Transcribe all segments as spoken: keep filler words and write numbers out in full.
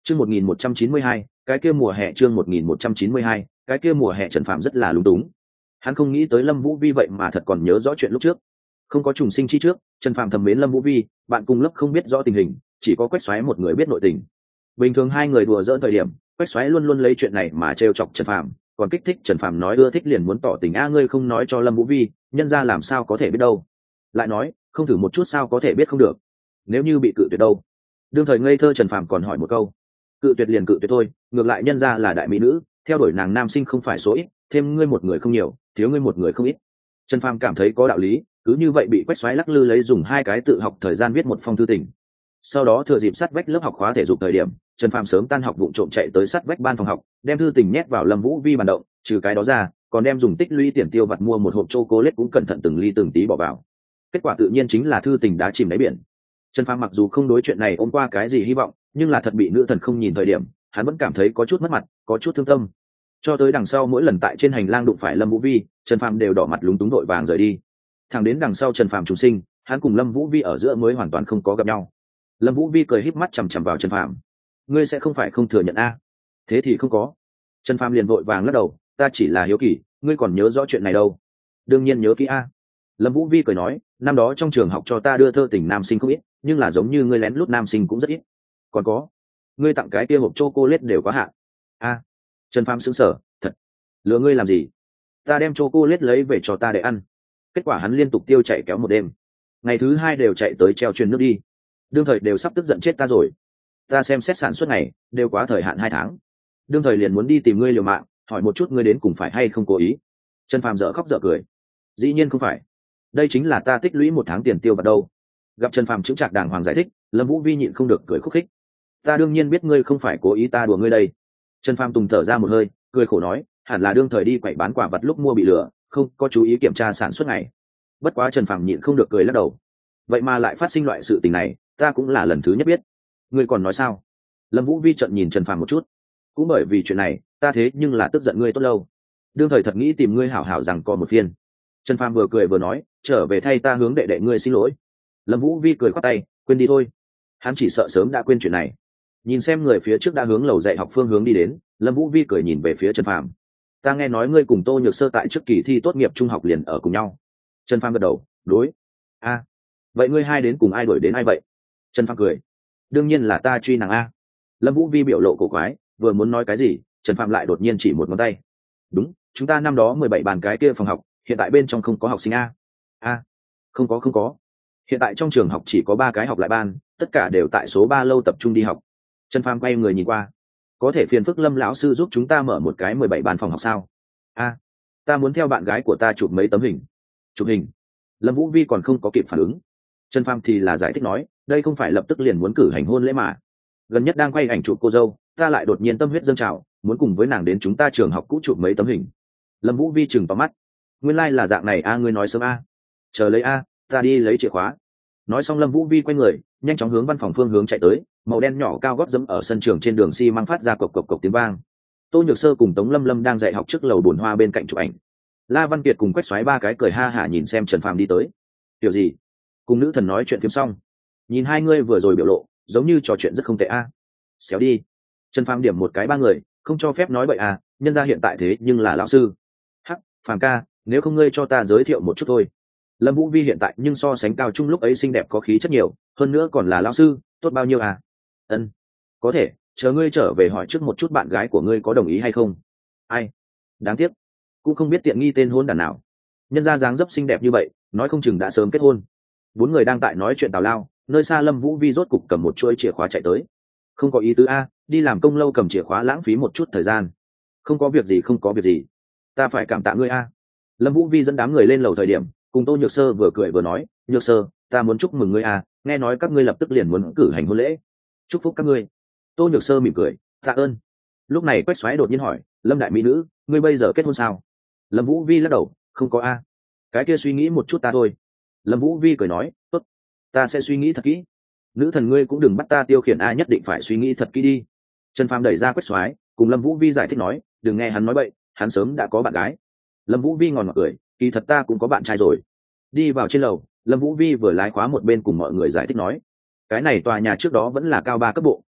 chương một nghìn một trăm chín mươi hai cái kia mùa hè chương một nghìn một trăm chín mươi hai cái kia mùa hè Trần Phạm rất là lúng túng. Hắn không nghĩ tới Lâm Vũ Vi vậy mà thật còn nhớ rõ chuyện lúc trước. Không có trùng sinh chi trước, Trần Phạm thầm mến Lâm Vũ Vi, bạn cùng lớp không biết rõ tình hình, chỉ có Quách Soái một người biết nội tình. Bình thường hai người đùa giỡn thời điểm, Quách Soái luôn luôn lấy chuyện này mà trêu chọc Trần Phạm, còn kích thích Trần Phạm nói ưa thích liền muốn tỏ tình a ngươi không nói cho Lâm Vũ Vi, nhân ra làm sao có thể biết đâu. Lại nói, không thử một chút sao có thể biết không được. Nếu như bị cự tuyệt đâu? Đương thời ngây thơ Trần Phạm còn hỏi một câu. Cự tuyệt liền cự tuyệt thôi, ngược lại nhân ra là đại mỹ nữ, theo đuổi nàng nam sinh không phải số ít, thêm ngươi một người không nhiều, thiếu ngươi một người không ít. Trần Phàm cảm thấy có đạo lý, cứ như vậy bị Quách Soái lắc lư lấy dùng hai cái tự học thời gian viết một phong thư tình. Sau đó thừa dịp sát vách lớp học khóa thể dục thời điểm, Trần Phàm sớm tan học vụng trộm chạy tới sát vách ban phòng học, đem thư tình nhét vào Lâm Vũ Vi bàn động, trừ cái đó ra, còn đem dùng tích lũy tiền tiêu vặt mua một hộp chocolate cũng cẩn thận từng ly từng tí bỏ vào. Kết quả tự nhiên chính là thư tình đá chìm đáy biển. Trần Phàm mặc dù không đối chuyện này ôm qua cái gì hy vọng, nhưng là thật bị nữ thần không nhìn thời điểm, hắn vẫn cảm thấy có chút mất mặt, có chút thương tâm. Cho tới đằng sau mỗi lần tại trên hành lang đụng phải Lâm Vũ Vi, Trần Phàm đều đỏ mặt lúng túng đội vàng rời đi. Thẳng đến đằng sau Trần Phàm trùng sinh, hắn cùng Lâm Vũ Vi ở giữa mới hoàn toàn không có gặp nhau. Lâm Vũ Vi cười híp mắt chằm chằm vào Trần Phàm. Ngươi sẽ không phải không thừa nhận a? Thế thì không có. Trần Phàm liền vội vàng lắc đầu, ta chỉ là hiếu kỳ, ngươi còn nhớ rõ chuyện này đâu? Đương nhiên nhớ kỹ a. Lâm Vũ Vi cười nói, năm đó trong trường học cho ta đưa thơ tình nam sinh không ít, nhưng là giống như ngươi lén lút nam sinh cũng rất ít. Còn có, ngươi tặng cái kia hộp chocolate đều quá hạn. A. Trần Phàm sững sờ, thật. Lừa ngươi làm gì? Ta đem chocolate lấy về cho ta để ăn. Kết quả hắn liên tục tiêu chạy kéo một đêm. Ngày thứ hai đều chạy tới treo truyền nước đi. Đương thời đều sắp tức giận chết ta rồi. Ta xem xét sản xuất ngày, đều quá thời hạn hai tháng. Đương thời liền muốn đi tìm ngươi liều mạng, hỏi một chút ngươi đến cùng phải hay không cố ý. Trần Phàm dở khóc dở cười. Dĩ nhiên không phải. Đây chính là ta tích lũy một tháng tiền tiêu vào đâu. Gặp Trần Phàm chững chạc đàng hoàng giải thích, Lâm Vũ Vi nhịn không được cười khúc khích. Ta đương nhiên biết ngươi không phải cố ý ta đùa ngươi đây. Trần Phàm tùng thở ra một hơi, cười khổ nói, hẳn là đương thời đi quậy bán quả vật lúc mua bị lừa, không có chú ý kiểm tra sản xuất ngày. Bất quá Trần Phàm nhịn không được cười lắc đầu. Vậy mà lại phát sinh loại sự tình này, ta cũng là lần thứ nhất biết. Ngươi còn nói sao? Lâm Vũ Vi trợn nhìn Trần Phàm một chút. Cũng bởi vì chuyện này, ta thế nhưng là tức giận ngươi tốt lâu. Đương thời thật nghĩ tìm ngươi hảo hảo rằng co một phiên. Trần Phàm vừa cười vừa nói, trở về thay ta hướng đệ đệ ngươi xin lỗi. Lâm Vũ Vi cười khoát tay, quên đi thôi. Hắn chỉ sợ sớm đã quên chuyện này. Nhìn xem người phía trước đã hướng lầu dạy học phương hướng đi đến, Lâm Vũ Vi cười nhìn về phía Trần Phàm. Ta nghe nói ngươi cùng Tô Nhược Sơ tại trước kỳ thi tốt nghiệp trung học liền ở cùng nhau. Trần Phàm gật đầu, đối. A, vậy ngươi hai đến cùng ai đuổi đến ai vậy? Trần Phàm cười, đương nhiên là ta truy nàng a. Lâm Vũ Vi biểu lộ cổ quái, vừa muốn nói cái gì, Trần Phàm lại đột nhiên chỉ một ngón tay. Đúng, chúng ta năm đó mười bảy bàn cái kia phòng học, hiện tại bên trong không có học sinh a. A, không có không có. Hiện tại trong trường học chỉ có ba cái học lại ban, tất cả đều tại số ba lâu tập trung đi học. Trần Phàm quay người nhìn qua, có thể phiền phức Lâm lão sư giúp chúng ta mở một cái mười bảy bàn phòng học sao? A, ta muốn theo bạn gái của ta chụp mấy tấm hình. Chụp hình? Lâm Vũ Vi còn không có kịp phản ứng. Trần Phàm thì là giải thích nói, đây không phải lập tức liền muốn cử hành hôn lễ mà. Gần nhất đang quay ảnh chụp cô dâu, ta lại đột nhiên tâm huyết dâng trào, muốn cùng với nàng đến chúng ta trường học cũ chụp mấy tấm hình. Lâm Vũ Vi chừng to mắt, nguyên lai là dạng này a, ngươi nói sớm a. Chờ lấy a, ta đi lấy chìa khóa. Nói xong Lâm Vũ Vi quay người, nhanh chóng hướng văn phòng phương hướng chạy tới, màu đen nhỏ cao gót dẫm ở sân trường trên đường xi măng phát ra cộc cộc cộc tiếng vang. Tô Nhược Sơ cùng Tống Lâm Lâm đang dạy học trước lầu bồn hoa bên cạnh chụp ảnh. La Văn Kiệt cùng Quách Soái ba cái cười ha hả nhìn xem Trần Phàm đi tới. Tiểu gì? Cùng nữ thần nói chuyện phím xong, nhìn hai người vừa rồi biểu lộ, giống như trò chuyện rất không tệ a. Xéo đi. Trần Phàm điểm một cái ba người, không cho phép nói bậy à, nhân gia hiện tại thế nhưng là lão sư. Hắc, Phàm ca, nếu không ngươi cho ta giới thiệu một chút thôi. Lâm Vũ Vi hiện tại nhưng so sánh Cao Trung lúc ấy xinh đẹp có khí chất nhiều, hơn nữa còn là lão sư, tốt bao nhiêu à? Ân, có thể, chờ ngươi trở về hỏi trước một chút bạn gái của ngươi có đồng ý hay không. Ai? Đáng tiếc, cũng không biết tiện nghi tên hôn đàn nào. Nhân gia dáng dấp xinh đẹp như vậy, nói không chừng đã sớm kết hôn. Bốn người đang tại nói chuyện tào lao, nơi xa Lâm Vũ Vi rốt cục cầm một chuỗi chìa khóa chạy tới. Không có ý tứ a, đi làm công lâu cầm chìa khóa lãng phí một chút thời gian. Không có việc gì không có việc gì, ta phải cảm tạ ngươi a. Lâm Vũ Vi dẫn đám người lên lầu thời điểm, cùng Tô Nhược Sơ vừa cười vừa nói, Nhược Sơ, ta muốn chúc mừng ngươi a, nghe nói các ngươi lập tức liền muốn cử hành hôn lễ, chúc phúc các ngươi. Tô Nhược Sơ mỉm cười, tạ ơn. Lúc này Quách Soái đột nhiên hỏi, Lâm đại mỹ nữ, ngươi bây giờ kết hôn sao? Lâm Vũ Vi lắc đầu, không có a. Cái kia suy nghĩ một chút ta thôi. Lâm Vũ Vi cười nói, tốt, ta sẽ suy nghĩ thật kỹ. Nữ thần ngươi cũng đừng bắt ta tiêu khiển a, nhất định phải suy nghĩ thật kỹ đi. Trần Phàm đẩy ra Quách Soái, cùng Lâm Vũ Vi giải thích nói, đừng nghe hắn nói bậy, hắn sớm đã có bạn gái. Lâm Vũ Vi ngòn ngọt cười, kỳ thật ta cũng có bạn trai rồi. Đi vào trên lầu, Lâm Vũ Vi vừa lái khóa một bên cùng mọi người giải thích nói, cái này tòa nhà trước đó vẫn là cao ba cấp bộ,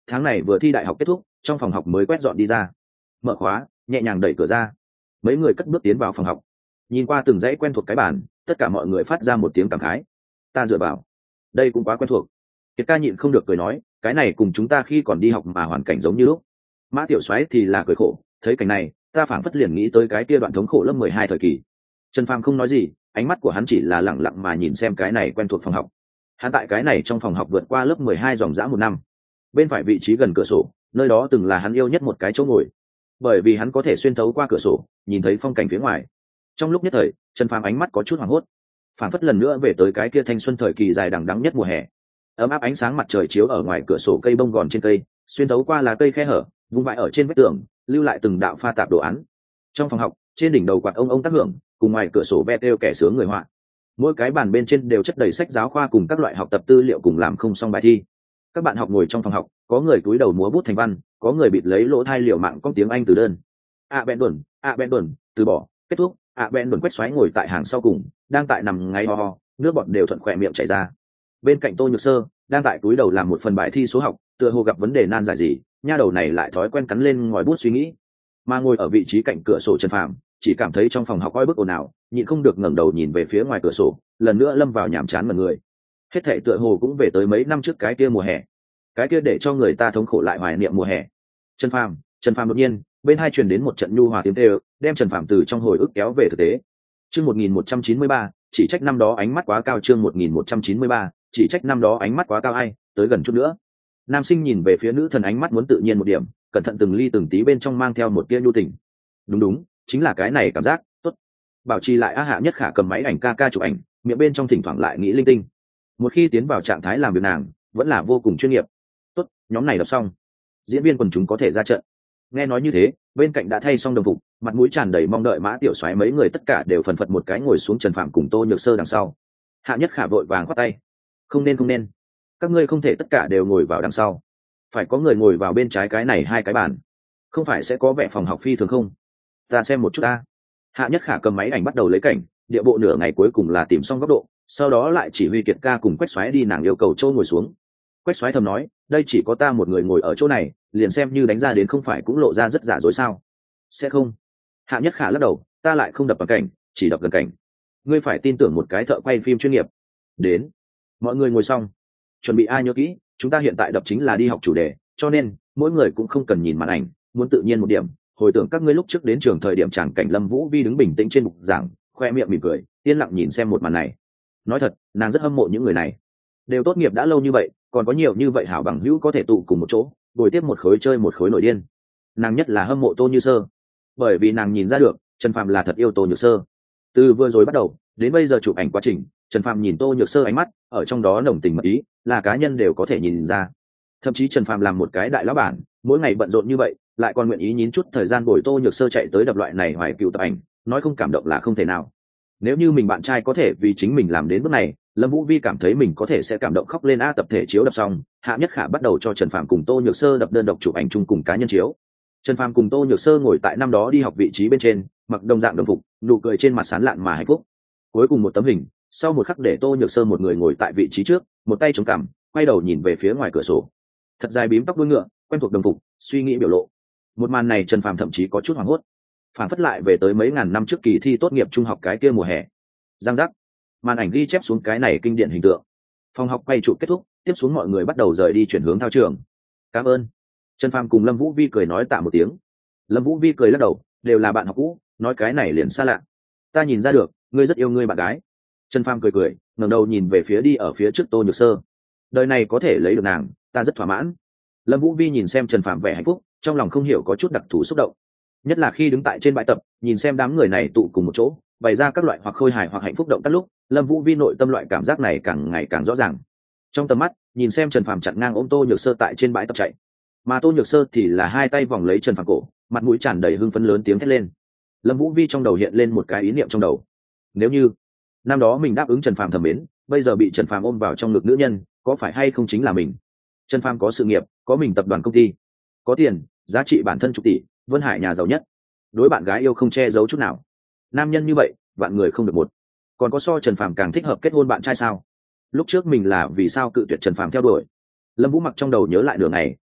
tháng này vừa thi đại học kết thúc, trong phòng học mới quét dọn đi ra, mở khóa, nhẹ nhàng đẩy cửa ra, mấy người cất bước tiến vào phòng học, nhìn qua từng dãy quen thuộc cái bàn, tất cả mọi người phát ra một tiếng cảm khái. Ta dựa vào, đây cũng quá quen thuộc. Kiệt ca nhịn không được cười nói, cái này cùng chúng ta khi còn đi học mà hoàn cảnh giống như lúc. Mã Tiểu Soái thì là cười khổ, thấy cảnh này ta phảng phất liền nghĩ tới cái kia đoạn thống khổ lớp mười hai thời kỳ. Trần Phàm không nói gì, ánh mắt của hắn chỉ là lẳng lặng mà nhìn xem cái này quen thuộc phòng học. Hắn tại cái này trong phòng học vượt qua lớp mười hai dòng dã một năm. Bên phải vị trí gần cửa sổ, nơi đó từng là hắn yêu nhất một cái chỗ ngồi, bởi vì hắn có thể xuyên thấu qua cửa sổ nhìn thấy phong cảnh phía ngoài. Trong lúc nhất thời, Trần Phàm ánh mắt có chút hoảng hốt, phảng phất lần nữa về tới cái kia thanh xuân thời kỳ dài đằng đẵng nhất mùa hè. Ấm áp ánh sáng mặt trời chiếu ở ngoài cửa sổ cây bông gòn trên cây, xuyên thấu qua lá cây khe hở, vung vãi ở trên vách tường, lưu lại từng đạo pha tạp đồ án. Trong phòng học, trên đỉnh đầu quạt ông ông tác hưởng, cùng ngoài cửa sổ ve kêu kẻ sướng người họa. Mỗi cái bàn bên trên đều chất đầy sách giáo khoa cùng các loại học tập tư liệu cùng làm không xong bài thi. Các bạn học ngồi trong phòng học, có người cúi đầu múa bút thành văn, có người bịt lấy lỗ thai liều mạng có tiếng Anh từ đơn. À bẹn đuẩn, à bẹn đuẩn, từ bỏ, kết thúc. À bẹn đuẩn quét xoáy ngồi tại hàng sau cùng, đang tại nằm ngáy ho ho, nước bọt đều thuận khỏe miệng chảy ra. Bên cạnh Tô Nhược Sơ đang tại cúi đầu làm một phần bài thi số học, tựa hồ gặp vấn đề nan giải gì, nha đầu này lại thói quen cắn lên ngòi bút suy nghĩ. Mà ngồi ở vị trí cạnh cửa sổ Trần Phàm chỉ cảm thấy trong phòng học oi bức ồn ào, nhịn không được ngẩng đầu nhìn về phía ngoài cửa sổ, lần nữa lâm vào nhàm chán mà người. Hết thảy tựa hồ cũng về tới mấy năm trước cái kia mùa hè, cái kia để cho người ta thống khổ lại hoài niệm mùa hè. Trần Phàm, Trần Phàm đột nhiên, bên hai truyền đến một trận nhu hòa tiếng kêu, đem Trần Phàm từ trong hồi ức kéo về thực tế. Chương một nghìn một trăm chín mươi ba, chỉ trách năm đó ánh mắt quá cao. Chương một nghìn một trăm chín mươi ba, chỉ trách năm đó ánh mắt quá cao. Ai, tới gần chút nữa. Nam sinh nhìn về phía nữ thần, ánh mắt muốn tự nhiên một điểm, cẩn thận từng ly từng tí bên trong mang theo một tia nhu tình. Đúng đúng, chính là cái này cảm giác tốt. Bảo trì lại. Á Hạ Nhất Khả cầm máy ảnh ca ca chụp ảnh, miệng bên trong thỉnh thoảng lại nghĩ linh tinh. Một khi tiến vào trạng thái làm việc nàng vẫn là vô cùng chuyên nghiệp. Tốt, nhóm này đọc xong, diễn viên quần chúng có thể ra trận. Nghe nói như thế, bên cạnh đã thay xong đồng phục, mặt mũi tràn đầy mong đợi Mã Tiểu Soái mấy người tất cả đều phần phật một cái ngồi xuống Trần Phạm cùng Tô Nhược Sơ đằng sau. Hạ Nhất Khả vội vàng khoát tay, không nên không nên, các ngươi không thể tất cả đều ngồi vào đằng sau, phải có người ngồi vào bên trái cái này hai cái bàn, không phải sẽ có vẻ phòng học phi thường không? Ta xem một chút ta. Hạ Nhất Khả cầm máy ảnh bắt đầu lấy cảnh, địa bộ nửa ngày cuối cùng là tìm xong góc độ, sau đó lại chỉ huy Kiệt ca cùng Quách Soái đi nàng yêu cầu chỗ ngồi xuống. Quách Soái thầm nói, đây chỉ có ta một người ngồi ở chỗ này, liền xem như đánh ra đến không phải cũng lộ ra rất giả dối sao? Sẽ không. Hạ Nhất Khả lắc đầu, ta lại không đập vào cảnh, chỉ đập gần cảnh. Ngươi phải tin tưởng một cái thợ quay phim chuyên nghiệp. Đến. Mọi người ngồi xong, chuẩn bị. Ai nhớ kỹ, chúng ta hiện tại đập chính là đi học chủ đề, cho nên mỗi người cũng không cần nhìn màn ảnh, muốn tự nhiên một điểm. Hồi tưởng các ngươi lúc trước đến trường thời điểm chẳng cảnh Lâm Vũ Vi đứng bình tĩnh trên bục giảng, khoe miệng mỉm cười, yên lặng nhìn xem một màn này. Nói thật, nàng rất hâm mộ những người này, đều tốt nghiệp đã lâu như vậy, còn có nhiều như vậy hảo bằng hữu có thể tụ cùng một chỗ, ngồi tiếp một khối chơi một khối nổi điên. Nàng nhất là hâm mộ Tô Như Sơ, bởi vì nàng nhìn ra được Trần Phàm là thật yêu Tô Nhược Sơ. Từ vừa rồi bắt đầu đến bây giờ chụp ảnh quá trình, Trần Phàm nhìn Tô Nhược Sơ ánh mắt ở trong đó nồng tình mật ý, là cá nhân đều có thể nhìn ra. Thậm chí Trần Phàm làm một cái đại lão bản, mỗi ngày bận rộn như vậy, lại còn nguyện ý nhín chút thời gian bồi Tô Nhược Sơ chạy tới đập loại này hoài cựu tập ảnh, nói không cảm động là không thể nào. Nếu như mình bạn trai có thể vì chính mình làm đến bước này, Lâm Vũ Vi cảm thấy mình có thể sẽ cảm động khóc lên. A tập thể chiếu đập xong, Hạ Nhất Khả bắt đầu cho Trần Phàm cùng Tô Nhược Sơ đập đơn độc chụp ảnh chung cùng cá nhân chiếu. Trần Phàm cùng Tô Nhược Sơ ngồi tại năm đó đi học vị trí bên trên, mặc đồng dạng đồng phục, nụ cười trên mặt sán lạn mà hạnh phúc. Cuối cùng một tấm hình, sau một khắc để Tô Nhược Sơ một người ngồi tại vị trí trước, một tay chống cằm, quay đầu nhìn về phía ngoài cửa sổ. Thật dài bím tóc đuôi ngựa, quen thuộc đồng phục, suy nghĩ biểu lộ. Một màn này Trần Phàm thậm chí có chút hoảng hốt, phản phất lại về tới mấy ngàn năm trước kỳ thi tốt nghiệp trung học cái kia mùa hè. Giang giác, màn ảnh ghi chép xuống cái này kinh điển hình tượng. Phòng học quay trụ kết thúc, tiếp xuống mọi người bắt đầu rời đi chuyển hướng thao trường. Cảm ơn. Trần Phàm cùng Lâm Vũ Vi cười nói tạ một tiếng. Lâm Vũ Vi cười lắc đầu, đều là bạn học cũ, nói cái này liền xa lạ. Ta nhìn ra được, ngươi rất yêu ngươi bạn gái. Trần Phàm cười cười, ngẩng đầu nhìn về phía đi ở phía trước Tô Nhược Sơ. Đời này có thể lấy được nàng, ta rất thỏa mãn. Lâm Vũ Vi nhìn xem Trần Phàm vẻ hạnh phúc, trong lòng không hiểu có chút đặc thù xúc động. Nhất là khi đứng tại trên bãi tập, nhìn xem đám người này tụ cùng một chỗ, bày ra các loại hoặc khôi hài hoặc hạnh phúc động tác lúc, Lâm Vũ Vi nội tâm loại cảm giác này càng ngày càng rõ ràng. Trong tầm mắt, nhìn xem Trần Phàm chặn ngang ôm Tô Nhược Sơ tại trên bãi tập chạy, mà Tô Nhược Sơ thì là hai tay vòng lấy Trần Phàm cổ, mặt mũi tràn đầy hưng phấn lớn tiếng thét lên. Lâm Vũ Vi trong đầu hiện lên một cái ý niệm trong đầu. Nếu như năm đó mình đáp ứng Trần Phàm thầm mến, bây giờ bị Trần Phàm ôm vào trong ngực nữ nhân, có phải hay không chính là mình? Trần Phàm có sự nghiệp, có mình tập đoàn công ty, có tiền, giá trị bản thân chục tỷ, Vân Hải nhà giàu nhất, đối bạn gái yêu không che giấu chút nào. Nam nhân như vậy, vạn người không được một. Còn có so Trần Phàm càng thích hợp kết hôn bạn trai sao? Lúc trước mình là vì sao cự tuyệt Trần Phàm theo đuổi? Lâm Vũ Mặc trong đầu nhớ lại nửa ngày,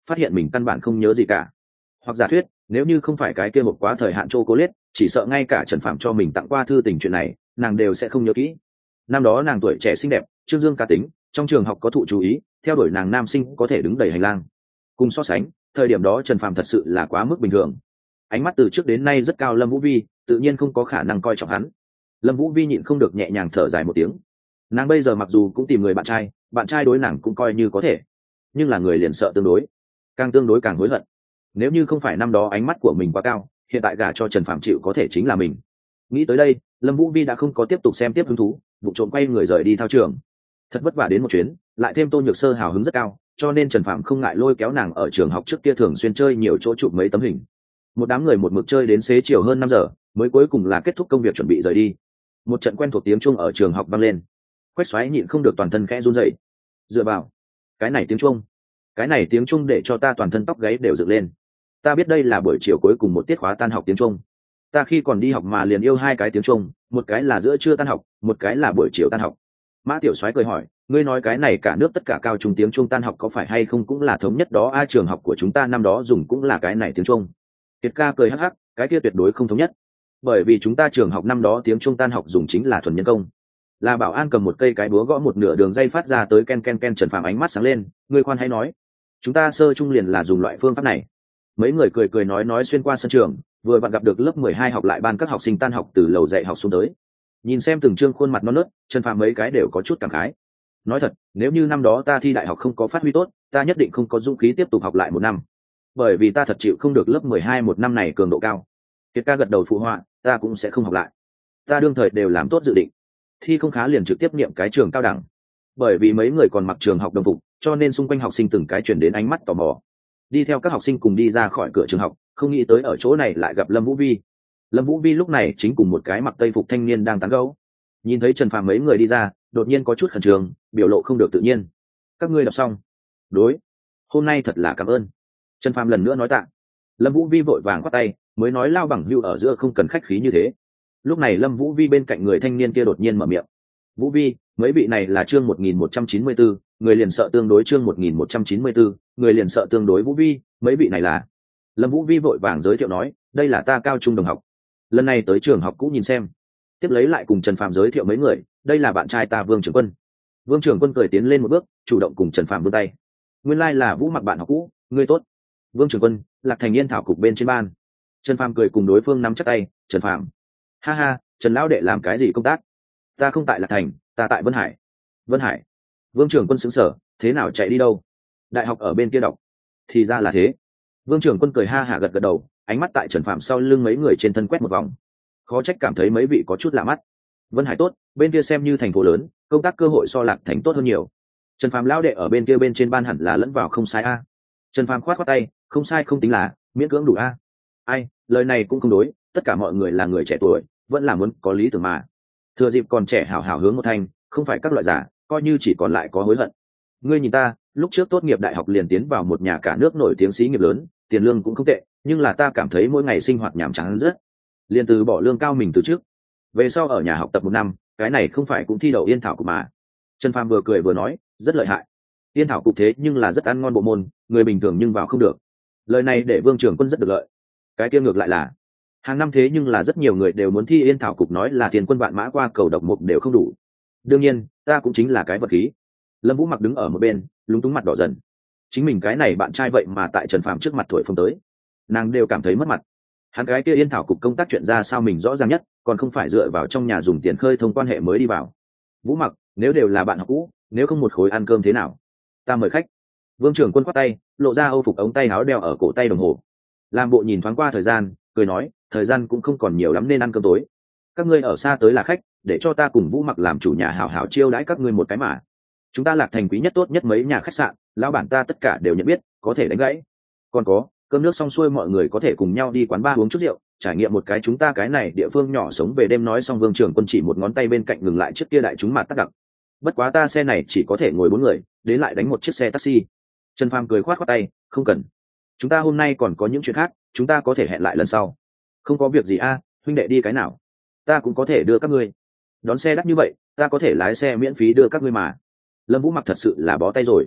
phát hiện mình căn bản không nhớ gì cả. Hoặc giả thuyết, nếu như không phải cái kia một quá thời hạn chocolate, chỉ sợ ngay cả Trần Phạm cho mình tặng qua thư tình chuyện này, nàng đều sẽ không nhớ kỹ. Năm đó nàng tuổi trẻ xinh đẹp, trương dương cá tính, trong trường học có thụ chú ý, theo đuổi nàng nam sinh có thể đứng đầy hành lang. Cùng so sánh, thời điểm đó Trần Phạm thật sự là quá mức bình thường. Ánh mắt từ trước đến nay rất cao Lâm Vũ Vi, tự nhiên không có khả năng coi trọng hắn. Lâm Vũ Vi nhịn không được nhẹ nhàng thở dài một tiếng. Nàng bây giờ mặc dù cũng tìm người bạn trai, bạn trai đối nàng cũng coi như có thể, nhưng là người liền sợ tương đối, càng tương đối càng hối hận. Nếu như không phải năm đó ánh mắt của mình quá cao, hiện tại gả cho Trần Phạm chịu có thể chính là mình. Nghĩ tới đây, Lâm Vũ Vi đã không có tiếp tục xem tiếp hứng thú, vụ trộm quay người rời đi thao trường. Thật vất vả đến một chuyến, lại thêm Tô Nhược Sơ hào hứng rất cao, cho nên Trần Phạm không ngại lôi kéo nàng ở trường học trước kia thường xuyên chơi nhiều chỗ chụp mấy tấm hình. Một đám người một mực chơi đến xế chiều hơn năm giờ, mới cuối cùng là kết thúc công việc chuẩn bị rời đi. Một trận quen thuộc tiếng chuông ở trường học vang lên. Quách Soái nhịn không được toàn thân khẽ run rẩy. Dựa vào, cái này tiếng chuông, cái này tiếng chuông để cho ta toàn thân tóc gáy đều dựng lên. Ta biết đây là buổi chiều cuối cùng một tiết khóa tan học tiếng chuông. Ta khi còn đi học mà liền yêu hai cái tiếng chuông, một cái là giữa trưa tan học, một cái là buổi chiều tan học. Mã Tiểu Soái cười hỏi, ngươi nói cái này cả nước tất cả cao trung tiếng chuông tan học có phải hay không cũng là thống nhất đó? A, trường học của chúng ta năm đó dùng cũng là cái này tiếng chuông. Kiệt ca cười hắc hắc, cái kia tuyệt đối không thống nhất, bởi vì chúng ta trường học năm đó tiếng chuông tan học dùng chính là thuần nhân công. Là Bảo An cầm một cây cái búa gõ một nửa đường dây phát ra tới ken ken ken. Trần Phạm ánh mắt sáng lên, ngươi khoan hãy nói, chúng ta sơ trung liền là dùng loại phương pháp này. Mấy người cười cười nói nói xuyên qua sân trường, vừa vặn gặp được lớp mười hai học lại ban các học sinh tan học từ lầu dạy học xuống tới. Nhìn xem từng trương khuôn mặt non nớt, Trần Phạm mấy cái đều có chút cảm khái. Nói thật, nếu như năm đó ta thi đại học không có phát huy tốt, ta nhất định không có dũng khí tiếp tục học lại một năm, bởi vì ta thật chịu không được lớp mười hai một năm này cường độ cao. Kiệt ca gật đầu phụ họa, ta cũng sẽ không học lại. Ta đương thời đều làm tốt dự định, thi không khá liền trực tiếp niệm cái trường cao đẳng. Bởi vì mấy người còn mặc trường học đồng phục, cho nên xung quanh học sinh từng cái chuyển đến ánh mắt tò mò. Đi theo các học sinh cùng đi ra khỏi cửa trường học, không nghĩ tới ở chỗ này lại gặp Lâm Vũ Vi. Lâm Vũ Vi lúc này chính cùng một cái mặc tây phục thanh niên đang tán gẫu. Nhìn thấy Trần Phàm mấy người đi ra, đột nhiên có chút khẩn trương, biểu lộ không được tự nhiên. Các ngươi đọc xong? Đối, hôm nay thật là cảm ơn. Trần Phàm lần nữa nói tạ. Lâm Vũ Vi vội vàng quát tay, mới nói lao bằng hưu ở giữa không cần khách khí như thế. Lúc này Lâm Vũ Vi bên cạnh người thanh niên kia đột nhiên mở miệng. Vũ Vi, mấy vị này là chương một nghìn một trăm chín mươi bốn, người liền sợ tương đối chương một nghìn một trăm chín mươi bốn, người liền sợ tương đối. Vũ Vi, mấy vị này là. Lâm Vũ Vi vội vàng giới thiệu nói, đây là ta cao trung đồng học, lần này tới trường học cũ nhìn xem. Tiếp lấy lại cùng Trần Phàm giới thiệu mấy người, đây là bạn trai ta Vương Trường Quân. Vương Trường Quân cười tiến lên một bước, chủ động cùng Trần Phàm vươn tay. Nguyên lai là Vũ Mặc bạn học cũ, ngươi tốt. Vương Trường Quân, Lạc Thành Yên thảo cục bên trên ban. Trần Phàm cười cùng đối phương nắm chắc tay. Trần Phàm, ha ha, Trần lão đệ làm cái gì công tác? Ta không tại Lạc Thành, ta tại Vân Hải. Vân Hải? Vương Trường Quân sững sờ, thế nào chạy đi đâu? Đại học ở bên kia đọc. Thì ra là thế. Vương Trường Quân cười ha hả gật gật đầu, ánh mắt tại Trần Phàm sau lưng mấy người trên thân quét một vòng. Khó trách cảm thấy mấy vị có chút lạ mắt. Vân Hải tốt, bên kia xem như thành phố lớn, công tác cơ hội so Lạc Thành tốt hơn nhiều. Trần Phàm lão đệ ở bên kia bên trên ban hẳn là lẫn vào không sai a. Trần Phàm khoát khoát tay, không sai không tính là, miễn cưỡng đủ a. Ai, lời này cũng không đối, tất cả mọi người là người trẻ tuổi, vẫn là muốn có lý tưởng mà. Thừa dịp còn trẻ hảo hảo hướng một thành, không phải các loại giả, coi như chỉ còn lại có hối hận. Ngươi nhìn ta, lúc trước tốt nghiệp đại học liền tiến vào một nhà cả nước nổi tiếng xí nghiệp lớn, tiền lương cũng không tệ, nhưng là ta cảm thấy mỗi ngày sinh hoạt nhàm chán rất, liền từ bỏ lương cao mình từ trước. Về sau ở nhà học tập một năm, cái này không phải cũng thi đậu Yên Thảo cục mà. Trần Phàm vừa cười vừa nói, rất lợi hại. Yên Thảo cục thế nhưng là rất ăn ngon bộ môn, người bình thường nhưng vào không được. Lời này để Vương Trường Quân rất được lợi. Cái kia ngược lại là, hàng năm thế nhưng là rất nhiều người đều muốn thi Yên Thảo cục, nói là tiền quân vạn mã qua cầu độc mục đều không đủ. Đương nhiên, ta cũng chính là cái vật khí. Lâm Vũ Mặc đứng ở một bên, lúng túng mặt đỏ dần. Chính mình cái này bạn trai vậy mà tại Trần Phàm trước mặt thổi phồng tới, nàng đều cảm thấy mất mặt. Hắn cái kia Yên Thảo cục công tác chuyện ra sao mình rõ ràng nhất, còn không phải dựa vào trong nhà dùng tiền khơi thông quan hệ mới đi vào. Vũ Mặc, nếu đều là bạn học cũ, nếu không một khối ăn cơm thế nào? Ta mời khách. Vương Trường Quân khoát tay, lộ ra âu phục ống tay áo đeo ở cổ tay đồng hồ. Làm bộ nhìn thoáng qua thời gian, cười nói, thời gian cũng không còn nhiều lắm nên ăn cơm tối. Các ngươi ở xa tới là khách, để cho ta cùng Vũ Mặc làm chủ nhà hảo hảo chiêu đãi các ngươi một cái mà. Chúng ta Lạc Thành quý nhất tốt nhất mấy nhà khách sạn, lão bản ta tất cả đều nhận biết, có thể đánh gãy. Còn có, cơm nước xong xuôi mọi người có thể cùng nhau đi quán bar uống chút rượu, trải nghiệm một cái chúng ta cái này địa phương nhỏ sống về đêm. Nói xong Vương Trường Quân chỉ một ngón tay bên cạnh ngừng lại chiếc kia đại chúng mặt tắc đặc. Bất quá ta xe này chỉ có thể ngồi bốn người, đến lại đánh một chiếc xe taxi. Trần Phàm cười khoát khoát tay, không cần. Chúng ta hôm nay còn có những chuyện khác, chúng ta có thể hẹn lại lần sau. Không có việc gì a, huynh đệ đi cái nào? Ta cũng có thể đưa các ngươi. Đón xe đắt như vậy, ta có thể lái xe miễn phí đưa các ngươi mà. Lâm Vũ Mặc thật sự là bó tay rồi.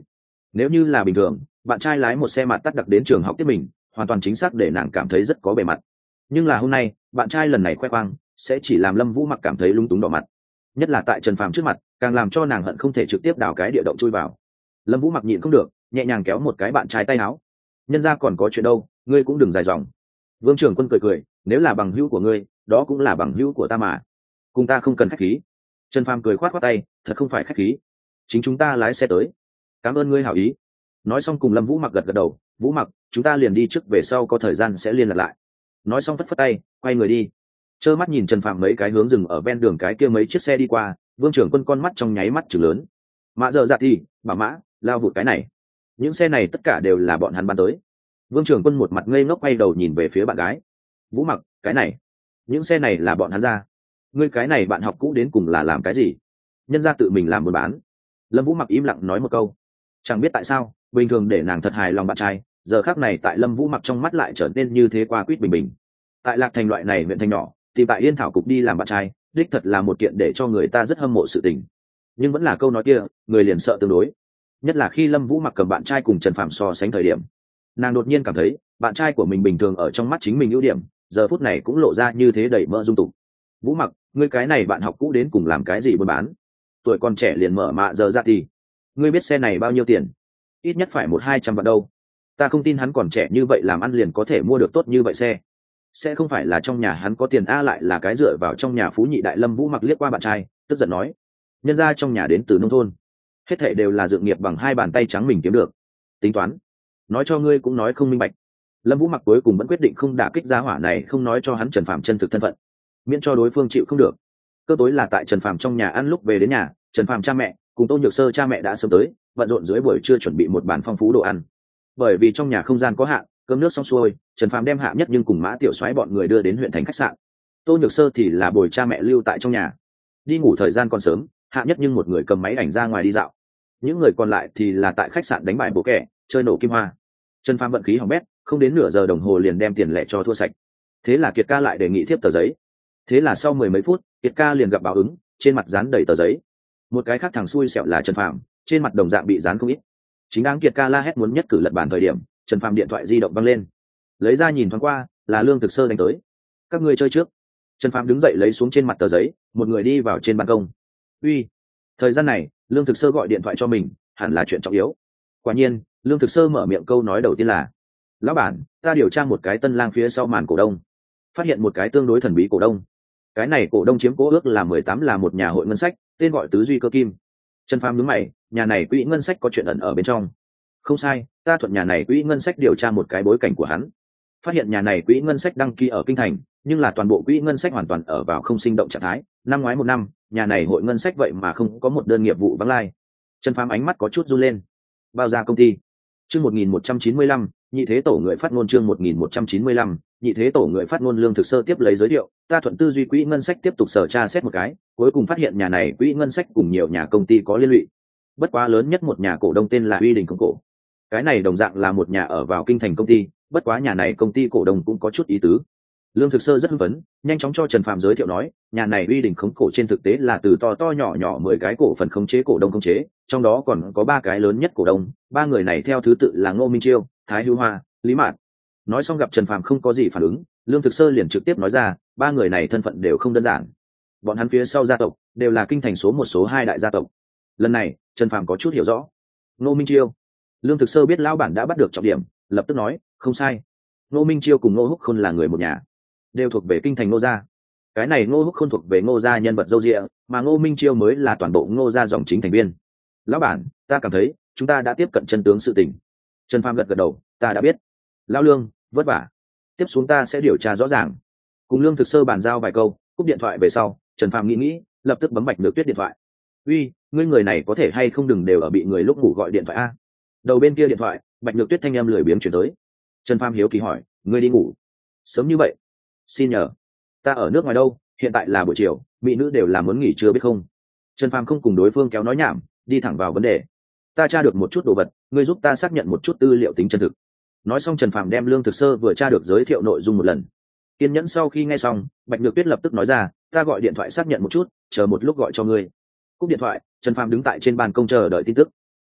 Nếu như là bình thường, bạn trai lái một xe mặt tắt đặc đến trường học tiếp mình, hoàn toàn chính xác để nàng cảm thấy rất có bề mặt. Nhưng là hôm nay, bạn trai lần này khoe khoang sẽ chỉ làm Lâm Vũ Mặc cảm thấy lung túng đỏ mặt, nhất là tại Trần Phàm trước mặt, càng làm cho nàng hận không thể trực tiếp đào cái địa động chui vào. Lâm Vũ Mặc nhịn không được, nhẹ nhàng kéo một cái bạn trai tay áo. Nhân ra còn có chuyện đâu, ngươi cũng đừng dài dòng. Vương Trường Quân cười cười, nếu là bằng hữu của ngươi, đó cũng là bằng hữu của ta mà, cùng ta không cần khách khí. Trần Phàm cười khoát khoát tay, thật không phải khách khí, chính chúng ta lái xe tới. Cảm ơn ngươi hảo ý. Nói xong cùng Lâm Vũ Mặc gật gật đầu, Vũ Mặc, chúng ta liền đi trước, về sau có thời gian sẽ liên lạc lại. Nói xong phất phất tay, quay người đi. Trơ mắt nhìn Trần Phàm mấy cái hướng dừng ở ven đường cái kia mấy chiếc xe đi qua, Vương Trường Quân con mắt trong nháy mắt chừng lớn. Mã giờ dạ thì, bà mã, lao vụt cái này. Những xe này tất cả đều là bọn hắn bán tới. Vương Trường Quân một mặt ngây ngốc quay đầu nhìn về phía bạn gái. Vũ Mặc, cái này, những xe này là bọn hắn ra. Ngươi cái này bạn học cũ đến cùng là làm cái gì? Nhân ra tự mình làm buôn bán. Lâm Vũ Mặc im lặng nói một câu. Chẳng biết tại sao, bình thường để nàng thật hài lòng bạn trai, giờ khác này tại Lâm Vũ Mặc trong mắt lại trở nên như thế qua quýt bình bình. Tại Lạc Thành loại này huyện thành nhỏ, thì tại Yên Thảo cục đi làm bạn trai, đích thật là một kiện để cho người ta rất hâm mộ sự tình. Nhưng vẫn là câu nói kia, người liền sợ tương đối. Nhất là khi Lâm Vũ Mặc cầm bạn trai cùng Trần Phàm so sánh thời điểm, nàng đột nhiên cảm thấy bạn trai của mình bình thường ở trong mắt chính mình ưu điểm, giờ phút này cũng lộ ra như thế đầy mỡ dung tục. Vũ Mặc, ngươi cái này bạn học cũ đến cùng làm cái gì buôn bán? Tuổi còn trẻ liền mở mạ giờ ra thì, ngươi biết xe này bao nhiêu tiền? Ít nhất phải một hai trăm vạn đâu. Ta không tin hắn còn trẻ như vậy làm ăn liền có thể mua được tốt như vậy xe. Sẽ không phải là trong nhà hắn có tiền a, lại là cái dựa vào trong nhà phú nhị đại. Lâm Vũ Mặc liếc qua bạn trai, tức giận nói, nhân ra trong nhà đến từ nông thôn, hết thảy đều là dự nghiệp bằng hai bàn tay trắng mình kiếm được. Tính toán, nói cho ngươi cũng nói không minh bạch. Lâm Vũ Mặc cuối cùng vẫn quyết định không đả kích giá hỏa này, không nói cho hắn Trần Phàm chân thực thân phận, miễn cho đối phương chịu không được. Cơ tối là tại Trần Phàm trong nhà ăn, lúc về đến nhà, Trần Phàm cha mẹ cùng Tô Nhược Sơ cha mẹ đã sớm tới, bận rộn dưới buổi trưa chuẩn bị một bàn phong phú đồ ăn. Bởi vì trong nhà không gian có hạn, cơm nước xong xuôi, Trần Phàm đem Hạ Nhất Nhưng cùng Mã Tiểu Soái bọn người đưa đến huyện thành khách sạn. Tô Nhược Sơ thì là bồi cha mẹ lưu tại trong nhà. Đi ngủ thời gian còn sớm, Hạ Nhất Nhưng một người cầm máy ảnh ra ngoài đi dạo. Những người còn lại thì là tại khách sạn đánh bài bộ kẻ, chơi nổ kim hoa. Trần Phàm vận khí hỏng bét, không đến nửa giờ đồng hồ liền đem tiền lẻ cho thua sạch. Thế là Kiệt ca lại đề nghị thiếp tờ giấy. Thế là sau mười mấy phút, Kiệt ca liền gặp báo ứng, trên mặt dán đầy tờ giấy. Một cái khác thằng xui xẻo là Trần Phàm, trên mặt đồng dạng bị dán không ít. Chính đáng Kiệt ca la hét muốn nhất cử lật bàn thời điểm, Trần Phàm điện thoại di động văng lên, lấy ra nhìn thoáng qua, là Lương Thực Sơ đánh tới. Các ngươi chơi trước. Trần Phàm đứng dậy lấy xuống trên mặt tờ giấy, một người đi vào trên ban công. Uy, thời gian này Lương Thực Sơ gọi điện thoại cho mình, hẳn là chuyện trọng yếu. Quả nhiên, Lương Thực Sơ mở miệng câu nói đầu tiên là, lão bản, ta điều tra một cái tân lang phía sau màn cổ đông, phát hiện một cái tương đối thần bí cổ đông. Cái này cổ đông chiếm cố ước là mười tám, là một nhà hội ngân sách, tên gọi Tứ Duy Cơ Kim. Trần Phàm nhướng mày, nhà này quỹ ngân sách có chuyện ẩn ở bên trong. Không sai, ta thuận nhà này quỹ ngân sách điều tra một cái bối cảnh của hắn, phát hiện nhà này quỹ ngân sách đăng ký ở kinh thành, nhưng là toàn bộ quỹ ngân sách hoàn toàn ở vào không sinh động trạng thái. Năm ngoái một năm, nhà này hội ngân sách vậy mà không có một đơn nghiệp vụ vắng lai. Trần Phàm ánh mắt có chút run lên. Bao ra công ty. Chương một nghìn một trăm chín mươi lăm, nhị thế tổ người phát ngôn. Chương một nghìn một trăm chín mươi lăm, nhị thế tổ người phát ngôn. Lương Thực Sơ tiếp lấy giới thiệu, ta thuận Tư Duy quỹ ngân sách tiếp tục sở tra xét một cái, cuối cùng phát hiện nhà này quỹ ngân sách cùng nhiều nhà công ty có liên lụy. Bất quá lớn nhất một nhà cổ đông tên là Uy Đình Công Cổ. Cái này đồng dạng là một nhà ở vào kinh thành công ty, bất quá nhà này công ty cổ đông cũng có chút ý tứ. Lương Thực Sơ rất hưng phấn, nhanh chóng cho Trần Phàm giới thiệu nói, nhà này Uy Đình Khống Cổ trên thực tế là từ to to nhỏ nhỏ mười cái cổ phần khống chế cổ đông khống chế, trong đó còn có ba cái lớn nhất cổ đông, ba người này theo thứ tự là Ngô Minh Chiêu, Thái Hữu Hoa, Lý Mạn. Nói xong gặp Trần Phàm không có gì phản ứng, Lương Thực Sơ liền trực tiếp nói ra, ba người này thân phận đều không đơn giản. Bọn hắn phía sau gia tộc đều là kinh thành số một số hai đại gia tộc. Lần này, Trần Phàm có chút hiểu rõ. Ngô Minh Chiêu. Lương Thực Sơ biết lão bản đã bắt được trọng điểm, lập tức nói, không sai. Ngô Minh Chiêu cùng Ngô Húc Khôn là người một nhà, đều thuộc về kinh thành Ngô gia. Cái này Ngô Húc Khôn thuộc về Ngô gia nhân vật dâu dịa, mà Ngô Minh Chiêu mới là toàn bộ Ngô gia dòng chính thành viên. Lão bản, ta cảm thấy chúng ta đã tiếp cận chân tướng sự tình. Trần Phàm gật gật đầu, ta đã biết. Lão Lương, vất vả. Tiếp xuống ta sẽ điều tra rõ ràng. Cùng Lương Thực Sơ bàn giao vài câu, cúp điện thoại về sau, Trần Phàm nghĩ nghĩ, lập tức bấm Bạch Nhược Tuyết điện thoại. Uy, ngươi người này có thể hay không đừng đều ở bị người lúc ngủ gọi điện thoại a. Đầu bên kia điện thoại, Bạch Nhược Tuyết thanh âm lười biếng chuyển tới. Trần Phàm hiếu kỳ hỏi, ngươi đi ngủ sớm như vậy? Xin nhờ, ta ở nước ngoài đâu, hiện tại là buổi chiều, mỹ nữ đều là muốn nghỉ trưa biết không. Trần Phàm không cùng đối phương kéo nói nhảm, đi thẳng vào vấn đề. Ta tra được một chút đồ vật, ngươi giúp ta xác nhận một chút tư liệu tính chân thực. Nói xong Trần Phàm đem Lương Thực Sơ vừa tra được giới thiệu nội dung một lần. Kiên nhẫn sau khi nghe xong, Bạch Nhược Tuyết lập tức nói ra, ta gọi điện thoại xác nhận một chút, chờ một lúc gọi cho ngươi. Cúp điện thoại, Trần Phàm đứng tại trên ban công chờ đợi tin tức.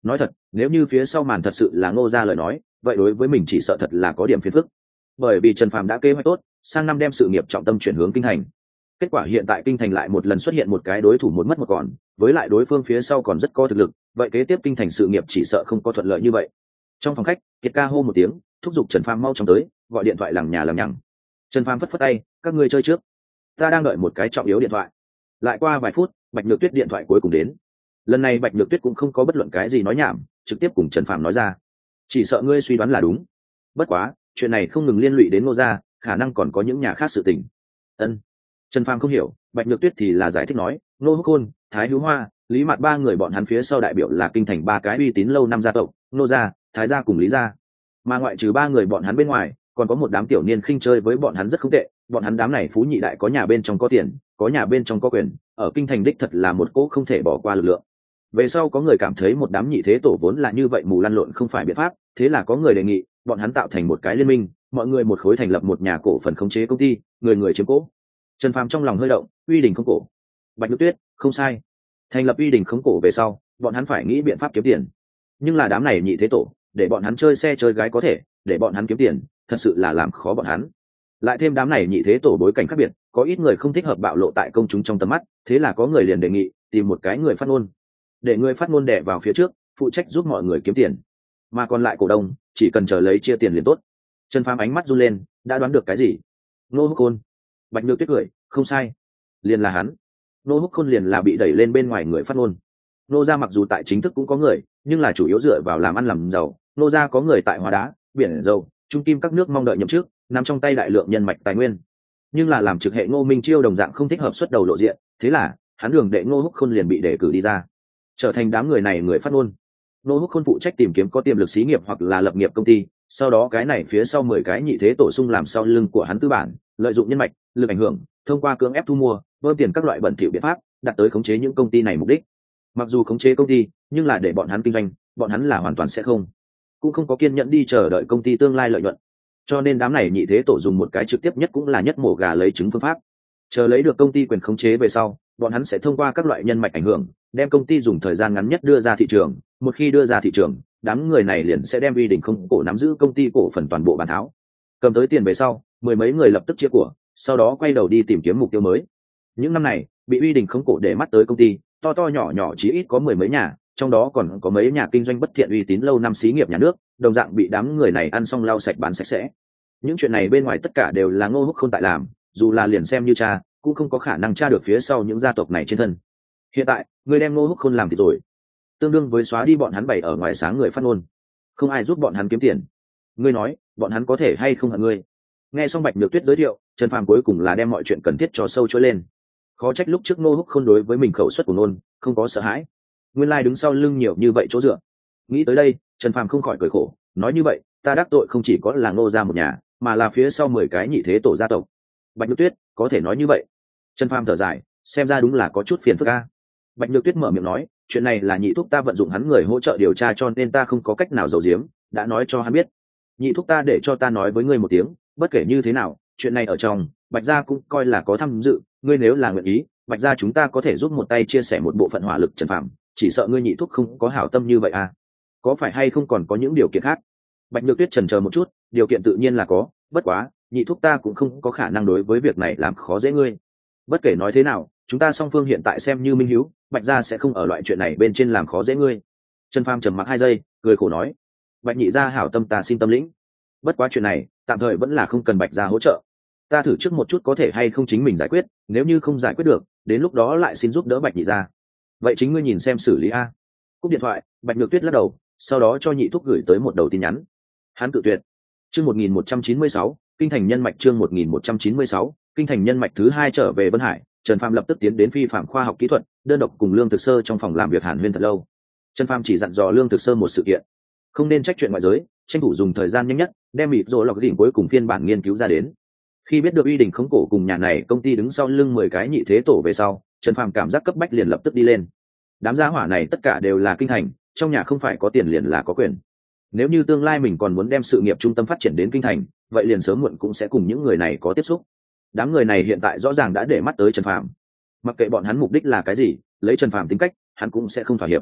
nói thật, nếu như phía sau màn thật sự là Ngô gia lời nói, vậy đối với mình chỉ sợ thật là có điểm phiền phức. Bởi vì Trần Phàm đã kế hoạch tốt, sang năm đem sự nghiệp trọng tâm chuyển hướng kinh thành. Kết quả hiện tại kinh thành lại một lần xuất hiện một cái đối thủ một mất một còn, với lại đối phương phía sau còn rất có thực lực, vậy kế tiếp kinh thành sự nghiệp chỉ sợ không có thuận lợi như vậy. Trong phòng khách, Kiệt ca hô một tiếng, thúc giục Trần Phàm mau chóng tới, gọi điện thoại lằng nhà lằng nhằng. Trần Phàm phất phất tay, các ngươi chơi trước, ta đang đợi một cái trọng yếu điện thoại. Lại qua vài phút, Bạch Nhược Tuyết điện thoại cuối cùng đến. Lần này Bạch Nhược Tuyết cũng không có bất luận cái gì nói nhảm, trực tiếp cùng Trần Phàm nói ra, chỉ sợ ngươi suy đoán là đúng, bất quá chuyện này không ngừng liên lụy đến Ngô gia, khả năng còn có những nhà khác sự tình. Ân. Trần Phàm không hiểu, Bạch Nhược Tuyết thì là giải thích nói, Ngô Húc Khôn, Thái Hữu Hoa, Lý Mạt ba người bọn hắn phía sau đại biểu là kinh thành ba cái uy tín lâu năm gia tộc, Ngô gia, Thái gia cùng Lý gia. Mà ngoại trừ ba người bọn hắn bên ngoài, còn có một đám tiểu niên khinh chơi với bọn hắn rất không tệ, bọn hắn đám này phú nhị đại có nhà bên trong có tiền, có nhà bên trong có quyền, ở kinh thành đích thật là một cỗ không thể bỏ qua lực lượng. Về sau có người cảm thấy một đám nhị thế tổ vốn là như vậy mù lăn lộn không phải biện pháp, thế là có người đề nghị bọn hắn tạo thành một cái liên minh, mọi người một khối thành lập một nhà cổ phần khống chế công ty, người người chiếm cổ. Trần Phàm trong lòng hơi động, uy đình khống cổ. Bạch Nhược Tuyết, không sai. Thành lập uy đình khống cổ về sau, bọn hắn phải nghĩ biện pháp kiếm tiền. Nhưng là đám này nhị thế tổ, để bọn hắn chơi xe chơi gái có thể, để bọn hắn kiếm tiền, thật sự là làm khó bọn hắn. Lại thêm đám này nhị thế tổ bối cảnh khác biệt, có ít người không thích hợp bạo lộ tại công chúng trong tầm mắt, thế là có người liền đề nghị tìm một cái người phát ngôn, để người phát ngôn đẻ vào phía trước, phụ trách giúp mọi người kiếm tiền, mà còn lại cổ đông chỉ cần chờ lấy chia tiền liền tốt. Trần Phàm ánh mắt run lên, đã đoán được cái gì. Ngô Húc Khôn. Bạch Nhược Tuyết cười, không sai, liền là hắn. Ngô Húc Khôn liền là bị đẩy lên bên ngoài người phát ngôn. Ngô gia mặc dù tại chính thức cũng có người, nhưng là chủ yếu dựa vào làm ăn làm giàu. Ngô gia có người tại hóa đá, biển dầu, trung kim các nước mong đợi nhậm chức, nằm trong tay đại lượng nhân mạch tài nguyên. Nhưng là làm trực hệ Ngô Minh Chiêu đồng dạng không thích hợp xuất đầu lộ diện, thế là hắn đường đệ Ngô Húc Khôn liền bị đề cử đi ra, trở thành đám người này người phát ngôn. Ngô Húc Khôn phụ trách tìm kiếm có tiềm lực xí nghiệp hoặc là lập nghiệp công ty, sau đó cái này phía sau mười cái nhị thế tổ sung làm sau lưng của hắn tư bản, lợi dụng nhân mạch, lực ảnh hưởng, thông qua cưỡng ép thu mua, bơm tiền các loại bẩn thỉu biện pháp, đạt tới khống chế những công ty này mục đích. Mặc dù khống chế công ty, nhưng là để bọn hắn kinh doanh, bọn hắn là hoàn toàn sẽ không, cũng không có kiên nhẫn đi chờ đợi công ty tương lai lợi nhuận. Cho nên đám này nhị thế tổ dùng một cái trực tiếp nhất cũng là nhất mổ gà lấy trứng phương pháp, chờ lấy được công ty quyền khống chế về sau, bọn hắn sẽ thông qua các loại nhân mạch ảnh hưởng, đem công ty dùng thời gian ngắn nhất đưa ra thị trường. Một khi đưa ra thị trường, đám người này liền sẽ đem uy đình không cổ nắm giữ công ty cổ phần toàn bộ bán tháo, cầm tới tiền về sau, mười mấy người lập tức chia của, sau đó quay đầu đi tìm kiếm mục tiêu mới. Những năm này bị uy đình không cổ để mắt tới công ty to to nhỏ nhỏ chí ít có mười mấy nhà, trong đó còn có mấy nhà kinh doanh bất thiện uy tín lâu năm xí nghiệp nhà nước, đồng dạng bị đám người này ăn xong lau sạch bán sạch sẽ. Những chuyện này bên ngoài tất cả đều là Ngô Húc Khôn tại làm, dù là liền xem như cha cũng không có khả năng tra được phía sau những gia tộc này trên thân. Hiện tại người đem Ngô Húc Khôn làm thì rồi, tương đương với xóa đi bọn hắn bày ở ngoài sáng người phát ngôn, không ai giúp bọn hắn kiếm tiền. Ngươi nói bọn hắn có thể hay không hận ngươi? Nghe xong Bạch Nhược Tuyết giới thiệu, Trần Phàm cuối cùng là đem mọi chuyện cần thiết cho sâu chuỗi lên. Khó trách lúc trước Ngô Húc Khôn đối với mình khẩu suất của nôn không có sợ hãi, nguyên lai đứng sau lưng nhiều như vậy chỗ dựa. Nghĩ tới đây, Trần Phàm không khỏi cười khổ, nói như vậy ta đắc tội không chỉ có là Ngô gia một nhà, mà là phía sau mười cái nhị thế tổ gia tộc. Bạch Nhược Tuyết, có thể nói như vậy. Trần Phàm thở dài, xem ra đúng là có chút phiền phức a. Bạch Nhược Tuyết mở miệng nói, chuyện này là nhị thúc ta vận dụng hắn người hỗ trợ điều tra cho nên ta không có cách nào giấu giếm, đã nói cho hắn biết. Nhị thúc ta để cho ta nói với ngươi một tiếng, bất kể như thế nào, chuyện này ở trong Bạch gia cũng coi là có tham dự, ngươi nếu là nguyện ý, Bạch gia chúng ta có thể giúp một tay chia sẻ một bộ phận hỏa lực. Trần Phàm, chỉ sợ ngươi nhị thúc không có hảo tâm như vậy à? Có phải hay không còn có những điều kiện khác? Bạch Nhược Tuyết chần chờ một chút, điều kiện tự nhiên là có, bất quá nhị thúc ta cũng không có khả năng đối với việc này làm khó dễ ngươi. Bất kể nói thế nào, chúng ta song phương hiện tại xem như minh hữu, Bạch gia sẽ không ở loại chuyện này bên trên làm khó dễ ngươi. Trần Phàm trầm mặc hai giây, cười khổ nói, Bạch nhị gia hảo tâm ta xin tâm lĩnh, bất quá chuyện này tạm thời vẫn là không cần Bạch gia hỗ trợ, ta thử trước một chút có thể hay không chính mình giải quyết, nếu như không giải quyết được, đến lúc đó lại xin giúp đỡ Bạch nhị gia. Vậy chính ngươi nhìn xem xử lý a. Cúp điện thoại, Bạch Nhược Tuyết lắc đầu, sau đó cho nhị thúc gửi tới một đầu tin nhắn. Hắn cự tuyệt. Chương một nghìn một trăm chín mươi sáu, kinh thành nhân mạch. Chương một nghìn một trăm chín mươi sáu, kinh thành nhân mạch thứ hai trở về Vân Hải, Trần Phàm lập tức tiến đến phi phạm khoa học kỹ thuật, đơn độc cùng Lương Thực Sơ trong phòng làm việc hàn huyên thật lâu. Trần Phàm chỉ dặn dò Lương Thực Sơ một sự kiện, không nên trách chuyện ngoại giới, tranh thủ dùng thời gian nhanh nhất đem mịp rồi lọc đỉnh cuối cùng phiên bản nghiên cứu ra đến. Khi biết được uy đình khống cổ cùng nhà này công ty đứng sau lưng mười cái nhị thế tổ về sau, Trần Phàm cảm giác cấp bách liền lập tức đi lên. Đám gia hỏa này tất cả đều là kinh thành, trong nhà không phải có tiền liền là có quyền. Nếu như tương lai mình còn muốn đem sự nghiệp trung tâm phát triển đến kinh thành, vậy liền sớm muộn cũng sẽ cùng những người này có tiếp xúc. Đám người này hiện tại rõ ràng đã để mắt tới Trần Phàm, mặc kệ bọn hắn mục đích là cái gì, lấy Trần Phàm tính cách, hắn cũng sẽ không thỏa hiệp.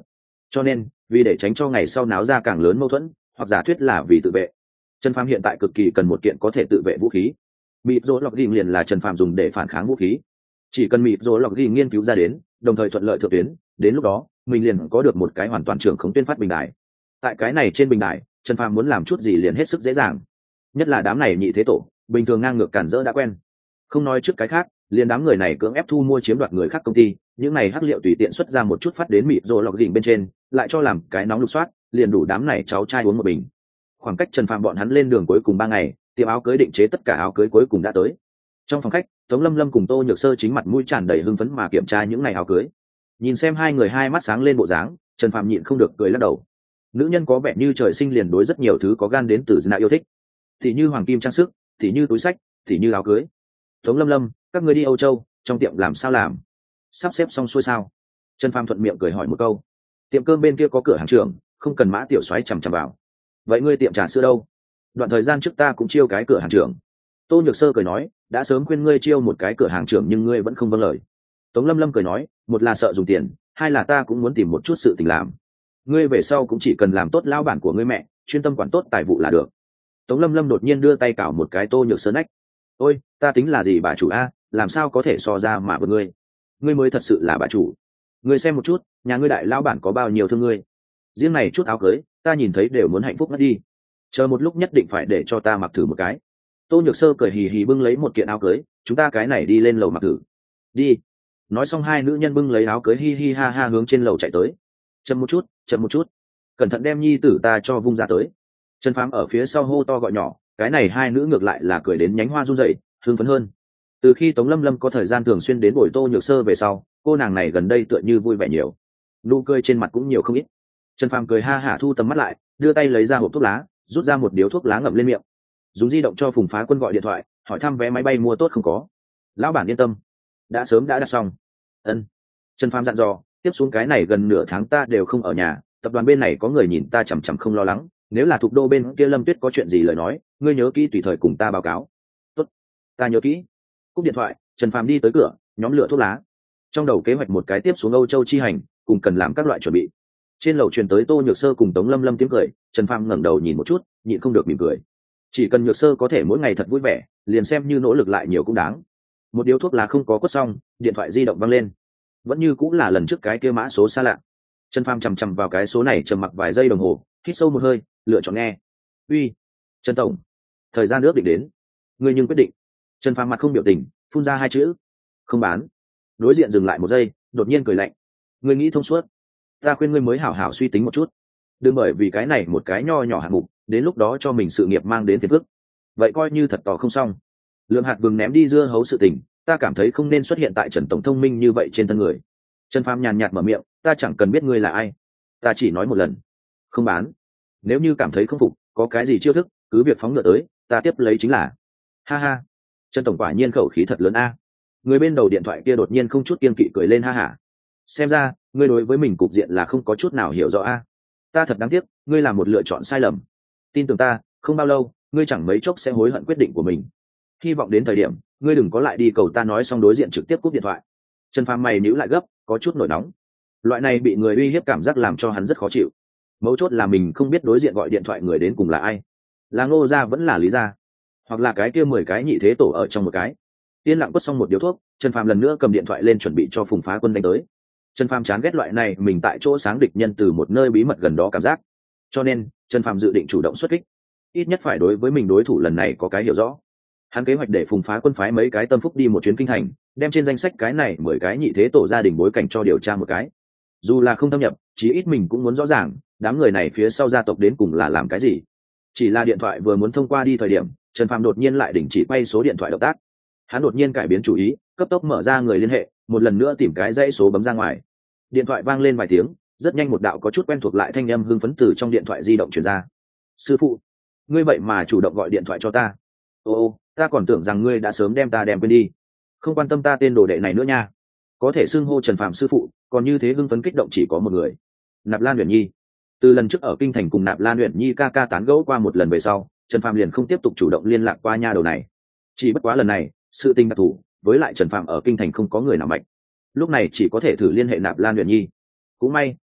cho nên vì để tránh cho ngày sau náo ra càng lớn mâu thuẫn, hoặc giả thuyết là vì tự vệ, Trần Phàm hiện tại cực kỳ cần một kiện có thể tự vệ vũ khí. Mịp rỗ lọc ghim liền là Trần Phàm dùng để phản kháng vũ khí. Chỉ cần mịp rỗ lọc ghim nghiên cứu ra đến, đồng thời thuận lợi thượng tuyến, đến lúc đó mình liền có được một cái hoàn toàn trưởng khống tuyên phát bình đài. Tại cái này trên bình đài, Trần Phàm muốn làm chút gì liền hết sức dễ dàng. Nhất là đám này nhị thế tổ, bình thường ngang ngược cản rỡ đã quen. Không nói trước cái khác, liền đám người này cưỡng ép thu mua chiếm đoạt người khác công ty, những này hắc liệu tùy tiện xuất ra một chút phát đến mịp rỗ lọc ghim bên trên, lại cho làm cái nóng lục soát, liền đủ đám này cháu trai uống một bình. Khoảng cách Trần Phàm bọn hắn lên đường cuối cùng ba ngày, tiệm áo cưới định chế tất cả áo cưới cuối cùng đã tới. Trong phòng khách, Tống Lâm Lâm cùng Tô Nhược Sơ chính mặt mũi tràn đầy hưng phấn mà kiểm tra những ngày áo cưới. Nhìn xem hai người hai mắt sáng lên bộ dáng, Trần Phàm nhịn không được cười lắc đầu. Nữ nhân có vẻ như trời sinh liền đối rất nhiều thứ có gan đến từ Dna yêu thích, thì như hoàng kim trang sức, thì như túi xách, thì như áo cưới. Tống Lâm Lâm, các người đi Âu Châu, trong tiệm làm sao làm? Sắp xếp xong xuôi sao? Trần Phàm thuận miệng cười hỏi một câu. Tiệm cơm bên kia có cửa hàng trưởng, không cần Mã Tiểu Soái chằm chằm vào. Vậy ngươi tiệm trà sữa đâu? Đoạn thời gian trước ta cũng chiêu cái cửa hàng trưởng. Tô Nhược Sơ cười nói, đã sớm khuyên ngươi chiêu một cái cửa hàng trưởng nhưng ngươi vẫn không vâng lời. Tống Lâm Lâm cười nói, một là sợ dùng tiền, hai là ta cũng muốn tìm một chút sự tình làm. Ngươi về sau cũng chỉ cần làm tốt lao bản của ngươi mẹ, chuyên tâm quản tốt tài vụ là được. Tống Lâm Lâm đột nhiên đưa tay cào một cái Tô Nhược Sơ nách. Ôi, ta tính là gì bà chủ a, làm sao có thể so ra mà với ngươi? Ngươi mới thật sự là bà chủ. Ngươi xem một chút, nhà ngươi đại lao bản có bao nhiêu thương ngươi. Riêng này chút áo cưới, ta nhìn thấy đều muốn hạnh phúc mất đi. Chờ một lúc nhất định phải để cho ta mặc thử một cái. Tô Nhược Sơ cười hì hì bưng lấy một kiện áo cưới, chúng ta cái này đi lên lầu mặc thử. Đi. Nói xong hai nữ nhân bưng lấy áo cưới hi hi ha ha hướng trên lầu chạy tới. Chậm một chút, chậm một chút, cẩn thận đem nhi tử ta cho vung ra tới. Trần Phàm ở phía sau hô to gọi nhỏ, cái này hai nữ ngược lại là cười đến nhánh hoa run rẩy, hưng phấn hơn. Từ khi Tống Lâm Lâm có thời gian thường xuyên đến buổi Tô Nhược Sơ về sau, cô nàng này gần đây tựa như vui vẻ nhiều, nụ cười trên mặt cũng nhiều không ít. Trần Phàm cười ha hả thu tầm mắt lại, đưa tay lấy ra hộp thuốc lá, rút ra một điếu thuốc lá ngậm lên miệng, dùng di động cho Phùng Phá Quân gọi điện thoại, hỏi thăm vé máy bay mua tốt không có. Lão bản yên tâm, đã sớm đã đặt xong. Ân. Trần Phàm dặn dò, tiếp xuống cái này gần nửa tháng ta đều không ở nhà, tập đoàn bên này có người nhìn ta chằm chằm không lo lắng, nếu là thuộc đô bên kia Lâm Tuyết có chuyện gì lời nói, ngươi nhớ kỹ tùy thời cùng ta báo cáo. Tốt, ta nhớ kỹ. Cúp điện thoại, Trần Phàm đi tới cửa, nhóm lửa thuốc lá. Trong đầu kế hoạch một cái tiếp xuống Âu Châu chi hành, cùng cần làm các loại chuẩn bị. Trên lầu truyền tới Tô Nhược Sơ cùng Tống Lâm Lâm tiếng cười, Trần Phàm ngẩng đầu nhìn một chút, nhịn không được mỉm cười. Chỉ cần Nhược Sơ có thể mỗi ngày thật vui vẻ, liền xem như nỗ lực lại nhiều cũng đáng. Một điếu thuốc lá không có quất xong, điện thoại di động vang lên. Vẫn như cũng là lần trước cái kia mã số xa lạ. Trần Phàm chằm chằm vào cái số này trầm mặc vài giây đồng hồ, hít sâu một hơi, lựa chọn nghe. Uy, Trần tổng, thời gian ước định đến, ngươi nhưng quyết định. Trần Phàm mặt không biểu tình, phun ra hai chữ: không bán. Đối diện dừng lại một giây, đột nhiên cười lạnh: ngươi nghĩ thông suốt, ta khuyên ngươi mới hảo hảo suy tính một chút, đừng bởi vì cái này một cái nho nhỏ hạng mục, đến lúc đó cho mình sự nghiệp mang đến phiền phức. Vậy coi như thật tỏ không xong. Lượng hạt vừng ném đi dưa hấu sự tình, ta cảm thấy không nên xuất hiện tại Trần tổng thông minh như vậy trên thân người. Trần Phàm nhàn nhạt mở miệng, ta chẳng cần biết ngươi là ai, ta chỉ nói một lần, không bán. Nếu như cảm thấy không phục, có cái gì chiêu thức, cứ việc phóng ngựa tới, ta tiếp lấy chính là. Ha ha, Trần tổng quả nhiên khẩu khí thật lớn a. Người bên đầu điện thoại kia đột nhiên không chút kiên kỵ cười lên ha hả. Xem ra ngươi đối với mình cục diện là không có chút nào hiểu rõ a. Ta thật đáng tiếc, ngươi làm một lựa chọn sai lầm. Tin tưởng ta, không bao lâu ngươi chẳng mấy chốc sẽ hối hận quyết định của mình. Hy vọng đến thời điểm ngươi đừng có lại đi cầu ta nói xong đối diện trực tiếp cúp điện thoại. Trần Phàm mày nhíu lại gấp, có chút nổi nóng. Loại này bị người uy hiếp cảm giác làm cho hắn rất khó chịu. Mấu chốt là mình không biết đối diện gọi điện thoại người đến cùng là ai, là Ngô gia vẫn là Lý gia, hoặc là cái kia mười cái nhị thế tổ ở trong một cái. Yên lặng quất xong một điếu thuốc, Trần Phàm lần nữa cầm điện thoại lên chuẩn bị cho Phùng Phá Quân đánh tới. Trần Phàm chán ghét loại này mình tại chỗ sáng địch nhân từ một nơi bí mật gần đó cảm giác, cho nên Trần Phàm dự định chủ động xuất kích, ít nhất phải đối với mình đối thủ lần này có cái hiểu rõ. Hắn kế hoạch để Phùng Phá Quân phái mấy cái tâm phúc đi một chuyến kinh thành, đem trên danh sách cái này mười cái nhị thế tổ gia đình bối cảnh cho điều tra một cái. Dù là không thâm nhập, chí ít mình cũng muốn rõ ràng đám người này phía sau gia tộc đến cùng là làm cái gì. Chỉ là điện thoại vừa muốn thông qua đi thời điểm, Trần Phàm đột nhiên lại đình chỉ quay số điện thoại động tác. Hắn đột nhiên cải biến chủ ý, cấp tốc mở ra người liên hệ, một lần nữa tìm cái dãy số bấm ra ngoài. Điện thoại vang lên vài tiếng, rất nhanh một đạo có chút quen thuộc lại thanh âm hưng phấn từ trong điện thoại di động truyền ra. Sư phụ, ngươi vậy mà chủ động gọi điện thoại cho ta. Ô ô, ta còn tưởng rằng ngươi đã sớm đem ta đem quên đi, không quan tâm ta tên đồ đệ này nữa nha. Có thể xưng hô Trần Phàm sư phụ, còn như thế hưng phấn kích động chỉ có một người, Nạp Lan Uyển Nhi. Từ lần trước ở kinh thành cùng Nạp Lan Uyển Nhi ca ca tán gẫu qua một lần về sau, Trần Phàm liền không tiếp tục chủ động liên lạc qua nha đầu này. Chỉ bất quá lần này sự tình đặc thù, với lại Trần Phàm ở kinh thành không có người nào mạnh, lúc này chỉ có thể thử liên hệ Nạp Lan Uyển Nhi. Cũng may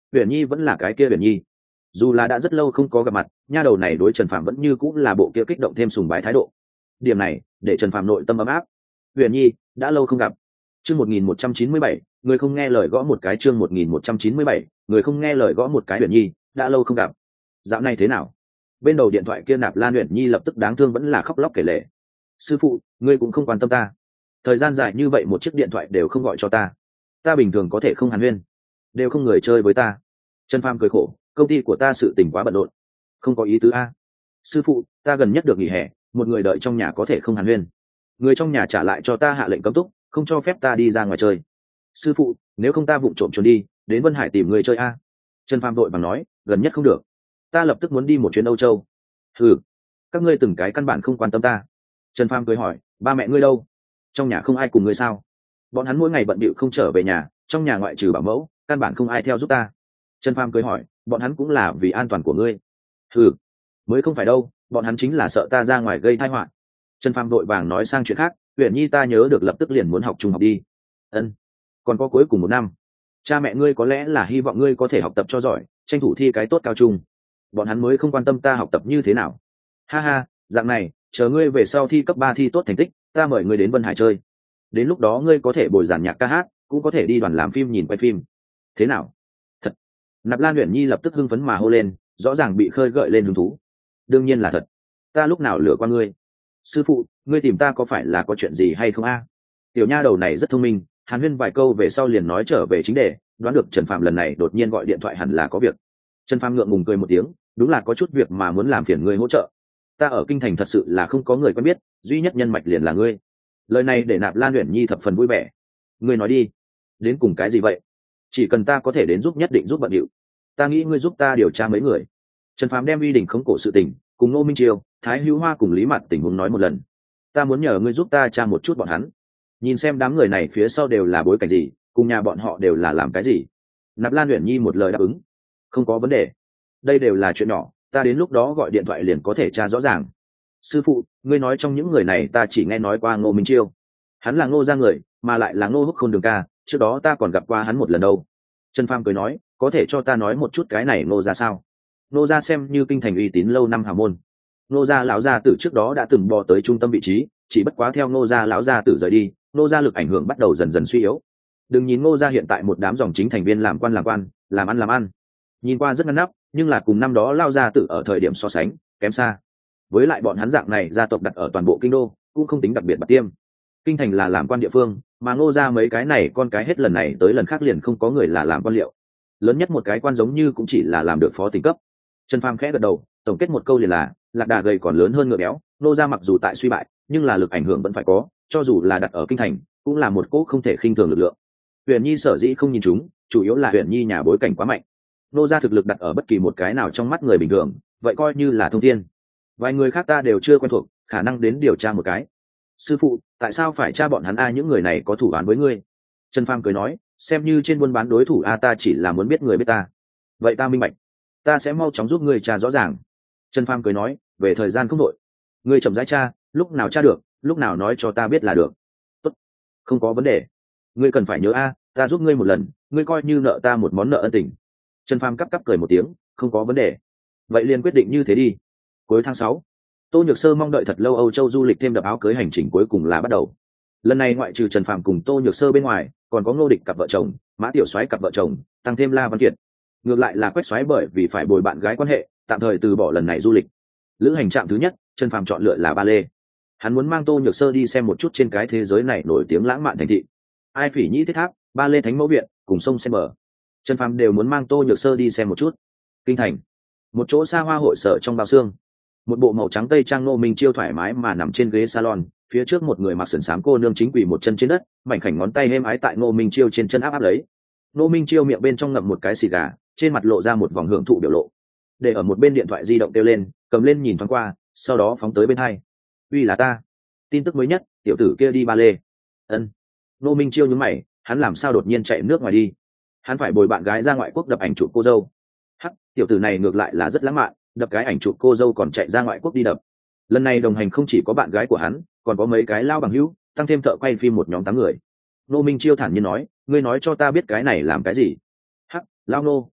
Huyền Nhi vẫn là cái kia Huyền Nhi. Dù là đã rất lâu không có gặp mặt, nha đầu này đối Trần Phạm vẫn như cũng là bộ kia kích động thêm sùng bái thái độ. Điểm này để Trần Phạm nội tâm ấm áp. Huyền Nhi, đã lâu không gặp. Chương một nghìn một trăm chín mươi bảy, người không nghe lời gõ một cái. Chương một nghìn một trăm chín mươi bảy, người không nghe lời gõ một cái. Huyền Nhi, đã lâu không gặp. Dạo này thế nào? Bên đầu điện thoại kia Nạp Lan Huyền Nhi lập tức đáng thương vẫn là khóc lóc kể lể. Sư phụ, ngươi cũng không quan tâm ta. Thời gian dài như vậy một chiếc điện thoại đều không gọi cho ta. Ta bình thường có thể không hàn huyên, đều không người chơi với ta. Trần Phàm cười khổ, công ty của ta sự tình quá bận rộn, không có ý tứ a. Sư phụ, ta gần nhất được nghỉ hè, một người đợi trong nhà có thể không hàn huyên. Người trong nhà trả lại cho ta hạ lệnh cấm túc, không cho phép ta đi ra ngoài chơi. Sư phụ, nếu không ta vụng trộm trốn đi đến Vân Hải tìm người chơi a. Trần Phàm vội vàng nói, gần nhất không được, ta lập tức muốn đi một chuyến Âu Châu. Ừ, các ngươi từng cái căn bản không quan tâm ta. Trần Phàm cười hỏi, ba mẹ ngươi đâu? Trong nhà không ai cùng ngươi sao? Bọn hắn mỗi ngày bận bịu không trở về nhà, trong nhà ngoại trừ bảo mẫu căn bản không ai theo giúp ta. Trần Phàm cười hỏi, bọn hắn cũng là vì an toàn của ngươi. Ừ, mới không phải đâu, bọn hắn chính là sợ ta ra ngoài gây tai họa. Trần Phàm vội vàng nói sang chuyện khác, Huyền Nhi ta nhớ được lập tức liền muốn học trung học đi. Ân, còn có cuối cùng một năm. Cha mẹ ngươi có lẽ là hy vọng ngươi có thể học tập cho giỏi, tranh thủ thi cái tốt cao trung. Bọn hắn mới không quan tâm ta học tập như thế nào. Ha ha, dạng này, chờ ngươi về sau thi cấp ba thi tốt thành tích, ta mời ngươi đến Vân Hải chơi. Đến lúc đó ngươi có thể bồi giảng nhạc ca hát, cũng có thể đi đoàn làm phim nhìn quay phim. Thế nào? Thật. Nạp Lan Huyền Nhi lập tức hưng phấn mà hô lên, rõ ràng bị khơi gợi lên hứng thú. Đương nhiên là thật. Ta lúc nào lừa qua ngươi? Sư phụ, ngươi tìm ta có phải là có chuyện gì hay không a? Tiểu nha đầu này rất thông minh, hàn huyên vài câu về sau liền nói trở về chính đề, đoán được Trần Phạm lần này đột nhiên gọi điện thoại hẳn là có việc. Trần Phạm ngượng ngùng cười một tiếng, đúng là có chút việc mà muốn làm phiền ngươi hỗ trợ. Ta ở kinh thành thật sự là không có người quen biết, duy nhất nhân mạch liền là ngươi. Lời này để Nạp Lan Huyền Nhi thập phần vui vẻ. Ngươi nói đi, đến cùng cái gì vậy? Chỉ cần ta có thể đến giúp nhất định giúp bận điệu. Ta nghĩ ngươi giúp ta điều tra mấy người. Trần Phạm đem uy đỉnh khống cổ sự tình cùng Ngô Minh Chiêu, Thái Hữu Hoa cùng Lý Mạt tình huống nói một lần. Ta muốn nhờ ngươi giúp ta tra một chút bọn hắn, nhìn xem đám người này phía sau đều là bối cảnh gì, cùng nhà bọn họ đều là làm cái gì. Nạp Lan Huyền Nhi một lời đáp ứng. Không có vấn đề, đây đều là chuyện nhỏ, ta đến lúc đó gọi điện thoại liền có thể tra rõ ràng. Sư phụ, ngươi nói trong những người này ta chỉ nghe nói qua Ngô Minh Chiêu, hắn là Ngô gia người, mà lại là Ngô Húc Không Đường ca, trước đó ta còn gặp qua hắn một lần đâu. Trần Phàm cười nói, có thể cho ta nói một chút cái này Ngô gia sao? Ngô gia xem như kinh thành uy tín lâu năm hào môn. Ngô gia lão gia tử trước đó đã từng bò tới trung tâm vị trí, chỉ bất quá theo Ngô gia lão gia tử rời đi, Ngô gia lực ảnh hưởng bắt đầu dần dần suy yếu. Đừng nhìn Ngô gia hiện tại một đám dòng chính thành viên làm quan làm quan, làm ăn làm ăn, nhìn qua rất ngăn nắp, nhưng là cùng năm đó lao gia tử ở thời điểm so sánh kém xa. Với lại bọn hắn dạng này gia tộc đặt ở toàn bộ kinh đô cũng không tính đặc biệt bạc tiêm. Kinh thành là làm quan địa phương, mà Ngô gia mấy cái này con cái hết lần này tới lần khác liền không có người là làm quan liệu. Lớn nhất một cái quan giống như cũng chỉ là làm được phó tỉnh cấp. Trần Phàm khẽ gật đầu, tổng kết một câu liền là lạc đà gầy còn lớn hơn ngựa béo. Ngô gia mặc dù tại suy bại, nhưng là lực ảnh hưởng vẫn phải có, cho dù là đặt ở kinh thành cũng là một cỗ không thể khinh thường lực lượng. Huyền Nhi sở dĩ không nhìn chúng, chủ yếu là Huyền Nhi nhà bối cảnh quá mạnh. Ngô gia thực lực đặt ở bất kỳ một cái nào trong mắt người bình thường, vậy coi như là thông thiên. Vài người khác ta đều chưa quen thuộc, khả năng đến điều tra một cái. Sư phụ, tại sao phải tra bọn hắn a? Những người này có thủ án với ngươi? Trần Phàm cười nói, xem như trên buôn bán đối thủ a, ta chỉ là muốn biết người biết ta. Vậy ta minh bạch, ta sẽ mau chóng giúp ngươi tra rõ ràng. Trần Phàm cười nói, về thời gian không đội, ngươi chậm rãi tra, lúc nào tra được lúc nào nói cho ta biết là được. Tốt, không có vấn đề. Ngươi cần phải nhớ a, ta giúp ngươi một lần, ngươi coi như nợ ta một món nợ ân tình. Trần Phàm cắp cắp cười một tiếng, không có vấn đề. Vậy liền quyết định như thế đi. Cuối tháng sáu, Tô Nhược Sơ mong đợi thật lâu Âu Châu du lịch thêm đập áo cưới hành trình cuối cùng là bắt đầu. Lần này ngoại trừ Trần Phàm cùng Tô Nhược Sơ bên ngoài, còn có Ngô Địch cặp vợ chồng, Mã Tiểu Soái cặp vợ chồng, tăng thêm La Văn Kiệt. Ngược lại là Quách Soái bởi vì phải bồi bạn gái quan hệ, tạm thời từ bỏ lần này du lịch. Lữ hành trạm thứ nhất, Trần Phàm chọn lựa là Ba Lê. Hắn muốn mang Tô Nhược Sơ đi xem một chút trên cái thế giới này nổi tiếng lãng mạn thành thị. Ai Phỉ Nhĩ Thiết Tháp, Ba Lê Thánh Mẫu Viện, cùng sông Sen Bờ. Trần Phàm đều muốn mang Tô Nhược Sơ đi xem một chút. Kinh thành, một chỗ xa hoa hội sở trong bao xương, một bộ màu trắng tây trang Ngô Minh Chiêu thoải mái mà nằm trên ghế salon, phía trước một người mặc sườn xám cô nương chính quỳ một chân trên đất, mảnh khảnh ngón tay êm ái tại Ngô Minh Chiêu trên chân áp áp lấy. Ngô Minh Chiêu miệng bên trong ngậm một cái xì gà, trên mặt lộ ra một vòng hưởng thụ biểu lộ. Để ở một bên điện thoại di động kêu lên, cầm lên nhìn thoáng qua, sau đó phóng tới bên hai. Uy là ta, tin tức mới nhất, tiểu tử kia đi Ba Lê. Ân. Ngô Minh Chiêu nhướng mày, hắn làm sao đột nhiên chạy nước ngoài đi? Hắn phải bồi bạn gái ra ngoại quốc đập ảnh chụp cô dâu. Hắc, tiểu tử này ngược lại là rất lãng mạn, đập cái ảnh chụp cô dâu còn chạy ra ngoại quốc đi đập. Lần này đồng hành không chỉ có bạn gái của hắn, còn có mấy cái lao bằng hữu, tăng thêm thợ quay phim một nhóm tám người. Ngô Minh Chiêu thản nhiên nói, ngươi nói cho ta biết cái này làm cái gì? Hắc, lao Ngô,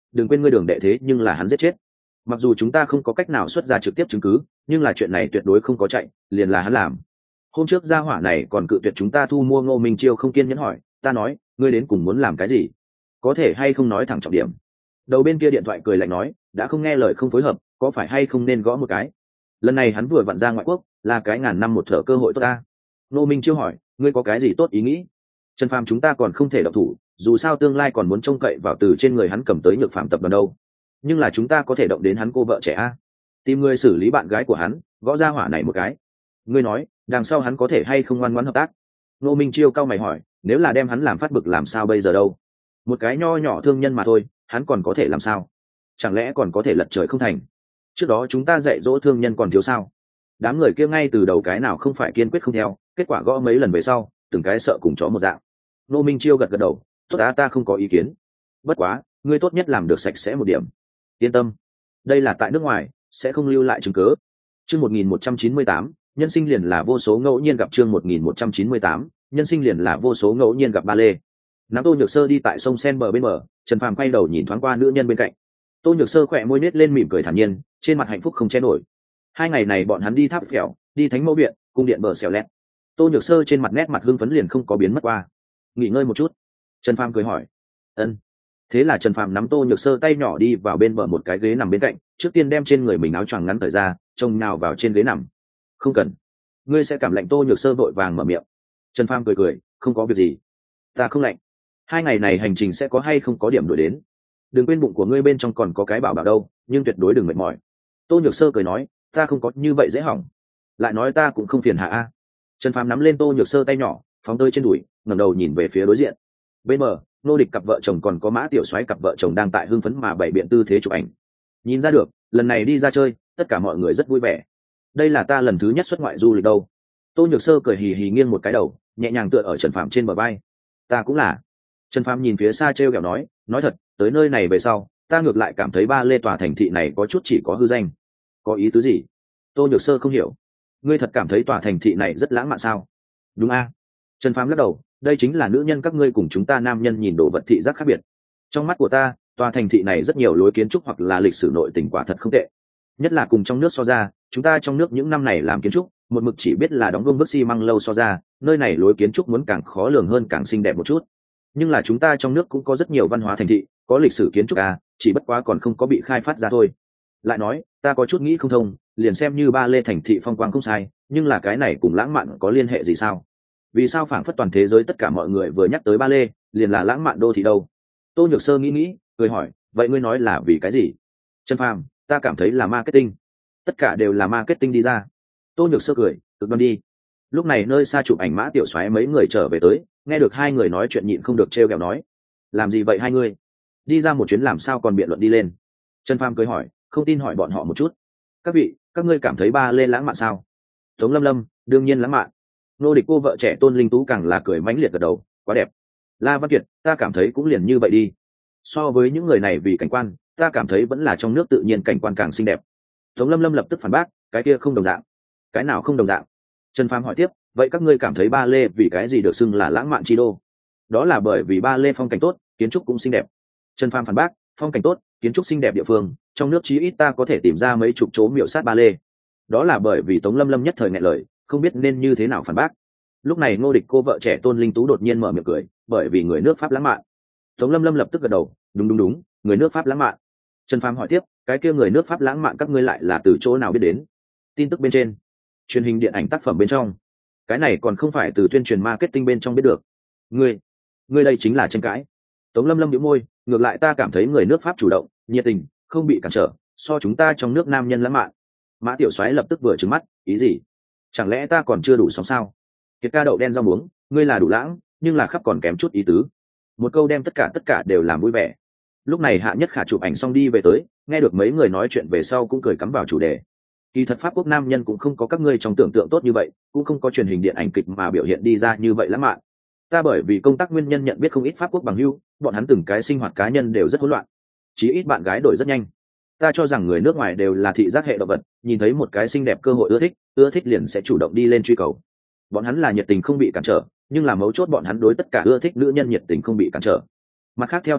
đừng quên ngươi đường đệ thế nhưng là hắn giết chết. Mặc dù chúng ta không có cách nào xuất ra trực tiếp chứng cứ, nhưng là chuyện này tuyệt đối không có chạy, liền là hắn làm. Hôm trước gia hỏa này còn cự tuyệt chúng ta thu mua Ngô Minh Chiêu không kiên nhẫn hỏi, ta nói, ngươi đến cùng muốn làm cái gì? Có thể hay không nói thẳng trọng điểm. Đầu bên kia điện thoại cười lạnh nói, đã không nghe lời không phối hợp, có phải hay không nên gõ một cái? Lần này hắn vừa vặn ra ngoại quốc, là cái ngàn năm một thở cơ hội tốt ta. Ngô Minh Chiêu hỏi, ngươi có cái gì tốt ý nghĩ? Trần Phàm chúng ta còn không thể động thủ, dù sao tương lai còn muốn trông cậy vào từ trên người hắn cầm tới nhược phạm tập đoàn đâu. Nhưng là chúng ta có thể động đến hắn cô vợ trẻ a, tìm người xử lý bạn gái của hắn, gõ ra hỏa này một cái. Ngươi nói, đằng sau hắn có thể hay không ngoan ngoãn hợp tác? Ngô Minh Chiêu cao mày hỏi, nếu là đem hắn làm phát bực làm sao bây giờ đâu? Một cái nho nhỏ thương nhân mà thôi, hắn còn có thể làm sao? Chẳng lẽ còn có thể lật trời không thành? Trước đó chúng ta dạy dỗ thương nhân còn thiếu sao? Đám người kia ngay từ đầu cái nào không phải kiên quyết không theo, kết quả gõ mấy lần về sau, từng cái sợ cùng chó một dạng. Ngô Minh Chiêu gật gật đầu, tốt á, ta không có ý kiến. Bất quá, ngươi tốt nhất làm được sạch sẽ một điểm. Yên tâm, đây là tại nước ngoài, sẽ không lưu lại chứng cứ. Chương một nghìn một trăm chín mươi tám, nhân sinh liền là vô số ngẫu nhiên gặp. Chương một nghìn một trăm chín mươi tám, nhân sinh liền là vô số ngẫu nhiên gặp. Ba lê. Nắm Tô Nhược Sơ đi tại sông Sen bờ bên bờ, Trần Phàm quay đầu nhìn thoáng qua nữ nhân bên cạnh. Tô Nhược Sơ khỏe môi nết lên mỉm cười thản nhiên, trên mặt hạnh phúc không che nổi. Hai ngày này bọn hắn đi tháp phèo, đi thánh mẫu viện, cung điện bờ xèo lẹt. Tô Nhược Sơ trên mặt nét mặt hưng phấn liền không có biến mất qua. Nghỉ ngơi một chút. Trần Phàm cười hỏi. Ân. Thế là Trần Phàm nắm Tô Nhược Sơ tay nhỏ đi vào bên bờ một cái ghế nằm bên cạnh, trước tiên đem trên người mình áo choàng ngắn cởi ra, trông nào vào trên ghế nằm. Không cần, ngươi sẽ cảm lạnh. Tô Nhược Sơ vội vàng mở miệng. Trần Phàm cười cười, không có việc gì, ta không lạnh. Hai ngày này hành trình sẽ có hay không có điểm đổi đến, đừng quên bụng của ngươi bên trong còn có cái bảo bảo đâu, nhưng tuyệt đối đừng mệt mỏi. Tô Nhược Sơ cười nói, ta không có như vậy dễ hỏng, lại nói ta cũng không phiền hạ a. Trần Phàm nắm lên Tô Nhược Sơ tay nhỏ, phóng tới trên đùi, ngẩng đầu nhìn về phía đối diện. Bên bờ, Nô Địch cặp vợ chồng còn có Mã Tiểu Soái cặp vợ chồng đang tại hưng phấn mà bày biện tư thế chụp ảnh. Nhìn ra được, lần này đi ra chơi, tất cả mọi người rất vui vẻ. Đây là ta lần thứ nhất xuất ngoại du lịch đâu. Tô Nhược Sơ cười hì hì nghiêng một cái đầu, nhẹ nhàng tựa ở Trần Phàm trên bờ vai. Ta cũng là. Trần Phàm nhìn phía xa trêu ghẹo nói, nói thật, tới nơi này về sau, ta ngược lại cảm thấy Ba Lê tòa thành thị này có chút chỉ có hư danh. Có ý tứ gì? Tô Nhược Sơ không hiểu. Ngươi thật cảm thấy tòa thành thị này rất lãng mạn sao? Đúng a. Trần Phàm lắc đầu, đây chính là nữ nhân các ngươi cùng chúng ta nam nhân nhìn đồ vật thị giác khác biệt. Trong mắt của ta, tòa thành thị này rất nhiều lối kiến trúc hoặc là lịch sử nội tình quả thật không tệ. Nhất là cùng trong nước so ra, chúng ta trong nước những năm này làm kiến trúc, một mực chỉ biết là đóng vương vức xi măng lâu so ra, nơi này lối kiến trúc muốn càng khó lường hơn càng xinh đẹp một chút. Nhưng là chúng ta trong nước cũng có rất nhiều văn hóa thành thị, có lịch sử kiến trúc à, chỉ bất quá còn không có bị khai phát ra thôi. Lại nói, ta có chút nghĩ không thông, liền xem như Ba Lê thành thị phong quang không sai, nhưng là cái này cùng lãng mạn có liên hệ gì sao? Vì sao phảng phất toàn thế giới tất cả mọi người vừa nhắc tới Ba Lê, liền là lãng mạn đô thị đâu? Tô Nhược Sơ nghĩ nghĩ, cười hỏi, vậy ngươi nói là vì cái gì? Trần Phàm, ta cảm thấy là marketing. Tất cả đều là marketing đi ra. Tô Nhược Sơ cười, cực đoan đi. Lúc này nơi xa chụp ảnh Mã Tiểu Soái mấy người trở về tới, nghe được hai người nói chuyện nhịn không được trêu ghẹo nói, làm gì vậy hai người? Đi ra một chuyến làm sao còn biện luận đi lên? Trần Phàm cười hỏi, không tin hỏi bọn họ một chút. Các vị, các ngươi cảm thấy Ba Lê lãng mạn sao? Tống Lâm Lâm, đương nhiên lãng mạn. Nô Địch cô vợ trẻ Tôn Linh Tú càng là cười mãnh liệt gật đầu, quá đẹp. La Văn Kiệt, ta cảm thấy cũng liền như vậy đi. So với những người này vì cảnh quan, ta cảm thấy vẫn là trong nước tự nhiên cảnh quan càng xinh đẹp. Tống Lâm Lâm lập tức phản bác, cái kia không đồng dạng. Cái nào không đồng dạng? Trần Phàm hỏi tiếp, vậy các ngươi cảm thấy Ba Lê vì cái gì được xưng là lãng mạn chi đô? Đó là bởi vì Ba Lê phong cảnh tốt, kiến trúc cũng xinh đẹp. Trần Phàm phản bác, phong cảnh tốt, kiến trúc xinh đẹp địa phương, trong nước chí ít ta có thể tìm ra mấy chục chỗ miểu sát Ba Lê. Đó là bởi vì Tống Lâm Lâm nhất thời nghẹn lời, không biết nên như thế nào phản bác. Lúc này Ngô Địch cô vợ trẻ Tôn Linh Tú đột nhiên mở miệng cười, bởi vì người nước Pháp lãng mạn. Tống Lâm Lâm lập tức gật đầu, đúng đúng đúng, người nước Pháp lãng mạn. Trần Phàm hỏi tiếp, cái kia người nước Pháp lãng mạn các ngươi lại là từ chỗ nào biết đến? Tin tức bên trên, truyền hình điện ảnh tác phẩm bên trong. Cái này còn không phải từ tuyên truyền marketing bên trong biết được. Ngươi, ngươi đây chính là tranh cãi. Tống Lâm Lâm nhíu môi, ngược lại ta cảm thấy người nước Pháp chủ động, nhiệt tình, không bị cản trở, so chúng ta trong nước nam nhân lãng mạn. Mã Tiểu Soái lập tức vừa trừng mắt, ý gì? Chẳng lẽ ta còn chưa đủ sống sao? Kiệt ca đậu đen rau muống, ngươi là đủ lãng, nhưng là khắp còn kém chút ý tứ. Một câu đem tất cả tất cả đều làm vui vẻ. Lúc này Hạ Nhất Khả chụp ảnh xong đi về tới, nghe được mấy người nói chuyện về sau cũng cười cắm vào chủ đề. Kỳ thật Pháp quốc nam nhân cũng không có các ngươi trong tưởng tượng tốt như vậy, cũng không có truyền hình điện ảnh kịch mà biểu hiện đi ra như vậy lãng mạn. Ta bởi vì công tác nguyên nhân nhận biết không ít Pháp quốc bằng hữu, bọn hắn từng cái sinh hoạt cá nhân đều rất hỗn loạn, chí ít bạn gái đổi rất nhanh. Ta cho rằng người nước ngoài đều là thị giác hệ động vật, nhìn thấy một cái xinh đẹp cơ hội ưa thích, ưa thích liền sẽ chủ động đi lên truy cầu. Bọn hắn là nhiệt tình không bị cản trở, nhưng là mấu chốt bọn hắn đối tất cả ưa thích nữ nhân nhiệt tình không bị cản trở. Mặt khác theo thống kê,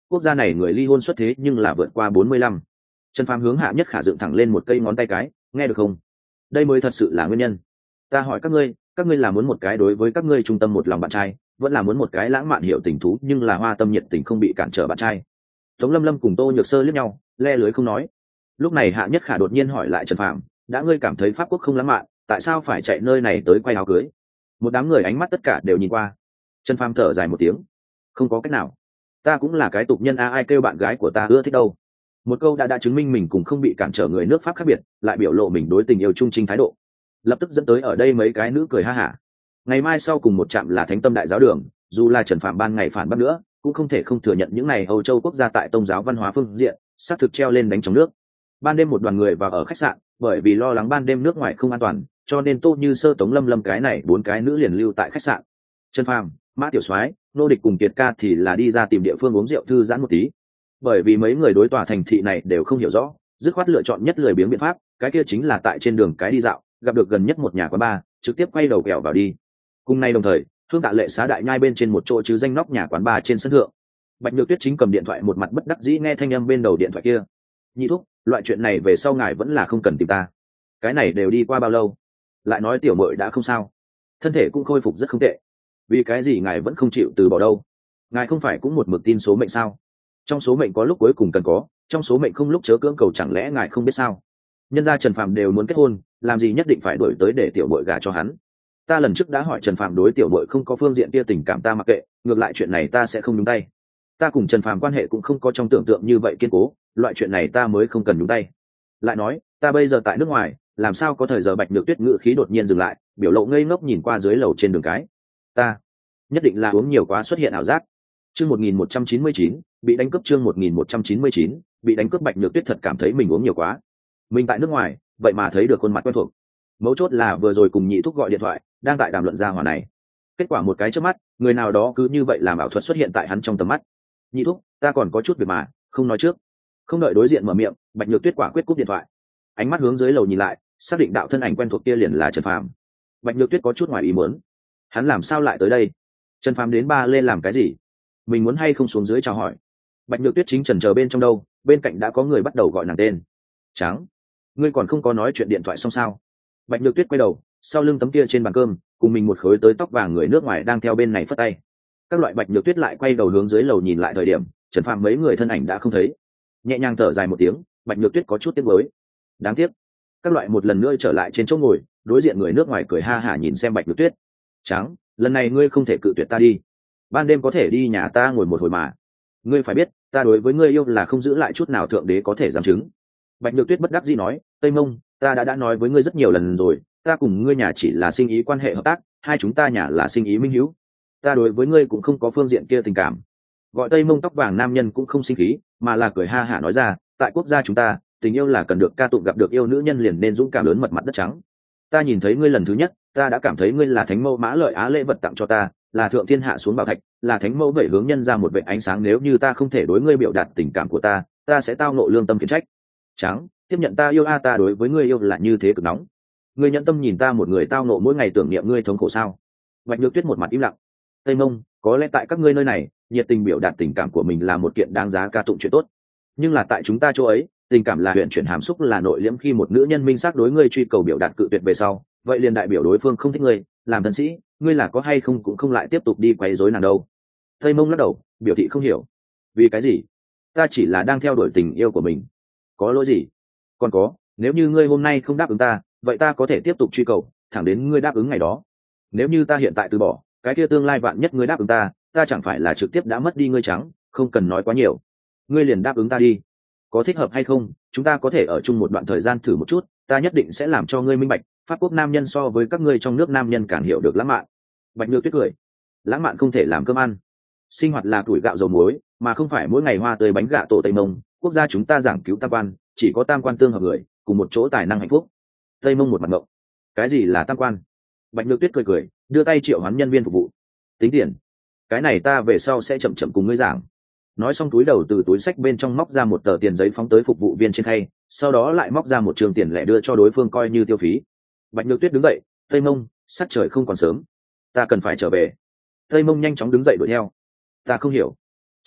quốc gia này người ly hôn xuất thế nhưng là vượt qua bốn mươi lăm. Trần Phàm hướng Hạ Nhất Khả dựng thẳng lên một cây ngón tay cái, nghe được không? Đây mới thật sự là nguyên nhân. Ta hỏi các ngươi, các ngươi là muốn một cái đối với các ngươi trung tâm một lòng bạn trai, vẫn là muốn một cái lãng mạn hiểu tình thú nhưng là hoa tâm nhiệt tình không bị cản trở bạn trai? Tống Lâm Lâm cùng Tô Nhược Sơ liếc nhau, le lưới không nói. Lúc này Hạ Nhất Khả đột nhiên hỏi lại Trần Phàm, đã ngươi cảm thấy Pháp quốc không lãng mạn, tại sao phải chạy nơi này tới quay áo cưới? Một đám người ánh mắt tất cả đều nhìn qua. Trần Phàm thở dài một tiếng, không có cách nào, ta cũng là cái tục nhân a, ai kêu bạn gái của ta ưa thích đâu. Một câu đã đã chứng minh mình cùng không bị cản trở người nước Pháp khác biệt, lại biểu lộ mình đối tình yêu trung trinh thái độ, lập tức dẫn tới ở đây mấy cái nữ cười ha hả. Ngày mai sau cùng một trạm là Thánh Tâm Đại Giáo Đường, dù là Trần Phạm ban ngày phản bác nữa cũng không thể không thừa nhận những này Âu Châu quốc gia tại tôn giáo văn hóa phương diện xác thực treo lên đánh trong nước. Ban đêm một đoàn người vào ở khách sạn, bởi vì lo lắng ban đêm nước ngoài không an toàn, cho nên Tô Như Sơ, Tống Lâm Lâm cái này bốn cái nữ liền lưu tại khách sạn. Trần Phàm, Mã Tiểu Soái, Nô Địch cùng Kiệt Ca thì là đi ra tìm địa phương uống rượu thư giãn một tí. Bởi vì mấy người đối tòa thành thị này đều không hiểu rõ, dứt khoát lựa chọn nhất lười biếng biện pháp, cái kia chính là tại trên đường cái đi dạo, gặp được gần nhất một nhà quán bar, trực tiếp quay đầu kẹo vào đi. Cùng nay đồng thời, Hương Tạ Lệ xá đại nhai bên trên một chỗ chứ danh nóc nhà quán bar trên sân thượng, Bạch Nhược Tuyết chính cầm điện thoại một mặt bất đắc dĩ nghe thanh âm bên đầu điện thoại kia. Nhị thúc, loại chuyện này về sau ngài vẫn là không cần tìm ta. Cái này đều đi qua bao lâu? Lại nói tiểu muội đã không sao, thân thể cũng khôi phục rất không tệ. Vì cái gì ngài vẫn không chịu từ bỏ đâu? Ngài không phải cũng một mực tin số mệnh sao? Trong số mệnh có lúc cuối cùng cần có, trong số mệnh không lúc chớ cưỡng cầu, chẳng lẽ ngài không biết sao? Nhân gia Trần Phàm đều muốn kết hôn, làm gì nhất định phải đuổi tới để tiểu muội gả cho hắn? Ta lần trước đã hỏi Trần Phàm đối tiểu muội không có phương diện kia tình cảm ta mặc kệ, ngược lại chuyện này ta sẽ không nhúng tay. Ta cùng Trần Phàm quan hệ cũng không có trong tưởng tượng như vậy kiên cố, loại chuyện này ta mới không cần nhúng tay. Lại nói, ta bây giờ tại nước ngoài, làm sao có thời giờ? Bạch Nhược Tuyết ngữ khí đột nhiên dừng lại, biểu lộ ngây ngốc nhìn qua dưới lầu trên đường cái. Ta nhất định là uống nhiều quá xuất hiện ảo giác. Chương một nghìn một trăm chín mươi chín, bị đánh cướp. Chương một nghìn một trăm chín mươi chín, bị đánh cướp. Bạch Nhược Tuyết thật cảm thấy mình uống nhiều quá. Mình tại nước ngoài, vậy mà thấy được khuôn mặt quen thuộc. Mấu chốt là vừa rồi cùng nhị thúc gọi điện thoại, đang tại đàm luận gia hỏa này. Kết quả một cái chớp mắt, người nào đó cứ như vậy làm ảo thuật xuất hiện tại hắn trong tầm mắt. Nhị thúc, ta còn có chút việc mà, không nói trước. Không đợi đối diện mở miệng, Bạch Nhược Tuyết quả quyết cúp điện thoại. Ánh mắt hướng dưới lầu nhìn lại, xác định đạo thân ảnh quen thuộc kia liền là Trần Phàm. Bạch Nhược Tuyết có chút ngoài ý muốn, hắn làm sao lại tới đây? Trần Phàm đến ba lên làm cái gì? Mình muốn hay không xuống dưới chào hỏi? Bạch Nhược Tuyết chính chần chờ bên trong đâu, bên cạnh đã có người bắt đầu gọi nàng tên. Trắng, ngươi còn không có nói chuyện điện thoại xong sao? Bạch Nhược Tuyết quay đầu, sau lưng tấm kia trên bàn cơm, cùng mình một khối tới tóc vàng người nước ngoài đang theo bên này phất tay. Các loại Bạch Nhược Tuyết lại quay đầu hướng dưới lầu nhìn lại thời điểm, Trần Phàm mấy người thân ảnh đã không thấy. Nhẹ nhàng thở dài một tiếng, Bạch Nhược Tuyết có chút tiếc nuối. Đáng tiếc. Các loại một lần nữa trở lại trên chỗ ngồi, đối diện người nước ngoài cười ha hả nhìn xem Bạch Nhược Tuyết. Trắng, lần này ngươi không thể cự tuyệt ta đi. Ban đêm có thể đi nhà ta ngồi một hồi mà. Ngươi phải biết, ta đối với ngươi yêu là không giữ lại chút nào, thượng đế có thể giám chứng. Bạch Nhược Tuyết bất đắc dĩ nói, Tây Mông, ta đã đã nói với ngươi rất nhiều lần rồi, ta cùng ngươi nhà chỉ là sinh ý quan hệ hợp tác, hai chúng ta nhà là sinh ý minh hữu. Ta đối với ngươi cũng không có phương diện kia tình cảm. Gọi Tây Mông tóc vàng nam nhân cũng không sinh khí, mà là cười ha hả nói ra, tại quốc gia chúng ta, tình yêu là cần được ca tụng, gặp được yêu nữ nhân liền nên dũng cảm lớn mật mặt đất trắng. Ta nhìn thấy ngươi lần thứ nhất, ta đã cảm thấy ngươi là thánh mẫu mã lợi á lễ vật tặng cho ta, là thượng thiên hạ xuống bảo thạch, là thánh mẫu vậy hướng nhân ra một vệ ánh sáng. Nếu như ta không thể đối ngươi biểu đạt tình cảm của ta, ta sẽ tao nộ lương tâm khiển trách. Trắng, tiếp nhận ta yêu a, ta đối với ngươi yêu là như thế cực nóng. Ngươi nhẫn tâm nhìn ta một người tao nộ mỗi ngày tưởng niệm ngươi thống khổ sao? Bạch Nhược Tuyết một mặt im lặng. Tây Mông, có lẽ tại các ngươi nơi này, nhiệt tình biểu đạt tình cảm của mình là một kiện đáng giá ca tụng chuyện tốt, nhưng là tại chúng ta chỗ ấy, tình cảm là huyện chuyển hàm xúc, là nội liễm. Khi một nữ nhân minh xác đối ngươi truy cầu biểu đạt cự tuyệt về sau, vậy liền đại biểu đối phương không thích ngươi. Làm thân sĩ, ngươi là có hay không cũng không lại tiếp tục đi quấy rối nàng đâu. Tây Mông lắc đầu, biểu thị không hiểu. Vì cái gì? Ta chỉ là đang theo đuổi tình yêu của mình, có lỗi gì? Còn có, nếu như ngươi hôm nay không đáp ứng ta, vậy ta có thể tiếp tục truy cầu thẳng đến ngươi đáp ứng ngày đó. Nếu như ta hiện tại từ bỏ, cái kia tương lai vạn nhất ngươi đáp ứng ta, ta chẳng phải là trực tiếp đã mất đi ngươi. Trắng, không cần nói quá nhiều, ngươi liền đáp ứng ta đi. Có thích hợp hay không, chúng ta có thể ở chung một đoạn thời gian thử một chút, ta nhất định sẽ làm cho ngươi minh bạch, Pháp quốc nam nhân so với các ngươi trong nước nam nhân càng hiểu được lãng mạn. Bạch Nhược Tuyết cười, lãng mạn không thể làm cơm ăn, sinh hoạt là tuổi gạo dầu muối, mà không phải mỗi ngày hoa tươi bánh gạ tổ Tây Mông. Quốc gia chúng ta giảng cứu tam quan, chỉ có tam quan tương hợp người cùng một chỗ tài năng hạnh phúc. Tây Mông một mặt ngộng, cái gì là tam quan? Bạch Nhược Tuyết cười cười, đưa tay triệu hoán nhân viên phục vụ. Tính tiền, cái này ta về sau sẽ chậm chậm cùng ngươi giảng. Nói xong túi đầu từ túi xách bên trong móc ra một tờ tiền giấy phóng tới phục vụ viên trên khay, sau đó lại móc ra một trường tiền lẻ đưa cho đối phương coi như tiêu phí. Bạch Nhược Tuyết đứng dậy, Tây Mông, sắc trời không còn sớm, ta cần phải trở về. Tây Mông nhanh chóng đứng dậy đuổi theo. Ta không hiểu. Trắng,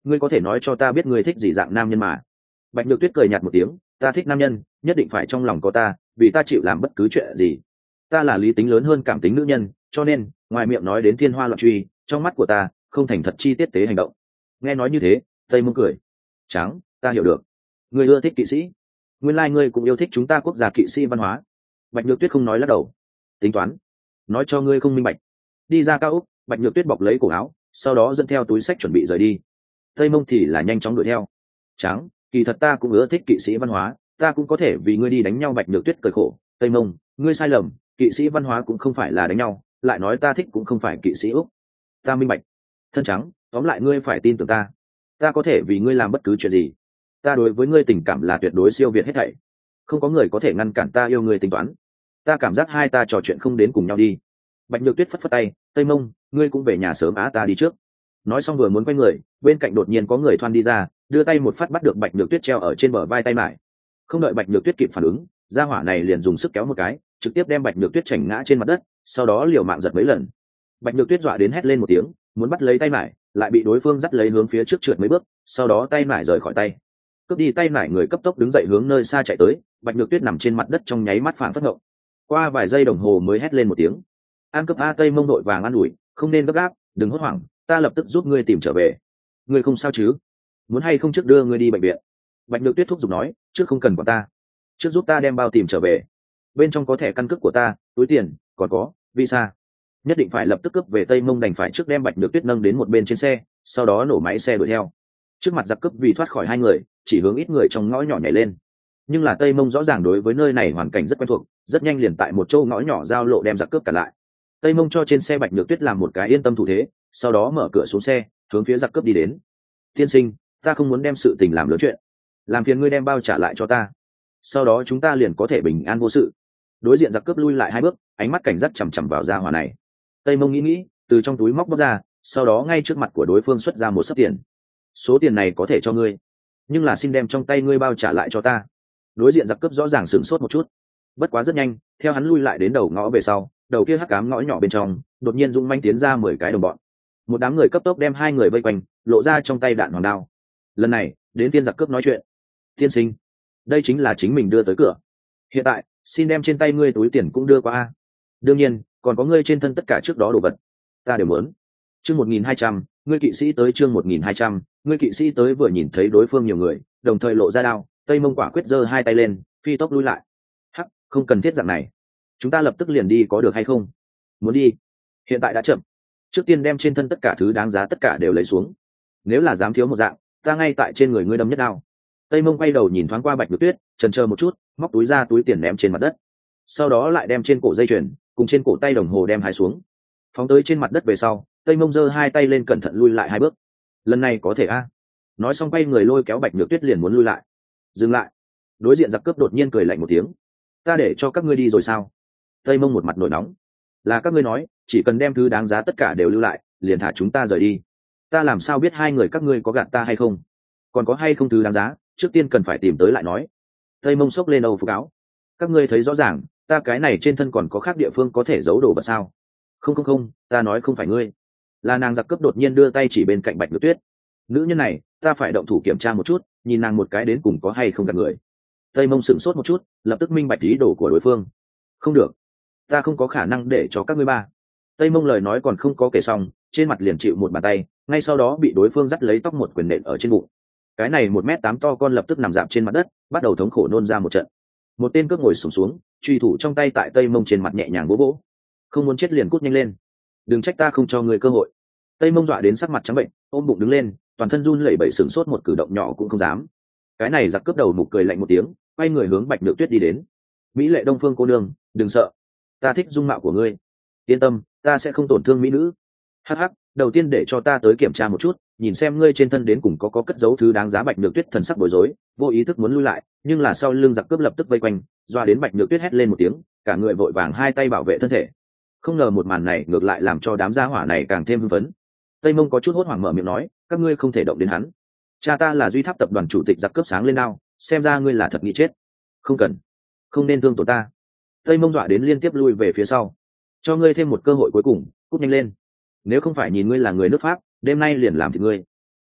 ngươi có thể nói cho ta biết ngươi thích gì dạng nam nhân mà. Bạch Nhược Tuyết cười nhạt một tiếng, ta thích nam nhân nhất định phải trong lòng có ta, vì ta chịu làm bất cứ chuyện gì. Ta là lý tính lớn hơn cảm tính nữ nhân, cho nên ngoài miệng nói đến thiên hoa loạn truy, trong mắt của ta không thành thật chi tiết tế hành động. Nghe nói như thế, Tây Mông cười. Trắng, ta hiểu được. Ngươi ưa thích kỵ sĩ, nguyên lai ngươi cũng yêu thích chúng ta quốc gia kỵ sĩ văn hóa. Bạch Nhược Tuyết không nói lắc đầu. Tính toán, nói cho ngươi không minh bạch. Đi ra cao úc, Bạch Nhược Tuyết bọc lấy cổ áo, sau đó dẫn theo túi sách chuẩn bị rời đi. Tây Mông thì là nhanh chóng đuổi theo. Trắng, kỳ thật ta cũng ưa thích kỵ sĩ văn hóa, ta cũng có thể vì ngươi đi đánh nhau. Bạch Nhược Tuyết cười khổ. Tây Mông, ngươi sai lầm, kỵ sĩ văn hóa cũng không phải là đánh nhau, lại nói ta thích cũng không phải kỵ sĩ úc. Ta minh bạch. Thân Trắng, tóm lại ngươi phải tin tưởng ta, ta có thể vì ngươi làm bất cứ chuyện gì. Ta đối với ngươi tình cảm là tuyệt đối siêu việt hết thảy, không có người có thể ngăn cản ta yêu ngươi tính toán. Ta cảm giác hai ta trò chuyện không đến cùng nhau đi. Bạch Nhược Tuyết phất phất tay. Tây Mông, ngươi cũng về nhà sớm á, ta đi trước. Nói xong vừa muốn quay người, bên cạnh đột nhiên có người thoăn đi ra, đưa tay một phát bắt được Bạch Nhược Tuyết treo ở trên bờ vai tay mải. Không đợi Bạch Nhược Tuyết kịp phản ứng, gia hỏa này liền dùng sức kéo một cái, trực tiếp đem Bạch Nhược Tuyết chảnh ngã trên mặt đất, sau đó liều mạng giật mấy lần. Bạch Nhược Tuyết dọa đến hét lên một tiếng, muốn bắt lấy tay mải, lại bị đối phương dắt lấy hướng phía trước trượt mấy bước, sau đó tay mải rời khỏi tay. Cướp đi tay mải người cấp tốc đứng dậy hướng nơi xa chạy tới. Bạch Nhược Tuyết nằm trên mặt đất trong nháy mắt phảng phất ngộng. Qua vài giây đồng hồ mới hét lên một tiếng. An cướp a. Tây Mông đội vàng an ủi, không nên gấp gáp, đừng hốt hoảng, ta lập tức giúp ngươi tìm trở về. Ngươi không sao chứ? Muốn hay không trước đưa ngươi đi bệnh viện? Bạch Nhược Tuyết thúc giục nói, trước không cần quản ta, trước giúp ta đem bao tìm trở về, bên trong có thẻ căn cước của ta, túi tiền, còn có visa. Nhất định phải lập tức cướp về. Tây Mông đành phải trước đem Bạch Nhược Tuyết nâng đến một bên trên xe, sau đó nổ máy xe đuổi theo. Trước mặt giặc cướp vì thoát khỏi hai người, chỉ hướng ít người trong ngõ nhỏ nhảy lên. Nhưng là Tây Mông rõ ràng đối với nơi này hoàn cảnh rất quen thuộc, rất nhanh liền tại một chỗ ngõ nhỏ giao lộ đem giặc cướp cả lại. Tây Mông cho trên xe Bạch Nhược Tuyết làm một cái yên tâm thủ thế, sau đó mở cửa xuống xe, hướng phía giặc cướp đi đến. Tiên sinh, ta không muốn đem sự tình làm lớn chuyện, làm phiền ngươi đem bao trả lại cho ta, sau đó chúng ta liền có thể bình an vô sự. Đối diện giặc cướp lui lại hai bước, ánh mắt cảnh giác chằm chằm vào gia hỏa này. Tây Mông nghĩ nghĩ, từ trong túi móc bóc ra, sau đó ngay trước mặt của đối phương xuất ra một sấp tiền. Số tiền này có thể cho ngươi, nhưng là xin đem trong tay ngươi bao trả lại cho ta. Đối diện giặc cướp rõ ràng sửng sốt một chút, bất quá rất nhanh, theo hắn lui lại đến đầu ngõ về sau, đầu kia hắc ám ngõ nhỏ bên trong đột nhiên dũng manh tiến ra mười cái đồng bọn. Một đám người cấp tốc đem hai người vây quanh, lộ ra trong tay đạn hoàng đao. Lần này đến tiên giặc cướp nói chuyện. Tiên sinh, đây chính là chính mình đưa tới cửa, hiện tại xin đem trên tay ngươi túi tiền cũng đưa qua a. Đương nhiên còn có ngươi trên thân tất cả trước đó đồ vật, ta đều muốn. Chương một nghìn hai trăm, ngươi kỵ sĩ tới. Chương một nghìn hai trăm, ngươi kỵ sĩ tới. Vừa nhìn thấy đối phương nhiều người, đồng thời lộ ra đao, Tây Mông quả quyết giơ hai tay lên, phi tốc lui lại. Hắc, không cần thiết dạng này, chúng ta lập tức liền đi có được hay không? Muốn đi, hiện tại đã chậm. Trước tiên đem trên thân tất cả thứ đáng giá tất cả đều lấy xuống, nếu là dám thiếu một dạng, ta ngay tại trên người ngươi đâm nhất đao. Tây Mông quay đầu nhìn thoáng qua Bạch Nhược Tuyết, chần chờ một chút, móc túi ra túi tiền ném trên mặt đất, sau đó lại đem trên cổ dây chuyền cùng trên cổ tay đồng hồ đem hái xuống, phóng tới trên mặt đất. Về sau Tây Mông giơ hai tay lên cẩn thận lui lại hai bước. Lần này có thể a. Nói xong quay người lôi kéo Bạch Nhược Tuyết liền muốn lui lại. Dừng lại. Đối diện giặc cướp đột nhiên cười lạnh một tiếng, ta để cho các ngươi đi rồi sao? Tây Mông một mặt nổi nóng, là các ngươi nói chỉ cần đem thứ đáng giá tất cả đều lưu lại liền thả chúng ta rời đi, ta làm sao biết hai người các ngươi có gạt ta hay không, còn có hay không thứ đáng giá, trước tiên cần phải tìm tới lại nói. Tây Mông xốc lên âu phục áo, các ngươi thấy rõ ràng ta cái này trên thân còn có khác địa phương có thể giấu đồ vật sao? Không không không, ta nói không phải ngươi. Là nàng giặc cướp đột nhiên đưa tay chỉ bên cạnh Bạch Nhược Tuyết. Nữ nhân này ta phải động thủ kiểm tra một chút, nhìn nàng một cái đến cùng có hay không gạt người. Tây Mông sửng sốt một chút, lập tức minh bạch ý đồ của đối phương. Không được, ta không có khả năng để cho các ngươi ba. Tây Mông lời nói còn không có kể xong, trên mặt liền chịu một bàn tay, ngay sau đó bị đối phương dắt lấy tóc một quyền nện ở trên bụng. Cái này một mét tám to con lập tức nằm dạp trên mặt đất, bắt đầu thống khổ nôn ra một trận. Một tên cướp ngồi sụp xuống, xuống truy thủ trong tay tại Tây Mông trên mặt nhẹ nhàng vỗ vỗ. Không muốn chết liền cút nhanh lên, đừng trách ta không cho người cơ hội. Tây Mông dọa đến sắc mặt trắng bệnh, ôm bụng đứng lên, toàn thân run lẩy bẩy, sửng sốt một cử động nhỏ cũng không dám. Cái này giặc cướp đầu mục cười lạnh một tiếng, quay người hướng Bạch Nhược Tuyết đi đến. Mỹ lệ Đông Phương cô nương, đừng sợ, ta thích dung mạo của ngươi, yên tâm, ta sẽ không tổn thương mỹ nữ. Hắc hắc, đầu tiên để cho ta tới kiểm tra một chút, nhìn xem ngươi trên thân đến cùng có có cất giấu thứ đáng giá. Bạch Nhược Tuyết thần sắc bối rối, vô ý thức muốn lui lại, nhưng là sau lưng giặc cướp lập tức vây quanh, doa đến Bạch Nhược Tuyết hét lên một tiếng, cả người vội vàng hai tay bảo vệ thân thể. Không ngờ một màn này ngược lại làm cho đám gia hỏa này càng thêm hưng phấn. Tây Mông có chút hốt hoảng mở miệng nói, các ngươi không thể động đến hắn, cha ta là Duy Tháp tập đoàn chủ tịch. Giặc cướp sáng lên đao, xem ra ngươi là thật nghĩ chết. Không cần, không nên thương tổn ta. Tây Mông dọa đến liên tiếp lui về phía sau, cho ngươi thêm một cơ hội cuối cùng, cút nhanh lên, nếu không phải nhìn ngươi là người nước Pháp, đêm nay liền làm thịt ngươi.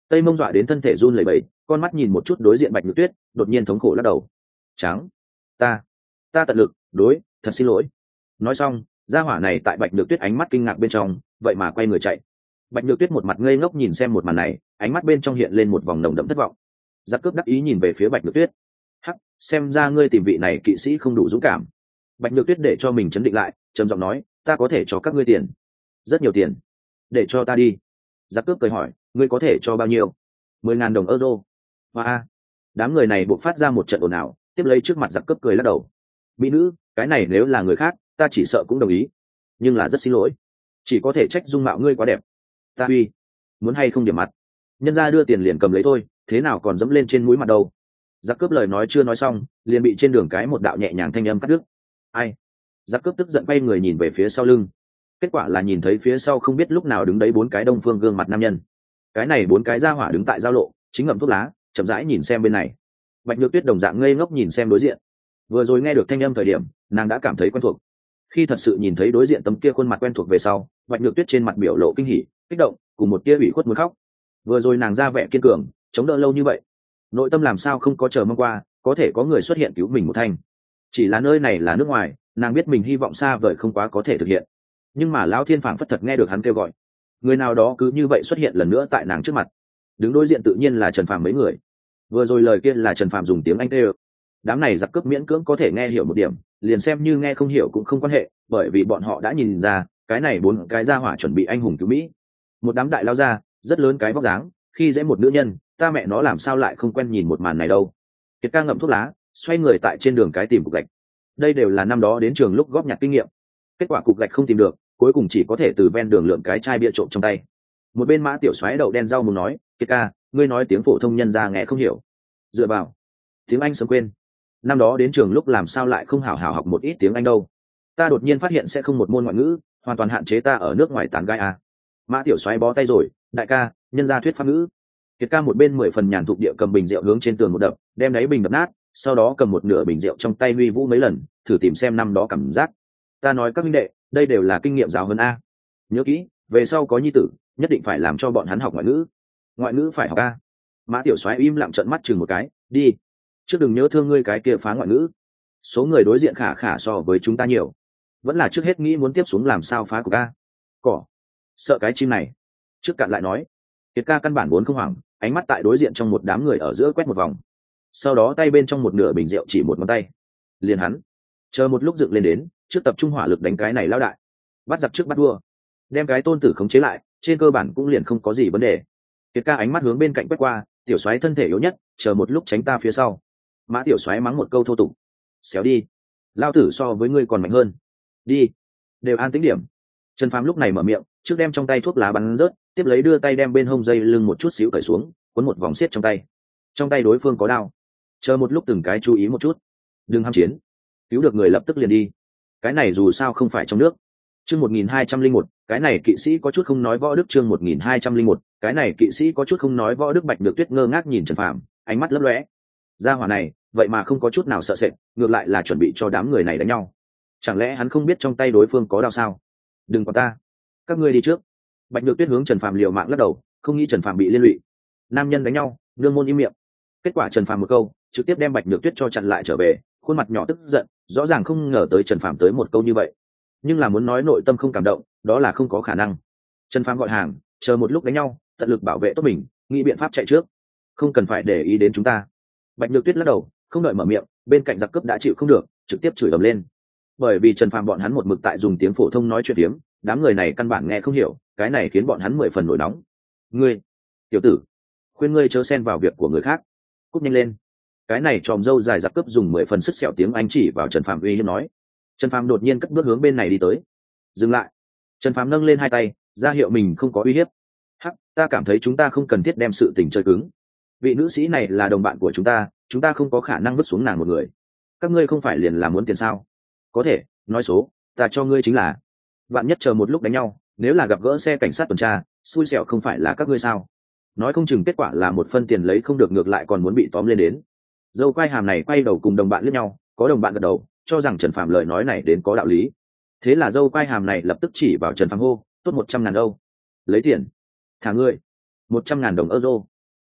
Tây Mông dọa đến thân thể run lẩy bẩy, con mắt nhìn một chút đối diện Bạch Nhược Tuyết, đột nhiên thống khổ lắc đầu. Trắng, ta, ta tận lực, đối, thật xin lỗi. Nói xong, gia hỏa này tại Bạch Nhược Tuyết ánh mắt kinh ngạc bên trong, vậy mà quay người chạy. Bạch Nhược Tuyết một mặt ngây ngốc nhìn xem một màn này, ánh mắt bên trong hiện lên một vòng nồng đậm thất vọng. Giặc cướp đắc ý nhìn về phía Bạch Nhược Tuyết. Hắc, xem ra ngươi tìm vị này kỵ sĩ không đủ dũng cảm. Bạch Nhược Tuyết để cho mình chấn định lại, trầm giọng nói, ta có thể cho các ngươi tiền, rất nhiều tiền. Để cho ta đi. Giặc cướp cười hỏi, ngươi có thể cho bao nhiêu? Mười ngàn đồng euro. Hoa. Đám người này buộc phát ra một trận ồn ào, tiếp lấy trước mặt giặc cướp cười lắc đầu. Mỹ nữ, cái này nếu là người khác, ta chỉ sợ cũng đồng ý, nhưng là rất xin lỗi, chỉ có thể trách dung mạo ngươi quá đẹp. Ta uy, muốn hay không điểm mặt, nhân ra đưa tiền liền cầm lấy thôi, thế nào còn dẫm lên trên mũi mặt đâu. Giặc cướp lời nói chưa nói xong, liền bị trên đường cái một đạo nhẹ nhàng thanh âm cắt đứt. Ai? Giặc cướp tức giận bay người nhìn về phía sau lưng, kết quả là nhìn thấy phía sau không biết lúc nào đứng đấy bốn cái đông phương gương mặt nam nhân. Cái này bốn cái ra hỏa đứng tại giao lộ, chính ngậm thuốc lá, chậm rãi nhìn xem bên này. Bạch Nhược Tuyết đồng dạng ngây ngốc nhìn xem đối diện. Vừa rồi nghe được thanh âm thời điểm, nàng đã cảm thấy quen thuộc. Khi thật sự nhìn thấy đối diện tấm kia khuôn mặt quen thuộc về sau, Bạch Nhược Tuyết trên mặt biểu lộ kinh hỉ, kích động, cùng một tia ủy khuất muốn khóc. Vừa rồi nàng ra vẻ kiên cường, chống đỡ lâu như vậy, nội tâm làm sao không có chờ mong qua có thể có người xuất hiện cứu mình một thanh. Chỉ là nơi này là nước ngoài, nàng biết mình hy vọng xa vời không quá có thể thực hiện. Nhưng mà Lão Thiên phảng phất thật nghe được hắn kêu gọi, người nào đó cứ như vậy xuất hiện lần nữa tại nàng trước mặt. Đứng đối diện tự nhiên là Trần Phàm mấy người. Vừa rồi lời kia là Trần Phàm dùng tiếng Anh kêu. Đám này giặc cướp miễn cưỡng có thể nghe hiểu một điểm, liền xem như nghe không hiểu cũng không quan hệ, bởi vì bọn họ đã nhìn ra cái này bốn cái gia hỏa chuẩn bị anh hùng cứu Mỹ. Một đám đại lao ra, rất lớn cái vóc dáng, khi dễ một nữ nhân, ta mẹ nó làm sao lại không quen nhìn một màn này đâu. Kiệt ca ngậm thuốc lá, xoay người tại trên đường cái tìm cục gạch. Đây đều là năm đó đến trường lúc góp nhặt kinh nghiệm. Kết quả cục gạch không tìm được, cuối cùng chỉ có thể từ ven đường lượm cái chai bia trộm trong tay. Một bên Mã Tiểu Soái đậu đen rau muốn nói, Kiệt ca, ngươi nói tiếng phổ thông nhân ra nghe không hiểu. Dựa vào, tiếng Anh sớm quên. Năm đó đến trường lúc làm sao lại không hảo hảo học một ít tiếng Anh đâu. Ta đột nhiên phát hiện sẽ không một môn ngoại ngữ, hoàn toàn hạn chế ta ở nước ngoài tán gai à. Mã Tiểu Soái bó tay rồi, đại ca, nhân ra thuyết pháp ngữ. Kiệt ca một bên mười phần nhàn thục địa cầm bình rượu hướng trên tường một đập, đem đáy bình đập nát, sau đó cầm một nửa bình rượu trong tay huy vũ mấy lần, thử tìm xem năm đó cảm giác. Ta nói các huynh đệ, đây đều là kinh nghiệm giáo huấn a. Nhớ kỹ, về sau có nhi tử, nhất định phải làm cho bọn hắn học ngoại ngữ. Ngoại ngữ phải học a. Mã Tiểu Soái im lặng trợn mắt chừng một cái, đi, trước đừng nhớ thương ngươi cái kia phá ngoại ngữ. Số người đối diện khả khả so với chúng ta nhiều, vẫn là trước hết nghĩ muốn tiếp xuống làm sao phá của ca. Cỏ, sợ cái chim này. Trước cạn lại nói. Kiệt ca căn bản vốn không hoảng, ánh mắt tại đối diện trong một đám người ở giữa quét một vòng, sau đó tay bên trong một nửa bình rượu chỉ một ngón tay, liền hắn chờ một lúc dựng lên đến, trước tập trung hỏa lực đánh cái này lao đại, bắt giặc trước bắt đua, đem cái tôn tử khống chế lại, trên cơ bản cũng liền không có gì vấn đề. Kiệt ca ánh mắt hướng bên cạnh quét qua, Tiểu Soái thân thể yếu nhất, chờ một lúc tránh ta phía sau. Mã Tiểu Soái mắng một câu thô tục, xéo đi, lao tử so với ngươi còn mạnh hơn, đi, đều an tĩnh điểm. Trần Phàm lúc này mở miệng, trước đem trong tay thuốc lá bắn rớt, tiếp lấy đưa tay đem bên hông dây lưng một chút xíu cởi xuống, cuốn một vòng xiết trong tay. Trong tay đối phương có đao, chờ một lúc từng cái chú ý một chút, đừng ham chiến, cứu được người lập tức liền đi. Cái này dù sao không phải trong nước. Chương một nghìn hai trăm linh một, cái này kỵ sĩ có chút không nói võ đức. Chương một nghìn hai trăm linh một, cái này kỵ sĩ có chút không nói võ đức. Bạch Nhược Tuyết ngơ ngác nhìn Trần Phàm, ánh mắt lấp lóe. Gia hỏa này, vậy mà không có chút nào sợ sệt, ngược lại là chuẩn bị cho đám người này đánh nhau. Chẳng lẽ hắn không biết trong tay đối phương có đao sao? Đừng có ta, các ngươi đi trước. Bạch Nhược Tuyết hướng Trần Phàm liều mạng lắc đầu, không nghĩ Trần Phàm bị liên lụy. Nam nhân đánh nhau, nương môn im miệng. Kết quả Trần Phàm một câu, trực tiếp đem Bạch Nhược Tuyết cho chặn lại trở về, khuôn mặt nhỏ tức giận, rõ ràng không ngờ tới Trần Phàm tới một câu như vậy. Nhưng là muốn nói nội tâm không cảm động, đó là không có khả năng. Trần Phàm gọi hàng, chờ một lúc đánh nhau, tận lực bảo vệ tốt mình, nghĩ biện pháp chạy trước, không cần phải để ý đến chúng ta. Bạch Nhược Tuyết lắc đầu, không đợi mở miệng, bên cạnh giặc cướp đã chịu không được, trực tiếp chửi ầm lên. Bởi vì Trần Phàm bọn hắn một mực tại dùng tiếng phổ thông nói chuyện tiếng, đám người này căn bản nghe không hiểu, cái này khiến bọn hắn mười phần nổi nóng. Ngươi, tiểu tử, khuyên ngươi chớ xen vào việc của người khác, cút nhanh lên. Cái này tròm râu dài giặc cướp dùng mười phần sức sẹo tiếng Anh chỉ vào Trần Phàm uy hiếp nói. Trần Phàm đột nhiên cất bước hướng bên này đi tới. Dừng lại. Trần Phàm nâng lên hai tay, ra hiệu mình không có uy hiếp. Hắc, ta cảm thấy chúng ta không cần thiết đem sự tình chơi cứng. Vị nữ sĩ này là đồng bạn của chúng ta, chúng ta không có khả năng vứt xuống nàng một người. Các ngươi không phải liền là muốn tiền sao? Có thể, nói số, ta cho ngươi chính là. Vạn nhất chờ một lúc đánh nhau, nếu là gặp gỡ xe cảnh sát tuần tra, xui xẻo không phải là các ngươi sao? Nói không chừng kết quả là một phân tiền lấy không được, ngược lại còn muốn bị tóm lên đến. Dâu quai hàm này quay đầu cùng đồng bạn liếc nhau, có đồng bạn gật đầu, cho rằng Trần Phàm lời nói này đến có đạo lý. Thế là dâu quai hàm này lập tức chỉ vào Trần Phàm hô, tốt một trăm ngàn đâu, lấy tiền, thả ngươi, một trăm ngàn đồng euro.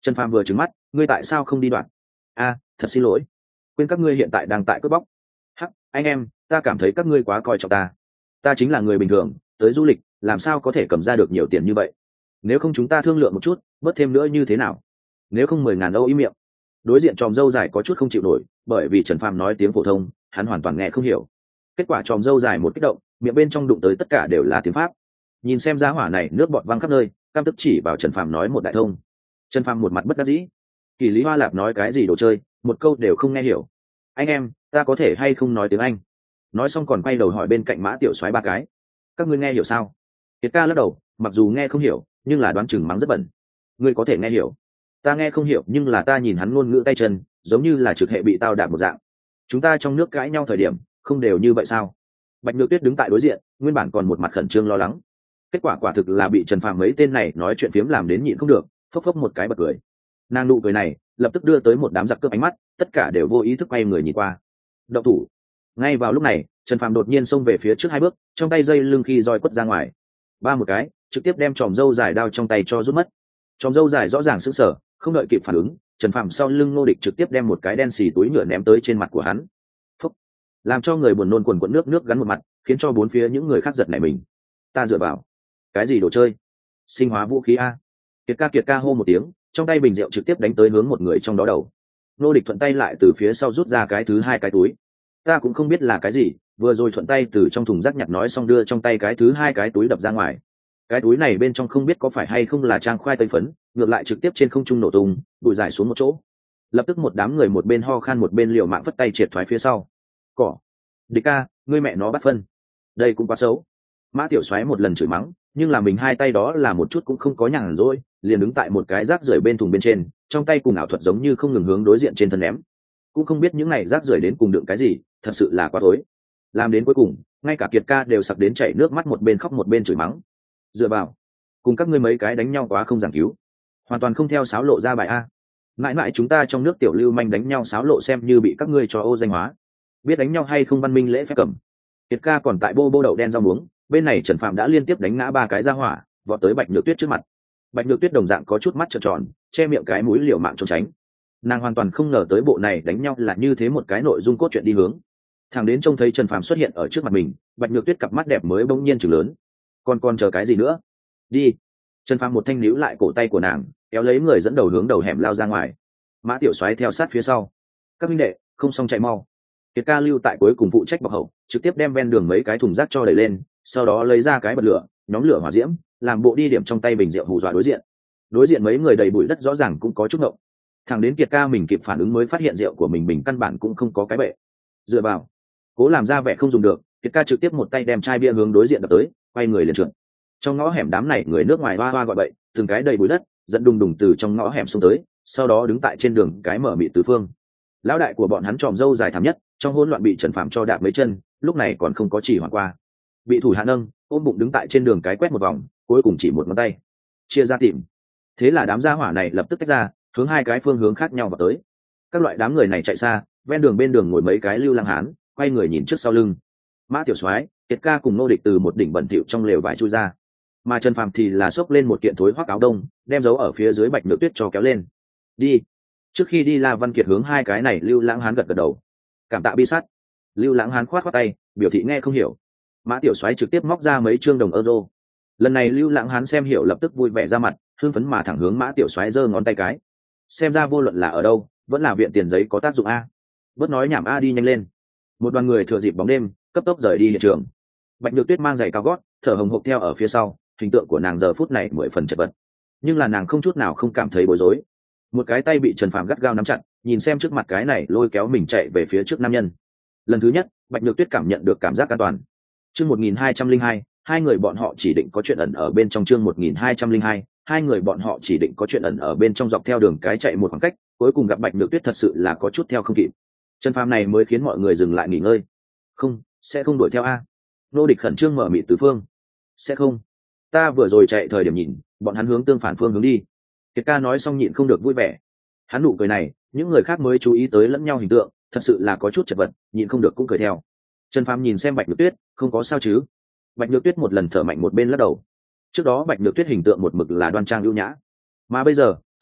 Trần Phàm vừa trừng mắt, ngươi tại sao không đi đoạn? A, thật xin lỗi, quên các ngươi hiện tại đang tại cướp bóc. Hắc, anh em, ta cảm thấy các ngươi quá coi trọng ta. Ta chính là người bình thường, tới du lịch, làm sao có thể cầm ra được nhiều tiền như vậy? Nếu không chúng ta thương lượng một chút, bớt thêm nữa như thế nào? Nếu không mười ngàn âu ý miệng. Đối diện tròm dâu dài có chút không chịu nổi, bởi vì Trần Phàm nói tiếng phổ thông, hắn hoàn toàn nghe không hiểu. Kết quả tròm dâu dài một kích động, miệng bên trong đụng tới tất cả đều là tiếng Pháp. Nhìn xem giá hỏa này nước bọt văng khắp nơi, cam tức chỉ vào Trần Phàm nói một đại thông. Trần Phàm một mặt bất đắc dĩ. Kỳ Lý Hoa Lạp nói cái gì đồ chơi, một câu đều không nghe hiểu. Anh em, ta có thể hay không nói tiếng Anh? Nói xong còn quay đầu hỏi bên cạnh Mã Tiểu Soái ba cái. Các ngươi nghe hiểu sao? Kiệt ca lắc đầu, mặc dù nghe không hiểu, nhưng là đoán chừng mắng rất bẩn. Ngươi có thể nghe hiểu? Ta nghe không hiểu, nhưng là ta nhìn hắn ngôn ngữ tay chân, giống như là trực hệ bị tao đạp một dạng. Chúng ta trong nước cãi nhau thời điểm, không đều như vậy sao? Bạch Nhược Tuyết đứng tại đối diện, nguyên bản còn một mặt khẩn trương lo lắng. Kết quả quả thực là bị Trần Phàm mấy tên này nói chuyện phiếm làm đến nhịn không được, phốc phốc một cái bật cười. Nàng nụ cười này, lập tức đưa tới một đám giặc cướp ánh mắt, tất cả đều vô ý thức quay người nhìn qua. Động thủ. Ngay vào lúc này, Trần Phàm đột nhiên xông về phía trước hai bước, trong tay dây lưng khi roi quất ra ngoài. Ba một cái, trực tiếp đem tròm dâu dài đao trong tay cho rút mất. Tròm dâu dài rõ ràng sững sờ, không đợi kịp phản ứng, Trần Phàm sau lưng Ngô Địch trực tiếp đem một cái đen xì túi nhựa ném tới trên mặt của hắn. Phúc. Làm cho người buồn nôn quần quần nước nước gắn một mặt, khiến cho bốn phía những người khác giật nảy mình. Ta dựa vào. Cái gì đồ chơi? Sinh hóa vũ khí a? Kiệt ca Kiệt ca hô một tiếng, trong tay bình rượu trực tiếp đánh tới hướng một người trong đó đầu. Ngô Địch thuận tay lại từ phía sau rút ra cái thứ hai cái túi. Ta cũng không biết là cái gì, vừa rồi thuận tay từ trong thùng rác nhặt nói xong đưa trong tay cái thứ hai cái túi đập ra ngoài. Cái túi này bên trong không biết có phải hay không là trang khoai tây phấn, ngược lại trực tiếp trên không trung nổ tung, bụi rải xuống một chỗ. Lập tức một đám người một bên ho khan một bên liều mạng vất tay triệt thoái phía sau. Cỏ. Địch ca, ngươi mẹ nó bắt phân. Đây cũng quá xấu. Mã Tiểu Soái một lần chửi mắng, nhưng là mình hai tay đó là một chút cũng không có nhàn rỗi, liền đứng tại một cái rác rưởi bên thùng bên trên, trong tay cùng ảo thuật giống như không ngừng hướng đối diện trên thân ném. Cũng không biết những này rác rưởi đến cùng đựng cái gì, thật sự là quá thối. Làm đến cuối cùng, ngay cả Kiệt ca đều sặc đến chảy nước mắt, một bên khóc một bên chửi mắng. Dựa vào, cùng các ngươi mấy cái đánh nhau quá không giảng cứu, hoàn toàn không theo sáo lộ ra bài a. Mãi mãi chúng ta trong nước tiểu lưu manh đánh nhau sáo lộ xem như bị các ngươi cho ô danh hóa. Biết đánh nhau hay không văn minh lễ phép cầm. Kiệt ca còn tại bô bô đậu đen rau muống, bên này Trần Phạm đã liên tiếp đánh ngã ba cái ra hỏa, vọt tới Bạch Nhược Tuyết trước mặt. Bạch Nhược Tuyết đồng dạng có chút mắt trợn tròn, che miệng cái mũi liều mạng trốn tránh. Nàng hoàn toàn không ngờ tới bộ này đánh nhau là như thế một cái nội dung cốt truyện đi hướng. Thằng đến trông thấy Trần Phạm xuất hiện ở trước mặt mình, Bạch Nhược Tuyết cặp mắt đẹp mới bỗng nhiên trừng lớn. Còn còn chờ cái gì nữa? Đi. Trần Phạm một thanh níu lại cổ tay của nàng, kéo lấy người dẫn đầu hướng đầu hẻm lao ra ngoài. Mã Tiểu Soái theo sát phía sau. Các minh đệ, không xong chạy mau. Kiệt ca lưu tại cuối cùng phụ trách bọc hậu, trực tiếp đem ven đường mấy cái thùng rác cho đẩy lên, sau đó lấy ra cái bật lửa, nhóm lửa hỏa diễm, làm bộ đi điểm trong tay bình rượu hù dọa đối diện. Đối diện mấy người đầy bụi đất rõ ràng cũng có chút ngộng. Thằng đến Kiệt ca mình kịp phản ứng mới phát hiện rượu của mình bình căn bản cũng không có cái bệ. Dựa vào, cố làm ra vẻ không dùng được, Kiệt ca trực tiếp một tay đem chai bia hướng đối diện đập tới, quay người liền trượt. Trong ngõ hẻm đám này người nước ngoài hoa hoa gọi bậy, từng cái đầy bụi đất, dẫn đùng đùng từ trong ngõ hẻm xuống tới, sau đó đứng tại trên đường cái mở mịt tứ phương. Lão đại của bọn hắn tròm râu dài thảm nhất, trong hỗn loạn bị Trần Phạm cho đạp mấy chân, lúc này còn không có chỉ hoàn qua. Bị thủ hạ nâng, ôm bụng đứng tại trên đường cái quét một vòng, cuối cùng chỉ một ngón tay chia ra tìm. Thế là đám gia hỏa này lập tức tách ra, hướng hai cái phương hướng khác nhau vào tới. Các loại đám người này chạy xa, ven đường bên đường ngồi mấy cái lưu lang hán, quay người nhìn trước sau lưng. Mã Tiểu Soái, Kiệt ca cùng Nô Địch từ một đỉnh bẩn thỉu trong lều vải chui ra, mà Trần Phạm thì là xốc lên một kiện thối hoắc áo đông, đem giấu ở phía dưới Bạch Nhược Tuyết cho kéo lên. Đi. Trước khi đi, La Văn Kiệt hướng hai cái này lưu lãng hán gật gật đầu. Cảm tạ bi sát. Lưu lãng hán khoát khoát tay, biểu thị nghe không hiểu. Mã Tiểu Soái trực tiếp móc ra mấy trương đồng euro. Lần này lưu lãng hán xem hiểu lập tức vui vẻ ra mặt, hưng phấn mà thẳng hướng Mã Tiểu Soái giơ ngón tay cái. Xem ra vô luận là ở đâu, vẫn là viện tiền giấy có tác dụng a. Bớt nói nhảm a, đi nhanh lên. Một đoàn người thừa dịp bóng đêm, cấp tốc rời đi hiện trường. Bạch Nhược Tuyết mang giày cao gót, thở hồng hộc theo ở phía sau, hình tượng của nàng giờ phút này mười phần chật vật. Nhưng là nàng không chút nào không cảm thấy bối rối. Một cái tay bị Trần Phạm gắt gao nắm chặt, nhìn xem trước mặt cái này lôi kéo mình chạy về phía trước nam nhân. Lần thứ nhất, Bạch Nhược Tuyết cảm nhận được cảm giác an toàn. Chương một nghìn hai trăm linh hai, hai người bọn họ chỉ định có chuyện ẩn ở bên trong. Chương một nghìn hai trăm linh hai, hai người bọn họ chỉ định có chuyện ẩn ở bên trong, dọc theo đường cái chạy một khoảng cách, cuối cùng gặp Bạch Nhược Tuyết thật sự là có chút theo không kịp. Trần Phạm này mới khiến mọi người dừng lại nghỉ ngơi. Không, sẽ không đuổi theo a. Nô Địch khẩn trương mở mịt tứ phương. Sẽ không. Ta vừa rồi chạy thời điểm nhìn, bọn hắn hướng tương phản phương hướng đi. Kiệt ca nói xong nhịn không được vui vẻ. Hắn nụ cười này, những người khác mới chú ý tới lẫn nhau hình tượng, thật sự là có chút chật vật, nhịn không được cũng cười theo. Trần Phàm nhìn xem Bạch Nhược Tuyết, không có sao chứ? Bạch Nhược Tuyết một lần thở mạnh một bên lắc đầu. Trước đó Bạch Nhược Tuyết hình tượng một mực là đoan trang ưu nhã, mà bây giờ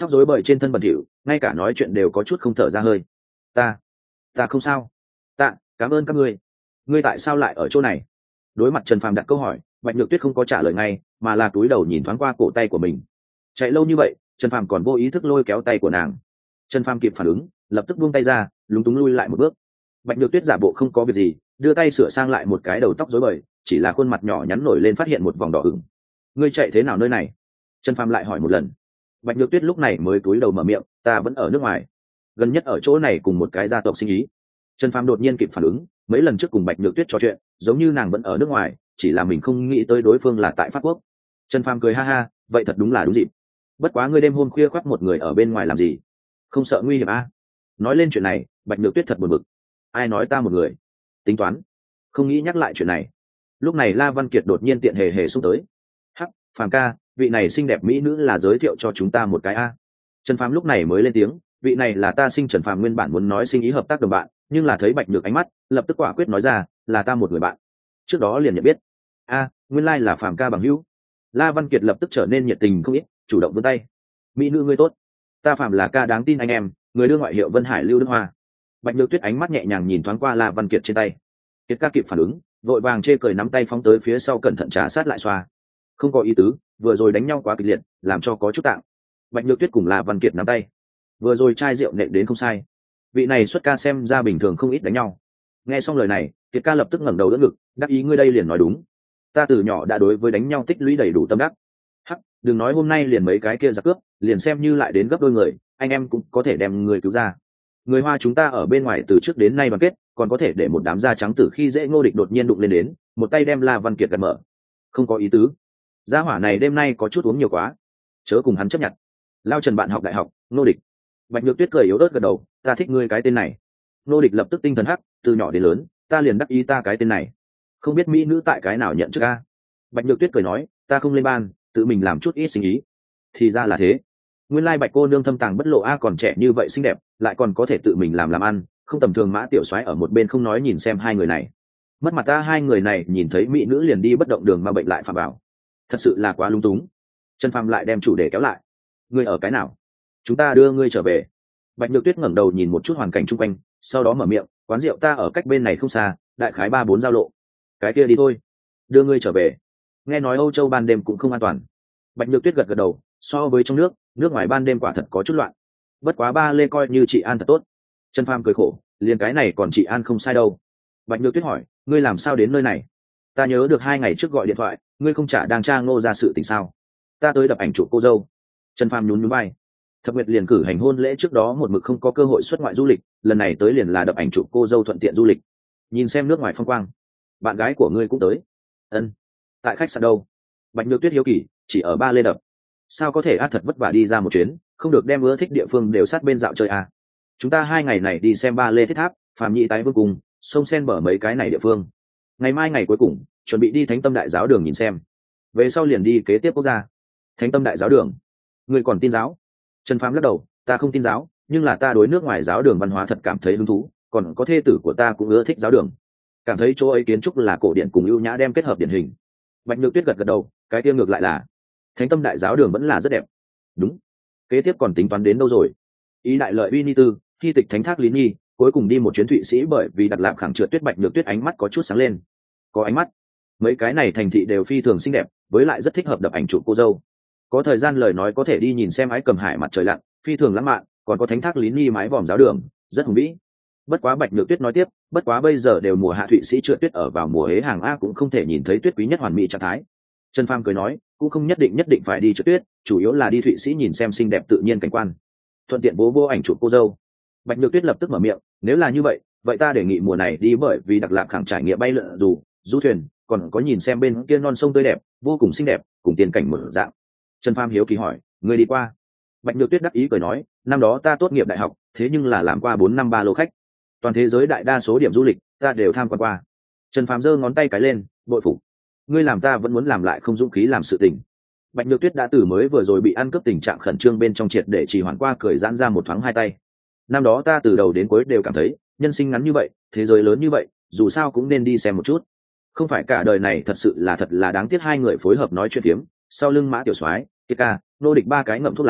tóc rối bời trên thân bẩn thỉu, ngay cả nói chuyện đều có chút không thở ra hơi. Ta, ta không sao. Tạ, cảm ơn các ngươi. Ngươi tại sao lại ở chỗ này? Đối mặt Trần Phàm đặt câu hỏi, Bạch Nhược Tuyết không có trả lời ngay, mà là cúi đầu nhìn thoáng qua cổ tay của mình. Chạy lâu như vậy, Trần Phàm còn vô ý thức lôi kéo tay của nàng. Trần Phàm kịp phản ứng, lập tức buông tay ra, lúng túng lui lại một bước. Bạch Nhược Tuyết giả bộ không có việc gì, đưa tay sửa sang lại một cái đầu tóc rối bời, chỉ là khuôn mặt nhỏ nhắn nổi lên phát hiện một vòng đỏ ửng. Ngươi chạy thế nào nơi này? Trần Phàm lại hỏi một lần. Bạch Nhược Tuyết lúc này mới cúi đầu mở miệng, ta vẫn ở nước ngoài, gần nhất ở chỗ này cùng một cái gia tộc sinh ý. Trần Phàm đột nhiên kịp phản ứng, mấy lần trước cùng Bạch Nhược Tuyết trò chuyện, giống như nàng vẫn ở nước ngoài, chỉ là mình không nghĩ tới đối phương là tại Pháp Quốc. Trần Phàm cười ha ha, vậy thật đúng là đúng dịp. Bất quá ngươi đêm hôm khuya khoác một người ở bên ngoài làm gì? Không sợ nguy hiểm à? Nói lên chuyện này, Bạch Nhược Tuyết thật buồn bực. Ai nói ta một người? Tính toán, không nghĩ nhắc lại chuyện này. Lúc này La Văn Kiệt đột nhiên tiện hề hề xúc tới. Hắc, Phàm ca, vị này xinh đẹp mỹ nữ là giới thiệu cho chúng ta một cái a. Trần Phàm lúc này mới lên tiếng, vị này là ta Sinh Trần Phàm nguyên bản muốn nói sinh ý hợp tác đồng bạn, nhưng là thấy Bạch Nhược ánh mắt, lập tức quả quyết nói ra, là ta một người bạn. Trước đó liền nhận biết. A, nguyên lai là Phàm ca bằng hữu. La Văn Kiệt lập tức trở nên nhiệt tình không ít, chủ động vươn tay. Mỹ nữ ngươi tốt, ta Phàm là ca đáng tin anh em, người đưa ngoại hiệu Vân Hải Lưu Đức Hoa. Bạch Nhược Tuyết ánh mắt nhẹ nhàng nhìn thoáng qua La Văn Kiệt trên tay. Kiệt ca kịp phản ứng, vội vàng chê cười nắm tay phóng tới phía sau cẩn thận trà sát lại xoa. Không có ý tứ, vừa rồi đánh nhau quá kịch liệt, làm cho có chút tạng. Bạch Nhược Tuyết cùng La Văn Kiệt nắm tay. Vừa rồi chai rượu nện đến không sai. Vị này xuất ca xem ra bình thường không ít đánh nhau. Nghe xong lời này, Kiệt ca lập tức ngẩng đầu đỡ ngực, đắc ý ngươi đây liền nói đúng. Ta từ nhỏ đã đối với đánh nhau tích lũy đầy đủ tâm đắc. Hắc, đừng nói hôm nay liền mấy cái kia giặc cướp, liền xem như lại đến gấp đôi người, anh em cũng có thể đem người cứu ra. Người Hoa chúng ta ở bên ngoài từ trước đến nay đoàn kết, còn có thể để một đám da trắng tử khi dễ Ngô Địch đột nhiên đụng lên đến, một tay đem La Văn Kiệt gạt mở. Không có ý tứ. Gia hỏa này đêm nay có chút uống nhiều quá, chớ cùng hắn chấp nhận. Lao Trần bạn học đại học, Ngô Địch. Bạch Nhược Tuyết cười yếu ớt gật đầu, ta thích ngươi cái tên này. Ngô Địch lập tức tinh thần hắc, từ nhỏ đến lớn, ta liền đắc ý ta cái tên này. Không biết mỹ nữ tại cái nào nhận trước a? Bạch Nhược Tuyết cười nói, ta không lên ban, tự mình làm chút ít sinh ý. Thì ra là thế. Nguyên lai Bạch cô nương thâm tàng bất lộ a, còn trẻ như vậy xinh đẹp, lại còn có thể tự mình làm làm ăn, không tầm thường. Mã Tiểu Soái ở một bên không nói nhìn xem hai người này. Mất mặt ta, hai người này nhìn thấy mỹ nữ liền đi bất động đường mà bệnh lại phạm vào. Thật sự là quá lung túng. Trần Phàm lại đem chủ đề kéo lại. Ngươi ở cái nào? Chúng ta đưa ngươi trở về. Bạch Nhược Tuyết ngẩng đầu nhìn một chút hoàn cảnh chung quanh, sau đó mở miệng, quán rượu ta ở cách bên này không xa, đại khái ba bốn giao lộ. Cái kia đi thôi. Đưa ngươi trở về. Nghe nói Âu Châu ban đêm cũng không an toàn. Bạch Nhược Tuyết gật gật đầu, so với trong nước, nước ngoài ban đêm quả thật có chút loạn. Bất quá ba lê coi như chị an thật tốt. Trần Phàm cười khổ, liền cái này còn chị an không sai đâu. Bạch Nhược Tuyết hỏi, ngươi làm sao đến nơi này? Ta nhớ được hai ngày trước gọi điện thoại, ngươi không trả đang tra Ngô ra sự tình sao? Ta tới đập ảnh chụp cô dâu. Trần Phàm nhún nhún vai. Thập Nguyệt liền cử hành hôn lễ trước đó một mực không có cơ hội xuất ngoại du lịch, lần này tới liền là đập ảnh chụp cô dâu thuận tiện du lịch. Nhìn xem nước ngoài phong quang. Bạn gái của ngươi cũng tới. Ân. Tại khách sạn đâu? Bạch Nhược Tuyết hiếu kỳ, chỉ ở ba lê đập. Sao có thể a, thật vất vả đi ra một chuyến, không được đem ưa thích địa phương đều sát bên dạo chơi à? Chúng ta hai ngày này đi xem ba lê thiết tháp, Phàm Nhị tái vương cùng, sông sen bờ mấy cái này địa phương. Ngày mai ngày cuối cùng, chuẩn bị đi Thánh Tâm Đại Giáo đường nhìn xem. Về sau liền đi kế tiếp quốc gia. Thánh Tâm Đại Giáo đường. Ngươi còn tin giáo? Trần Phàm lắc đầu, ta không tin giáo, nhưng là ta đối nước ngoài giáo đường văn hóa thật cảm thấy hứng thú, còn có thê tử của ta cũng ưa thích giáo đường, cảm thấy chỗ ấy kiến trúc là cổ điển cùng ưu nhã đem kết hợp điển hình. Bạch Nhược Tuyết gật gật đầu, cái kia ngược lại là Thánh Tâm Đại Giáo đường vẫn là rất đẹp. Đúng. Kế tiếp còn tính toán đến đâu rồi? Ý đại lợi uy ni tư, thi tịch thánh thác lý nhi, cuối cùng đi một chuyến Thụy Sĩ, bởi vì đặt lạm khẳng trượt tuyết. Bạch Nhược Tuyết ánh mắt có chút sáng lên. Có ánh mắt. Mấy cái này thành thị đều phi thường xinh đẹp, với lại rất thích hợp đập ảnh chụp cô dâu. Có thời gian lời nói có thể đi nhìn xem Ái Cầm Hải mặt trời lặn, phi thường lãng mạn, còn có thánh thác lý nhi mái vòm giáo đường, rất hùng vĩ. Bất quá Bạch Nhược Tuyết nói tiếp, bất quá bây giờ đều mùa hạ, Thụy Sĩ trượt tuyết ở vào mùa hế hàng a, cũng không thể nhìn thấy tuyết quý nhất hoàn mỹ trạng thái. Trần Phàm cười nói, cũng không nhất định nhất định phải đi trượt tuyết, chủ yếu là đi Thụy Sĩ nhìn xem xinh đẹp tự nhiên cảnh quan, thuận tiện bố vô ảnh chụp cô dâu. Bạch Nhược Tuyết lập tức mở miệng, nếu là như vậy, vậy ta đề nghị mùa này đi, bởi vì đặc lạc khẳng trải nghiệm bay lượn dù, du thuyền, còn có nhìn xem bên kia non sông tươi đẹp, vô cùng xinh đẹp, cùng tiền cảnh mở dạng. Trần Phàm hiếu kỳ hỏi, người đi qua? Bạch Nhược Tuyết đắc ý cười nói, năm đó ta tốt nghiệp đại học, thế nhưng là làm qua bốn năm ba lô khách, toàn thế giới đại đa số điểm du lịch ta đều tham quan qua. Trần Phàm giơ ngón tay cái lên, bội phục. Ngươi làm ta vẫn muốn làm lại không dũng khí làm sự tình. Bạch Nhược Tuyết đã từ mới vừa rồi bị ăn cướp tình trạng khẩn trương bên trong triệt để trì hoãn qua, cười giãn ra một thoáng hai tay. Năm đó ta từ đầu đến cuối đều cảm thấy, nhân sinh ngắn như vậy, thế giới lớn như vậy, dù sao cũng nên đi xem một chút. Không phải cả đời này, thật sự là thật là đáng tiếc. Hai người phối hợp nói chuyện phiếm, sau lưng Mã Tiểu Soái, Kiệt ca, Nô Địch ba cái ngậm thuốc lá,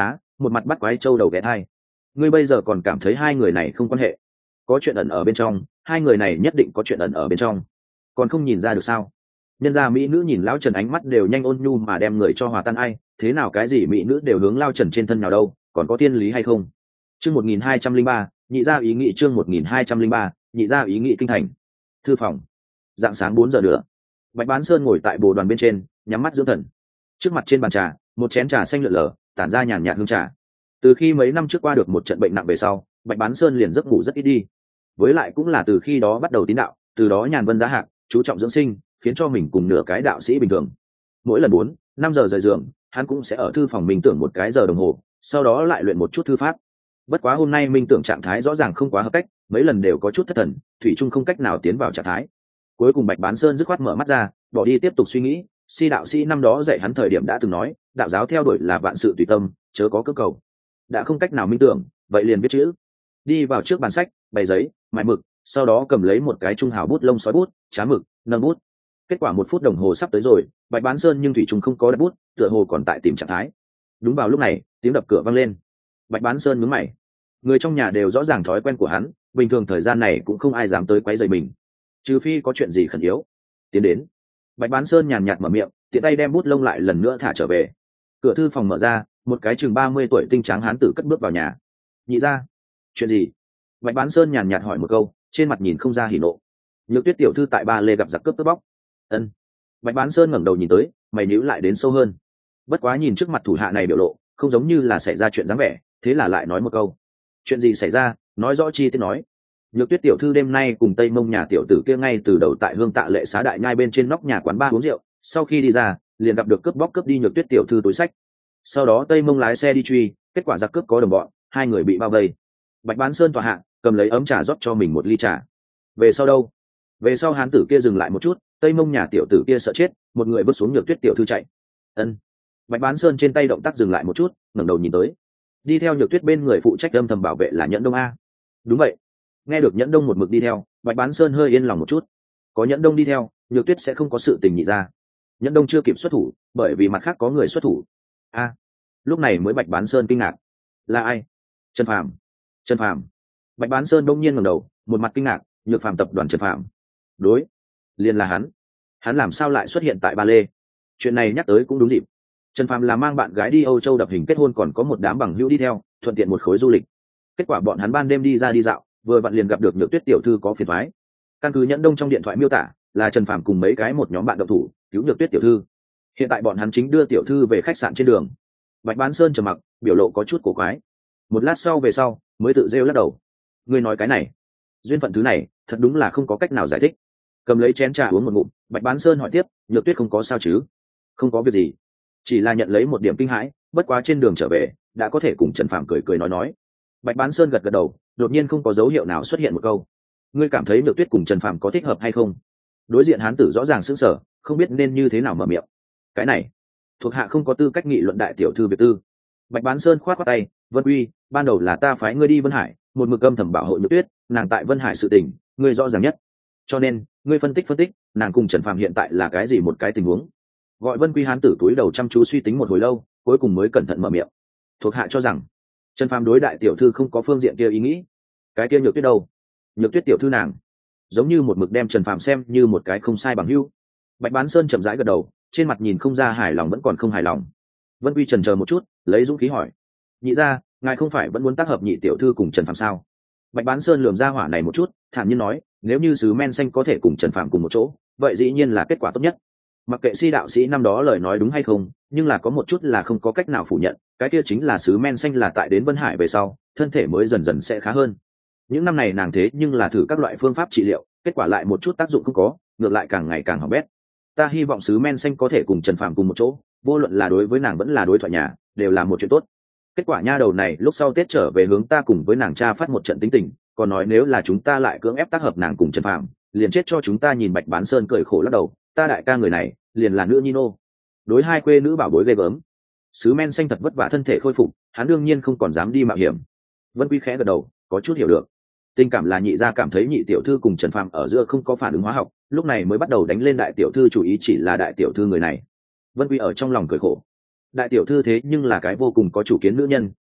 một mặt bắt quái trâu đầu ghé thai. Ngươi bây giờ còn cảm thấy hai người này không quan hệ? Có chuyện ẩn ở bên trong, hai người này nhất định có chuyện ẩn ở bên trong, còn không nhìn ra được sao? Nhân gia mỹ nữ nhìn lão Trần ánh mắt đều nhanh ôn nhu mà đem người cho hòa tan. Ai thế nào cái gì mỹ nữ đều hướng lao Trần trên thân nào đâu, còn có tiên lý hay không? Chương một nghìn hai trăm linh ba, nhị gia ý nghĩ. Chương một nghìn hai trăm linh ba, nhị gia ý nghĩ. Kinh thành thư phòng, dạng sáng bốn giờ nữa, Bạch Bán Sơn ngồi tại bồ đoàn bên trên, nhắm mắt dưỡng thần. Trước mặt trên bàn trà, một chén trà xanh lượn lờ, tản ra nhàn nhạt hương trà. Từ khi mấy năm trước qua được một trận bệnh nặng về sau, Bạch Bán Sơn liền giấc ngủ rất ít đi. Với lại cũng là từ khi đó bắt đầu tín đạo, từ đó nhàn vân giá hạc, chú trọng dưỡng sinh, khiến cho mình cùng nửa cái đạo sĩ bình thường. Mỗi lần bốn, năm giờ rời giường, hắn cũng sẽ ở thư phòng minh tưởng một cái giờ đồng hồ, sau đó lại luyện một chút thư pháp. Bất quá hôm nay minh tưởng trạng thái rõ ràng không quá hợp cách, mấy lần đều có chút thất thần, thủy chung không cách nào tiến vào trạng thái. Cuối cùng Bạch Bán Sơn dứt khoát mở mắt ra, bỏ đi tiếp tục suy nghĩ. Si đạo sĩ năm đó dạy hắn thời điểm đã từng nói, đạo giáo theo đuổi là vạn sự tùy tâm, chớ có cơ cầu. Đã không cách nào minh tưởng, vậy liền viết chữ. Đi vào trước bàn sách, bày giấy, mài mực, sau đó cầm lấy một cái trung hào bút lông sói bút, chá mực, nâng bút. Kết quả một phút đồng hồ sắp tới rồi, Bạch Bán Sơn nhưng thủy chung không có đặt bút, tựa hồ còn tại tìm trạng thái. Đúng vào lúc này, tiếng đập cửa vang lên. Bạch Bán Sơn nhướng mày. Người trong nhà đều rõ ràng thói quen của hắn, bình thường thời gian này cũng không ai dám tới quấy rầy mình, trừ phi có chuyện gì khẩn yếu. Tiến đến. Bạch Bán Sơn nhàn nhạt mở miệng, tiện tay đem bút lông lại lần nữa thả trở về. Cửa thư phòng mở ra, một cái chừng ba mươi tuổi tinh tráng hán tử cất bước vào nhà. Nhị gia, chuyện gì? Bạch Bán Sơn nhàn nhạt hỏi một câu, trên mặt nhìn không ra hỉ nộ. Nhược Tuyết tiểu thư tại Ba Lê gặp giặc cướp cướp bóc. Ân. Bạch Bán Sơn ngẩng đầu nhìn tới, mày nhíu lại đến sâu hơn. Bất quá nhìn trước mặt thủ hạ này biểu lộ, không giống như là xảy ra chuyện dáng vẻ, thế là lại nói một câu. Chuyện gì xảy ra, nói rõ chi tiết nói. Nhược Tuyết tiểu thư đêm nay cùng Tây Mông nhà tiểu tử kia ngay từ đầu tại Hương Tạ Lệ Xá đại nhai bên trên nóc nhà quán bar uống rượu, sau khi đi ra, liền gặp được cướp bóc cướp đi Nhược Tuyết tiểu thư túi sách. Sau đó Tây Mông lái xe đi truy, kết quả giặc cướp có đồng bọn, hai người bị bao vây. Bạch Bán Sơn tòa hạ, cầm lấy ấm trà rót cho mình một ly trà. Về sau đâu? Về sau hán tử kia dừng lại một chút, Tây Mông nhà tiểu tử kia sợ chết, một người bước xuống Nhược Tuyết tiểu thư chạy. Ân. Bạch Bán Sơn trên tay động tác dừng lại một chút, ngẩng đầu nhìn tới. Đi theo Nhược Tuyết bên người phụ trách âm thầm bảo vệ là Nhẫn Đông a. Đúng vậy. Nghe được Nhẫn Đông một mực đi theo, Bạch Bán Sơn hơi yên lòng một chút. Có Nhẫn Đông đi theo, Nhược Tuyết sẽ không có sự tình nhị ra. Nhẫn Đông chưa kịp xuất thủ, bởi vì mặt khác có người xuất thủ. A. Lúc này mới Bạch Bán Sơn kinh ngạc. Là ai? Trần Phàm. Trần Phàm. Bạch Bán Sơn đông nhiên ngẩng đầu, một mặt kinh ngạc, Nhược Phàm tập đoàn Trần Phàm. Đối, liền là hắn. Hắn làm sao lại xuất hiện tại Ba Lê? Chuyện này nhắc tới cũng đúng dịp. Trần Phàm là mang bạn gái đi Âu Châu đập hình kết hôn, còn có một đám bằng hữu đi theo, thuận tiện một khối du lịch. Kết quả bọn hắn ban đêm đi ra đi dạo, vừa vặn liền gặp được Nhược Tuyết tiểu thư có phiền toái. Căn cứ Nhẫn Đông trong điện thoại miêu tả, là Trần Phàm cùng mấy cái một nhóm bạn động thủ, cứu Nhược Tuyết tiểu thư. Hiện tại bọn hắn chính đưa tiểu thư về khách sạn trên đường. Bạch Bán Sơn trầm mặc, biểu lộ có chút cổ quái. Một lát sau về sau, mới tự rêu lắc đầu. Ngươi nói cái này, duyên phận thứ này, thật đúng là không có cách nào giải thích. Cầm lấy chén trà uống một ngụm, Bạch Bán Sơn hỏi tiếp, Nhược Tuyết không có sao chứ? Không có việc gì, chỉ là nhận lấy một điểm kinh hãi, bất quá trên đường trở về, đã có thể cùng Trần Phàm cười cười nói nói. Bạch Bán Sơn gật gật đầu, đột nhiên không có dấu hiệu nào xuất hiện một câu. Ngươi cảm thấy Nhược Tuyết cùng Trần Phàm có thích hợp hay không? Đối diện hán tử rõ ràng sững sờ, không biết nên như thế nào mở miệng. Cái này, thuộc hạ không có tư cách nghị luận đại tiểu thư việc tư. Bạch Bán Sơn khoát khoát tay, Vân Uy, ban đầu là ta phái ngươi đi Vân Hải, một mực âm thầm bảo hộ Nhược Tuyết, nàng tại Vân Hải sự tình, ngươi rõ ràng nhất. Cho nên, ngươi phân tích phân tích, nàng cùng Trần Phàm hiện tại là cái gì một cái tình huống? Gọi Vân Quy hán tử túi đầu chăm chú suy tính một hồi lâu, cuối cùng mới cẩn thận mở miệng. Thuộc hạ cho rằng, Trần Phàm đối đại tiểu thư không có phương diện kia ý nghĩ. Cái kia Nhược Tuyết đâu? Nhược Tuyết tiểu thư nàng, giống như một mực đem Trần Phàm xem như một cái không sai bằng hữu. Bạch Bán Sơn chậm rãi gật đầu, trên mặt nhìn không ra hài lòng vẫn còn không hài lòng. Vân Quy chần chờ một chút, lấy dũng khí hỏi, nhị gia, ngài không phải vẫn muốn tác hợp nhị tiểu thư cùng Trần Phàm sao? Bạch Bán Sơn lườm ra hỏa này một chút, thản nhiên nói, nếu như sứ men xanh có thể cùng Trần Phàm cùng một chỗ, vậy dĩ nhiên là kết quả tốt nhất. Mặc kệ Si đạo sĩ năm đó lời nói đúng hay không, nhưng là có một chút là không có cách nào phủ nhận, cái kia chính là sứ men xanh là tại đến Vân Hải về sau, thân thể mới dần dần sẽ khá hơn. Những năm này nàng thế nhưng là thử các loại phương pháp trị liệu, kết quả lại một chút tác dụng không có, ngược lại càng ngày càng hỏng bét. Ta hy vọng sứ men xanh có thể cùng Trần Phàm cùng một chỗ, vô luận là đối với nàng vẫn là đối thoại nhà, đều là một chuyện tốt. Kết quả nha đầu này lúc sau Tết trở về hướng ta cùng với nàng cha phát một trận tính tình, còn nói nếu là chúng ta lại cưỡng ép tác hợp nàng cùng Trần Phàm, liền chết cho chúng ta. Nhìn Bạch Bán Sơn cười khổ lắc đầu, ta đại ca người này liền là nữ nhi nô, đối hai quê nữ bảo bối ghê gớm. Sứ men xanh thật vất vả thân thể khôi phục, hắn đương nhiên không còn dám đi mạo hiểm. Vân Quy khẽ gật đầu, có chút hiểu được. Tình cảm là nhị gia cảm thấy nhị tiểu thư cùng Trần Phàm ở giữa không có phản ứng hóa học, lúc này mới bắt đầu đánh lên đại tiểu thư chủ ý, chỉ là đại tiểu thư người này. Vân Quy ở trong lòng cười khổ. Đại tiểu thư thế nhưng là cái vô cùng có chủ kiến nữ nhân,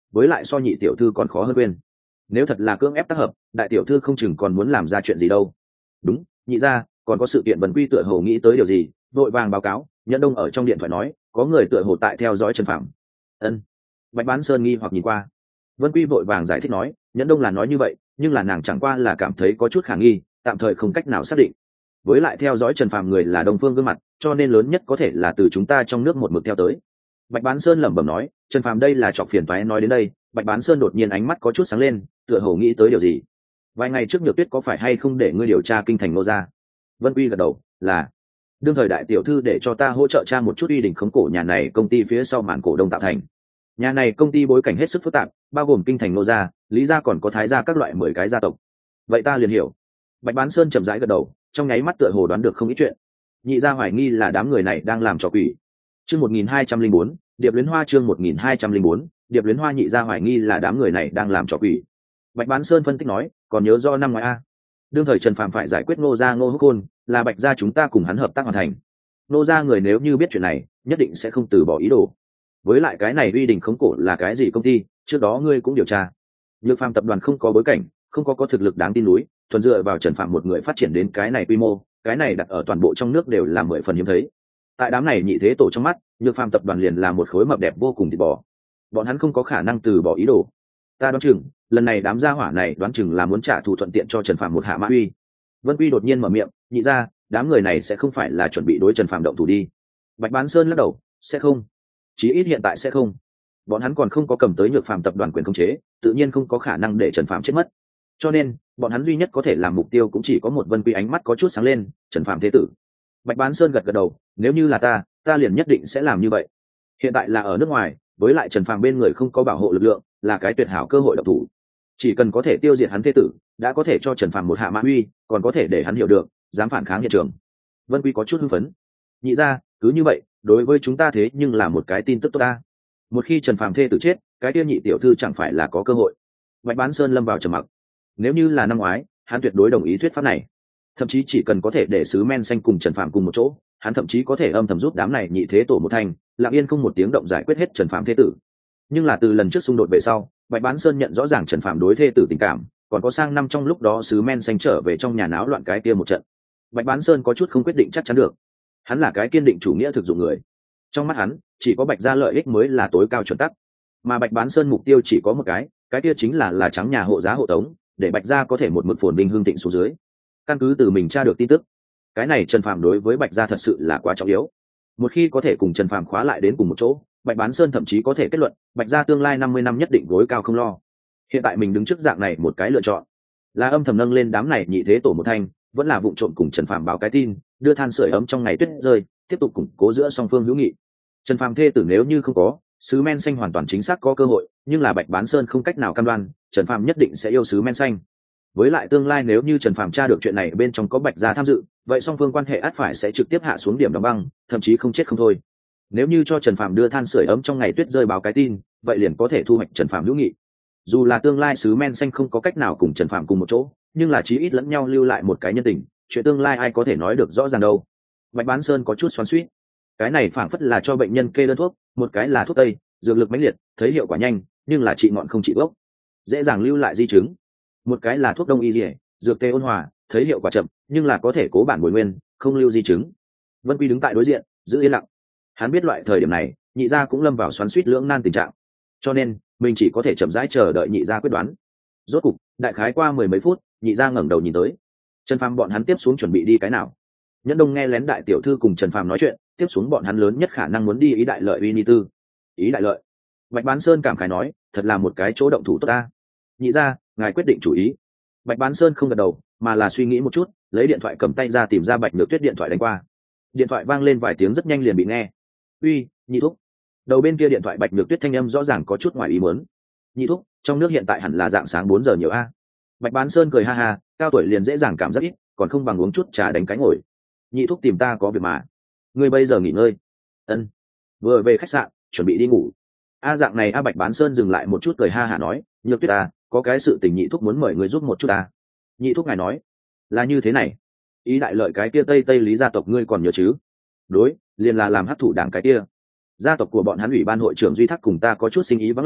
với lại so nhị tiểu thư còn khó hơn quên. Nếu thật là cưỡng ép tác hợp, đại tiểu thư không chừng còn muốn làm ra chuyện gì đâu. Đúng, nhị gia, còn có sự kiện Vân Quy tựa hồ nghĩ tới điều gì, vội vàng báo cáo. Nhẫn Đông ở trong điện thoại nói có người tựa hồ tại theo dõi Trần Phạm. Ân. Bạch Bán Sơn nghi hoặc nhìn qua. Vân Quy vội vàng giải thích nói, Nhẫn Đông là nói như vậy, nhưng là nàng chẳng qua là cảm thấy có chút khả nghi, tạm thời không cách nào xác định. Với lại theo dõi Trần Phạm người là Đông Phương gương mặt, cho nên lớn nhất có thể là từ chúng ta trong nước một mực theo tới. Bạch Bán Sơn lẩm bẩm nói, Trần Phạm đây là chọc phiền toái. Nói đến đây, Bạch Bán Sơn đột nhiên ánh mắt có chút sáng lên, tựa hồ nghĩ tới điều gì. Vài ngày trước Nhược Tuyết có phải hay không để ngươi điều tra kinh thành Ngô gia? Vân Quy gật đầu, là. Đương thời đại tiểu thư để cho ta hỗ trợ tra một chút uy đình khống cổ nhà này công ty phía sau màn cổ đông tạo thành. Nhà này công ty bối cảnh hết sức phức tạp, bao gồm kinh thành Ngô gia, Lý gia còn có Thái gia các loại mười cái gia tộc. Vậy ta liền hiểu. Bạch Bán Sơn chậm rãi gật đầu, trong nháy mắt tựa hồ đoán được không ít chuyện. Nhị gia hoài nghi là đám người này đang làm trò quỷ. Chương một nghìn hai trăm linh bốn, Điệp Luyến Hoa. Chương một nghìn hai trăm linh bốn, Điệp Luyến Hoa. Nhị gia hoài nghi là đám người này đang làm trò quỷ. Bạch Bán Sơn phân tích nói, còn nhớ do năm ngoái a, đương thời Trần Phạm phải giải quyết Ngô gia Ngô Húc Khôn, là Bạch gia chúng ta cùng hắn hợp tác hoàn thành. Ngô gia người nếu như biết chuyện này, nhất định sẽ không từ bỏ ý đồ. Với lại cái này uy đình khống cổ là cái gì công ty, trước đó ngươi cũng điều tra. Nhược Phàm tập đoàn không có bối cảnh, không có có thực lực đáng tin núi, thuần dựa vào Trần Phạm một người phát triển đến cái này quy mô, cái này đặt ở toàn bộ trong nước đều là mười phần hiếm thấy. Tại đám này nhị thế tổ trong mắt, Nhược Phàm tập đoàn liền là một khối mập đẹp vô cùng thịt bò. Bọn hắn không có khả năng từ bỏ ý đồ. Ta đoán chừng, lần này đám gia hỏa này đoán chừng là muốn trả thù thuận tiện cho Trần Phạm một hạ mã uy. Vân Quy đột nhiên mở miệng, nhị ra, đám người này sẽ không phải là chuẩn bị đối Trần Phạm động thủ đi. Bạch Bán Sơn lắc đầu, sẽ không. Chí ít hiện tại sẽ không. Bọn hắn còn không có cầm tới Nhược Phàm tập đoàn quyền khống chế, tự nhiên không có khả năng để Trần Phạm chết mất. Cho nên, bọn hắn duy nhất có thể làm mục tiêu cũng chỉ có một. Vân Quy ánh mắt có chút sáng lên, Trần Phạm thế tử. Bạch Bán Sơn gật gật đầu, nếu như là ta, ta liền nhất định sẽ làm như vậy. Hiện tại là ở nước ngoài, với lại Trần Phạm bên người không có bảo hộ lực lượng, là cái tuyệt hảo cơ hội động thủ. Chỉ cần có thể tiêu diệt hắn thế tử, đã có thể cho Trần Phạm một hạ mã uy, còn có thể để hắn hiểu được dám phản kháng hiện trường. Vân Quy có chút hưng phấn. Nhị ra, cứ như vậy, đối với chúng ta thế nhưng là một cái tin tức tốt ta. Một khi Trần Phạm thê tử chết, cái tiêu nhị tiểu thư chẳng phải là có cơ hội. Bạch Bán Sơn lâm vào trầm mặc. Nếu như là năm ngoái, hắn tuyệt đối đồng ý thuyết pháp này. Thậm chí chỉ cần có thể để sứ men xanh cùng Trần Phạm cùng một chỗ, hắn thậm chí có thể âm thầm giúp đám này nhị thế tổ một thành, lặng yên không một tiếng động giải quyết hết Trần Phạm thế tử. Nhưng là từ lần trước xung đột về sau, Bạch Bán Sơn nhận rõ ràng Trần Phạm đối thê tử tình cảm, còn có sang năm trong lúc đó sứ men xanh trở về trong nhà náo loạn cái kia một trận. Bạch Bán Sơn có chút không quyết định chắc chắn được. Hắn là cái kiên định chủ nghĩa thực dụng người. Trong mắt hắn, chỉ có Bạch gia lợi ích mới là tối cao chuẩn tắc. Mà Bạch Bán Sơn mục tiêu chỉ có một cái, cái kia chính là là trắng nhà hộ giá hộ tống, để Bạch gia có thể một mực phồn vinh hương thịnh xuống dưới. Căn cứ từ mình tra được tin tức, cái này Trần Phạm đối với Bạch gia thật sự là quá trọng yếu. Một khi có thể cùng Trần Phạm khóa lại đến cùng một chỗ, Bạch Bán Sơn thậm chí có thể kết luận, Bạch gia tương lai năm mươi năm nhất định gối cao không lo. Hiện tại mình đứng trước dạng này một cái lựa chọn, là âm thầm nâng lên đám này nhị thế tổ một thanh, vẫn là vụng trộm cùng Trần Phạm báo cái tin, đưa than sưởi ấm trong ngày tuyết rơi, tiếp tục củng cố giữa song phương hữu nghị. Trần Phạm thê tử nếu như không có, sứ men xanh hoàn toàn chính xác có cơ hội, nhưng là Bạch Bán Sơn không cách nào cam đoan Trần Phạm nhất định sẽ yêu sứ men xanh. Với lại tương lai nếu như Trần Phạm tra được chuyện này bên trong có Bạch gia tham dự, vậy song phương quan hệ ắt phải sẽ trực tiếp hạ xuống điểm đóng băng, thậm chí không chết không thôi. Nếu như cho Trần Phạm đưa than sưởi ấm trong ngày tuyết rơi báo cái tin, vậy liền có thể thu hoạch Trần Phạm hữu nghị. Dù là tương lai sứ men xanh không có cách nào cùng Trần Phạm cùng một chỗ, nhưng là chí ít lẫn nhau lưu lại một cái nhân tình, chuyện tương lai ai có thể nói được rõ ràng đâu. Bạch Bán Sơn có chút xoắn xuýt. Cái này phảng phất là cho bệnh nhân kê đơn thuốc, một cái là thuốc tây, dược lực mãnh liệt, thấy hiệu quả nhanh, nhưng là trị ngọn không trị gốc, dễ dàng lưu lại di chứng. Một cái là thuốc đông y liề, dược tê ôn hòa, thấy hiệu quả chậm, nhưng là có thể cố bản bồi nguyên, không lưu di chứng. Vân Quy đứng tại đối diện, giữ yên lặng. Hắn biết loại thời điểm này, nhị gia cũng lâm vào xoắn xuýt lưỡng nan tình trạng, cho nên mình chỉ có thể chậm rãi chờ đợi nhị gia quyết đoán. Rốt cục, đại khái qua mười mấy phút, nhị gia ngẩng đầu nhìn tới. Trần Phàm bọn hắn tiếp xuống chuẩn bị đi cái nào? Nhẫn Đông nghe lén đại tiểu thư cùng Trần Phàm nói chuyện, tiếp xuống bọn hắn lớn nhất khả năng muốn đi Ý Đại Lợi uy ni tư. Ý Đại Lợi. Bạch Bán Sơn cảm khái nói, thật là một cái chỗ động thủ tốt ta. Nhị gia, ngài quyết định chủ ý. Bạch Bán Sơn không gật đầu, mà là suy nghĩ một chút, lấy điện thoại cầm tay ra tìm ra Bạch Nhược Tuyết điện thoại đánh qua. Điện thoại vang lên vài tiếng rất nhanh liền bị nghe. Uy, nhị thúc. Đầu bên kia điện thoại Bạch Nhược Tuyết thanh âm rõ ràng có chút ngoài ý muốn. Nhị thúc, trong nước hiện tại hẳn là dạng sáng bốn giờ nhiều a. Bạch Bán Sơn cười ha ha, cao tuổi liền dễ dàng cảm giác ít, còn không bằng uống chút trà đánh cái ngồi. Nhị thúc tìm ta có việc mà. Ngươi bây giờ nghỉ ngơi. Ân. Vừa về khách sạn, chuẩn bị đi ngủ. A dạng này a Bạch Bán Sơn dừng lại một chút cười ha hả nói, Nhược Tuyết à, có cái sự tình nhị thúc muốn mời người giúp một chút à. Nhị thúc ngài nói, là như thế này. Ý Đại Lợi cái kia Tây Tây Lý gia tộc ngươi còn nhớ chứ? Đối, liền là làm hắc thủ đảng cái kia. Gia tộc của bọn hắn ủy ban hội trưởng Duy Thác cùng ta có chút sinh ý vắng lai,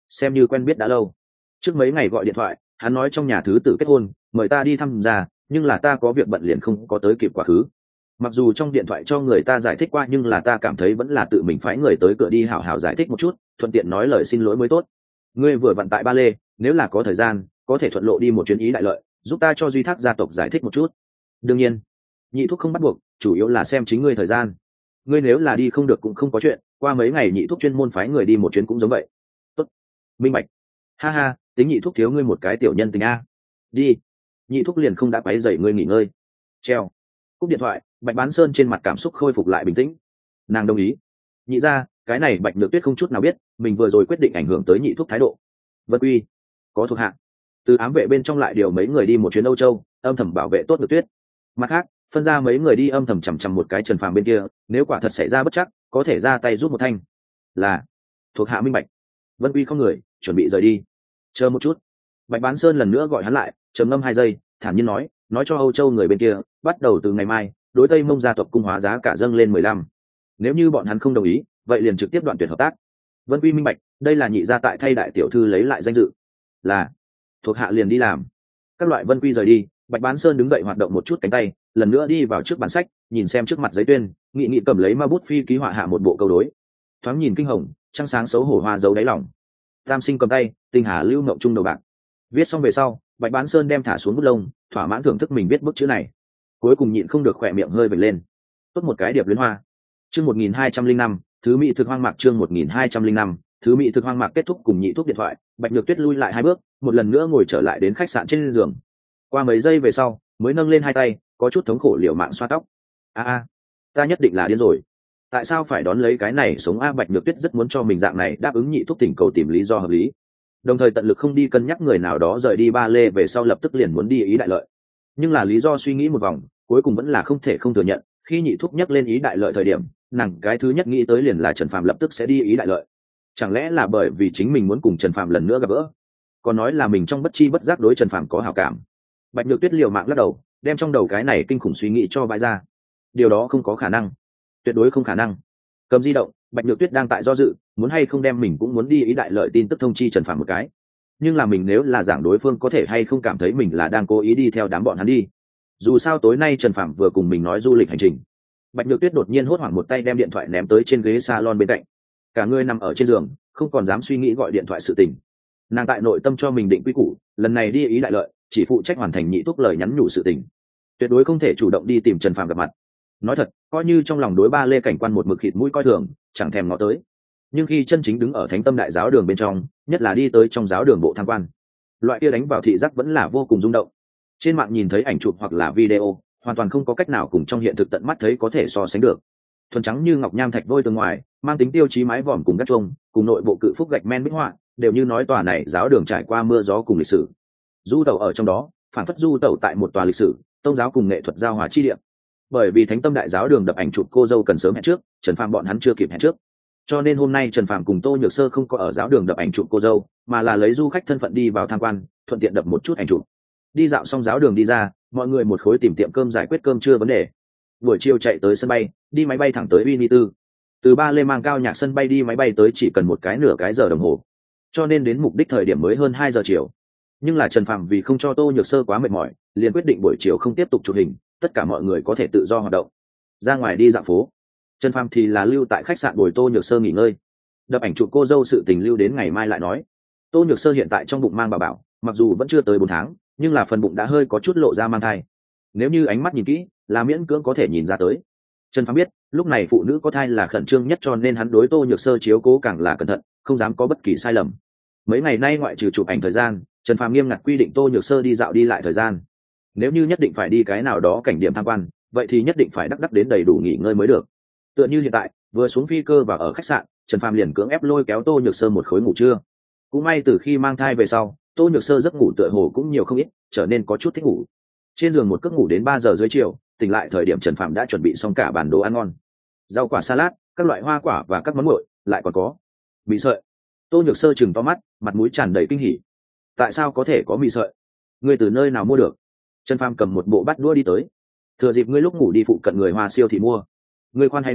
xem như quen biết đã lâu. Trước mấy ngày gọi điện thoại, hắn nói trong nhà thứ tử kết hôn, mời ta đi thăm gia, nhưng là ta có việc bận liền không có tới kịp quá khứ. Mặc dù trong điện thoại cho người ta giải thích qua, nhưng là ta cảm thấy vẫn là tự mình phái người tới cửa đi hảo hảo giải thích một chút, thuận tiện nói lời xin lỗi mới tốt. Ngươi vừa vặn tại Ba Lê, nếu là có thời gian, có thể thuận lộ đi một chuyến Ý Đại Lợi, giúp ta cho Duy Thác gia tộc giải thích một chút. Đương nhiên, nhị thúc không bắt buộc, chủ yếu là xem chính ngươi thời gian. Ngươi nếu là đi không được cũng không có chuyện, qua mấy ngày nhị thúc chuyên môn phái người đi một chuyến cũng giống vậy. Tốt, minh bạch. Ha ha, tính nhị thúc thiếu ngươi một cái tiểu nhân tình a. Đi. Nhị thúc liền không đã quấy rầy ngươi nghỉ ngơi. Treo. Cúp điện thoại, Bạch Bán Sơn trên mặt cảm xúc khôi phục lại bình tĩnh. Nàng đồng ý. Nhị ra, cái này Bạch Nhược Tuyết không chút nào biết, mình vừa rồi quyết định ảnh hưởng tới nhị thúc thái độ. Vân Quy, có thuộc hạ. Từ ám vệ bên trong lại điều mấy người đi một chuyến Âu Châu, âm thầm bảo vệ tốt Nhược Tuyết. Mặt khác, phân ra mấy người đi âm thầm chằm chằm một cái Trần Phàm bên kia, nếu quả thật xảy ra bất chắc, có thể ra tay giúp một thanh. Là thuộc hạ minh bạch. Vân Quy không người, chuẩn bị rời đi. Chờ một chút. Bạch Bán Sơn lần nữa gọi hắn lại, trầm ngâm hai giây, thản nhiên nói, nói cho Âu Châu người bên kia, bắt đầu từ ngày mai, đối Tây Mông gia tộc cung hóa giá cả dâng lên mười lăm. Nếu như bọn hắn không đồng ý, vậy liền trực tiếp đoạn tuyệt hợp tác. Vân Quy minh bạch, đây là nhị gia tại thay đại tiểu thư lấy lại danh dự. Là thuộc hạ liền đi làm. Các loại Vân Quy rời đi, Bạch Bán Sơn đứng dậy hoạt động một chút cánh tay, lần nữa đi vào trước bản sách, nhìn xem trước mặt giấy tuyên, nghị nghị cầm lấy ma bút phi ký họa hạ một bộ câu đối. Thoáng nhìn kinh hồng, trăng sáng xấu hổ hoa dấu đáy lòng. Tam sinh cầm tay, tinh hà lưu ngộng trung đầu bạc. Viết xong về sau, Bạch Bán Sơn đem thả xuống bút lông, thỏa mãn thưởng thức mình viết bức chữ này. Cuối cùng nhịn không được khỏe miệng hơi vểnh lên. Tốt một cái điệp luyến hoa. Chương một nghìn hai trăm linh năm, thứ mỹ thực hoang mạc chương một nghìn hai trăm linh năm, thứ mỹ thực hoang mạc kết thúc cùng nhị thuốc điện thoại, Bạch Nhược Tuyết lui lại hai bước, một lần nữa ngồi trở lại đến khách sạn trên giường. Qua mấy giây về sau, mới nâng lên hai tay, có chút thống khổ liều mạng xoa tóc. A a, ta nhất định là điên rồi. Tại sao phải đón lấy cái này sống a? Bạch Nhược Tuyết rất muốn cho mình dạng này đáp ứng nhị thuốc thỉnh cầu tìm lý do hợp lý, đồng thời tận lực không đi cân nhắc người nào đó rời đi Ba Lê về sau lập tức liền muốn đi Ý Đại Lợi. Nhưng là lý do suy nghĩ một vòng, cuối cùng vẫn là không thể không thừa nhận, khi nhị thúc nhắc lên Ý Đại Lợi thời điểm, nàng cái thứ nhất nghĩ tới liền là Trần Phàm lập tức sẽ đi Ý Đại Lợi. Chẳng lẽ là bởi vì chính mình muốn cùng Trần Phàm lần nữa gặp gỡ, còn nói là mình trong bất chi bất giác đối Trần Phàm có hảo cảm. Bạch Nhược Tuyết liều mạng lắc đầu, đem trong đầu cái này kinh khủng suy nghĩ cho bãi ra. Điều đó không có khả năng, tuyệt đối không khả năng. Cầm di động, Bạch Nhược Tuyết đang tại do dự, muốn hay không đem mình cũng muốn đi Ý Đại Lợi tin tức thông chi Trần Phàm một cái. Nhưng là mình nếu là giảng đối phương có thể hay không cảm thấy mình là đang cố ý đi theo đám bọn hắn đi. Dù sao tối nay Trần Phàm vừa cùng mình nói du lịch hành trình. Bạch Nhược Tuyết đột nhiên hốt hoảng một tay đem điện thoại ném tới trên ghế salon bên cạnh. Cả người nằm ở trên giường, không còn dám suy nghĩ gọi điện thoại sự tình. Nàng tại nội tâm cho mình định quy củ, lần này đi Ý Đại Lợi, chỉ phụ trách hoàn thành nhị thuốc lời nhắn nhủ sự tình, tuyệt đối không thể chủ động đi tìm Trần Phàm gặp mặt. Nói thật, coi như trong lòng đối Ba Lê cảnh quan một mực khịt mũi coi thường, chẳng thèm ngó tới. Nhưng khi chân chính đứng ở Thánh Tâm Đại giáo đường bên trong, nhất là đi tới trong giáo đường bộ tham quan, loại kia đánh vào thị giác vẫn là vô cùng rung động. Trên mạng nhìn thấy ảnh chụp hoặc là video, hoàn toàn không có cách nào cùng trong hiện thực tận mắt thấy có thể so sánh được. Thuần trắng như ngọc nham thạch vôi tường ngoài, mang tính tiêu chí mái vòm cùng gác chuông, cùng nội bộ cự phúc gạch men bích họa, đều như nói tòa này giáo đường trải qua mưa gió cùng lịch sử. Du tẩu ở trong đó, phản phất du tẩu tại một tòa lịch sử, tôn giáo cùng nghệ thuật giao hòa chi địa. Bởi vì Thánh Tâm Đại giáo đường đập ảnh chụp cô dâu cần sớm hẹn trước, Trần Phàm bọn hắn chưa kịp hẹn trước. Cho nên hôm nay Trần Phàm cùng Tô Nhược Sơ không có ở giáo đường đập ảnh chụp cô dâu, mà là lấy du khách thân phận đi vào tham quan, thuận tiện đập một chút ảnh chụp. Đi dạo xong giáo đường đi ra, mọi người một khối tìm tiệm cơm giải quyết cơm trưa vấn đề. Buổi chiều chạy tới sân bay, đi máy bay thẳng tới Vinnytư. Từ Ba Lê mang cao nhạc sân bay đi máy bay tới chỉ cần một cái nửa cái giờ đồng hồ, cho nên đến mục đích thời điểm mới hơn hai giờ chiều. Nhưng là Trần Phàm vì không cho Tô Nhược Sơ quá mệt mỏi, liền quyết định buổi chiều không tiếp tục chụp hình, tất cả mọi người có thể tự do hoạt động. Ra ngoài đi dạo phố, Trần Phàm thì là lưu tại khách sạn bồi Tô Nhược Sơ nghỉ ngơi. Đập ảnh chụp cô dâu sự tình lưu đến ngày mai lại nói. Tô Nhược Sơ hiện tại trong bụng mang bà bảo, mặc dù vẫn chưa tới bốn tháng, nhưng là phần bụng đã hơi có chút lộ ra mang thai. Nếu như ánh mắt nhìn kỹ, là miễn cưỡng có thể nhìn ra tới. Trần Phàm biết, lúc này phụ nữ có thai là khẩn trương nhất, cho nên hắn đối Tô Nhược Sơ chiếu cố càng là cẩn thận, không dám có bất kỳ sai lầm. Mấy ngày nay ngoại trừ chụp ảnh thời gian, Trần Phàm nghiêm ngặt quy định Tô Nhược Sơ đi dạo đi lại thời gian. Nếu như nhất định phải đi cái nào đó cảnh điểm tham quan, vậy thì nhất định phải đắc đắc đến đầy đủ nghỉ ngơi mới được. Tựa như hiện tại, vừa xuống phi cơ và ở khách sạn, Trần Phàm liền cưỡng ép lôi kéo Tô Nhược Sơ một khối ngủ trưa. Cũng may từ khi mang thai về sau, Tô Nhược Sơ giấc ngủ tựa hồ cũng nhiều không ít, trở nên có chút thích ngủ. Trên giường một giấc ngủ đến ba giờ dưới chiều, tỉnh lại thời điểm Trần Phàm đã chuẩn bị xong cả bàn đồ ăn ngon, rau quả salad, các loại hoa quả và các món nguội, lại còn có mì sợi. Tô Nhược Sơ chừng to mắt, mặt mũi tràn đầy kinh hỉ. Tại sao có thể có mì sợi? Ngươi từ nơi nào mua được? Trần Phàm cầm một bộ bát đũa đi tới. Thừa dịp ngươi lúc ngủ đi phụ cận người Hoa siêu thị mua. Ngươi khoan hay nói,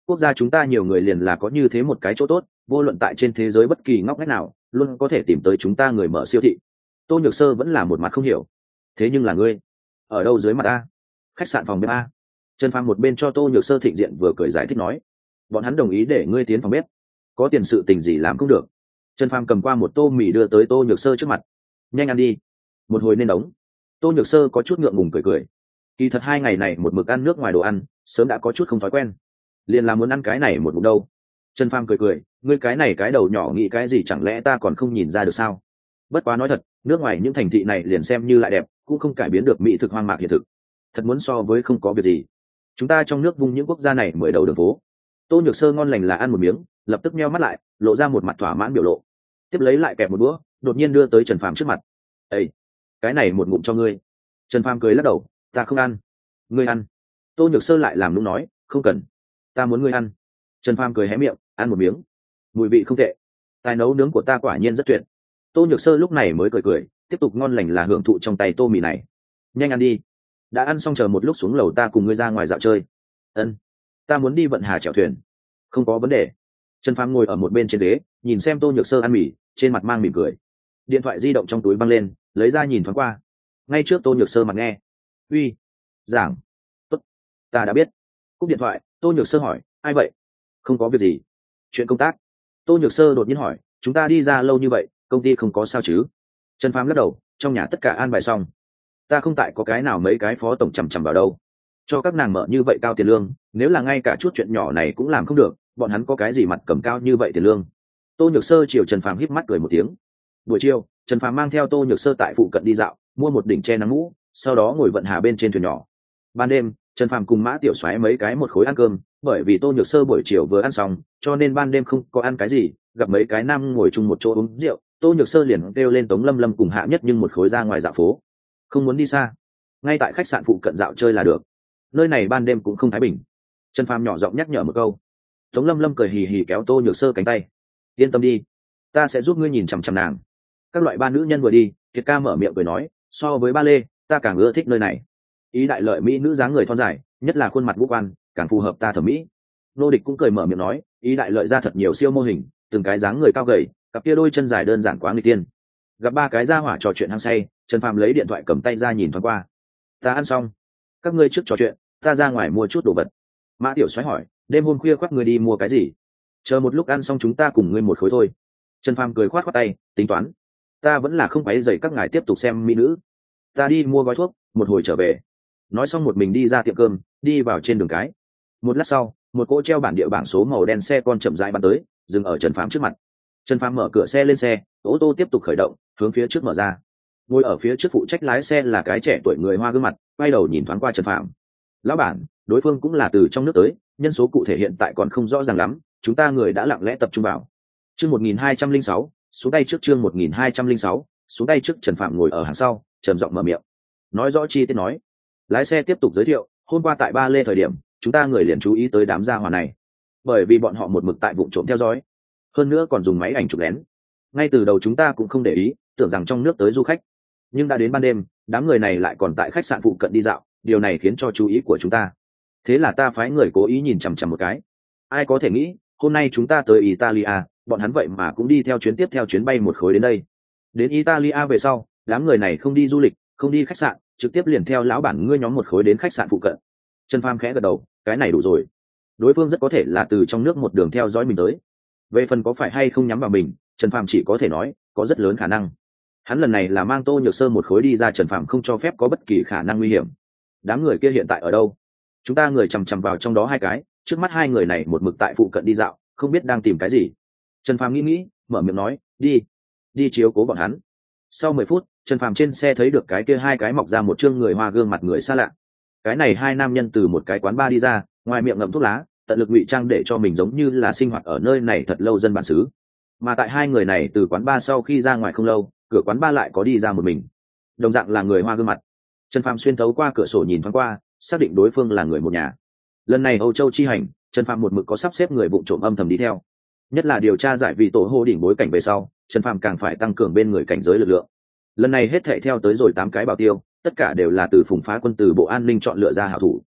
quốc gia chúng ta nhiều người liền là có như thế một cái chỗ tốt, vô luận tại trên thế giới bất kỳ ngóc ngách nào luôn có thể tìm tới chúng ta người mở siêu thị. Tô Nhược Sơ vẫn là một mặt không hiểu. Thế nhưng là ngươi ở đâu dưới mặt a? Khách sạn phòng bếp a? Trần Phàm một bên cho Tô Nhược Sơ thịnh diện vừa cười giải thích nói, bọn hắn đồng ý để ngươi tiến phòng bếp, có tiền sự tình gì làm cũng được. Trần Phàm cầm qua một tô mì đưa tới Tô Nhược Sơ trước mặt, nhanh ăn đi, một hồi nên đóng. Tô Nhược Sơ có chút ngượng ngùng cười cười, kỳ thật hai ngày này một mực ăn nước ngoài đồ ăn sớm đã có chút không thói quen, liền là muốn ăn cái này một bụng đâu. Trần Phàm cười cười, ngươi cái này cái đầu nhỏ nghĩ cái gì, chẳng lẽ ta còn không nhìn ra được sao? Bất quá nói thật, nước ngoài những thành thị này liền xem như lại đẹp cũng không cải biến được mỹ thực hoang mạc hiện thực, thật muốn so với không có việc gì. Chúng ta trong nước vung những quốc gia này mười đầu đường phố. Tô Nhược Sơ ngon lành là ăn một miếng, lập tức meo mắt lại, lộ ra một mặt thỏa mãn biểu lộ, tiếp lấy lại kẹp một đũa, đột nhiên đưa tới Trần Phàm trước mặt. Ê, cái này một ngụm cho ngươi. Trần Phàm cười lắc đầu, ta không ăn. Ngươi ăn. Tô Nhược Sơ lại làm nũng nói, không cần, ta muốn ngươi ăn. Trần Phàm cười hé miệng, ăn một miếng, mùi vị không tệ, tài nấu nướng của ta quả nhiên rất tuyệt. Tô Nhược Sơ lúc này mới cười cười, tiếp tục ngon lành là hưởng thụ trong tay tô mì này. Nhanh ăn đi, đã ăn xong chờ một lúc xuống lầu ta cùng ngươi ra ngoài dạo chơi. Ân, ta muốn đi vận hà chèo thuyền. Không có vấn đề. Trần Phàm ngồi ở một bên trên ghế, nhìn xem Tô Nhược Sơ ăn mì, trên mặt mang mỉm cười. Điện thoại di động trong túi văng lên, lấy ra nhìn thoáng qua. Ngay trước Tô Nhược Sơ mặt nghe. Uy, giảng. Tốt, ta đã biết. Cúp điện thoại, Tô Nhược Sơ hỏi, ai vậy? Không có việc gì. Chuyện công tác. Tô Nhược Sơ đột nhiên hỏi, chúng ta đi ra lâu như vậy, công ty không có sao chứ? Trần Phàm lắc đầu, trong nhà tất cả an bài xong, ta không tại có cái nào mấy cái phó tổng chằm chằm vào đâu, cho các nàng mở như vậy cao tiền lương, nếu là ngay cả chút chuyện nhỏ này cũng làm không được, bọn hắn có cái gì mặt cầm cao như vậy tiền lương. Tô Nhược Sơ chiều Trần Phàm híp mắt cười một tiếng. Buổi chiều, Trần Phàm mang theo Tô Nhược Sơ tại phụ cận đi dạo, mua một đỉnh che nắng mũ, sau đó ngồi vận hà bên trên thuyền nhỏ. Ban đêm, Trần Phàm cùng Mã Tiểu Soái mấy cái một khối ăn cơm, bởi vì Tô Nhược Sơ buổi chiều vừa ăn xong, cho nên ban đêm không có ăn cái gì, gặp mấy cái nam ngồi chung một chỗ uống rượu, Tô Nhược Sơ liền kêu lên Tống Lâm Lâm cùng Hạ Nhất Nhưng một khối ra ngoài dạo phố. Không muốn đi xa, ngay tại khách sạn phụ cận dạo chơi là được, nơi này ban đêm cũng không thái bình. Trần Phàm nhỏ giọng nhắc nhở một câu. Tống Lâm Lâm cười hì hì kéo Tô Nhược Sơ cánh tay, yên tâm đi, ta sẽ giúp ngươi nhìn chằm chằm nàng. Các loại ba nữ nhân vừa đi, Kiệt ca mở miệng cười nói, so với ba lê, ta càng ưa thích nơi này. Ý đại lợi mỹ nữ dáng người thon dài, nhất là khuôn mặt ngũ quan, càng phù hợp ta thẩm mỹ. Nô Địch cũng cười mở miệng nói, ý đại lợi ra thật nhiều siêu mô hình, từng cái dáng người cao gầy, cặp kia đôi chân dài đơn giản quá người tiên. Gặp ba cái ra hỏa trò chuyện hăng say, Trần Phàm lấy điện thoại cầm tay ra nhìn thoáng qua. Ta ăn xong, các ngươi trước trò chuyện, ta ra ngoài mua chút đồ vật. Mã Tiểu Soái hỏi, đêm hôm khuya khoác ngươi đi mua cái gì? Chờ một lúc ăn xong chúng ta cùng ngươi một khối thôi. Trần Phàm cười khoát khoát tay, tính toán, ta vẫn là không quấy rầy các ngài tiếp tục xem mỹ nữ, ta đi mua gói thuốc, một hồi trở về. Nói xong một mình đi ra tiệm cơm, đi vào trên đường cái. Một lát sau, một cỗ treo bản địa bảng số màu đen xe con chậm rãi bắn tới, dừng ở Trần Phàm trước mặt. Trần Phàm mở cửa xe lên xe, ô tô tiếp tục khởi động, hướng phía trước mở ra. Ngồi ở phía trước phụ trách lái xe là cái trẻ tuổi người Hoa gương mặt, quay đầu nhìn thoáng qua Trần Phàm. Lão bản, đối phương cũng là từ trong nước tới, nhân số cụ thể hiện tại còn không rõ ràng lắm, chúng ta người đã lặng lẽ tập trung vào. Chương một nghìn hai trăm lẻ sáu, xuống tay trước. Chương một nghìn hai trăm lẻ sáu, xuống tay trước. Trần Phàm ngồi ở hàng sau, trầm giọng mở miệng, nói rõ chi tiết nói. Lái xe tiếp tục giới thiệu, hôm qua tại Ba Lê thời điểm, chúng ta người liền chú ý tới đám gia hỏa này, bởi vì bọn họ một mực tại vụ trộm theo dõi, hơn nữa còn dùng máy ảnh chụp lén. Ngay từ đầu chúng ta cũng không để ý, tưởng rằng trong nước tới du khách, nhưng đã đến ban đêm, đám người này lại còn tại khách sạn phụ cận đi dạo, điều này khiến cho chú ý của chúng ta. Thế là ta phái người cố ý nhìn chằm chằm một cái. Ai có thể nghĩ, hôm nay chúng ta tới Italia, bọn hắn vậy mà cũng đi theo chuyến tiếp theo chuyến bay một khối đến đây. Đến Italia về sau, đám người này không đi du lịch, không đi khách sạn, trực tiếp liền theo lão bản ngươi nhóm một khối đến khách sạn phụ cận. Trần Phàm khẽ gật đầu, cái này đủ rồi. Đối phương rất có thể là từ trong nước một đường theo dõi mình tới. Về phần có phải hay không nhắm vào mình, Trần Phàm chỉ có thể nói, có rất lớn khả năng. Hắn lần này là mang Tô Nhược Sơ một khối đi ra, Trần Phàm không cho phép có bất kỳ khả năng nguy hiểm. Đám người kia hiện tại ở đâu? Chúng ta người chằm chằm vào trong đó hai cái, trước mắt hai người này một mực tại phụ cận đi dạo, không biết đang tìm cái gì. Trần Phàm nghĩ nghĩ, mở miệng nói, đi, đi chiếu cố bọn hắn. Sau mười phút, Trần Phàm trên xe thấy được cái kia hai cái mọc ra một trương người Hoa gương mặt người xa lạ. Cái này hai nam nhân từ một cái quán bar đi ra, ngoài miệng ngậm thuốc lá, tận lực ngụy trang để cho mình giống như là sinh hoạt ở nơi này thật lâu dân bản xứ. Mà tại hai người này từ quán bar sau khi ra ngoài không lâu, cửa quán bar lại có đi ra một mình, đồng dạng là người Hoa gương mặt. Trần Phàm xuyên thấu qua cửa sổ nhìn thoáng qua, xác định đối phương là người một nhà. Lần này Âu Châu chi hành, Trần Phàm một mực có sắp xếp người vụ trộm âm thầm đi theo, nhất là điều tra giải vị tổ hô đỉnh bối cảnh về sau, Trần Phàm càng phải tăng cường bên người cảnh giới lực lượng. Lần này hết thảy theo tới rồi tám cái bảo tiêu, tất cả đều là từ Phùng Phá Quân từ bộ an ninh chọn lựa ra hảo thủ.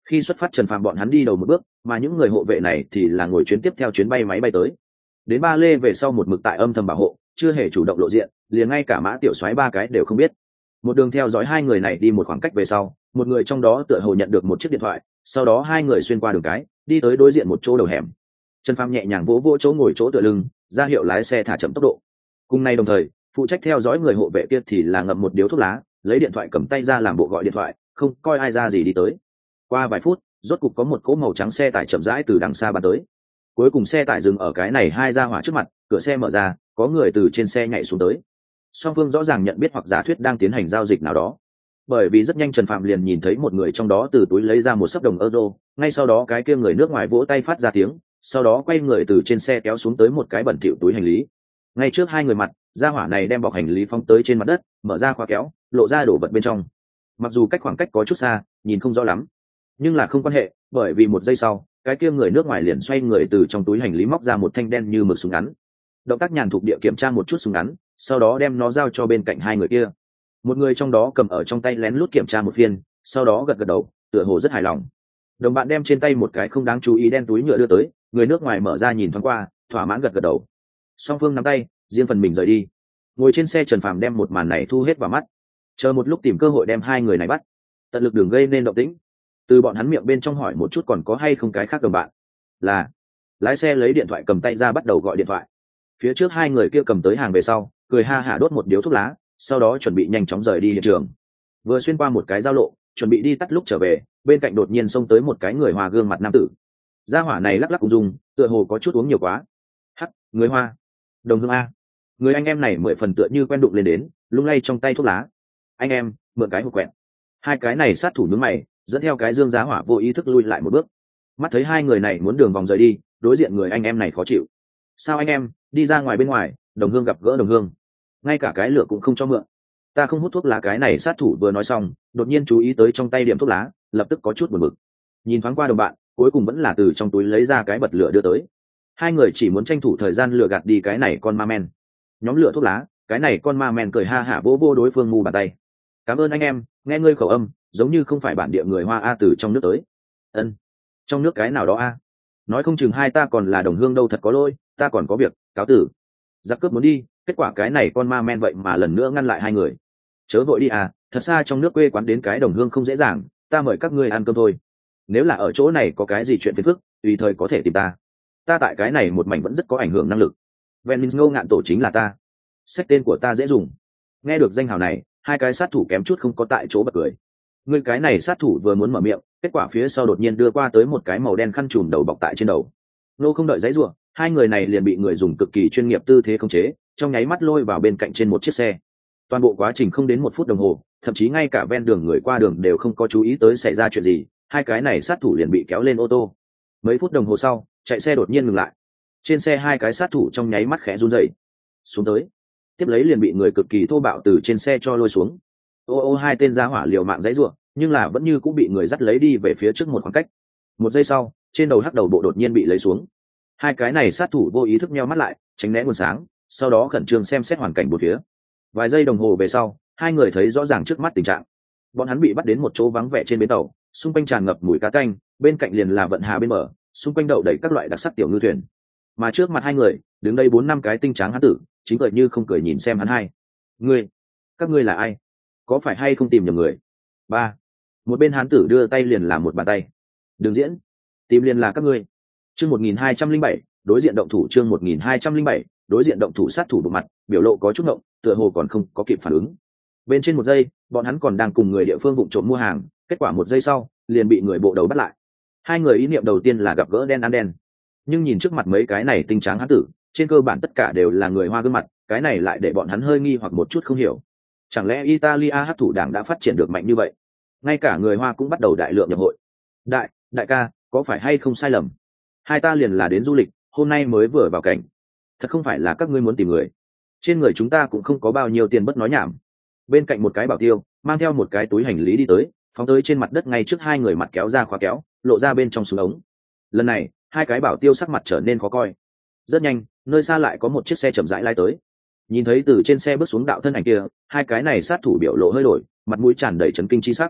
Khi xuất phát Trần Phàm bọn hắn đi đầu một bước, mà những người hộ vệ này thì là ngồi chuyến tiếp theo chuyến bay máy bay tới. Đến Ba Lê về sau một mực tại âm thầm bảo hộ, chưa hề chủ động lộ diện, liền ngay cả Mã Tiểu Soái ba cái đều không biết. Một đường theo dõi hai người này đi một khoảng cách về sau, một người trong đó tựa hồ nhận được một chiếc điện thoại, sau đó hai người xuyên qua đường cái, đi tới đối diện một chỗ đầu hẻm. Trần Phàm nhẹ nhàng vỗ vỗ chỗ ngồi chỗ tựa lưng, ra hiệu lái xe thả chậm tốc độ. Cùng nay đồng thời, phụ trách theo dõi người hộ vệ kia thì là ngậm một điếu thuốc lá, lấy điện thoại cầm tay ra làm bộ gọi điện thoại, không coi ai ra gì đi tới. Qua vài phút, rốt cục có một cỗ màu trắng xe tải chậm rãi từ đằng xa bắn tới. Cuối cùng xe tải dừng ở cái này hai gia hỏa trước mặt, cửa xe mở ra, có người từ trên xe nhảy xuống tới. Song phương rõ ràng nhận biết hoặc giả thuyết đang tiến hành giao dịch nào đó. Bởi vì rất nhanh Trần Phạm liền nhìn thấy một người trong đó từ túi lấy ra một xấp đồng euro, ngay sau đó cái kia người nước ngoài vỗ tay phát ra tiếng, sau đó quay người từ trên xe kéo xuống tới một cái bẩn thỉu túi hành lý. Ngay trước hai người mặt, gia hỏa này đem bọc hành lý phóng tới trên mặt đất, mở ra khóa kéo, lộ ra đồ vật bên trong. Mặc dù cách khoảng cách có chút xa, nhìn không rõ lắm, nhưng là không quan hệ, bởi vì một giây sau, cái kia người nước ngoài liền xoay người từ trong túi hành lý móc ra một thanh đen như mực súng ngắn. Động tác nhàn thục địa kiểm tra một chút súng ngắn, sau đó đem nó giao cho bên cạnh hai người kia. Một người trong đó cầm ở trong tay lén lút kiểm tra một phiên, sau đó gật gật đầu, tựa hồ rất hài lòng. Đồng bạn đem trên tay một cái không đáng chú ý đen túi nhựa đưa tới, người nước ngoài mở ra nhìn thoáng qua, thỏa mãn gật gật đầu. Song phương nắm tay, riêng phần mình rời đi. Ngồi trên xe Trần Phàm đem một màn này thu hết vào mắt, chờ một lúc tìm cơ hội đem hai người này bắt, tận lực đường gây nên động tĩnh. Từ bọn hắn miệng bên trong hỏi một chút còn có hay không cái khác đồng bạn. Là lái xe lấy điện thoại cầm tay ra bắt đầu gọi điện thoại. Phía trước hai người kia cầm tới hàng về sau, cười ha hả đốt một điếu thuốc lá, sau đó chuẩn bị nhanh chóng rời đi hiện trường. Vừa xuyên qua một cái giao lộ, chuẩn bị đi tắt lúc trở về, bên cạnh đột nhiên xông tới một cái người Hoa gương mặt nam tử. Gia hỏa này lắc lắc cùng dùng, tựa hồ có chút uống nhiều quá. Hắc, người Hoa, đồng hương a. Người anh em này mười phần tựa như quen đụng lên đến, lung lay trong tay thuốc lá. Anh em, mượn cái hộp quẹt. Hai cái này sát thủ nhướng mày, dẫn theo cái dương giá hỏa vô ý thức lui lại một bước. Mắt thấy hai người này muốn đường vòng rời đi, đối diện người anh em này khó chịu. Sao anh em, đi ra ngoài bên ngoài, đồng hương gặp gỡ đồng hương, ngay cả cái lửa cũng không cho mượn. Ta không hút thuốc lá. Cái này sát thủ vừa nói xong, đột nhiên chú ý tới trong tay điểm thuốc lá, lập tức có chút buồn bực. Nhìn thoáng qua đồng bạn, cuối cùng vẫn là từ trong túi lấy ra cái bật lửa đưa tới. Hai người chỉ muốn tranh thủ thời gian lừa gạt đi cái này con ma men. Nhóm lửa thuốc lá, cái này con ma men cười ha hả vô vô đối phương mu bàn tay. Cảm ơn anh em, nghe ngươi khẩu âm giống như không phải bản địa người Hoa a, từ trong nước tới. Ân, trong nước cái nào đó a? Nói không chừng hai ta còn là đồng hương đâu, thật có lỗi, ta còn có việc, cáo tử. Giặc cướp muốn đi, kết quả cái này con ma men vậy mà lần nữa ngăn lại hai người. Chớ vội đi à, thật xa trong nước quê quán đến cái đồng hương không dễ dàng, ta mời các ngươi ăn cơm thôi. Nếu là ở chỗ này có cái gì chuyện phiền phức, tùy thời có thể tìm ta. Ta tại cái này một mảnh vẫn rất có ảnh hưởng năng lực. Venice ngô ngạn tổ chính là ta. Sách tên của ta dễ dùng. Nghe được danh hào này, hai cái sát thủ kém chút không có tại chỗ bật cười. Người cái này sát thủ vừa muốn mở miệng, kết quả phía sau đột nhiên đưa qua tới một cái màu đen khăn trùm đầu bọc tại trên đầu. Nô không đợi giãy giụa, hai người này liền bị người dùng cực kỳ chuyên nghiệp tư thế khống chế, trong nháy mắt lôi vào bên cạnh trên một chiếc xe. Toàn bộ quá trình không đến một phút đồng hồ, thậm chí ngay cả ven đường người qua đường đều không có chú ý tới xảy ra chuyện gì, hai cái này sát thủ liền bị kéo lên ô tô. Mấy phút đồng hồ sau, chạy xe đột nhiên ngừng lại. Trên xe hai cái sát thủ trong nháy mắt khẽ run rẩy, xuống tới, tiếp lấy liền bị người cực kỳ thô bạo từ trên xe cho lôi xuống. Ô ô hai tên gia hỏa liều mạng giãy giụa, nhưng là vẫn như cũng bị người dắt lấy đi về phía trước một khoảng cách. Một giây sau, trên đầu hắc đầu bộ đột nhiên bị lấy xuống. Hai cái này sát thủ vô ý thức nheo mắt lại, tránh né nguồn sáng, sau đó khẩn trương xem xét hoàn cảnh bốn phía. Vài giây đồng hồ về sau, hai người thấy rõ ràng trước mắt tình trạng. Bọn hắn bị bắt đến một chỗ vắng vẻ trên bến tàu, xung quanh tràn ngập mùi cá tanh, bên cạnh liền là vận hà bên bờ, xung quanh đậu đầy các loại đặc sắc tiểu ngư thuyền. Mà trước mặt hai người, đứng đây bốn năm cái tinh tráng hán tử, chính cười như không cười nhìn xem hắn hai. Ngươi, các ngươi là ai? Có phải hay không tìm nhầm người? Ba. Một bên hán tử đưa tay liền làm một bàn tay. Đừng diễn, tìm liền là các ngươi. Chương một nghìn hai trăm linh bảy, đối diện động thủ. Chương một nghìn hai trăm linh bảy, đối diện động thủ. Sát thủ bộ mặt, biểu lộ có chút ngộng, tựa hồ còn không có kịp phản ứng. Bên trên một giây, bọn hắn còn đang cùng người địa phương vụng trộm mua hàng, kết quả một giây sau, liền bị người bộ đầu bắt lại. Hai người ý niệm đầu tiên là gặp gỡ đen ăn đen, nhưng nhìn trước mặt mấy cái này tinh tráng hán tử, trên cơ bản tất cả đều là người Hoa gương mặt, cái này lại để bọn hắn hơi nghi hoặc một chút không hiểu. Chẳng lẽ Italia hắc thủ đảng đã phát triển được mạnh như vậy? Ngay cả người Hoa cũng bắt đầu đại lượng nhập hội. Đại, đại ca, có phải hay không sai lầm? Hai ta liền là đến du lịch, hôm nay mới vừa vào cảnh. Thật không phải là các ngươi muốn tìm người. Trên người chúng ta cũng không có bao nhiêu tiền bất nói nhảm. Bên cạnh một cái bảo tiêu, mang theo một cái túi hành lý đi tới, phóng tới trên mặt đất ngay trước hai người, mặt kéo ra khóa kéo, lộ ra bên trong súng ống. Lần này, hai cái bảo tiêu sắc mặt trở nên khó coi. Rất nhanh, nơi xa lại có một chiếc xe chậm rãi lai tới. Nhìn thấy từ trên xe bước xuống đạo thân ảnh kia, hai cái này sát thủ biểu lộ hơi đổi, mặt mũi tràn đầy chấn kinh chi sắc.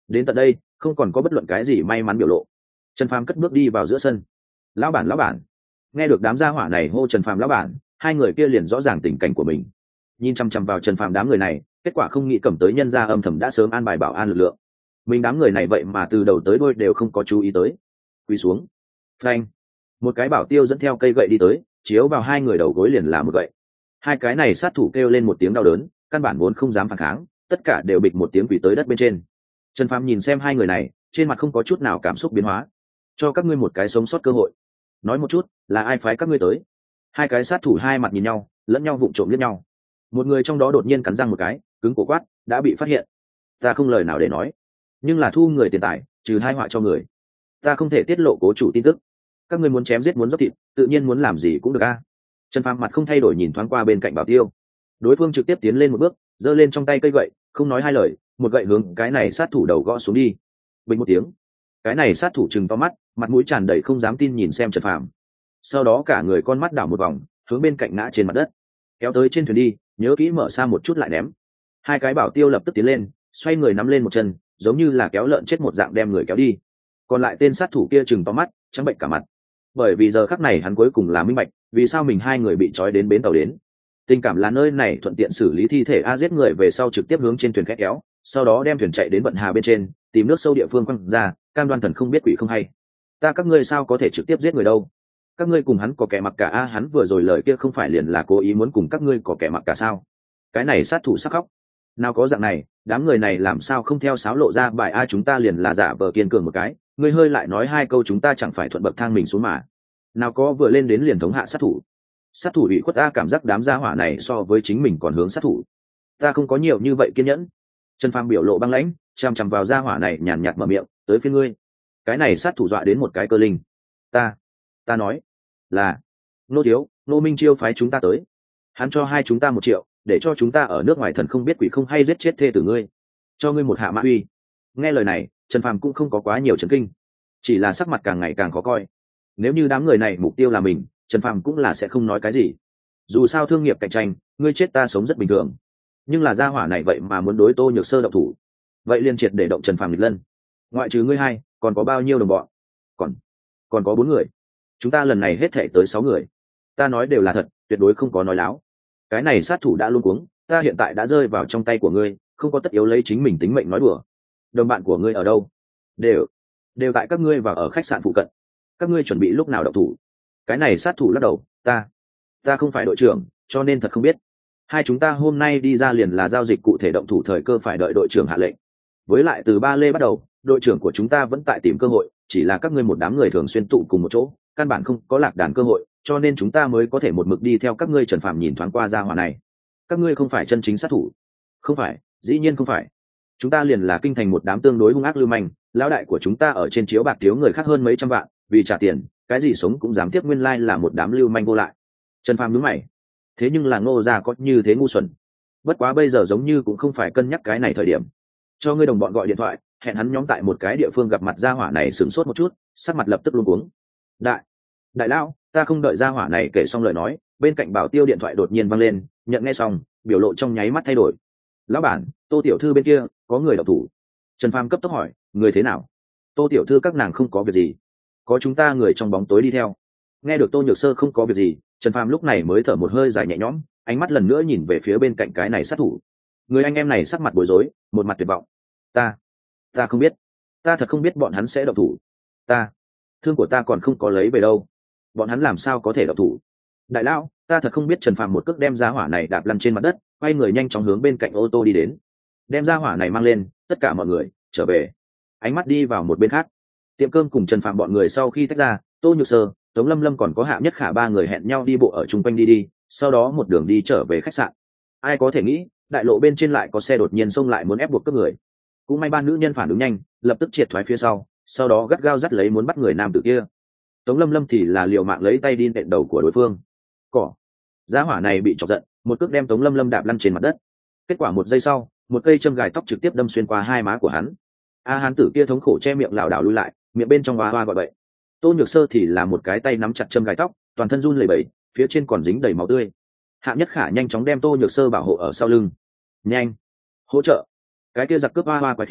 Đến tận đây không còn có bất luận cái gì may mắn biểu lộ. Trần Phàm cất bước đi vào giữa sân. Lão bản, lão bản. Nghe được đám gia hỏa này hô Trần Phàm lão bản, hai người kia liền rõ ràng tình cảnh của mình. Nhìn chăm chăm vào Trần Phàm đám người này, kết quả không nghĩ cầm tới nhân gia âm thầm đã sớm an bài bảo an lực lượng. Mình đám người này vậy mà từ đầu tới đuôi đều không có chú ý tới. Quỳ xuống. Phanh. Một cái bảo tiêu dẫn theo cây gậy đi tới, chiếu vào hai người đầu gối liền là một gậy. Hai cái này sát thủ kêu lên một tiếng đau đớn, căn bản vốn không dám phản kháng, tất cả đều bịch một tiếng quỳ tới đất bên trên. Trần Phàm nhìn xem hai người này, trên mặt không có chút nào cảm xúc biến hóa. Cho các ngươi một cái sống sót cơ hội. Nói một chút, là ai phái các ngươi tới? Hai cái sát thủ hai mặt nhìn nhau, lẫn nhau vụng trộm liếc nhau. Một người trong đó đột nhiên cắn răng một cái, cứng cổ quát, đã bị phát hiện. Ta không lời nào để nói, nhưng là thu người tiền tài, trừ hai họa cho người. Ta không thể tiết lộ cố chủ tin tức. Các ngươi muốn chém giết muốn dốc thịt, tự nhiên muốn làm gì cũng được a. Trần Phàm mặt không thay đổi nhìn thoáng qua bên cạnh bảo tiêu. Đối phương trực tiếp tiến lên một bước, giơ lên trong tay cây gậy, không nói hai lời, một gậy hướng cái này sát thủ đầu gõ xuống đi. Bình một tiếng, cái này sát thủ trừng to mắt, mặt mũi tràn đầy không dám tin nhìn xem Trần Phàm. Sau đó cả người con mắt đảo một vòng, hướng bên cạnh ngã trên mặt đất. Kéo tới trên thuyền đi, nhớ kỹ mở xa một chút lại ném. Hai cái bảo tiêu lập tức tiến lên, xoay người nắm lên một chân, giống như là kéo lợn chết một dạng đem người kéo đi. Còn lại tên sát thủ kia trừng to mắt, trắng bệnh cả mặt. Bởi vì giờ khắc này hắn cuối cùng là minh bạch, vì sao mình hai người bị trói đến bến tàu đến. Tình cảm là nơi này thuận tiện xử lý thi thể a giết người về sau trực tiếp hướng trên thuyền khét kéo, sau đó đem thuyền chạy đến vận hà bên trên, tìm nước sâu địa phương quăng ra, cam đoan thần không biết quỷ không hay. Ta các ngươi sao có thể trực tiếp giết người đâu? Các ngươi cùng hắn có kẻ mặc cả a, hắn vừa rồi lời kia không phải liền là cố ý muốn cùng các ngươi có kẻ mặc cả sao? Cái này sát thủ sắc khóc. Nào có dạng này, đám người này làm sao không theo sáo lộ ra bài a, chúng ta liền là giả vờ kiên cường một cái, ngươi hơi lại nói hai câu chúng ta chẳng phải thuận bậc thang mình xuống mà. Nào có vừa lên đến liền thống hạ sát thủ. Sát thủ bị khuất ta cảm giác đám gia hỏa này so với chính mình còn hướng sát thủ. Ta không có nhiều như vậy kiên nhẫn. Trần Phàm biểu lộ băng lãnh, chằm chằm vào gia hỏa này nhàn nhạt mở miệng, tới phía ngươi. Cái này sát thủ dọa đến một cái cơ linh. Ta, ta nói là nô thiếu, nô minh chiêu phái chúng ta tới. Hắn cho hai chúng ta một triệu, để cho chúng ta ở nước ngoài thần không biết quỷ không hay giết chết thê tử ngươi, cho ngươi một hạ mã uy. Nghe lời này, Trần Phàm cũng không có quá nhiều chấn kinh, chỉ là sắc mặt càng ngày càng khó coi. Nếu như đám người này mục tiêu là mình, Trần Phàm cũng là sẽ không nói cái gì. Dù sao thương nghiệp cạnh tranh, ngươi chết ta sống rất bình thường. Nhưng là gia hỏa này vậy mà muốn đối Tô Nhược Sơ động thủ, vậy liên triệt để động Trần Phàm nghịch lân. Ngoại trừ ngươi hai, còn có bao nhiêu đồng bọn? Còn, còn có bốn người. Chúng ta lần này hết thảy tới sáu người. Ta nói đều là thật, tuyệt đối không có nói láo. Cái này sát thủ đã luôn cuống, ta hiện tại đã rơi vào trong tay của ngươi, không có tất yếu lấy chính mình tính mệnh nói đùa. Đồng bạn của ngươi ở đâu? Đều, đều tại các ngươi và ở khách sạn phụ cận. Các ngươi chuẩn bị lúc nào động thủ? Cái này sát thủ lắc đầu, ta, ta không phải đội trưởng, cho nên thật không biết. Hai chúng ta hôm nay đi ra liền là giao dịch cụ thể, động thủ thời cơ phải đợi đội trưởng hạ lệnh. Với lại từ ba lê bắt đầu, đội trưởng của chúng ta vẫn tại tìm cơ hội, chỉ là các ngươi một đám người thường xuyên tụ cùng một chỗ, căn bản không có lạc đàn cơ hội, cho nên chúng ta mới có thể một mực đi theo các ngươi. Trần Phàm nhìn thoáng qua gia hỏa này. Các ngươi không phải chân chính sát thủ. Không phải, dĩ nhiên không phải. Chúng ta liền là kinh thành một đám tương đối hung ác lưu manh, lão đại của chúng ta ở trên chiếu bạc thiếu người khác hơn mấy trăm vạn, vì trả tiền, cái gì sống cũng dám tiếp, nguyên lai là một đám lưu manh vô lại. Trần Phàm nhướng mày. Thế nhưng là Ngô gia có như thế ngu xuẩn? Bất quá bây giờ giống như cũng không phải cân nhắc cái này thời điểm. Cho ngươi đồng bọn gọi điện thoại, hẹn hắn nhóm tại một cái địa phương gặp mặt. Gia hỏa này sửng sốt một chút, sắc mặt lập tức luống cuống. Đại, đại lão, ta không đợi gia hỏa này kể xong lời nói, bên cạnh bảo tiêu điện thoại đột nhiên vang lên, nhận nghe xong, biểu lộ trong nháy mắt thay đổi. Lão bản, Tô tiểu thư bên kia có người độc thủ. Trần Phàm cấp tốc hỏi, người thế nào? Tô tiểu thư các nàng không có việc gì, có chúng ta người trong bóng tối đi theo. Nghe được Tô Nhược Sơ không có việc gì, Trần Phàm lúc này mới thở một hơi dài nhẹ nhõm, ánh mắt lần nữa nhìn về phía bên cạnh cái này sát thủ. Người anh em này sắc mặt bối rối, một mặt tuyệt vọng. Ta, ta không biết, ta thật không biết bọn hắn sẽ độc thủ. Ta, thương của ta còn không có lấy về đâu, bọn hắn làm sao có thể độc thủ? Đại lão, ta thật không biết. Trần Phàm một cước đem ra hỏa này đạp lăn trên mặt đất, quay người nhanh chóng hướng bên cạnh ô tô đi đến, đem ra hỏa này mang lên. Tất cả mọi người trở về, ánh mắt đi vào một bên khác. Tiệm cơm cùng Trần Phàm bọn người sau khi tách ra, Tô Nhược Sơ, Tống Lâm Lâm còn có Hạ Nhất Khả ba người hẹn nhau đi bộ ở chung quanh đi đi, sau đó một đường đi trở về khách sạn. Ai có thể nghĩ, đại lộ bên trên lại có xe đột nhiên xông lại muốn ép buộc cướp người. Cũng may ba nữ nhân phản ứng nhanh, lập tức triệt thoái phía sau, sau đó gắt gao dắt lấy muốn bắt người nam tử kia. Tống Lâm Lâm thì là liều mạng lấy tay đi nện đầu của đối phương. Cỏ, giá hỏa này bị chọc giận, một cước đem Tống Lâm Lâm đạp lăn trên mặt đất. Kết quả một giây sau, một cây châm gài tóc trực tiếp đâm xuyên qua hai má của hắn. A hán tử kia thống khổ che miệng lảo đảo lui lại, miệng bên trong hoa hoa gọi bậy. Tô Nhược Sơ thì là một cái tay nắm chặt châm gài tóc, toàn thân run lẩy bẩy, phía trên còn dính đầy máu tươi. Hạ Nhất Khả nhanh chóng đem Tô Nhược Sơ bảo hộ ở sau lưng. Nhanh, hỗ trợ! Cái kia giặc cướp hoa hoa quái thiếu,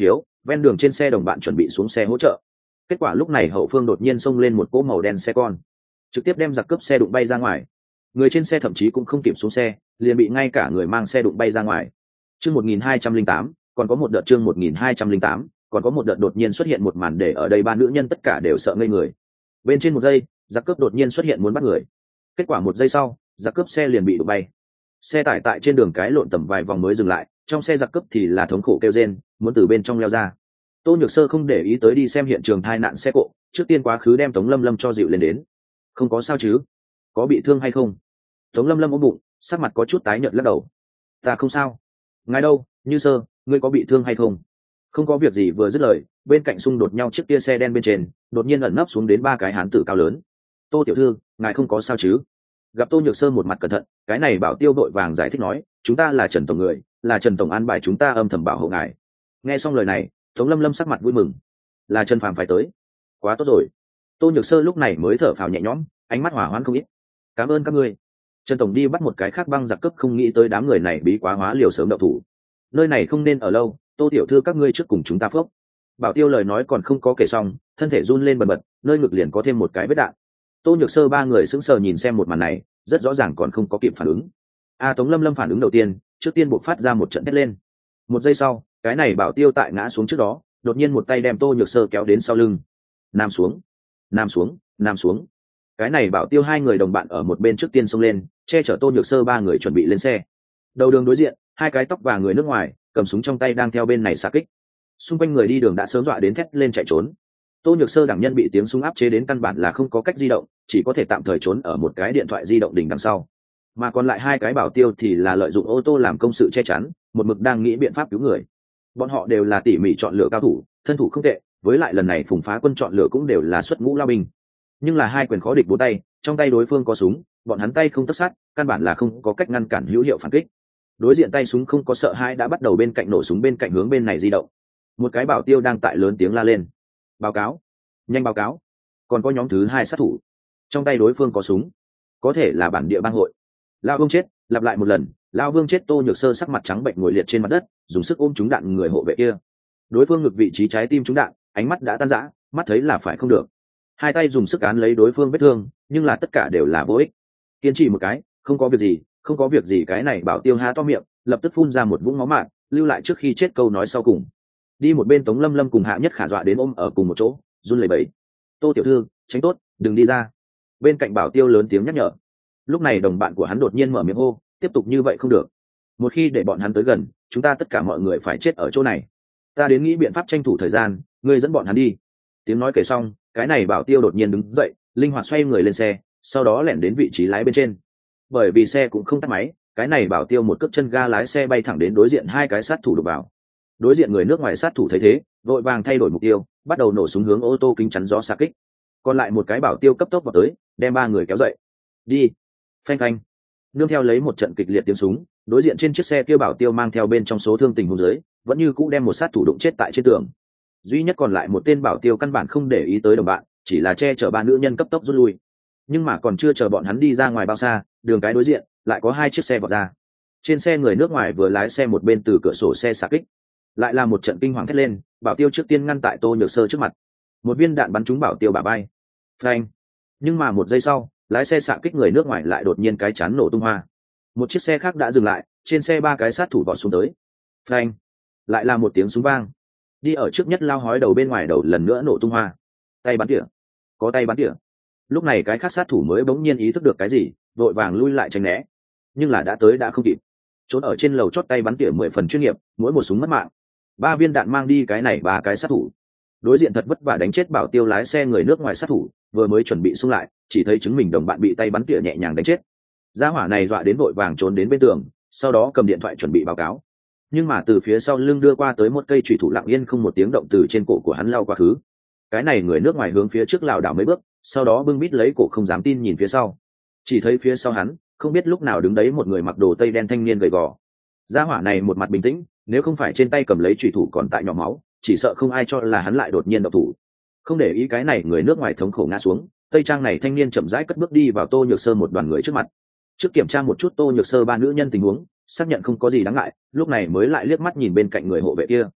ven đường trên xe đồng bạn chuẩn bị xuống xe hỗ trợ. Kết quả lúc này hậu phương đột nhiên xông lên một cỗ màu đen xe con, trực tiếp đem giặc cướp xe đụng bay ra ngoài. Người trên xe thậm chí cũng không kịp xuống xe, liền bị ngay cả người mang xe đụng bay ra ngoài. Chương một nghìn hai trăm lẻ tám, còn có một đợt chương một nghìn hai trăm lẻ tám, còn có một đợt đột nhiên xuất hiện một màn để ở đây ba nữ nhân tất cả đều sợ ngây người. Bên trên một giây, giặc cướp đột nhiên xuất hiện muốn bắt người. Kết quả một giây sau, giặc cướp xe liền bị đụng bay. Xe tải tại trên đường cái lộn tầm vài vòng mới dừng lại, trong xe giặc cướp thì là thống khổ kêu rên, muốn từ bên trong leo ra. Tô Nhược Sơ không để ý tới đi xem hiện trường tai nạn xe cộ, trước tiên quá khứ đem Tống Lâm Lâm cho dịu lên đến. Không có sao chứ? Có bị thương hay không? Tống Lâm Lâm ôm bụng, sắc mặt có chút tái nhợt lắc đầu. Ta không sao. Ngài đâu, Như Sơ, ngươi có bị thương hay không? Không có việc gì. Vừa dứt lời, bên cạnh xung đột nhau chiếc kia xe đen bên trên, đột nhiên ẩn nấp xuống đến ba cái hán tử cao lớn. Tô tiểu thư, ngài không có sao chứ? Gặp Tô Nhược Sơ một mặt cẩn thận, cái này Bảo Tiêu vội vàng giải thích nói, chúng ta là Trần tổng người, là Trần tổng an bài chúng ta âm thầm bảo hộ ngài. Nghe xong lời này, Tống Lâm Lâm sắc mặt vui mừng. Là Trần Phàm phải tới. Quá tốt rồi. Tô Nhược Sơ lúc này mới thở phào nhẹ nhõm, ánh mắt hỏa hoãn không ít. Cảm ơn các ngươi. Trần tổng đi bắt một cái khác băng giặc cướp, không nghĩ tới đám người này bí quá hóa liều sớm động thủ. Nơi này không nên ở lâu, Tô tiểu thư các ngươi trước cùng chúng ta phốc. Bảo Tiêu lời nói còn không có kể xong, thân thể run lên bần bật, nơi ngực liền có thêm một cái vết đạn. Tô Nhược Sơ ba người sững sờ nhìn xem một màn này, rất rõ ràng còn không có kịp phản ứng. A Tống Lâm Lâm phản ứng đầu tiên, trước tiên buộc phát ra một trận hét lên. Một giây sau, cái này Bảo Tiêu tại ngã xuống trước đó, đột nhiên một tay đem Tô Nhược Sơ kéo đến sau lưng. Nam xuống, nam xuống, nam xuống. Cái này Bảo Tiêu hai người đồng bạn ở một bên trước tiên xông lên, che chở Tô Nhược Sơ ba người chuẩn bị lên xe. Đầu đường đối diện, hai cái tóc vàng người nước ngoài cầm súng trong tay đang theo bên này xạ kích. Xung quanh người đi đường đã sớm dọa đến thét lên chạy trốn. Tô Nhược Sơ đẳng nhân bị tiếng súng áp chế đến căn bản là không có cách di động, chỉ có thể tạm thời trốn ở một cái điện thoại di động đỉnh đằng sau. Mà còn lại hai cái Bảo Tiêu thì là lợi dụng ô tô làm công sự che chắn, một mực đang nghĩ biện pháp cứu người. Bọn họ đều là tỉ mỉ chọn lựa cao thủ, thân thủ không tệ, với lại lần này Phùng Phá Quân chọn lựa cũng đều là xuất ngũ lao binh. Nhưng là hai quyền khó địch bốn tay, trong tay đối phương có súng, bọn hắn tay không tất sát, căn bản là không có cách ngăn cản hữu hiệu phản kích. Đối diện tay súng không có sợ hãi đã bắt đầu bên cạnh nổ súng bên cạnh hướng bên này di động. Một cái Bảo Tiêu đang tại lớn tiếng la lên. Báo cáo, nhanh báo cáo. Còn có nhóm thứ hai sát thủ, trong tay đối phương có súng, có thể là bản địa bang hội. Lao Vương chết, lặp lại một lần, Lao Vương chết. Tô Nhược Sơ sắc mặt trắng bệnh ngồi liệt trên mặt đất, dùng sức ôm trúng đạn người hộ vệ kia. Đối phương ngực vị trí trái tim trúng đạn, ánh mắt đã tan rã, mắt thấy là phải không được. Hai tay dùng sức án lấy đối phương vết thương, nhưng là tất cả đều là vô ích. Kiên trì một cái, không có việc gì, không có việc gì. Cái này Bảo Tiêu há to miệng, lập tức phun ra một vũng máu mạn, lưu lại trước khi chết câu nói sau cùng. Đi một bên Tống Lâm Lâm cùng Hạ Nhất Khả dọa đến ôm ở cùng một chỗ, run lẩy bẩy. Tô tiểu thư, tránh tốt, đừng đi ra. Bên cạnh Bảo Tiêu lớn tiếng nhắc nhở. Lúc này đồng bạn của hắn đột nhiên mở miệng hô, tiếp tục như vậy không được. Một khi để bọn hắn tới gần, chúng ta tất cả mọi người phải chết ở chỗ này. Ta đến nghĩ biện pháp tranh thủ thời gian, ngươi dẫn bọn hắn đi. Tiếng nói kể xong, cái này Bảo Tiêu đột nhiên đứng dậy, linh hoạt xoay người lên xe, sau đó lẻn đến vị trí lái bên trên. Bởi vì xe cũng không tắt máy, cái này Bảo Tiêu một cước chân ga lái xe bay thẳng đến đối diện hai cái sát thủ đục vào. Đối diện người nước ngoài sát thủ thấy thế, vội vàng thay đổi mục tiêu, bắt đầu nổ súng hướng ô tô kính chắn gió xạ kích. Còn lại một cái Bảo Tiêu cấp tốc vào tới, đem ba người kéo dậy. Đi. Phanh phanh. Nương theo lấy một trận kịch liệt tiếng súng, đối diện trên chiếc xe kia Bảo Tiêu mang theo bên trong số thương tình huống dưới, vẫn như cũ đem một sát thủ đụng chết tại trên tường. Duy nhất còn lại một tên Bảo Tiêu căn bản không để ý tới đồng bạn, chỉ là che chở ba nữ nhân cấp tốc rút lui. Nhưng mà còn chưa chờ bọn hắn đi ra ngoài bao xa, đường cái đối diện lại có hai chiếc xe vọt ra. Trên xe người nước ngoài vừa lái xe một bên từ cửa sổ xe xạ kích. Lại là một trận kinh hoàng thét lên, Bảo Tiêu trước tiên ngăn tại Tô Nhược Sơ trước mặt. Một viên đạn bắn trúng Bảo Tiêu bả vai. Phanh. Nhưng mà một giây sau, lái xe xạ kích người nước ngoài lại đột nhiên cái chán nổ tung hoa. Một chiếc xe khác đã dừng lại, trên xe ba cái sát thủ vọt xuống tới. Phanh. Lại là một tiếng súng vang. Đi ở trước nhất lao hói đầu bên ngoài đầu lần nữa nổ tung hoa. Tay bắn tỉa. Có tay bắn tỉa. Lúc này cái khác sát thủ mới bỗng nhiên ý thức được cái gì, vội vàng lui lại tránh né. Nhưng là đã tới đã không kịp. Trốn ở trên lầu chót tay bắn tỉa mười phần chuyên nghiệp, mỗi một súng mất mạng. Ba viên đạn mang đi cái này ba cái sát thủ. Đối diện thật vất vả đánh chết Bảo Tiêu lái xe người nước ngoài sát thủ, vừa mới chuẩn bị xung lại, chỉ thấy chứng mình đồng bạn bị tay bắn tỉa nhẹ nhàng đánh chết. Gia hỏa này dọa đến vội vàng trốn đến bên tường, sau đó cầm điện thoại chuẩn bị báo cáo. Nhưng mà từ phía sau lưng đưa qua tới một cây chùy thủ lặng yên không một tiếng động từ trên cổ của hắn lao qua khứ. Cái này người nước ngoài hướng phía trước lảo đảo mấy bước, sau đó bưng bít lấy cổ không dám tin nhìn phía sau. Chỉ thấy phía sau hắn, không biết lúc nào đứng đấy một người mặc đồ tây đen thanh niên gầy gò. Gia hỏa này một mặt bình tĩnh, nếu không phải trên tay cầm lấy chùy thủ còn tại nhỏ máu, chỉ sợ không ai cho là hắn lại đột nhiên động thủ. Không để ý cái này người nước ngoài thống khổ ngã xuống, tây trang này thanh niên chậm rãi cất bước đi vào Tô Nhược Sơ một đoàn người trước mặt. Trước kiểm tra một chút Tô Nhược Sơ ba nữ nhân tình huống, xác nhận không có gì đáng ngại, lúc này mới lại liếc mắt nhìn bên cạnh người hộ vệ kia.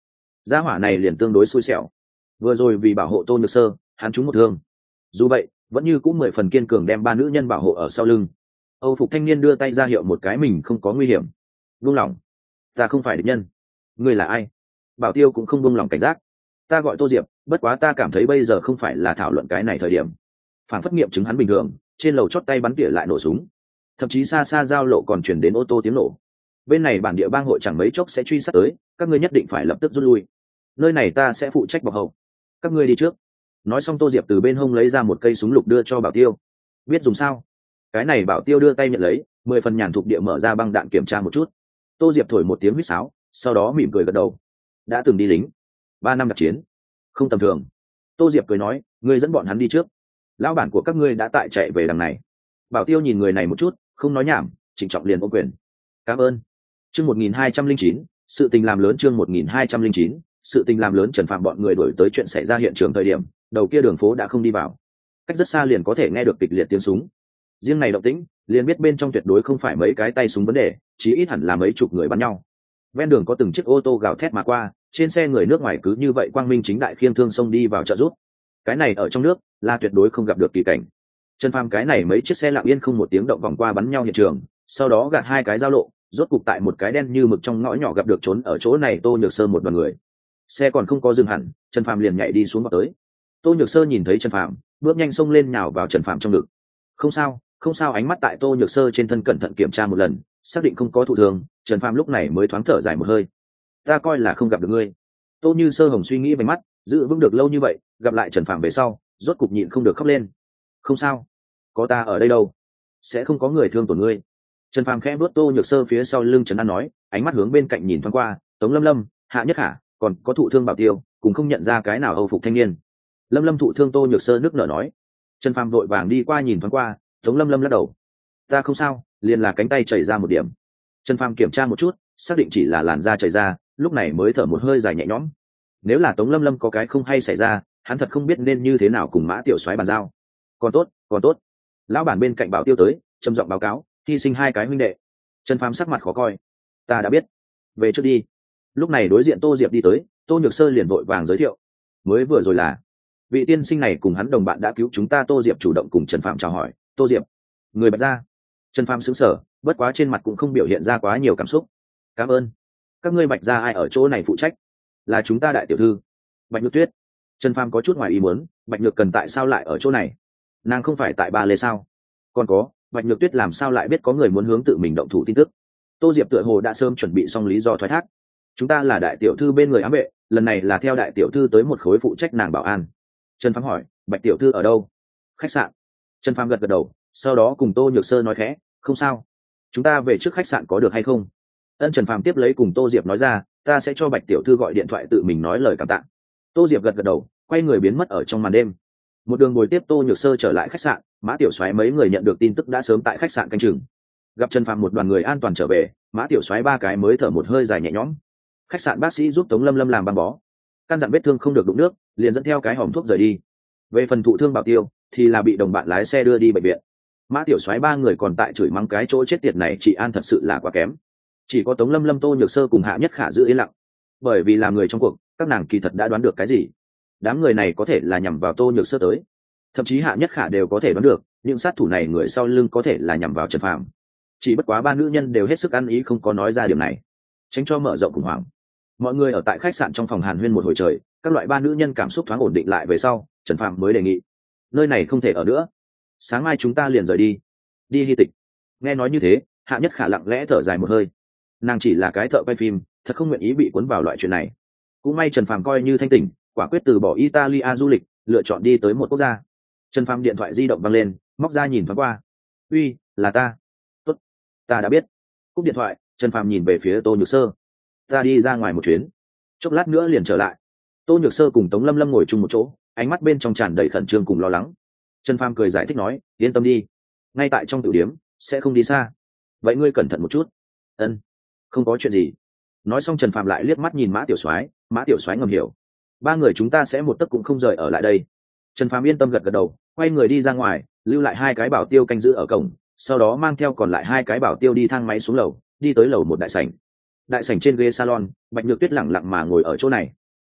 gia hỏa này liền tương đối xui xẻo, vừa rồi vì bảo hộ tô nhược sơ hắn trúng một thương, dù vậy vẫn như cũng mười phần kiên cường đem ba nữ nhân bảo hộ ở sau lưng. Âu phục thanh niên đưa tay ra hiệu một cái mình không có nguy hiểm. Buông lỏng, ta không phải địch nhân. Ngươi là ai? Bảo tiêu cũng không buông lỏng cảnh giác. Ta gọi Tô Diệp, bất quá ta cảm thấy bây giờ không phải là thảo luận cái này thời điểm. Phản phất nghiệm chứng hắn bình thường, trên lầu chót tay bắn tỉa lại nổ súng, thậm chí xa xa giao lộ còn chuyển đến ô tô tiếng nổ. Bên này bản địa bang hội chẳng mấy chốc sẽ truy sát tới, các ngươi nhất định phải lập tức rút lui. Nơi này ta sẽ phụ trách bọc hậu, các ngươi đi trước. Nói xong Tô Diệp từ bên hông lấy ra một cây súng lục đưa cho Bảo Tiêu. Biết dùng sao? Cái này Bảo Tiêu đưa tay nhận lấy, mười phần nhàn thục địa mở ra băng đạn kiểm tra một chút. Tô Diệp thổi một tiếng huýt sáo, sau đó mỉm cười gật đầu. Đã từng đi lính, ba năm đặc chiến, không tầm thường. Tô Diệp cười nói, ngươi dẫn bọn hắn đi trước, lão bản của các ngươi đã tại chạy về đằng này. Bảo Tiêu nhìn người này một chút, không nói nhảm, trịnh trọng liền ôm quyền. Cảm ơn. Chương một nghìn hai trăm linh chín, sự tình làm lớn. Chương một nghìn hai trăm linh chín, sự tình làm lớn. Trần Phạm bọn người đuổi tới chuyện xảy ra hiện trường thời điểm, đầu kia đường phố đã không đi vào, cách rất xa liền có thể nghe được kịch liệt tiếng súng. Riêng này động tĩnh, liền biết bên trong tuyệt đối không phải mấy cái tay súng vấn đề, chí ít hẳn là mấy chục người bắn nhau. Ven đường có từng chiếc ô tô gào thét mà qua, trên xe người nước ngoài cứ như vậy quang minh chính đại khiêng thương xông đi vào trợ giúp. Cái này ở trong nước là tuyệt đối không gặp được kỳ cảnh. Trần Phàm cái này mấy chiếc xe lặng yên không một tiếng động vòng qua bắn nhau hiện trường, sau đó gạt hai cái giao lộ, rốt cục tại một cái đen như mực trong ngõ nhỏ gặp được trốn ở chỗ này Tô Nhược Sơ một đoàn người. Xe còn không có dừng hẳn, Trần Phàm liền nhảy đi xuống vào tới. Tô Nhược Sơ nhìn thấy Trần Phàm, bước nhanh xông lên nhào vào Trần Phàm trong ngực. Không sao, không sao. Ánh mắt tại Tô Nhược Sơ trên thân cẩn thận kiểm tra một lần, xác định không có thụ thương, Trần Phàm lúc này mới thoáng thở dài một hơi. Ta coi là không gặp được ngươi. Tô Như Sơ hồng suy nghĩ vành mắt, giữ vững được lâu như vậy, gặp lại Trần Phàm về sau, rốt cục nhịn không được khóc lên. Không sao, có ta ở đây đâu, sẽ không có người thương tổn ngươi. Trần Phàm khẽ vuốt Tô Nhược Sơ phía sau lưng Trần An nói, ánh mắt hướng bên cạnh nhìn thoáng qua, Tống Lâm Lâm, Hạ Nhất Khả, còn có thụ thương Bảo Tiêu, cũng không nhận ra cái nào Âu phục thanh niên. Lâm Lâm thụ thương. Tô Nhược Sơ nước nở nói. Trần Phàm vội vàng đi qua nhìn thoáng qua, Tống Lâm Lâm lắc đầu. Ta không sao, liền là cánh tay chảy ra một điểm. Trần Phàm kiểm tra một chút, xác định chỉ là làn da chảy ra, lúc này mới thở một hơi dài nhẹ nhõm. Nếu là Tống Lâm Lâm có cái không hay xảy ra, hắn thật không biết nên như thế nào cùng Mã Tiểu Soái bàn giao. Còn tốt, còn tốt. Lão bản bên cạnh Bảo Tiêu tới, trầm giọng báo cáo, hy sinh hai cái huynh đệ. Trần Phàm sắc mặt khó coi. Ta đã biết, về trước đi. Lúc này đối diện Tô Diệp đi tới, Tô Nhược Sơ liền vội vàng giới thiệu. Mới vừa rồi là vị tiên sinh này cùng hắn đồng bạn đã cứu chúng ta. Tô Diệp chủ động cùng Trần Phàm chào hỏi. Tô Diệp, người Bạch Gia. Trần Phàm sững sờ, bất quá trên mặt cũng không biểu hiện ra quá nhiều cảm xúc. Cảm ơn. Các ngươi Bạch Gia ai ở chỗ này phụ trách? Là chúng ta đại tiểu thư Bạch Nhược Tuyết. Trần Phàm có chút ngoài ý muốn, Bạch Nhược cần tại sao lại ở chỗ này? Nàng không phải tại Ba Lê sao? Còn có, Bạch Nhược Tuyết làm sao lại biết có người muốn hướng tự mình động thủ tin tức? Tô Diệp tựa hồ đã sớm chuẩn bị xong lý do thoái thác. Chúng ta là đại tiểu thư bên người ám vệ, lần này là theo đại tiểu thư tới một khối phụ trách nàng bảo an. Trần Phàm hỏi, Bạch tiểu thư ở đâu? Khách sạn. Trần Phàm gật gật đầu, sau đó cùng Tô Nhược Sơ nói khẽ, không sao, chúng ta về trước khách sạn có được hay không? Ân. Trần Phàm tiếp lấy cùng Tô Diệp nói ra, ta sẽ cho Bạch tiểu thư gọi điện thoại tự mình nói lời cảm tạ. Tô Diệp gật gật đầu, quay người biến mất ở trong màn đêm. Một đường ngồi tiếp Tô Nhược Sơ trở lại khách sạn, Mã Tiểu Soái mấy người nhận được tin tức đã sớm tại khách sạn canh chừng. Gặp Trần Phàm một đoàn người an toàn trở về, Mã Tiểu Soái ba cái mới thở một hơi dài nhẹ nhõm. Khách sạn bác sĩ giúp Tống Lâm Lâm làm băng bó, căn dặn vết thương không được đụng nước, liền dẫn theo cái hòm thuốc rời đi. Về phần thụ thương Bảo Tiêu thì là bị đồng bạn lái xe đưa đi bệnh viện. Mã Tiểu Soái ba người còn tại chửi mắng cái chỗ chết tiệt này chị an thật sự là quá kém. Chỉ có Tống Lâm Lâm, Tô Nhược Sơ cùng Hạ Nhất Khả giữ yên lặng, bởi vì làm người trong cuộc, các nàng kỳ thật đã đoán được cái gì. Đám người này có thể là nhằm vào Tô Nhược Sơ tới, thậm chí Hạ Nhất Khả đều có thể đoán được những sát thủ này người sau lưng có thể là nhằm vào Trần Phàm. Chỉ bất quá ba nữ nhân đều hết sức ăn ý không có nói ra điểm này, tránh cho mở rộng khủng hoảng. Mọi người ở tại khách sạn trong phòng hàn huyên một hồi trời, các loại ba nữ nhân cảm xúc thoáng ổn định lại về sau, Trần Phàm mới đề nghị, nơi này không thể ở nữa, sáng mai chúng ta liền rời đi. Đi Hy Tịch. Nghe nói như thế, Hạ Nhất Khả lặng lẽ thở dài một hơi. Nàng chỉ là cái thợ quay phim, thật không nguyện ý bị cuốn vào loại chuyện này. Cũng may Trần Phàm coi như thanh tỉnh, quả quyết từ bỏ Italia du lịch, lựa chọn đi tới một quốc gia. Trần Phàm điện thoại di động vang lên, móc ra nhìn thoáng qua. Uy, là ta. Tốt, ta đã biết. Cúp điện thoại, Trần Phàm nhìn về phía Tô Nhược Sơ. Ta đi ra ngoài một chuyến, chốc lát nữa liền trở lại. Tô Nhược Sơ cùng Tống Lâm Lâm ngồi chung một chỗ, ánh mắt bên trong tràn đầy khẩn trương cùng lo lắng. Trần Phàm cười giải thích nói, yên tâm đi, ngay tại trong tiểu điếm, sẽ không đi xa. Vậy ngươi cẩn thận một chút. Ân, không có chuyện gì. Nói xong Trần Phàm lại liếc mắt nhìn Mã Tiểu Soái, Mã Tiểu Soái ngầm hiểu, ba người chúng ta sẽ một tấc cũng không rời ở lại đây. Trần Phàm yên tâm gật gật đầu, quay người đi ra ngoài, lưu lại hai cái bảo tiêu canh giữ ở cổng, sau đó mang theo còn lại hai cái bảo tiêu đi thang máy xuống lầu, đi tới lầu một đại sảnh. Đại sảnh trên ghế salon, Bạch Nhược Tuyết lẳng lặng mà ngồi ở chỗ này.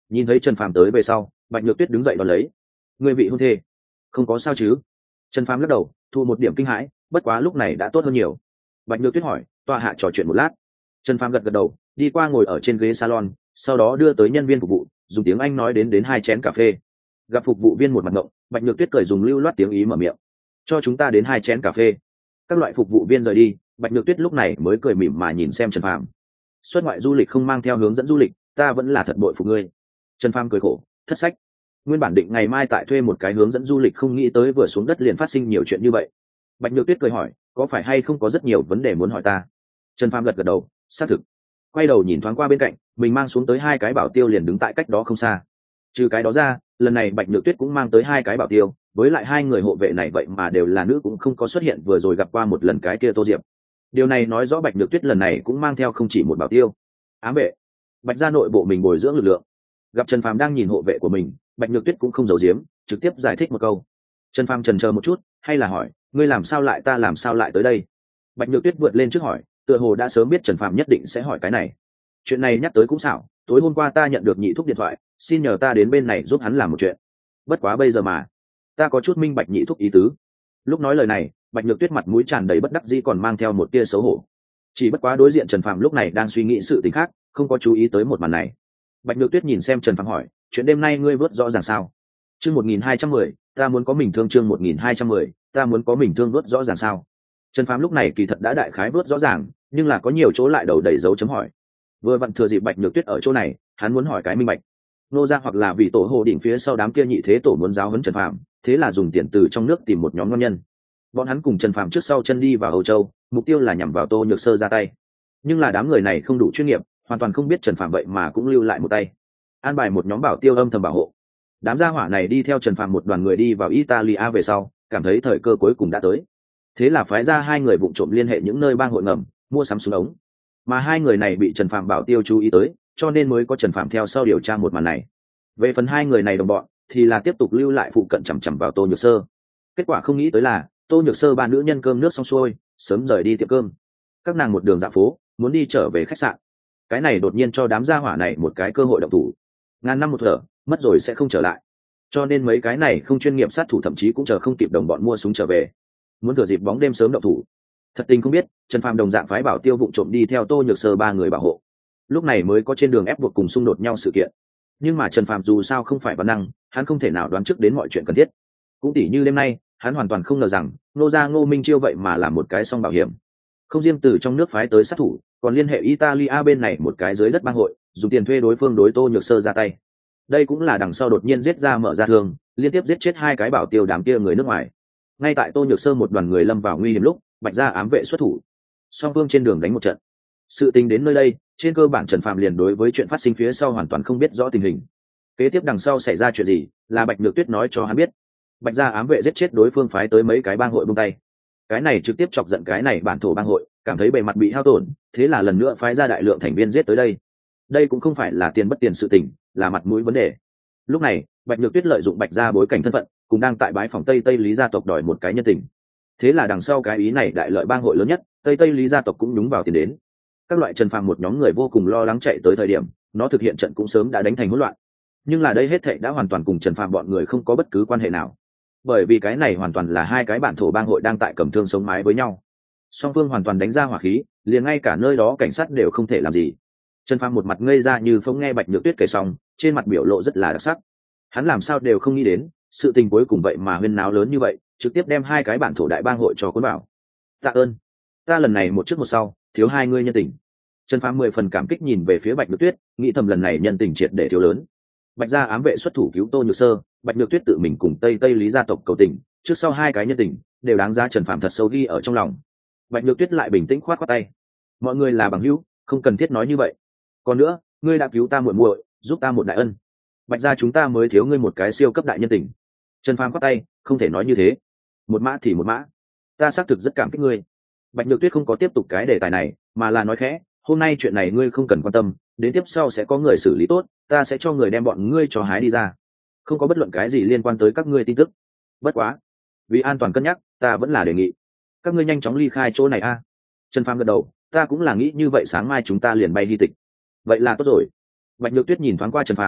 Nhìn thấy Trần Phàm tới về sau, Bạch Nhược Tuyết đứng dậy đón lấy. Người vị hôn thê, không có sao chứ? Trần Phàm lắc đầu, thu một điểm kinh hãi, bất quá lúc này đã tốt hơn nhiều. Bạch Nhược Tuyết hỏi, tọa hạ trò chuyện một lát. Trần Phàm gật gật đầu, đi qua ngồi ở trên ghế salon, sau đó đưa tới nhân viên phục vụ, dùng tiếng Anh nói đến đến hai chén cà phê. Gặp phục vụ viên một mặt ngộng, Bạch Nhược Tuyết cười dùng lưu loát tiếng Ý mở miệng, cho chúng ta đến hai chén cà phê. Các loại phục vụ viên rời đi, Bạch Nhược Tuyết lúc này mới cười mỉm mà nhìn xem Trần Phàm. Xuất ngoại du lịch không mang theo hướng dẫn du lịch, ta vẫn là thật bội phục ngươi. Trần Phàm cười khổ, thất sách. Nguyên bản định ngày mai tại thuê một cái hướng dẫn du lịch, không nghĩ tới vừa xuống đất liền phát sinh nhiều chuyện như vậy. Bạch Nhược Tuyết cười hỏi, có phải hay không có rất nhiều vấn đề muốn hỏi ta? Trần Phàm gật gật đầu, xác thực. Quay đầu nhìn thoáng qua bên cạnh, mình mang xuống tới hai cái bảo tiêu liền đứng tại cách đó không xa. Trừ cái đó ra, lần này Bạch Nhược Tuyết cũng mang tới hai cái bảo tiêu, với lại hai người hộ vệ này vậy mà đều là nữ, cũng không có xuất hiện vừa rồi gặp qua một lần cái kia Tô Diệp. Điều này nói rõ Bạch Nhược Tuyết lần này cũng mang theo không chỉ một bảo tiêu. Ám vệ. Bạch gia nội bộ mình bồi dưỡng lực lượng. Gặp Trần Phàm đang nhìn hộ vệ của mình, Bạch Nhược Tuyết cũng không giấu giếm, trực tiếp giải thích một câu. Trần Phàm chần chờ một chút, hay là hỏi, ngươi làm sao lại ta làm sao lại tới đây? Bạch Nhược Tuyết vượt lên trước hỏi, tựa hồ đã sớm biết Trần Phàm nhất định sẽ hỏi cái này. Chuyện này nhắc tới cũng xảo, tối hôm qua ta nhận được nhị thúc điện thoại, xin nhờ ta đến bên này giúp hắn làm một chuyện. Bất quá bây giờ mà, ta có chút minh bạch nhị thúc ý tứ. Lúc nói lời này, Bạch Nhược Tuyết mặt mũi tràn đầy bất đắc dĩ, còn mang theo một tia xấu hổ. Chỉ bất quá đối diện Trần Phàm lúc này đang suy nghĩ sự tình khác, không có chú ý tới một màn này. Bạch Nhược Tuyết nhìn xem Trần Phàm hỏi, chuyện đêm nay ngươi vớt rõ ràng sao? Chương một nghìn hai trăm mười, ta muốn có mình thương. Chương một nghìn hai trăm mười, ta muốn có mình thương vớt rõ ràng sao? Trần Phàm lúc này kỳ thật đã đại khái vớt rõ ràng, nhưng là có nhiều chỗ lại đầu đầy dấu chấm hỏi. Vừa vặn thừa dịp Bạch Nhược Tuyết ở chỗ này, hắn muốn hỏi cái minh bạch. Nô gia hoặc là vì tổ hồ đỉnh phía sau đám kia nhị thế tổ muốn giáo huấn Trần Phàm, thế là dùng tiền từ trong nước tìm một nhóm ngon nhân. Bọn hắn cùng Trần Phàm trước sau chân đi vào Âu Châu, mục tiêu là nhằm vào Tô Nhược Sơ ra tay. Nhưng là đám người này không đủ chuyên nghiệp, hoàn toàn không biết Trần Phàm vậy mà cũng lưu lại một tay. An bài một nhóm bảo tiêu âm thầm bảo hộ. Đám gia hỏa này đi theo Trần Phàm một đoàn người đi vào Italia về sau, cảm thấy thời cơ cuối cùng đã tới. Thế là phái ra hai người vụng trộm liên hệ những nơi bang hội ngầm, mua sắm súng ống. Mà hai người này bị Trần Phàm bảo tiêu chú ý tới, cho nên mới có Trần Phàm theo sau điều tra một màn này. Về phần hai người này đồng bọn, thì là tiếp tục lưu lại phụ cận chằm chằm vào Tô Nhược Sơ. Kết quả không nghĩ tới là, Tô Nhược Sơ ba nữ nhân cơm nước xong xuôi, sớm rời đi tiệm cơm. Các nàng một đường dạo phố, muốn đi trở về khách sạn. Cái này đột nhiên cho đám gia hỏa này một cái cơ hội động thủ. Ngàn năm một thở, mất rồi sẽ không trở lại. Cho nên mấy cái này không chuyên nghiệp sát thủ thậm chí cũng chờ không kịp đồng bọn mua súng trở về, muốn thừa dịp bóng đêm sớm động thủ. Thật tình không biết, Trần Phàm đồng dạng phái bảo tiêu vụng trộm đi theo Tô Nhược Sơ ba người bảo hộ. Lúc này mới có trên đường ép buộc cùng xung đột nhau sự kiện. Nhưng mà Trần Phàm dù sao không phải văn năng, hắn không thể nào đoán trước đến mọi chuyện cần thiết. Cũng tỉ như đêm nay, hắn hoàn toàn không ngờ rằng Ngô gia Ngô Minh Chiêu vậy mà làm một cái song bảo hiểm, không riêng từ trong nước phái tới sát thủ, còn liên hệ Italia bên này một cái dưới đất bang hội, dùng tiền thuê đối phương đối Tô Nhược Sơ ra tay. Đây cũng là đằng sau đột nhiên giết ra mở ra thương, liên tiếp giết chết hai cái bảo tiêu đám kia người nước ngoài. Ngay tại Tô Nhược Sơ một đoàn người lâm vào nguy hiểm lúc, Bạch gia ám vệ xuất thủ, song phương trên đường đánh một trận. Sự tình đến nơi đây, trên cơ bản Trần Phàm liền đối với chuyện phát sinh phía sau hoàn toàn không biết rõ tình hình. Kế tiếp đằng sau xảy ra chuyện gì, là Bạch Nhược Tuyết nói cho hắn biết. Bạch gia ám vệ giết chết đối phương phái tới mấy cái bang hội buông tay. Cái này trực tiếp chọc giận cái này bản thổ bang hội, cảm thấy bề mặt bị hao tổn, thế là lần nữa phái ra đại lượng thành viên giết tới đây. Đây cũng không phải là tiền bất tiền sự tình, là mặt mũi vấn đề. Lúc này, Bạch Nhược Tuyết lợi dụng Bạch gia bối cảnh thân phận, cũng đang tại bái phòng Tây Tây Lý gia tộc đòi một cái nhân tình. Thế là đằng sau cái ý này đại lợi bang hội lớn nhất, Tây Tây Lý gia tộc cũng nhúng vào tiền đến. Các loại Trần Phàm một nhóm người vô cùng lo lắng chạy tới thời điểm, nó thực hiện trận cũng sớm đã đánh thành hỗn loạn. Nhưng là đây hết thảy đã hoàn toàn cùng Trần Phàm bọn người không có bất cứ quan hệ nào. Bởi vì cái này hoàn toàn là hai cái bản thổ bang hội đang tại cầm thương sống mái với nhau. Song phương hoàn toàn đánh ra hỏa khí, liền ngay cả nơi đó cảnh sát đều không thể làm gì. Trần Phàm một mặt ngây ra như phóng nghe Bạch Nhược Tuyết kể xong, trên mặt biểu lộ rất là đặc sắc. Hắn làm sao đều không nghĩ đến, sự tình cuối cùng vậy mà huyên náo lớn như vậy, trực tiếp đem hai cái bản thổ đại bang hội cho cuốn vào. Tạ ơn, ta lần này một trước một sau, thiếu hai ngươi nhân tình. Trần Phàm mười phần cảm kích nhìn về phía Bạch Nhược Tuyết, nghĩ thầm lần này nhân tình triệt để thiếu lớn. Bạch gia ám vệ xuất thủ cứu Tô Nhược Sơ, Bạch Nhược Tuyết tự mình cùng Tây Tây Lý gia tộc cầu tình, trước sau hai cái nhân tình đều đáng giá Trần Phàm thật sâu ghi ở trong lòng. Bạch Nhược Tuyết lại bình tĩnh khoát khoát tay, mọi người là bằng hữu, không cần thiết nói như vậy. Còn nữa, ngươi đã cứu ta muội muội, giúp ta một đại ân, Bạch gia chúng ta mới thiếu ngươi một cái siêu cấp đại nhân tình. Trần Phàm khoát tay, không thể nói như thế, một mã thì một mã, ta xác thực rất cảm kích ngươi. Bạch Nhược Tuyết không có tiếp tục cái đề tài này, mà là nói khẽ, hôm nay chuyện này ngươi không cần quan tâm, đến tiếp sau sẽ có người xử lý tốt, ta sẽ cho người đem bọn ngươi cho hái đi ra, không có bất luận cái gì liên quan tới các ngươi tin tức. Bất quá, vì an toàn cân nhắc, ta vẫn là đề nghị các ngươi nhanh chóng ly khai chỗ này a. À. Trần Phàm gật đầu, ta cũng là nghĩ như vậy, sáng mai chúng ta liền bay đi tịch. Vậy là tốt rồi. Bạch Nhược Tuyết nhìn thoáng qua Trần Phàm,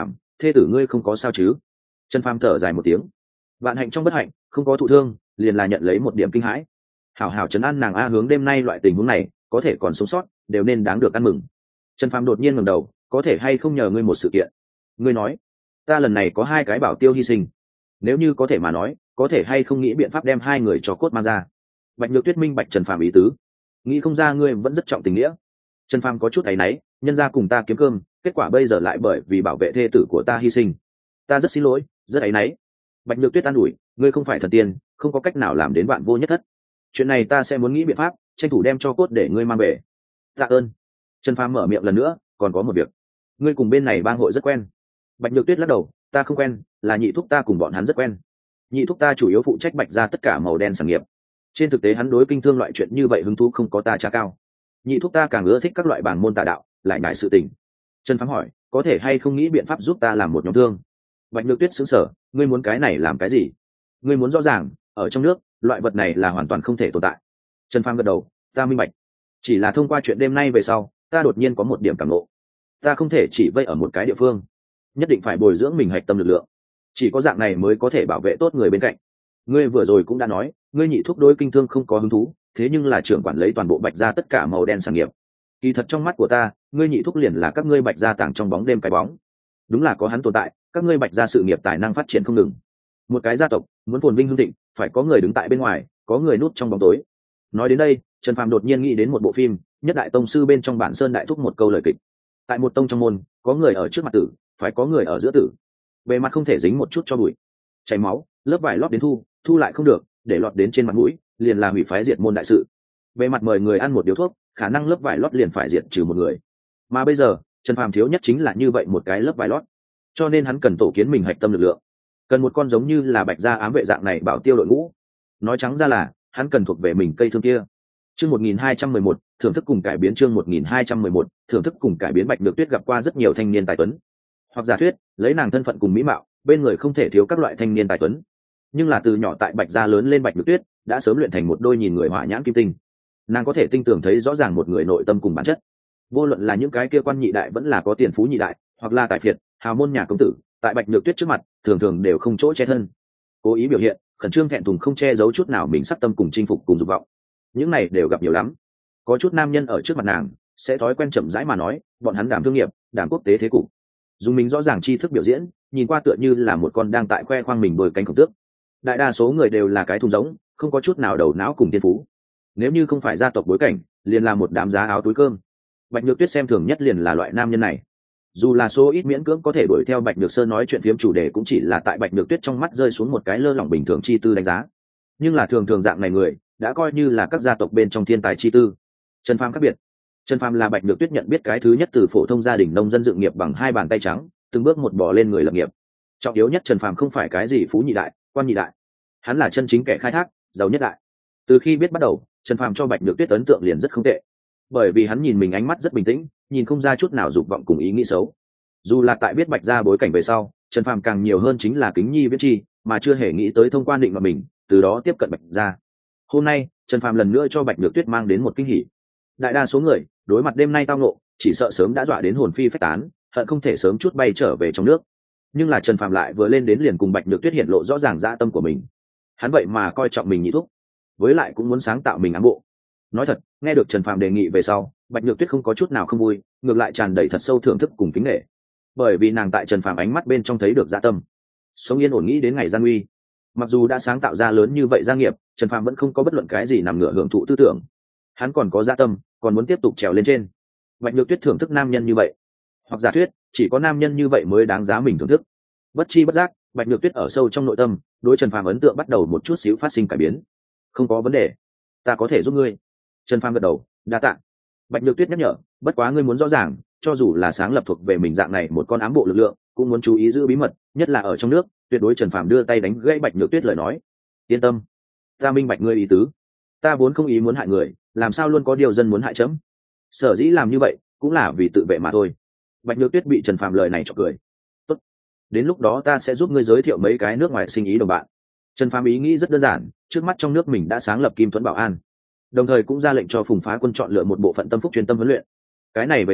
thê tử ngươi không có sao chứ? Trần Phàm thở dài một tiếng. Vạn hạnh trong bất hạnh, không có thụ thương, liền là nhận lấy một điểm kinh hãi. Hảo hảo trấn an nàng a, hướng đêm nay loại tình huống này có thể còn sống sót đều nên đáng được ăn mừng. Trần Phàm đột nhiên ngẩng đầu, có thể hay không nhờ ngươi một sự kiện? Ngươi nói, ta lần này có hai cái bảo tiêu hy sinh, nếu như có thể mà nói, có thể hay không nghĩ biện pháp đem hai người cho cốt mang ra? Bạch Nhược Tuyết minh bạch Trần Phàm ý tứ, nghĩ không ra ngươi vẫn rất trọng tình nghĩa. Trần Phàm có chút áy náy, nhân ra cùng ta kiếm cơm, kết quả bây giờ lại bởi vì bảo vệ thê tử của ta hy sinh, ta rất xin lỗi, rất áy náy. Bạch Nhược Tuyết an ủi, ngươi không phải thần tiên, không có cách nào làm đến vạn vô nhất thất, chuyện này ta sẽ muốn nghĩ biện pháp tranh thủ đem cho cốt để ngươi mang về. Tạ ơn. Trần Phàm mở miệng lần nữa, còn có một việc, ngươi cùng bên này bang hội rất quen? Bạch Nhược Tuyết lắc đầu, ta không quen, là nhị thúc ta cùng bọn hắn rất quen. Nhị thúc ta chủ yếu phụ trách Bạch ra tất cả màu đen sản nghiệp, trên thực tế hắn đối kinh thương loại chuyện như vậy hứng thú không có ta trả cao. Nhị thúc ta càng ưa thích các loại bản môn tà đạo, lại ngại sự tình. Trần Phàm hỏi, có thể hay không nghĩ biện pháp giúp ta làm một nhóm thương? Bạch Nhược Tuyết sững sờ, ngươi muốn cái này làm cái gì? Ngươi muốn rõ ràng, ở trong nước, loại vật này là hoàn toàn không thể tồn tại. Trần Phàm gật đầu, ta minh bạch. Chỉ là thông qua chuyện đêm nay về sau, ta đột nhiên có một điểm cảm ngộ. Ta không thể chỉ vây ở một cái địa phương, nhất định phải bồi dưỡng mình hạch tâm lực lượng. Chỉ có dạng này mới có thể bảo vệ tốt người bên cạnh. Ngươi vừa rồi cũng đã nói, ngươi nhị thúc đối kinh thương không có hứng thú, thế nhưng là trưởng quản lấy toàn bộ Bạch gia tất cả màu đen sản nghiệp. Kỳ thật trong mắt của ta, ngươi nhị thúc liền là các ngươi Bạch gia tàng trong bóng đêm cái bóng. Đúng là có hắn tồn tại, các ngươi Bạch gia sự nghiệp tài năng phát triển không ngừng. Một cái gia tộc muốn phồn vinh hưng thịnh, phải có người đứng tại bên ngoài, có người núp trong bóng tối. Nói đến đây, Trần Phàm đột nhiên nghĩ đến một bộ phim, Nhất Đại Tông Sư bên trong bản Sơn Đại Thúc một câu lời kịch. Tại một tông trong môn, có người ở trước mặt tử, phải có người ở giữa tử. Bề mặt không thể dính một chút cho bụi, chảy máu, lớp vải lót đến thu, thu lại không được, để lọt đến trên mặt mũi, liền là hủy phái diệt môn đại sự. Bề mặt mời người ăn một điếu thuốc, khả năng lớp vải lót liền phải diệt trừ một người. Mà bây giờ, Trần Phàm thiếu nhất chính là như vậy một cái lớp vải lót, cho nên hắn cần tổ kiến mình hạch tâm lực lượng, cần một con giống như là Bạch gia ám vệ dạng này bảo tiêu đội ngũ. Nói trắng ra là, hắn cần thuộc về mình cây thương kia. Chương một nghìn hai trăm mười một, thưởng thức cùng cải biến chương một nghìn hai trăm mười một, thưởng thức cùng cải biến. Bạch Nhược Tuyết gặp qua rất nhiều thanh niên tài tuấn, hoặc giả thuyết, lấy nàng thân phận cùng mỹ mạo, bên người không thể thiếu các loại thanh niên tài tuấn. Nhưng là từ nhỏ tại Bạch gia lớn lên Bạch Nhược Tuyết, đã sớm luyện thành một đôi nhìn người hỏa nhãn kim tinh. Nàng có thể tinh tường thấy rõ ràng một người nội tâm cùng bản chất. Vô luận là những cái kia quan nhị đại vẫn là có tiền phú nhị đại, hoặc là tài phiệt, hào môn nhà công tử, tại Bạch Nhược Tuyết trước mặt, thường thường đều không chỗ che thân. Cố ý biểu hiện, khẩn trương thẹn thùng không che giấu chút nào mình sắc tâm cùng chinh phục cùng dục vọng. Những này đều gặp nhiều lắm. Có chút nam nhân ở trước mặt nàng, sẽ thói quen chậm rãi mà nói, bọn hắn đảm thương nghiệp, đảm quốc tế thế cục. Dùng mình rõ ràng tri thức biểu diễn, nhìn qua tựa như là một con đang tại khoe khoang mình đôi cánh khổng tước. Đại đa số người đều là cái thùng giống, không có chút nào đầu não cùng tiên phú. Nếu như không phải gia tộc bối cảnh, liền là một đám giá áo túi cơm. Bạch Nhược Tuyết xem thường nhất liền là loại nam nhân này. Dù là số ít miễn cưỡng có thể đuổi theo Bạch Nhược Sơn nói chuyện phiếm chủ đề, cũng chỉ là tại Bạch Nhược Tuyết trong mắt rơi xuống một cái lơ lỏng bình thường chi tư đánh giá. Nhưng là thường thường dạng này người, đã coi như là các gia tộc bên trong thiên tài chi tư. Trần Phàm khác biệt. Trần Phàm là Bạch Nhược Tuyết nhận biết cái thứ nhất từ phổ thông gia đình nông dân dựng nghiệp bằng hai bàn tay trắng, từng bước một bò lên người lập nghiệp. Trọng yếu nhất, Trần Phàm không phải cái gì phú nhị đại, quan nhị đại, hắn là chân chính kẻ khai thác, giàu nhất đại. Từ khi biết bắt đầu, Trần Phàm cho Bạch Nhược Tuyết ấn tượng liền rất không tệ, bởi vì hắn nhìn mình ánh mắt rất bình tĩnh, nhìn không ra chút nào dục vọng cùng ý nghĩ xấu. Dù là tại biết Bạch gia bối cảnh về sau, Trần Phàm càng nhiều hơn chính là kính nhi viễn chi, mà chưa hề nghĩ tới thông qua định mà mình, từ đó tiếp cận Bạch gia. Hôm nay, Trần Phàm lần nữa cho Bạch Nhược Tuyết mang đến một kinh hỉ. Đại đa số người, đối mặt đêm nay tao ngộ, chỉ sợ sớm đã dọa đến hồn phi phách tán, hận không thể sớm chút bay trở về trong nước. Nhưng là Trần Phàm lại vừa lên đến liền cùng Bạch Nhược Tuyết hiện lộ rõ ràng dã tâm của mình. Hắn vậy mà coi trọng mình nhị thúc, với lại cũng muốn sáng tạo mình ám bộ. Nói thật, nghe được Trần Phàm đề nghị về sau, Bạch Nhược Tuyết không có chút nào không vui, ngược lại tràn đầy thật sâu thưởng thức cùng kính nể. Bởi vì nàng tại Trần Phàm ánh mắt bên trong thấy được dã tâm, sống yên ổn nghĩ đến ngày gian nguy. Mặc dù đã sáng tạo ra lớn như vậy gia nghiệp, Trần Phàm vẫn không có bất luận cái gì nằm ngửa hưởng thụ tư tưởng. Hắn còn có dã tâm, còn muốn tiếp tục trèo lên trên. Bạch Nhược Tuyết thưởng thức nam nhân như vậy, hoặc giả thuyết, chỉ có nam nhân như vậy mới đáng giá mình thưởng thức. Bất chi bất giác, Bạch Nhược Tuyết ở sâu trong nội tâm, đối Trần Phàm ấn tượng bắt đầu một chút xíu phát sinh cải biến. Không có vấn đề, ta có thể giúp ngươi. Trần Phàm gật đầu, đa tạ. Bạch Nhược Tuyết nhắc nhở, bất quá ngươi muốn rõ ràng, cho dù là sáng lập thuộc về mình dạng này một con ám bộ lực lượng, cũng muốn chú ý giữ bí mật, nhất là ở trong nước. Tuyệt đối. Trần Phàm đưa tay đánh gãy Bạch Nhược Tuyết lời nói. Yên tâm, ta minh bạch ngươi ý tứ. Ta vốn không ý muốn hại người, làm sao luôn có điều dân muốn hại chấm. Sở dĩ làm như vậy, cũng là vì tự vệ mà thôi. Bạch Nhược Tuyết bị Trần Phàm lời này chọc cười. Tốt, đến lúc đó ta sẽ giúp ngươi giới thiệu mấy cái nước ngoài sinh ý đồng bạn. Trần Phàm ý nghĩ rất đơn giản, trước mắt trong nước mình đã sáng lập Kim Thuẫn Bảo An, đồng thời cũng ra lệnh cho Phùng Phá Quân chọn lựa một bộ phận tâm phúc chuyên tâm huấn luyện. Cái này về sau,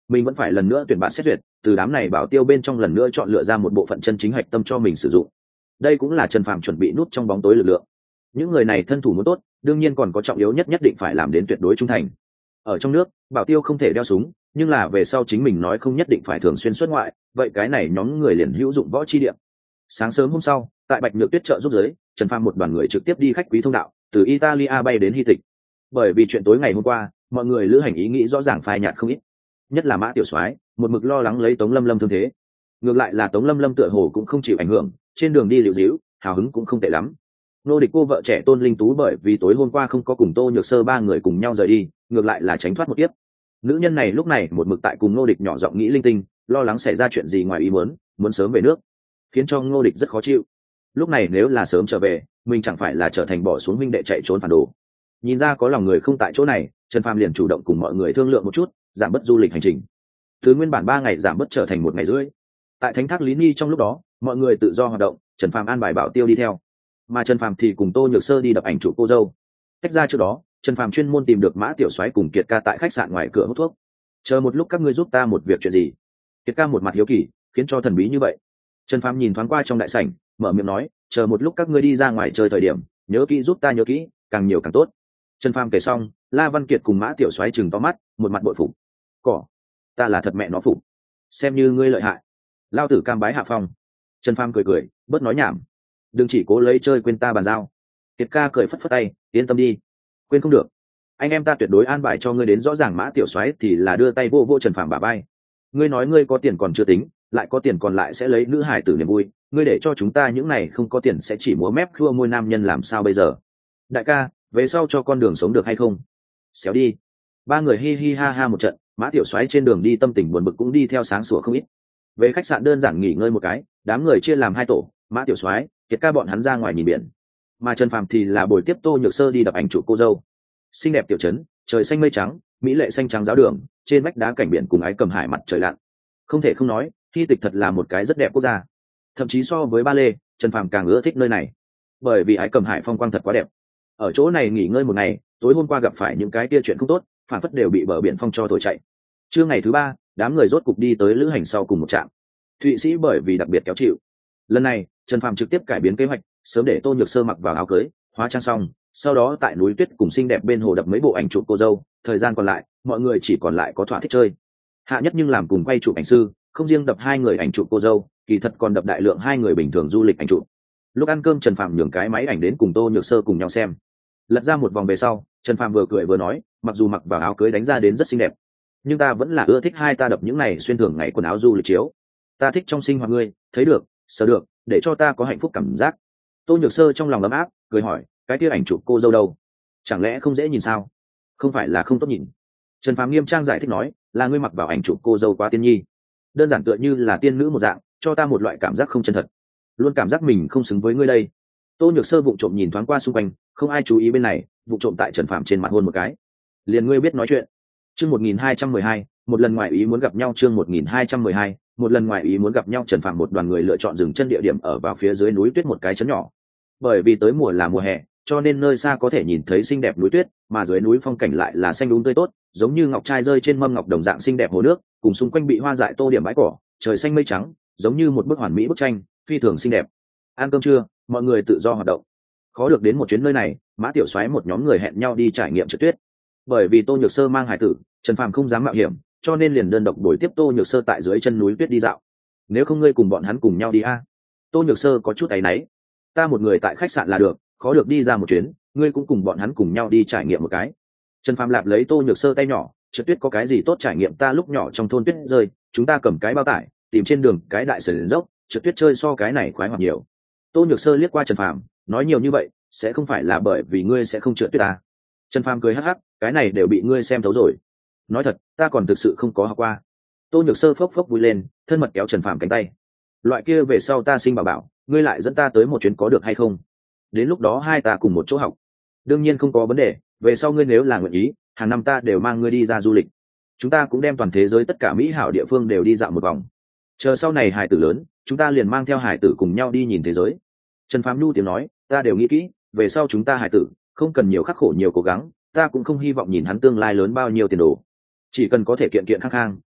mình vẫn phải lần nữa tuyển bạn xét duyệt, từ đám này bảo tiêu bên trong lần nữa chọn lựa ra một bộ phận chân chính hạch tâm cho mình sử dụng. Đây cũng là Trần Phàm chuẩn bị nút trong bóng tối lực lượng. Những người này thân thủ muốn tốt, đương nhiên còn có trọng yếu nhất nhất định phải làm đến tuyệt đối trung thành. Ở trong nước, bảo tiêu không thể đeo súng, nhưng là về sau chính mình nói không nhất định phải thường xuyên xuất ngoại, vậy cái này nhóm người liền hữu dụng võ chi điểm. Sáng sớm hôm sau, tại Bạch Nhược Tuyết trợ giúp giới, Trần Phàm một đoàn người trực tiếp đi khách quý thông đạo, từ Italia bay đến Hy Tịch. Bởi vì chuyện tối ngày hôm qua, mọi người lữ hành ý nghĩ rõ ràng phai nhạt không ít, nhất là Mã Tiểu Soái, một mực lo lắng lấy Tống Lâm Lâm thương thế. Ngược lại là Tống Lâm Lâm tựa hồ cũng không chịu ảnh hưởng, trên đường đi liễu díu, hào hứng cũng không tệ lắm. Nô Địch cô vợ trẻ Tôn Linh Tú bởi vì tối hôm qua không có cùng Tô Nhược Sơ ba người cùng nhau rời đi, ngược lại là tránh thoát một kiếp. Nữ nhân này lúc này một mực tại cùng Nô Địch nhỏ giọng nghĩ linh tinh, lo lắng xảy ra chuyện gì ngoài ý muốn, muốn sớm về nước, khiến cho Ngô Địch rất khó chịu. Lúc này nếu là sớm trở về, mình chẳng phải là trở thành bỏ xuống huynh đệ chạy trốn phản đồ. Nhìn ra có lòng người không tại chỗ này, Trần Phàm liền chủ động cùng mọi người thương lượng một chút, giảm bớt du lịch hành trình. Từ nguyên bản ba ngày giảm bớt trở thành một ngày rưỡi. Tại Thánh Thác Lý Ni trong lúc đó, mọi người tự do hoạt động, Trần Phàm an bài bảo tiêu đi theo, mà Trần Phàm thì cùng Tô Nhược Sơ đi đập ảnh chụp cô dâu. Tách ra trước đó, Trần Phàm chuyên môn tìm được Mã Tiểu Soái cùng Kiệt Ca tại khách sạn ngoài cửa hút thuốc. Chờ một lúc các ngươi giúp ta một việc chuyện gì? Kiệt Ca một mặt hiếu kỳ, khiến cho thần bí như vậy. Trần Phàm nhìn thoáng qua trong đại sảnh, mở miệng nói, chờ một lúc các ngươi đi ra ngoài chơi thời điểm, nhớ kỹ giúp ta nhớ kỹ, càng nhiều càng tốt. Trần Phàm kể xong, La Văn Kiệt cùng Mã Tiểu Soái chừng to mắt, một mặt bội phục. Cỏ, ta là thật mẹ nó phục, xem như ngươi lợi hại. Lao tử cam bái hạ phong. Trần Phàm cười cười, bớt nói nhảm, đừng chỉ cố lấy chơi quên ta bàn giao. Kiệt Ca cười phất phất tay, yên tâm đi, quên không được, anh em ta tuyệt đối an bài cho ngươi đến rõ ràng. Mã Tiểu Soái thì là đưa tay vô vô Trần Phàm bả vai. Ngươi nói ngươi có tiền còn chưa tính, lại có tiền còn lại sẽ lấy nữ hải tử niềm vui, ngươi để cho chúng ta những này không có tiền sẽ chỉ múa mép khua môi nam nhân làm sao bây giờ? Đại ca, về sau cho con đường sống được hay không? Xéo đi. Ba người hi hi ha ha một trận, Mã Tiểu Soái trên đường đi tâm tình buồn bực cũng đi theo sáng sủa không ít. Về khách sạn đơn giản nghỉ ngơi một cái, đám người chia làm hai tổ, Mã Tiểu Soái, Kiệt Ca bọn hắn ra ngoài nhìn biển, mà Trần Phàm thì là buổi tiếp Tô Nhược Sơ đi đập ảnh chụp cô dâu. Xinh đẹp tiểu trấn, trời xanh mây trắng, mỹ lệ xanh trắng giáo đường, trên vách đá cảnh biển cùng ái cầm hải mặt trời lặn. Không thể không nói, Hy Tịch thật là một cái rất đẹp quốc gia. Thậm chí so với Ba Lê, Trần Phàm càng ưa thích nơi này, bởi vì ái cầm hải phong quang thật quá đẹp. Ở chỗ này nghỉ ngơi một ngày, tối hôm qua gặp phải những cái tia chuyện không tốt, phản phất đều bị bờ biển phong cho thổi chạy. Trưa ngày thứ ba, đám người rốt cục đi tới lữ hành sau cùng một trạm. Thụy Sĩ bởi vì đặc biệt kéo chịu. Lần này, Trần Phàm trực tiếp cải biến kế hoạch, sớm để Tô Nhược Sơ mặc vào áo cưới, hóa trang xong, sau đó tại núi tuyết cùng xinh đẹp bên hồ đập mấy bộ ảnh chụp cô dâu, thời gian còn lại, mọi người chỉ còn lại có thỏa thích chơi. Hạ Nhất nhưng làm cùng quay chụp ảnh sư, không riêng đập hai người ảnh chụp cô dâu, kỳ thật còn đập đại lượng hai người bình thường du lịch ảnh chụp. Lúc ăn cơm Trần Phàm nhường cái máy ảnh đến cùng Tô Nhược Sơ cùng nhau xem. Lật ra một vòng về sau, Trần Phàm vừa cười vừa nói, mặc dù mặc vào áo cưới đánh ra đến rất xinh đẹp, nhưng ta vẫn là ưa thích hai ta đập những này xuyên thường ngày quần áo du lịch chiếu. Ta thích trong sinh hoạt ngươi, thấy được, sờ được, để cho ta có hạnh phúc cảm giác. Tô Nhược Sơ trong lòng ấm áp, cười hỏi, cái kia ảnh chụp cô dâu đâu? Chẳng lẽ không dễ nhìn sao? Không phải là không tốt nhìn. Trần Phàm nghiêm trang giải thích nói, là ngươi mặc vào ảnh chụp cô dâu quá tiên nhi, đơn giản tựa như là tiên nữ một dạng, cho ta một loại cảm giác không chân thật, luôn cảm giác mình không xứng với ngươi đây. Tô Nhược Sơ vụng trộm nhìn thoáng qua xung quanh, không ai chú ý bên này, vụng trộm tại Trần Phàm trên mặt hôn một cái. Liền ngươi biết nói chuyện. Chương một nghìn hai trăm mười hai, một lần ngoài ý muốn gặp nhau. Chương một nghìn hai trăm mười hai, một lần ngoài ý muốn gặp nhau. Trần Phàm một đoàn người lựa chọn dừng chân địa điểm ở vào phía dưới núi tuyết một cái trấn nhỏ. Bởi vì tới mùa là mùa hè, cho nên nơi xa có thể nhìn thấy xinh đẹp núi tuyết, mà dưới núi phong cảnh lại là xanh đúng tươi tốt, giống như ngọc trai rơi trên mâm ngọc đồng dạng xinh đẹp hồ nước, cùng xung quanh bị hoa dại tô điểm bãi cỏ, trời xanh mây trắng, giống như một bức hoàn mỹ bức tranh, phi thường xinh đẹp. Ăn cơm trưa, mọi người tự do hoạt động. Khó được đến một chuyến nơi này, Mã Tiểu Soái một nhóm người hẹn nhau đi trải nghiệm trượt tuyết. Bởi vì Tô Nhược Sơ mang hải tử, Trần Phàm không dám mạo hiểm, cho nên liền đơn độc đuổi tiếp Tô Nhược Sơ tại dưới chân núi tuyết đi dạo. Nếu không ngươi cùng bọn hắn cùng nhau đi a? Tô Nhược Sơ có chút áy náy. Ta một người tại khách sạn là được, khó được đi ra một chuyến, ngươi cũng cùng bọn hắn cùng nhau đi trải nghiệm một cái. Trần Phàm lạp lấy Tô Nhược Sơ tay nhỏ, trượt tuyết có cái gì tốt trải nghiệm, ta lúc nhỏ trong thôn tuyết rơi, chúng ta cầm cái bao tải, tìm trên đường cái đại sườn dốc, trượt tuyết chơi so cái này khoái hoạt nhiều. Tô Nhược Sơ liếc qua Trần Phàm, nói nhiều như vậy, sẽ không phải là bởi vì ngươi sẽ không trượt tuyết à? Trần Phàm cười hắc hắc, cái này đều bị ngươi xem thấu rồi. Nói thật, ta còn thực sự không có học qua. Tô Nhược Sơ phốc phốc vui lên, thân mật kéo Trần Phàm cánh tay. Loại kia về sau ta sinh bảo bảo, ngươi lại dẫn ta tới một chuyến có được hay không? Đến lúc đó hai ta cùng một chỗ học. Đương nhiên không có vấn đề, về sau ngươi nếu là nguyện ý, hàng năm ta đều mang ngươi đi ra du lịch. Chúng ta cũng đem toàn thế giới tất cả mỹ hảo địa phương đều đi dạo một vòng. Chờ sau này hải tử lớn, chúng ta liền mang theo hải tử cùng nhau đi nhìn thế giới. Trần Phàm nhu tiếng nói, ta đều nghĩ kỹ, về sau chúng ta hải tử không cần nhiều khắc khổ nhiều cố gắng, ta cũng không hy vọng nhìn hắn tương lai lớn bao nhiêu tiền đồ, chỉ cần có thể kiện kiện khang khang,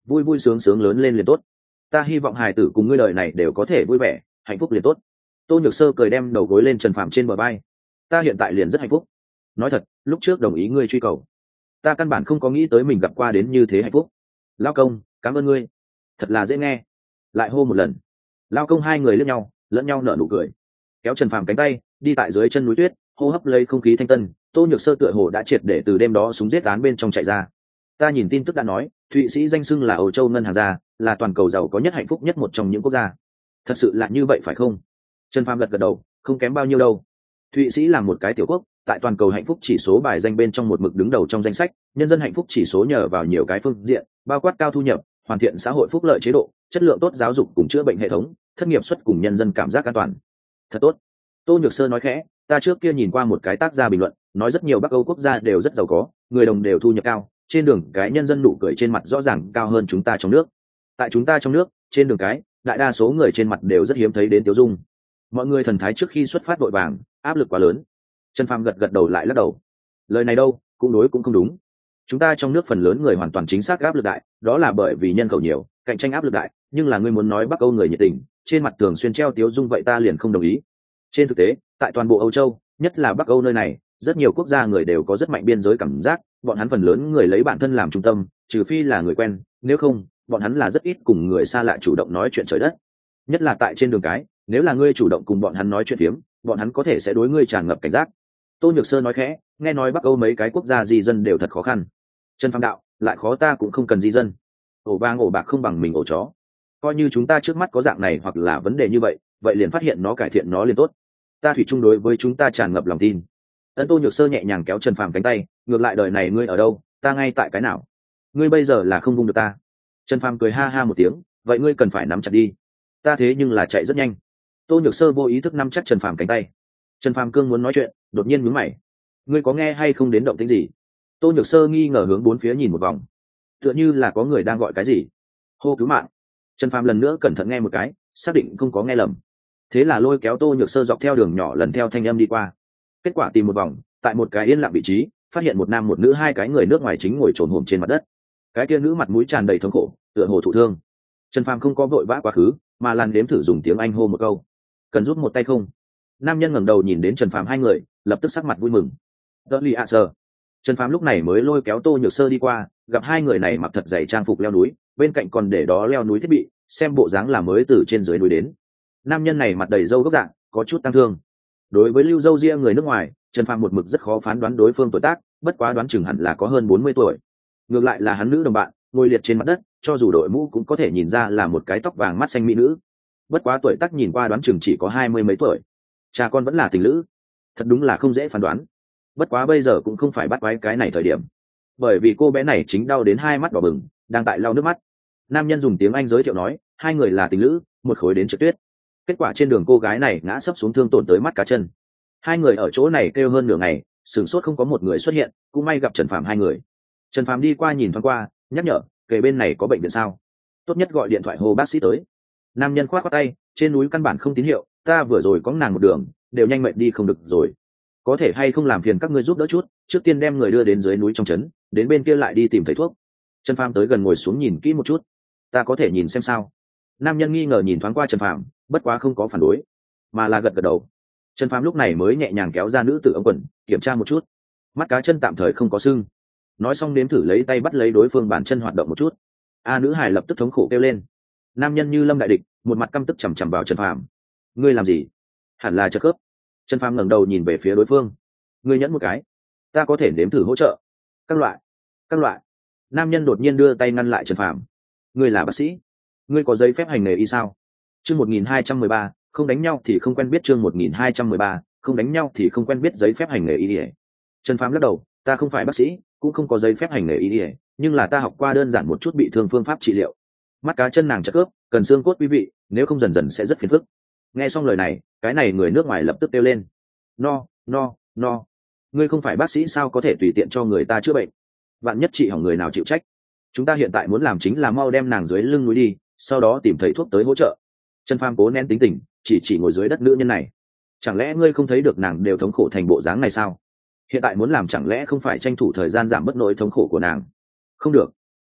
vui vui sướng sướng lớn lên liền tốt. Ta hy vọng hài tử cùng ngươi đời này đều có thể vui vẻ hạnh phúc liền tốt. Tô Nhược Sơ cười đem đầu gối lên Trần Phàm trên bờ vai. Ta hiện tại liền rất hạnh phúc. Nói thật, lúc trước đồng ý ngươi truy cầu, ta căn bản không có nghĩ tới mình gặp qua đến như thế hạnh phúc. Lao công, cảm ơn ngươi, thật là dễ nghe. Lại hô một lần. Lao công hai người liếc nhau, lẫn nhau nở nụ cười, kéo Trần Phàm cánh tay đi tại dưới chân núi tuyết, hô hấp lấy không khí thanh tân. Tô Nhược Sơ tựa hồ đã triệt để từ đêm đó súng giết án bên trong chạy ra. Ta nhìn tin tức đã nói, Thụy Sĩ danh xưng là Âu Châu ngân hàng gia, là toàn cầu giàu có nhất hạnh phúc nhất một trong những quốc gia. Thật sự là như vậy phải không? Trần Phàm gật gật đầu, không kém bao nhiêu đâu. Thụy Sĩ là một cái tiểu quốc, tại toàn cầu hạnh phúc chỉ số bài danh bên trong một mực đứng đầu trong danh sách, nhân dân hạnh phúc chỉ số nhờ vào nhiều cái phương diện, bao quát cao thu nhập, hoàn thiện xã hội phúc lợi chế độ, chất lượng tốt giáo dục cùng chữa bệnh hệ thống, thất nghiệp suất cùng nhân dân cảm giác an toàn. Thật tốt. Tô Nhược Sơ nói khẽ, ta trước kia nhìn qua một cái tác gia bình luận, nói rất nhiều Bắc Âu quốc gia đều rất giàu có, người đồng đều thu nhập cao, trên đường cái nhân dân nụ cười trên mặt rõ ràng cao hơn chúng ta trong nước. Tại chúng ta trong nước, trên đường cái, đại đa số người trên mặt đều rất hiếm thấy đến tiêu dung. Mọi người thần thái trước khi xuất phát vội vàng, áp lực quá lớn. Trần Phàm gật gật đầu lại lắc đầu. Lời này đâu, cũng đối cũng không đúng. Chúng ta trong nước phần lớn người hoàn toàn chính xác áp lực đại, đó là bởi vì nhân khẩu nhiều, cạnh tranh áp lực đại, nhưng là ngươi muốn nói Bắc Âu người nhiệt tình, trên mặt thường xuyên treo tiếu dung vậy ta liền không đồng ý. Trên thực tế, tại toàn bộ Âu Châu, nhất là Bắc Âu nơi này, rất nhiều quốc gia người đều có rất mạnh biên giới cảm giác, bọn hắn phần lớn người lấy bản thân làm trung tâm, trừ phi là người quen, nếu không, bọn hắn là rất ít cùng người xa lạ chủ động nói chuyện trời đất. Nhất là tại trên đường cái, nếu là ngươi chủ động cùng bọn hắn nói chuyện phiếm, bọn hắn có thể sẽ đối ngươi tràn ngập cảnh giác. Tô Nhược Sơ nói khẽ, nghe nói Bắc Âu mấy cái quốc gia di dân đều thật khó khăn. Trần Phàm đạo, lại khó ta cũng không cần di dân. Ổ vang ổ bạc không bằng mình ổ chó. Coi như chúng ta trước mắt có dạng này hoặc là vấn đề như vậy, vậy liền phát hiện nó cải thiện nó liền tốt. Ta thủy chung đối với chúng ta tràn ngập lòng tin. Ân Tô Nhược Sơ nhẹ nhàng kéo Trần Phàm cánh tay, ngược lại đời này ngươi ở đâu, ta ngay tại cái nào. Ngươi bây giờ là không vung được ta. Trần Phàm cười ha ha một tiếng, vậy ngươi cần phải nắm chặt đi. Ta thế nhưng là chạy rất nhanh. Tô Nhược Sơ vô ý thức nắm chắc Trần Phàm cánh tay. Trần Phàm cương muốn nói chuyện, đột nhiên nhướng mày. Ngươi có nghe hay không đến động tĩnh gì? Tô Nhược Sơ nghi ngờ hướng bốn phía nhìn một vòng, tựa như là có người đang gọi cái gì. Hô cứu mạng. Trần Phàm lần nữa cẩn thận nghe một cái, xác định không có nghe lầm. Thế là lôi kéo Tô Nhược Sơ dọc theo đường nhỏ lần theo thanh âm đi qua. Kết quả tìm một vòng, tại một cái yên lặng vị trí, phát hiện một nam một nữ hai cái người nước ngoài chính ngồi trồn hổm trên mặt đất. Cái kia nữ mặt mũi tràn đầy thống khổ, tựa hồ thụ thương. Trần Phàm không có vội vã quá khứ, mà làn đếm thử dùng tiếng Anh hô một câu. Cần giúp một tay không? Nam nhân ngẩng đầu nhìn đến Trần Phàm hai người, lập tức sắc mặt vui mừng. Đỡ lì ạ sơ. Trần Phàm lúc này mới lôi kéo Tô Nhược Sơ đi qua, gặp hai người này mặc thật dày trang phục leo núi, bên cạnh còn để đó leo núi thiết bị, xem bộ dáng là mới từ trên dưới núi đến. Nam nhân này mặt đầy râu gốc dạng, có chút tăng thương. Đối với lưu râu ria người nước ngoài, Trần Phàm một mực rất khó phán đoán đối phương tuổi tác, bất quá đoán chừng hẳn là có hơn bốn mươi tuổi. Ngược lại là hắn nữ đồng bạn, ngồi liệt trên mặt đất, cho dù đội mũ cũng có thể nhìn ra là một cái tóc vàng mắt xanh mỹ nữ. Bất quá tuổi tác nhìn qua đoán chừng chỉ có hai mươi mấy tuổi. Cha con vẫn là tình lữ, thật đúng là không dễ phán đoán. Bất quá bây giờ cũng không phải bắt quái cái này thời điểm, bởi vì cô bé này chính đau đến hai mắt đỏ bừng, đang tại lau nước mắt. Nam nhân dùng tiếng Anh giới thiệu nói, hai người là tình lữ, một khối đến trượt tuyết. Kết quả trên đường cô gái này ngã sấp xuống thương tổn tới mắt cá chân. Hai người ở chỗ này kêu hơn nửa ngày, sửng sốt không có một người xuất hiện, cũng may gặp Trần Phàm hai người. Trần Phàm đi qua nhìn thoáng qua, nhắc nhở, kề bên này có bệnh viện sao? Tốt nhất gọi điện thoại hô bác sĩ tới. Nam nhân khoát khoát tay, trên núi căn bản không tín hiệu, ta vừa rồi có nàng một đường, đều nhanh mệt đi không được rồi. Có thể hay không làm phiền các ngươi giúp đỡ chút, trước tiên đem người đưa đến dưới núi trong trấn, đến bên kia lại đi tìm thầy thuốc. Trần Phàm tới gần ngồi xuống nhìn kỹ một chút. Ta có thể nhìn xem sao? Nam nhân nghi ngờ nhìn thoáng qua Trần Phàm, bất quá không có phản đối, mà là gật gật đầu. Trần Phàm lúc này mới nhẹ nhàng kéo ra nữ tử ống quần, kiểm tra một chút. Mắt cá chân tạm thời không có sưng. Nói xong nếm thử lấy tay bắt lấy đối phương bàn chân hoạt động một chút. A nữ hài lập tức thống khổ kêu lên. Nam nhân như lâm đại địch, một mặt căm tức chằm chằm vào Trần Phàm. Ngươi làm gì? Hẳn là trợ cướp. Trần Phàm ngẩng đầu nhìn về phía đối phương. Ngươi nhẫn một cái, ta có thể nếm thử hỗ trợ. Các loại, các loại. Nam nhân đột nhiên đưa tay ngăn lại Trần Phàm. Ngươi là bác sĩ? Ngươi có giấy phép hành nghề y sao? Chương một nghìn hai trăm mười ba, không đánh nhau thì không quen biết. Chương một nghìn hai trăm mười ba, không đánh nhau thì không quen biết giấy phép hành nghề y. Trần Phàm lắc đầu, ta không phải bác sĩ, cũng không có giấy phép hành nghề y, nhưng là ta học qua đơn giản một chút bị thương phương pháp trị liệu. Mắt cá chân nàng chất cướp, cần xương cốt quý vị, nếu không dần dần sẽ rất phiền phức. Nghe xong lời này, cái này người nước ngoài lập tức kêu lên. No, no, no. Ngươi không phải bác sĩ sao có thể tùy tiện cho người ta chữa bệnh? Vạn nhất trị hỏng người nào chịu trách? Chúng ta hiện tại muốn làm chính là mau đem nàng dưới lưng núi đi, sau đó tìm thầy thuốc tới hỗ trợ. Trần Phàm cố nén tính tình, chỉ chỉ ngồi dưới đất nữ nhân này. Chẳng lẽ ngươi không thấy được nàng đều thống khổ thành bộ dáng này sao? Hiện tại muốn làm chẳng lẽ không phải tranh thủ thời gian giảm bớt nỗi thống khổ của nàng? Không được.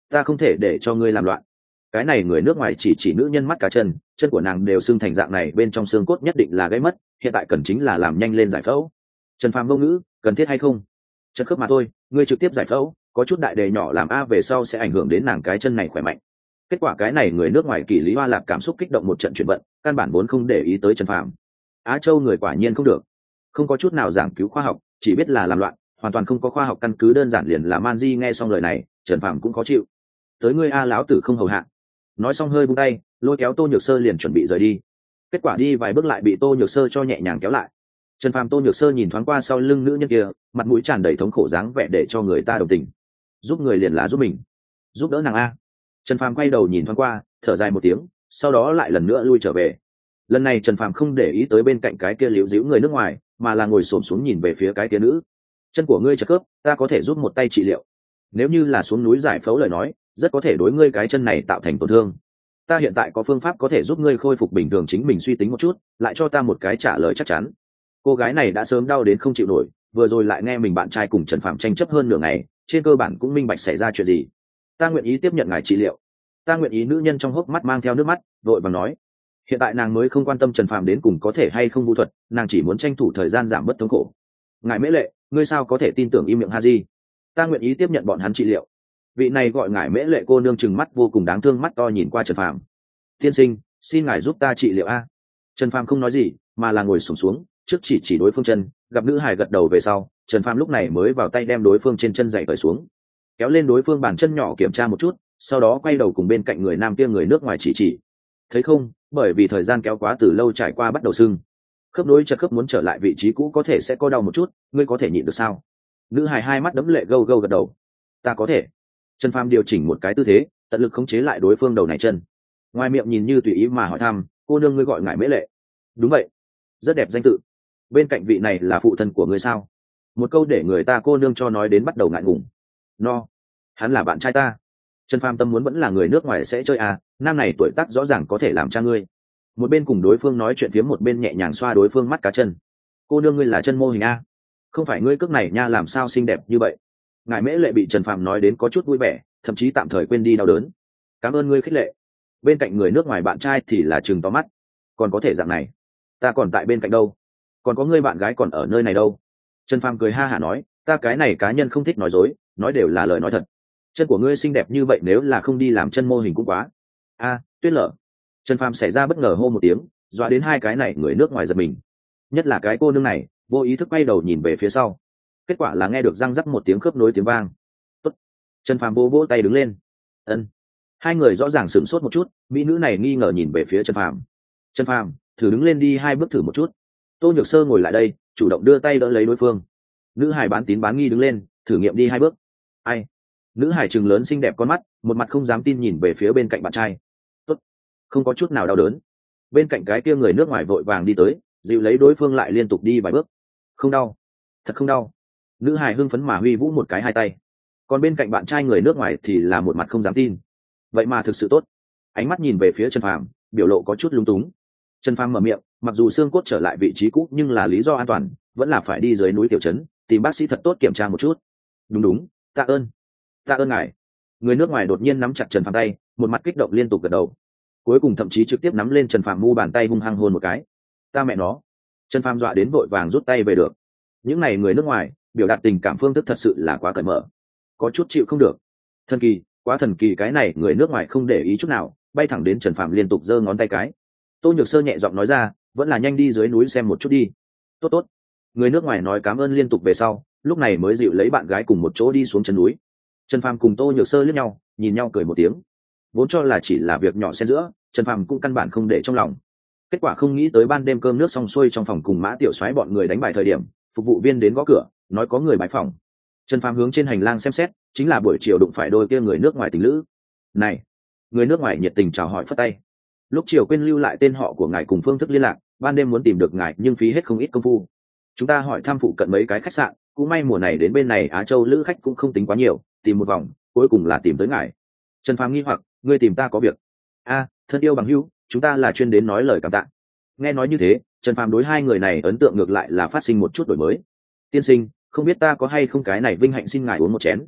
ta không thể để cho ngươi làm loạn. Cái này người nước ngoài chỉ chỉ nữ nhân mắt cá chân, chân của nàng đều sưng thành dạng này, bên trong xương cốt nhất định là gãy mất, hiện tại cần chính là làm nhanh lên giải phẫu. Trần Phàm vô ngữ, cần thiết hay không? Chật khớp mà thôi, ngươi trực tiếp giải phẫu, có chút đại đề nhỏ làm a về sau sẽ ảnh hưởng đến nàng cái chân này khỏe mạnh. Kết quả cái này người nước ngoài Kỷ Lý Hoa Lạp cảm xúc kích động một trận chuyển vận, căn bản vốn không để ý tới Trần Phàm. Á Châu người quả nhiên không được, không có chút nào giảng cứu khoa học, chỉ biết là làm loạn, hoàn toàn không có khoa học căn cứ, đơn giản liền là man di. Nghe xong lời này, Trần Phàm cũng khó chịu. Tới ngươi a láo tử không hầu hạ. Nói xong hơi buông tay, lôi kéo Tô Nhược Sơ liền chuẩn bị rời đi. Kết quả đi vài bước lại bị Tô Nhược Sơ cho nhẹ nhàng kéo lại. Trần Phàm Tô Nhược Sơ nhìn thoáng qua sau lưng nữ nhân kia, mặt mũi tràn đầy thống khổ dáng vẻ để cho người ta đồng tình. Giúp người liền là giúp mình, giúp đỡ nàng a. Trần Phàm quay đầu nhìn thoáng qua, thở dài một tiếng, sau đó lại lần nữa lui trở về. Lần này Trần Phàm không để ý tới bên cạnh cái kia liễu díu người nước ngoài, mà là ngồi xổm xuống nhìn về phía cái kia nữ. Chân của ngươi chật khớp, ta có thể giúp một tay trị liệu. Nếu như là xuống núi giải phẫu lời nói, rất có thể đối ngươi cái chân này tạo thành tổn thương. Ta hiện tại có phương pháp có thể giúp ngươi khôi phục bình thường, chính mình suy tính một chút, lại cho ta một cái trả lời chắc chắn. Cô gái này đã sớm đau đến không chịu nổi, vừa rồi lại nghe mình bạn trai cùng Trần Phàm tranh chấp hơn nửa ngày, trên cơ bản cũng minh bạch xảy ra chuyện gì. Ta nguyện ý tiếp nhận ngài trị liệu. Ta nguyện ý. Nữ nhân trong hốc mắt mang theo nước mắt, vội vàng nói. Hiện tại nàng mới không quan tâm Trần Phàm đến cùng có thể hay không vu thuật, nàng chỉ muốn tranh thủ thời gian giảm bớt thống khổ. Ngài Mễ Lệ, ngươi sao có thể tin tưởng im miệng Haji? Ta nguyện ý tiếp nhận bọn hắn trị liệu. Vị này gọi ngài Mễ Lệ cô nương trừng mắt vô cùng đáng thương, mắt to nhìn qua Trần Phàm. Tiên sinh, xin ngài giúp ta trị liệu a. Trần Phàm không nói gì, mà là ngồi xổm xuống, trước chỉ chỉ đối phương chân, gặp nữ hài gật đầu về sau, Trần Phàm lúc này mới vào tay đem đối phương trên chân giày cởi xuống, kéo lên đối phương bàn chân nhỏ kiểm tra một chút, sau đó quay đầu cùng bên cạnh người nam kia người nước ngoài chỉ chỉ. Thấy không, bởi vì thời gian kéo quá từ lâu trải qua bắt đầu sưng, khớp nối chật khớp muốn trở lại vị trí cũ có thể sẽ có đau một chút, ngươi có thể nhịn được sao? Nữ hài hai mắt đẫm lệ gâu gâu gật đầu. Ta có thể. Trần Phàm điều chỉnh một cái tư thế, tận lực khống chế lại đối phương đầu này chân, ngoài miệng nhìn như tùy ý mà hỏi thăm, cô nương ngươi gọi ngài Mễ Lệ? Đúng vậy. Rất đẹp danh tự. Bên cạnh vị này là phụ thân của ngươi sao? Một câu để người ta cô nương cho nói đến bắt đầu ngại ngùng. No, hắn là bạn trai ta. Trần Phàm tâm muốn vẫn là người nước ngoài sẽ chơi à, nam này tuổi tác rõ ràng có thể làm cha ngươi. Một bên cùng đối phương nói chuyện phiếm, một bên nhẹ nhàng xoa đối phương mắt cá chân. Cô nương ngươi là chân mô hình a? Không phải ngươi cước này nha, làm sao xinh đẹp như vậy? Ngài Mễ Lệ bị Trần Phàm nói đến có chút vui vẻ, thậm chí tạm thời quên đi đau đớn. Cảm ơn ngươi khích lệ. Bên cạnh người nước ngoài bạn trai thì là trừng to mắt. Còn có thể dạng này? Ta còn tại bên cạnh đâu? Còn có ngươi bạn gái còn ở nơi này đâu? Trần Phàm cười ha hả nói, ta cái này cá nhân không thích nói dối, nói đều là lời nói thật. Chân của ngươi xinh đẹp như vậy, nếu là không đi làm chân mô hình cũng quá. A, Tuyết Lở. Trần Phàm xảy ra bất ngờ hô một tiếng, dọa đến hai cái này người nước ngoài giật mình. Nhất là cái cô nương này, vô ý thức quay đầu nhìn về phía sau. Kết quả là nghe được răng rắc một tiếng khớp nối tiếng vang. Tốt. Trần Phàm vỗ vỗ tay đứng lên. Ân. Hai người rõ ràng sửng sốt một chút, mỹ nữ này nghi ngờ nhìn về phía Trần Phàm. Trần Phàm, thử đứng lên đi hai bước thử một chút. Tô Nhược Sơ ngồi lại đây, chủ động đưa tay đỡ lấy đối phương. Nữ hải bán tín bán nghi đứng lên, thử nghiệm đi hai bước. Ai? Nữ hải trừng lớn xinh đẹp con mắt, một mặt không dám tin nhìn về phía bên cạnh bạn trai. Tốt, không có chút nào đau đớn. Bên cạnh cái kia người nước ngoài vội vàng đi tới, dịu lấy đối phương lại liên tục đi vài bước. Không đau, thật không đau. Nữ hải hưng phấn mà huy vũ một cái hai tay. Còn bên cạnh bạn trai người nước ngoài thì là một mặt không dám tin. Vậy mà thực sự tốt. Ánh mắt nhìn về phía Trần Phàm, biểu lộ có chút lung túng. Trần Phàm mở miệng, mặc dù xương cốt trở lại vị trí cũ nhưng là lý do an toàn, vẫn là phải đi dưới núi tiểu trấn tìm bác sĩ thật tốt kiểm tra một chút. Đúng đúng, tạ ơn, tạ ơn ngài. Người nước ngoài đột nhiên nắm chặt Trần Phàm tay, một mặt kích động liên tục gật đầu, cuối cùng thậm chí trực tiếp nắm lên Trần Phàm mu bàn tay hung hăng hôn một cái. Ta mẹ nó. Trần Phàm dọa đến vội vàng rút tay về được. Những này người nước ngoài biểu đạt tình cảm phương thức thật sự là quá cởi mở, có chút chịu không được. Thần kỳ, quá thần kỳ. Cái này người nước ngoài không để ý chút nào, bay thẳng đến Trần Phàm liên tục giơ ngón tay cái. Tô Nhược Sơ nhẹ giọng nói ra, vẫn là nhanh đi dưới núi xem một chút đi. Tốt tốt. Người nước ngoài nói cảm ơn liên tục về sau, lúc này mới dịu lấy bạn gái cùng một chỗ đi xuống chân núi. Trần Phàm cùng Tô Nhược Sơ liếc nhau, nhìn nhau cười một tiếng. Vốn cho là chỉ là việc nhỏ xen giữa, Trần Phàm cũng căn bản không để trong lòng. Kết quả không nghĩ tới ban đêm cơm nước xong xuôi, trong phòng cùng Mã Tiểu Soái bọn người đánh bài thời điểm, phục vụ viên đến gõ cửa, nói có người bái phòng. Trần Phàm hướng trên hành lang xem xét, chính là buổi chiều đụng phải đôi kia người nước ngoài tình lữ. Này, người nước ngoài nhiệt tình chào hỏi phất tay. Lúc chiều quên lưu lại tên họ của ngài cùng phương thức liên lạc, ban đêm muốn tìm được ngài nhưng phí hết không ít công phu. Chúng ta hỏi thăm phụ cận mấy cái khách sạn, cũng may mùa này đến bên này Á Châu lữ khách cũng không tính quá nhiều, tìm một vòng, cuối cùng là tìm tới ngài. Trần Phàm nghi hoặc, ngươi tìm ta có việc? A, thân yêu bằng hữu, chúng ta là chuyên đến nói lời cảm tạ. Nghe nói như thế, Trần Phàm đối hai người này ấn tượng ngược lại là phát sinh một chút đổi mới. Tiên sinh, không biết ta có hay không cái này vinh hạnh xin ngài uống một chén.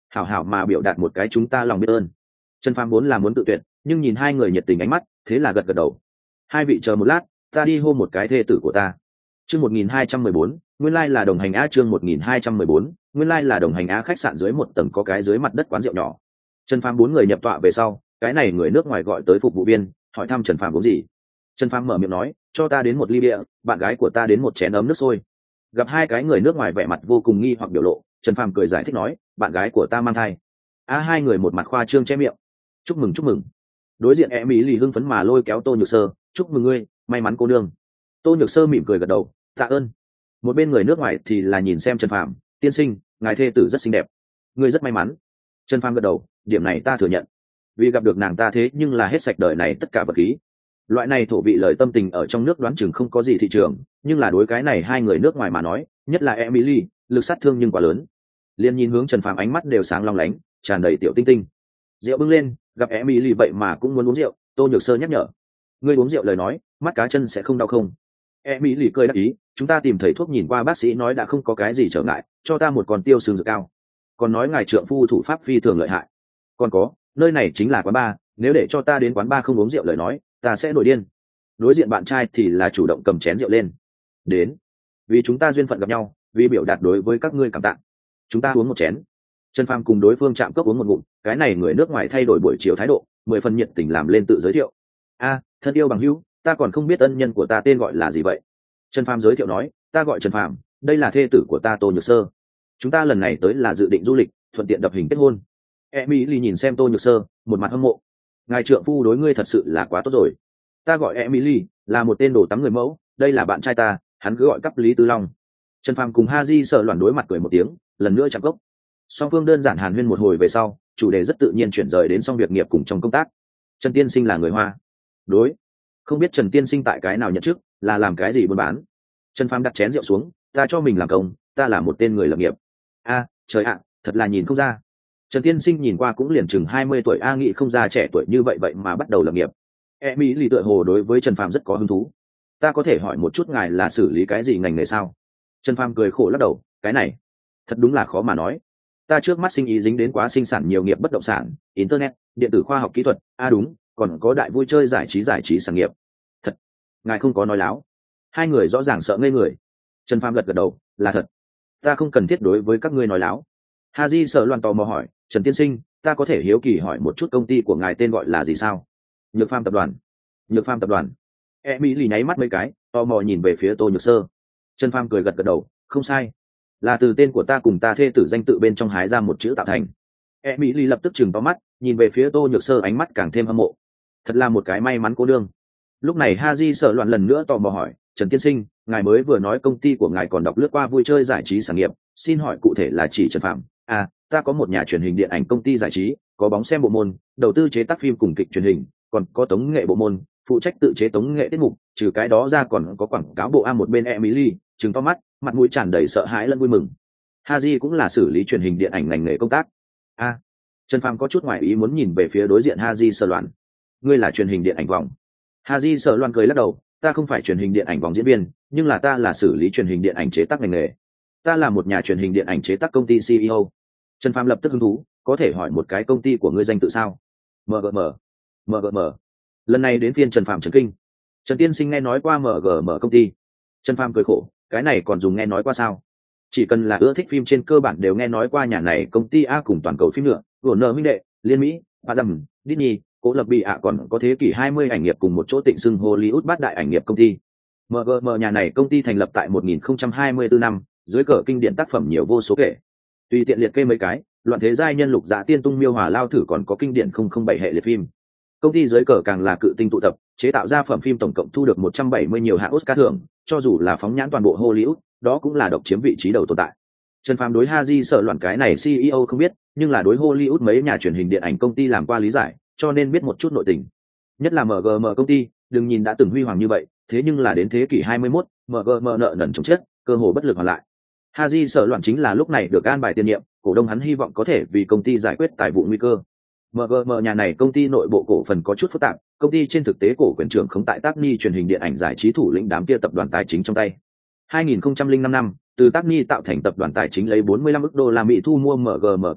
hảo hảo mà biểu đạt một cái chúng ta lòng biết ơn. Trần Phàm vốn là muốn tự tuyệt, nhưng nhìn hai người nhiệt tình ánh mắt, thế là gật gật đầu. Hai vị chờ một lát, ta đi hô một cái thê tử của ta. Chương một nghìn hai trăm mười bốn, nguyên lai là đồng hành a. Chương một nghìn hai trăm mười bốn, nguyên lai là đồng hành a. Khách sạn dưới một tầng có cái dưới mặt đất quán rượu nhỏ. Trần Phàm bốn người nhập tọa về sau, cái này người nước ngoài gọi tới phục vụ viên, hỏi thăm Trần Phàm uống gì. Trần Phàm mở miệng nói, cho ta đến một ly bia, bạn gái của ta đến một chén ấm nước sôi. Gặp hai cái người nước ngoài vẻ mặt vô cùng nghi hoặc biểu lộ, Trần Phàm cười giải thích nói, bạn gái của ta mang thai. A hai người một mặt khoa trương che miệng. Chúc mừng chúc mừng. Đối diện em ý lì hưng phấn mà lôi kéo Tô Nhược Sơ, chúc mừng ngươi, may mắn cô nương. Tô Nhược Sơ mỉm cười gật đầu, tạ ơn. Một bên người nước ngoài thì là nhìn xem Trần Phàm, tiên sinh, ngài thê tử rất xinh đẹp, ngươi rất may mắn. Trần Phàm gật đầu, điểm này ta thừa nhận, vì gặp được nàng ta thế nhưng là hết sạch đời này tất cả vật khí. Loại này thổ vị lời tâm tình ở trong nước đoán chừng không có gì thị trường, nhưng là đối cái này hai người nước ngoài mà nói, nhất là Emily, lực sát thương nhưng quá lớn. Liên nhìn hướng Trần Phàm ánh mắt đều sáng long lánh, tràn đầy tiểu tinh tinh. Rượu bưng lên, gặp Emily vậy mà cũng muốn uống rượu, Tô Nhược Sơ nhắc nhở, ngươi uống rượu lời nói, mắt cá chân sẽ không đau không? Emily cười đáp ý, chúng ta tìm thầy thuốc nhìn qua bác sĩ nói đã không có cái gì trở ngại, cho ta một con tiêu xương dược cao. Còn nói ngài trượng phu thủ pháp phi thường lợi hại. Còn có, nơi này chính là quán bar, nếu để cho ta đến quán bar không uống rượu lời nói, ta sẽ nổi điên. Đối diện bạn trai thì là chủ động cầm chén rượu lên. Đến, vì chúng ta duyên phận gặp nhau, vì biểu đạt đối với các ngươi cảm tạ, chúng ta uống một chén. Trần Phàm cùng đối phương chạm cốc uống một ngụm, cái này người nước ngoài thay đổi buổi chiều thái độ, mười phần nhiệt tình làm lên tự giới thiệu. A, thân yêu bằng hữu, ta còn không biết ân nhân của ta tên gọi là gì vậy. Trần Phàm giới thiệu nói, ta gọi Trần Phàm, đây là thê tử của ta Tô Nhược Sơ. Chúng ta lần này tới là dự định du lịch, thuận tiện đập hình kết hôn. Emily nhìn xem Tô Nhược Sơ, một mặt hâm mộ. Ngài trượng phu đối ngươi thật sự là quá tốt rồi. Ta gọi Emily, là một tên đồ tắm người mẫu, đây là bạn trai ta, hắn cứ gọi cấp Lý Tư Long. Trần Phàm cùng Haji sợ loạn đối mặt cười một tiếng, lần nữa chạm cốc. Song phương đơn giản hàn huyên một hồi về sau, chủ đề rất tự nhiên chuyển rời đến xong việc nghiệp cùng trong công tác. Trần Tiên Sinh là người Hoa. Đối. Không biết Trần Tiên Sinh tại cái nào nhận chức, là làm cái gì buôn bán. Trần Phàm đặt chén rượu xuống, ta cho mình làm công, ta là một tên người lập nghiệp. A, trời ạ, thật là nhìn không ra. Trần Tiên Sinh nhìn qua cũng liền chừng hai mươi tuổi, a nghĩ không ra trẻ tuổi như vậy vậy mà bắt đầu lập nghiệp. Mỹ lì tựa hồ đối với Trần Phàm rất có hứng thú. Ta có thể hỏi một chút ngài là xử lý cái gì ngành nghề sao? Trần Phàm cười khổ lắc đầu, cái này thật đúng là khó mà nói. Ta trước mắt sinh ý dính đến quá sinh sản nhiều nghiệp bất động sản, internet, điện tử khoa học kỹ thuật, a à đúng, còn có đại vui chơi giải trí giải trí sản nghiệp. Thật, ngài không có nói láo. Hai người rõ ràng sợ ngây người. Trần Phàm gật gật đầu, là thật. Ta không cần thiết đối với các ngươi nói láo. Haji sợ loạn tò mò hỏi, Trần Tiên Sinh, ta có thể hiếu kỳ hỏi một chút công ty của ngài tên gọi là gì sao? Nhược Phàm tập đoàn. Nhược Phàm tập đoàn. Emily nháy mắt mấy cái, tò mò nhìn về phía Tô Nhược Sơ. Trần Phàm cười gật gật đầu, không sai, là từ tên của ta cùng ta thê tử danh tự bên trong hái ra một chữ tạo thành. Emily lập tức chừng to mắt, nhìn về phía Tô Nhược Sơ ánh mắt càng thêm hâm mộ. Thật là một cái may mắn cô đương. Lúc này Haji sợ loạn lần nữa tò mò hỏi, Trần Tiên Sinh, ngài mới vừa nói công ty của ngài còn đọc lướt qua vui chơi giải trí sản nghiệp, xin hỏi cụ thể là chỉ Trần Phàm? À, ta có một nhà truyền hình điện ảnh công ty giải trí, có bóng xem bộ môn, đầu tư chế tác phim cùng kịch truyền hình, còn có tống nghệ bộ môn, phụ trách tự chế tống nghệ tiết mục, trừ cái đó ra còn có quảng cáo bộ. A một bên Emily trừng to mắt, mặt mũi tràn đầy sợ hãi lẫn vui mừng. Haji cũng là xử lý truyền hình điện ảnh ngành nghề công tác. A, à, Trần Phàm có chút ngoài ý muốn nhìn về phía đối diện Haji Sở Loan. Ngươi là truyền hình điện ảnh vòng? Haji Sở Loan cười lắc đầu, ta không phải truyền hình điện ảnh vòng diễn viên, nhưng là ta là xử lý truyền hình điện ảnh chế tác ngành nghề. Ta là một nhà truyền hình điện ảnh chế tác công ty xê e ô. Trần Phàm lập tức hứng thú, có thể hỏi một cái công ty của ngươi danh tự sao? em giê em. em giê em. Lần này đến phiên Trần Phàm chấn kinh. Trần Tiên Sinh nghe nói qua em giê em công ty? Trần Phàm cười khổ, cái này còn dùng nghe nói qua sao? Chỉ cần là ưa thích phim trên cơ bản đều nghe nói qua nhà này công ty A cùng toàn cầu phim nữa, Warner Minh Đệ, Liên Mỹ, Ba Dầm, Disney, Cố Lập Bị ạ còn có thế kỷ hai mươi ảnh nghiệp cùng một chỗ tịnh xưng Hollywood bát đại ảnh nghiệp công ty. em giê em nhà này công ty thành lập tại một nghìn không trăm hai mươi tư năm, dưới cờ kinh điển tác phẩm nhiều vô số kể. Tùy tiện liệt kê mấy cái, Loạn Thế Giai Nhân, Lục Dạ Tiên Tung, Miêu Hòa Lao Thử còn có kinh điển không không bảy hệ liệt phim. Công ty dưới cờ càng là cự tinh tụ tập, chế tạo ra phẩm phim tổng cộng thu được một trăm bảy mươi nhiều hạng Oscar thưởng, cho dù là phóng nhãn toàn bộ Hollywood, đó cũng là độc chiếm vị trí đầu tồn tại. Trần Phàm đối Haji sợ loạn cái này xê e ô không biết, nhưng là đối Hollywood mấy nhà truyền hình điện ảnh công ty làm qua lý giải, cho nên biết một chút nội tình. Nhất là em giê em công ty, đừng nhìn đã từng huy hoàng như vậy, thế nhưng là đến thế kỷ hai mươi mốt, em giê em nợ nần chồng chết, cơ hồ bất lực hoàn lại. Haji sợ loạn chính là lúc này được an bài tiền nhiệm, cổ đông hắn hy vọng có thể vì công ty giải quyết tài vụ nguy cơ. em giê em nhà này công ty nội bộ cổ phần có chút phức tạp, công ty trên thực tế cổ quyền trưởng không tại Tác Ni truyền hình điện ảnh giải trí thủ lĩnh đám kia tập đoàn tài chính trong tay. hai nghìn không trăm lẻ năm năm, từ Tác Ni tạo thành tập đoàn tài chính lấy bốn mươi lăm ức đô la Mỹ thu mua em giê em công ty,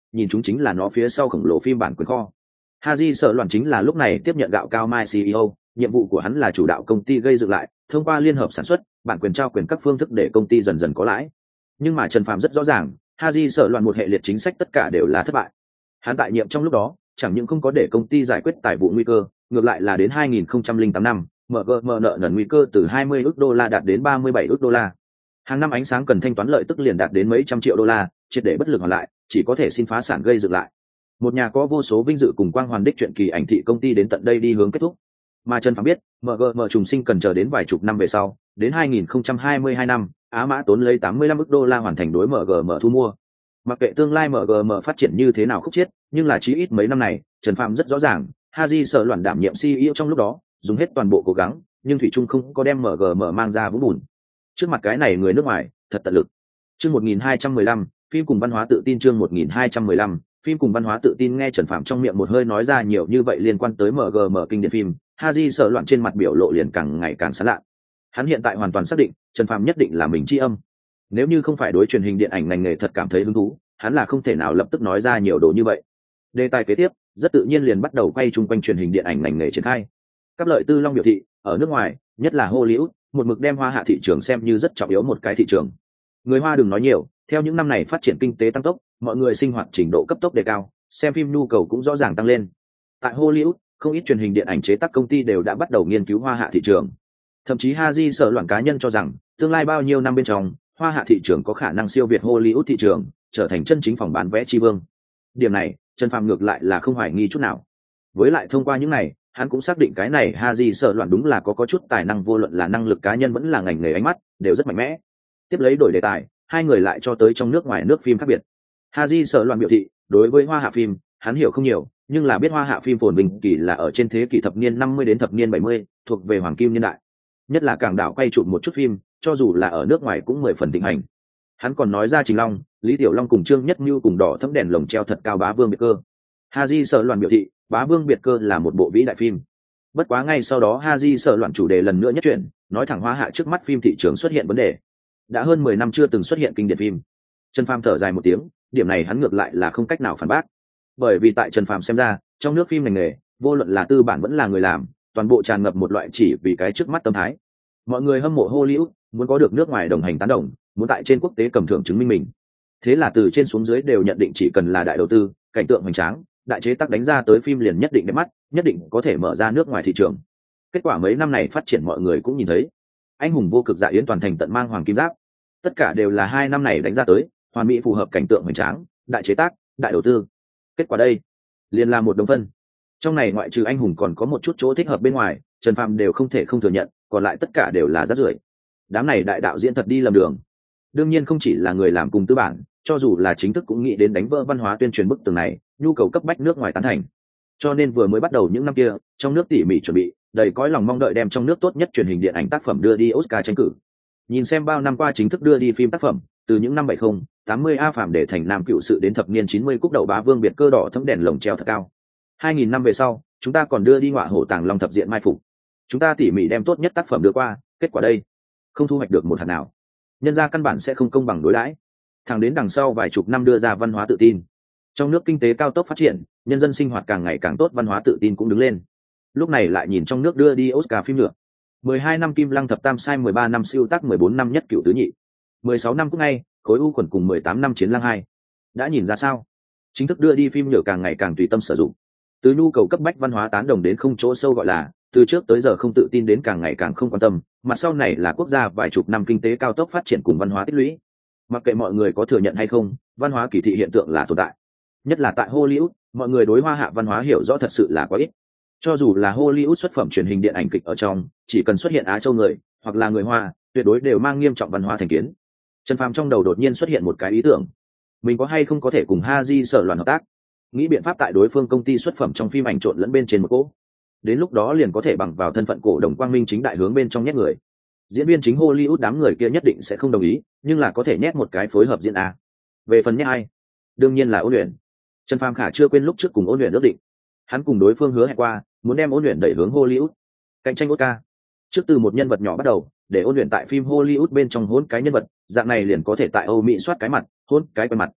nhìn chúng chính là nó phía sau khổng lồ phim bản quyền kho. Haji sợ loạn chính là lúc này tiếp nhận gạo cao mai xê e ô, nhiệm vụ của hắn là chủ đạo công ty gây dựng lại, thông qua liên hợp sản xuất, bản quyền trao quyền các phương thức để công ty dần dần có lãi. Nhưng mà Trần Phàm rất rõ ràng, Haji sợ loạn một hệ liệt chính sách tất cả đều là thất bại. Hắn tại nhiệm trong lúc đó, chẳng những không có để công ty giải quyết tài vụ nguy cơ, ngược lại là đến hai nghìn không trăm lẻ tám năm, em giê em nợ nần nguy cơ từ hai mươi ức đô la đạt đến ba mươi bảy ức đô la. Hàng năm ánh sáng cần thanh toán lợi tức liền đạt đến mấy trăm triệu đô la, triệt để bất lực hoàn lại, chỉ có thể xin phá sản gây dựng lại. Một nhà có vô số vinh dự cùng quang hoàn đích truyện kỳ ảnh thị công ty đến tận đây đi hướng kết thúc. Mà Trần Phàm biết, em giê em trùng sinh cần chờ đến vài chục năm về sau, đến hai nghìn không trăm hai mươi hai năm, Á Mã tốn lấy tám mươi lăm ức đô la hoàn thành đối em giê em thu mua. Mặc kệ tương lai em giê em phát triển như thế nào khúc chiết, nhưng là chí ít mấy năm này, Trần Phàm rất rõ ràng, Haji sợ loạn đảm nhiệm xê e ô trong lúc đó, dùng hết toàn bộ cố gắng, nhưng thủy chung không có đem em giê em mang ra vũng bùn. Trước mặt cái này người nước ngoài, thật tận lực. Chương một nghìn hai trăm mười lăm, phim cùng văn hóa tự tin chương một nghìn hai trăm mười lăm, phim cùng văn hóa tự tin nghe Trần Phàm trong miệng một hơi nói ra nhiều như vậy liên quan tới em giê em kinh điển phim, Haji sợ loạn trên mặt biểu lộ liền càng ngày càng sán lạ. Hắn hiện tại hoàn toàn xác định, Trần Phàm nhất định là mình tri âm. Nếu như không phải đối truyền hình điện ảnh ngành nghề thật cảm thấy hứng thú, hắn là không thể nào lập tức nói ra nhiều đồ như vậy. Đề tài kế tiếp, rất tự nhiên liền bắt đầu quay chung quanh truyền hình điện ảnh ngành nghề triển khai. Các lợi tư long biểu thị, ở nước ngoài, nhất là Hollywood, một mực đem Hoa hạ thị trường xem như rất trọng yếu một cái thị trường. Người Hoa đừng nói nhiều, theo những năm này phát triển kinh tế tăng tốc, mọi người sinh hoạt trình độ cấp tốc đề cao, xem phim nhu cầu cũng rõ ràng tăng lên. Tại Hollywood, không ít truyền hình điện ảnh chế tác công ty đều đã bắt đầu nghiên cứu Hoa hạ thị trường. Thậm chí Haji sợ loạn cá nhân cho rằng, tương lai bao nhiêu năm bên trong, Hoa hạ thị trường có khả năng siêu việt Hollywood thị trường, trở thành chân chính phòng bán vé chi vương. Điểm này, Trần Phàm ngược lại là không hoài nghi chút nào. Với lại thông qua những này, hắn cũng xác định cái này Haji sợ loạn đúng là có có chút tài năng, vô luận là năng lực cá nhân vẫn là ngành nghề ánh mắt, đều rất mạnh mẽ. Tiếp lấy đổi đề tài, hai người lại cho tới trong nước ngoài nước phim khác biệt. Haji sợ loạn biểu thị, đối với Hoa hạ phim, hắn hiểu không nhiều, nhưng là biết Hoa hạ phim phồn vinh kỳ là ở trên thế kỷ thập niên năm mươi đến thập niên bảy mươi, thuộc về hoàng kim niên đại. Nhất là Cảng Đảo quay chụp một chút phim, cho dù là ở nước ngoài cũng mười phần thịnh hành. Hắn còn nói ra Trình Long, Lý Tiểu Long cùng Trương Nhất Nhu cùng đỏ thẫm đèn lồng treo thật cao Bá Vương biệt cơ. Haji sợ loạn biểu thị, Bá Vương biệt cơ là một bộ vĩ đại phim. Bất quá ngay sau đó Haji sợ loạn chủ đề lần nữa nhất chuyển, nói thẳng Hoa hạ trước mắt phim thị trường xuất hiện vấn đề. Đã hơn mười năm chưa từng xuất hiện kinh điển phim. Trần Phàm thở dài một tiếng, điểm này hắn ngược lại là không cách nào phản bác. Bởi vì tại Trần Phàm xem ra, trong nước phim ngành nghề, vô luận là tư bản vẫn là người làm, toàn bộ tràn ngập một loại chỉ vì cái trước mắt tâm thái. Mọi người hâm mộ Hollywood, muốn có được nước ngoài đồng hành tán đồng, muốn tại trên quốc tế cầm thưởng chứng minh mình. Thế là từ trên xuống dưới đều nhận định chỉ cần là đại đầu tư, cảnh tượng hoành tráng, đại chế tác đánh ra tới phim liền nhất định đẹp mắt, nhất định có thể mở ra nước ngoài thị trường. Kết quả mấy năm này phát triển mọi người cũng nhìn thấy. Anh hùng vô cực dạ yến toàn thành tận mang hoàng kim giáp. Tất cả đều là hai năm này đánh ra tới, hoàn mỹ phù hợp cảnh tượng hoành tráng, đại chế tác, đại đầu tư. Kết quả đây, liền là một đồng phân. Trong này ngoại trừ anh hùng còn có một chút chỗ thích hợp bên ngoài, Trần Phàm đều không thể không thừa nhận, còn lại tất cả đều là rác rưởi. Đám này đại đạo diễn thật đi lầm đường. Đương nhiên không chỉ là người làm cùng tư bản, cho dù là chính thức cũng nghĩ đến đánh vỡ văn hóa tuyên truyền bức tường này, nhu cầu cấp bách nước ngoài tán thành. Cho nên vừa mới bắt đầu những năm kia, trong nước tỉ mỉ chuẩn bị, đầy cõi lòng mong đợi đem trong nước tốt nhất truyền hình điện ảnh tác phẩm đưa đi Oscar tranh cử. Nhìn xem bao năm qua chính thức đưa đi phim tác phẩm, từ những năm bảy mươi, tám mươi A Phạm để thành Nam Cựu Sự đến thập niên chín mươi Cúc Đậu Bá Vương biệt cơ đỏ thấm đèn lồng treo thật cao. hai nghìn năm về sau, chúng ta còn đưa đi Ngọa Hổ Tàng Long thập diện mai phục. Chúng ta tỉ mỉ đem tốt nhất tác phẩm đưa qua, kết quả đây, không thu hoạch được một hạt nào. Nhân ra căn bản sẽ không công bằng đối đãi. Thẳng đến đằng sau vài chục năm đưa ra văn hóa tự tin. Trong nước kinh tế cao tốc phát triển, nhân dân sinh hoạt càng ngày càng tốt, văn hóa tự tin cũng đứng lên. Lúc này lại nhìn trong nước đưa đi Oscar phim nữa. mười hai năm Kim Lăng thập tam sai, mười ba năm siêu tác, mười bốn năm nhất cửu tứ nhị. mười sáu năm cũng ngay, khối u quần cùng mười tám năm chiến lăng hai. Đã nhìn ra sao? Chính thức đưa đi phim nhựa càng ngày càng tùy tâm sử dụng. Từ nhu cầu cấp bách văn hóa tán đồng đến không chỗ sâu gọi là, từ trước tới giờ không tự tin đến càng ngày càng không quan tâm, mặt sau này là quốc gia vài chục năm kinh tế cao tốc phát triển cùng văn hóa tích lũy. Mặc kệ mọi người có thừa nhận hay không, văn hóa kỳ thị hiện tượng là tồn tại. Nhất là tại Hollywood, mọi người đối Hoa hạ văn hóa hiểu rõ thật sự là quá ít. Cho dù là Hollywood xuất phẩm truyền hình điện ảnh kịch ở trong, chỉ cần xuất hiện Á Châu người, hoặc là người Hoa, tuyệt đối đều mang nghiêm trọng văn hóa thành kiến. Trần Phàm trong đầu đột nhiên xuất hiện một cái ý tưởng, mình có hay không có thể cùng Haji sở loạn hợp tác, nghĩ biện pháp tại đối phương công ty xuất phẩm trong phim ảnh trộn lẫn bên trên một cỗ. Đến lúc đó liền có thể bằng vào thân phận cổ đồng quang minh chính đại hướng bên trong nhét người. Diễn viên chính Hollywood đám người kia nhất định sẽ không đồng ý, nhưng là có thể nhét một cái phối hợp diễn a. Về phần nhét ai, đương nhiên là Ôn Luyện. Trần Phàm Khả chưa quên lúc trước cùng Ôn Luyện ước định, hắn cùng đối phương hứa hẹn qua, muốn đem Ôn Luyện đẩy hướng Hollywood, cạnh tranh Oscar. Trước từ một nhân vật nhỏ bắt đầu, để Ôn Luyện tại phim Hollywood bên trong hôn cái nhân vật, dạng này liền có thể tại Âu Mỹ soát cái mặt, hôn cái quen mặt.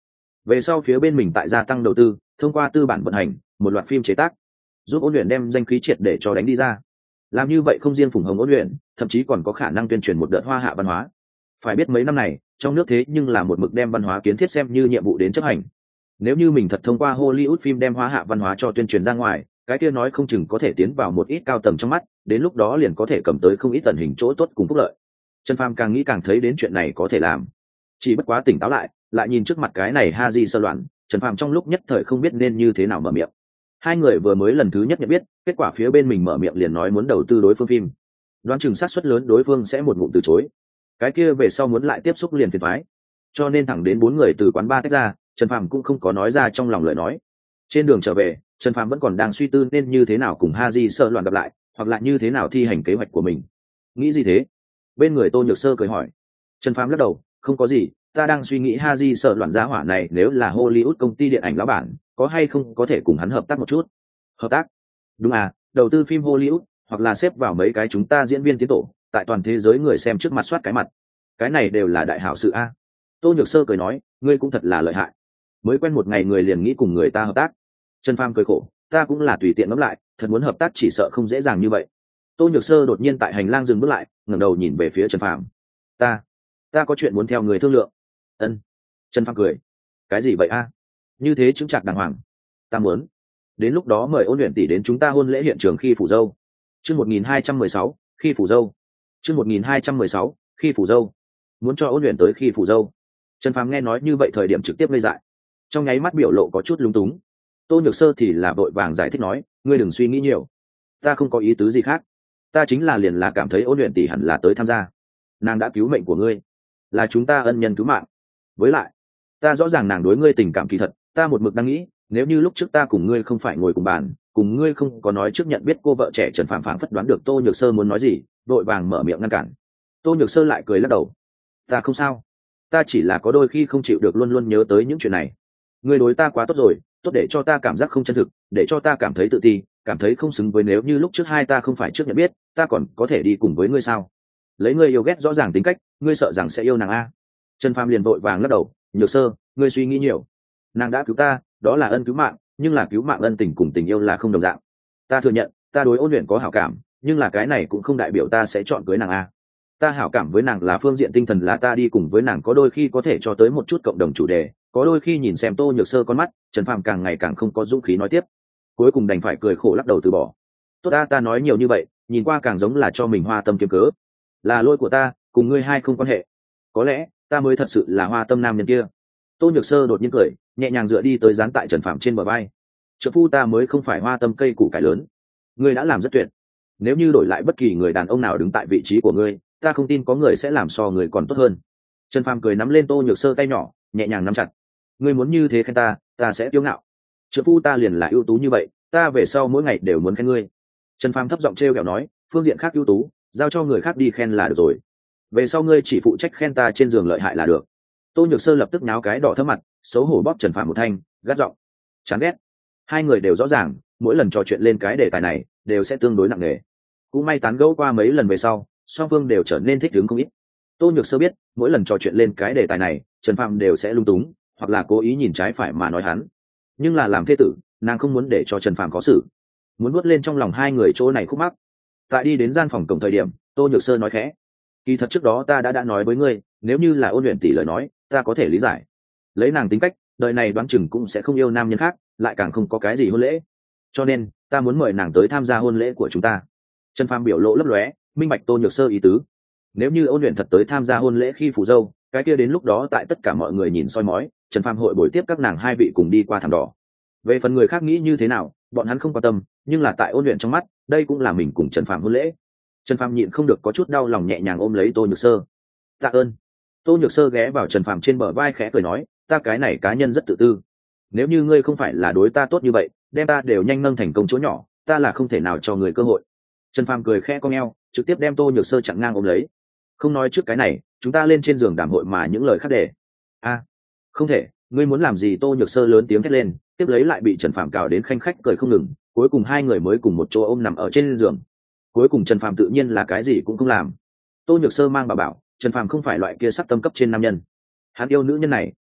về sau phía bên mình tại gia tăng đầu tư, thông qua tư bản vận hành một loạt phim chế tác, giúp ôn luyện đem danh khí triệt để cho đánh đi ra. Làm như vậy không riêng phủng hồng ôn luyện, thậm chí còn có khả năng tuyên truyền một đợt hoa hạ văn hóa. Phải biết mấy năm này trong nước thế nhưng là một mực đem văn hóa kiến thiết xem như nhiệm vụ đến chấp hành. Nếu như mình thật thông qua Hollywood phim đem hoa hạ văn hóa cho tuyên truyền ra ngoài, cái kia nói không chừng có thể tiến vào một ít cao tầng trong mắt, đến lúc đó liền có thể cầm tới không ít tận hình chỗ tốt cùng phúc lợi. Trần Phàm càng nghĩ càng thấy đến chuyện này có thể làm, chỉ bất quá tỉnh táo lại, lại nhìn trước mặt cái này Haji sơ loạn, Trần Phàm trong lúc nhất thời không biết nên như thế nào mở miệng. Hai người vừa mới lần thứ nhất nhận biết, kết quả phía bên mình mở miệng liền nói muốn đầu tư đối phương phim, đoán chừng xác suất lớn đối phương sẽ một ngụm từ chối, cái kia về sau muốn lại tiếp xúc liền phiền toái. Cho nên thẳng đến bốn người từ quán bar tách ra, Trần Phàm cũng không có nói ra trong lòng lời nói. Trên đường trở về, Trần Phàm vẫn còn đang suy tư nên như thế nào cùng Haji sơ loạn gặp lại, hoặc là như thế nào thi hành kế hoạch của mình. Nghĩ gì thế? Bên người Tô Nhược Sơ cười hỏi. Trần Phàm lắc đầu, không có gì, ta đang suy nghĩ Haji sợ loạn giá hỏa này nếu là Hollywood công ty điện ảnh lão bản, có hay không có thể cùng hắn hợp tác một chút. Hợp tác? Đúng à, đầu tư phim Hollywood, hoặc là xếp vào mấy cái chúng ta diễn viên tiến tổ, tại toàn thế giới người xem trước mặt soát cái mặt. Cái này đều là đại hảo sự a. Tô Nhược Sơ cười nói, ngươi cũng thật là lợi hại. Mới quen một ngày người liền nghĩ cùng người ta hợp tác. Trần Phàm cười khổ, ta cũng là tùy tiện ngẫm lại, thật muốn hợp tác chỉ sợ không dễ dàng như vậy. Tô Nhược Sơ đột nhiên tại hành lang dừng bước lại, ngẩng đầu nhìn về phía Trần Phàm. Ta, ta có chuyện muốn theo người thương lượng. Ân. Trần Phàm cười. Cái gì vậy a? Như thế chứng chặt đàng hoàng. Ta muốn. Đến lúc đó mời Ôn Luyện tỷ đến chúng ta hôn lễ hiện trường khi phủ dâu. Chương một nghìn hai trăm mười sáu, khi phủ dâu. Chương một nghìn hai trăm mười sáu, khi phủ dâu. Muốn cho Ôn Luyện tới khi phủ dâu. Trần Phàm nghe nói như vậy thời điểm trực tiếp ngây dại. Trong nháy mắt biểu lộ có chút lúng túng. Tô Nhược Sơ thì là vội vàng giải thích nói, ngươi đừng suy nghĩ nhiều. Ta không có ý tứ gì khác. Ta chính là liền là cảm thấy Ôn Luyện tỷ hẳn là tới tham gia. Nàng đã cứu mệnh của ngươi, là chúng ta ân nhân cứu mạng. Với lại, ta rõ ràng nàng đối ngươi tình cảm kỳ thật, ta một mực đang nghĩ, nếu như lúc trước ta cùng ngươi không phải ngồi cùng bàn, cùng ngươi không có nói trước nhận biết cô vợ trẻ Trần Phàm phảng phất đoán được Tô Nhược Sơ muốn nói gì, vội vàng mở miệng ngăn cản. Tô Nhược Sơ lại cười lắc đầu. Ta không sao, ta chỉ là có đôi khi không chịu được luôn luôn nhớ tới những chuyện này. Ngươi đối ta quá tốt rồi, tốt để cho ta cảm giác không chân thực, để cho ta cảm thấy tự ti, cảm thấy không xứng với nếu như lúc trước hai ta không phải trước nhận biết, ta còn có thể đi cùng với ngươi sao? Lấy ngươi yêu ghét rõ ràng tính cách, ngươi sợ rằng sẽ yêu nàng a. Trần Phàm liền vội vàng lắc đầu, Nhược Sơ, ngươi suy nghĩ nhiều. Nàng đã cứu ta, đó là ân cứu mạng, nhưng là cứu mạng ân tình cùng tình yêu là không đồng dạng. Ta thừa nhận, ta đối Ôn Luyện có hảo cảm, nhưng là cái này cũng không đại biểu ta sẽ chọn cưới nàng a. Ta hảo cảm với nàng là phương diện tinh thần, là ta đi cùng với nàng có đôi khi có thể cho tới một chút cộng đồng chủ đề, có đôi khi nhìn xem Tô Nhược Sơ con mắt, Trần Phàm càng ngày càng không có dũng khí nói tiếp, cuối cùng đành phải cười khổ lắc đầu từ bỏ. Tốt ta ta nói nhiều như vậy, nhìn qua càng giống là cho mình hoa tâm kiếm cớ. Là lỗi của ta, cùng ngươi hai không quan hệ. Có lẽ ta mới thật sự là hoa tâm nam nhân kia. Tô Nhược Sơ đột nhiên cười, nhẹ nhàng dựa đi tới dán tại Trần Phàm trên bờ vai. Trợ phu ta mới không phải hoa tâm cây củ cải lớn. Ngươi đã làm rất tuyệt. Nếu như đổi lại bất kỳ người đàn ông nào đứng tại vị trí của ngươi, ta không tin có người sẽ làm so người còn tốt hơn. Trần Phàm cười nắm lên Tô Nhược Sơ tay nhỏ, nhẹ nhàng nắm chặt. Ngươi muốn như thế khen ta, ta sẽ kiêu ngạo. Trợ phu ta liền là ưu tú như vậy, ta về sau mỗi ngày đều muốn khen ngươi. Trần Phàm thấp giọng trêu ghẹo nói, phương diện khác ưu tú, giao cho người khác đi khen là được rồi. Về sau ngươi chỉ phụ trách khen ta trên giường lợi hại là được. Tô Nhược Sơ lập tức náo cái đỏ thấp mặt, xấu hổ bóp Trần Phàm một thanh, gắt giọng. Chán ghét. Hai người đều rõ ràng, mỗi lần trò chuyện lên cái đề tài này, đều sẽ tương đối nặng nề. Cũng may tán gẫu qua mấy lần về sau, song phương đều trở nên thích ứng không ít. Tô Nhược Sơ biết, mỗi lần trò chuyện lên cái đề tài này, Trần Phàm đều sẽ lung túng, hoặc là cố ý nhìn trái phải mà nói hắn. Nhưng là làm thê tử, nàng không muốn để cho Trần Phàm có xử, muốn nuốt lên trong lòng hai người chỗ này khúc mắc. Tại đi đến gian phòng cổng thời điểm, Tô Nhược Sơ nói khẽ, kỳ thật trước đó ta đã đã nói với ngươi, nếu như là Ôn Luyện tỷ lời nói, ta có thể lý giải. Lấy nàng tính cách, đời này đoán chừng cũng sẽ không yêu nam nhân khác, lại càng không có cái gì hôn lễ. Cho nên, ta muốn mời nàng tới tham gia hôn lễ của chúng ta. Trần Phàm biểu lộ lấp lóe, minh bạch Tô Nhược Sơ ý tứ. Nếu như Ôn Luyện thật tới tham gia hôn lễ khi phủ dâu, cái kia đến lúc đó tại tất cả mọi người nhìn soi mói, Trần Phàm hội bồi tiếp các nàng hai vị cùng đi qua thảm đỏ. Về phần người khác nghĩ như thế nào, bọn hắn không quan tâm, nhưng là tại Ôn Luyện trong mắt, đây cũng là mình cùng Trần Phàm hôn lễ. Trần Phàm nhịn không được có chút đau lòng, nhẹ nhàng ôm lấy Tô Nhược Sơ. Tạ ơn. Tô Nhược Sơ ghé vào Trần Phàm trên bờ vai khẽ cười nói, ta cái này cá nhân rất tự tư. Nếu như ngươi không phải là đối ta tốt như vậy, đem ta đều nhanh nâng thành công chỗ nhỏ, ta là không thể nào cho người cơ hội. Trần Phàm cười khẽ cong eo, trực tiếp đem Tô Nhược Sơ chặn ngang ôm lấy. Không nói trước cái này, chúng ta lên trên giường đàm hội mà những lời khác để. A, không thể, ngươi muốn làm gì? Tô Nhược Sơ lớn tiếng thét lên, tiếp lấy lại bị Trần Phàm cào đến khanh khách cười không ngừng, cuối cùng hai người mới cùng một chỗ ôm nằm ở trên giường. Cuối cùng Trần Phàm tự nhiên là cái gì cũng không làm. Tô Nhược Sơ mang bà bảo, Trần Phàm không phải loại kia sắc tâm cấp trên nam nhân. Hắn yêu nữ nhân này,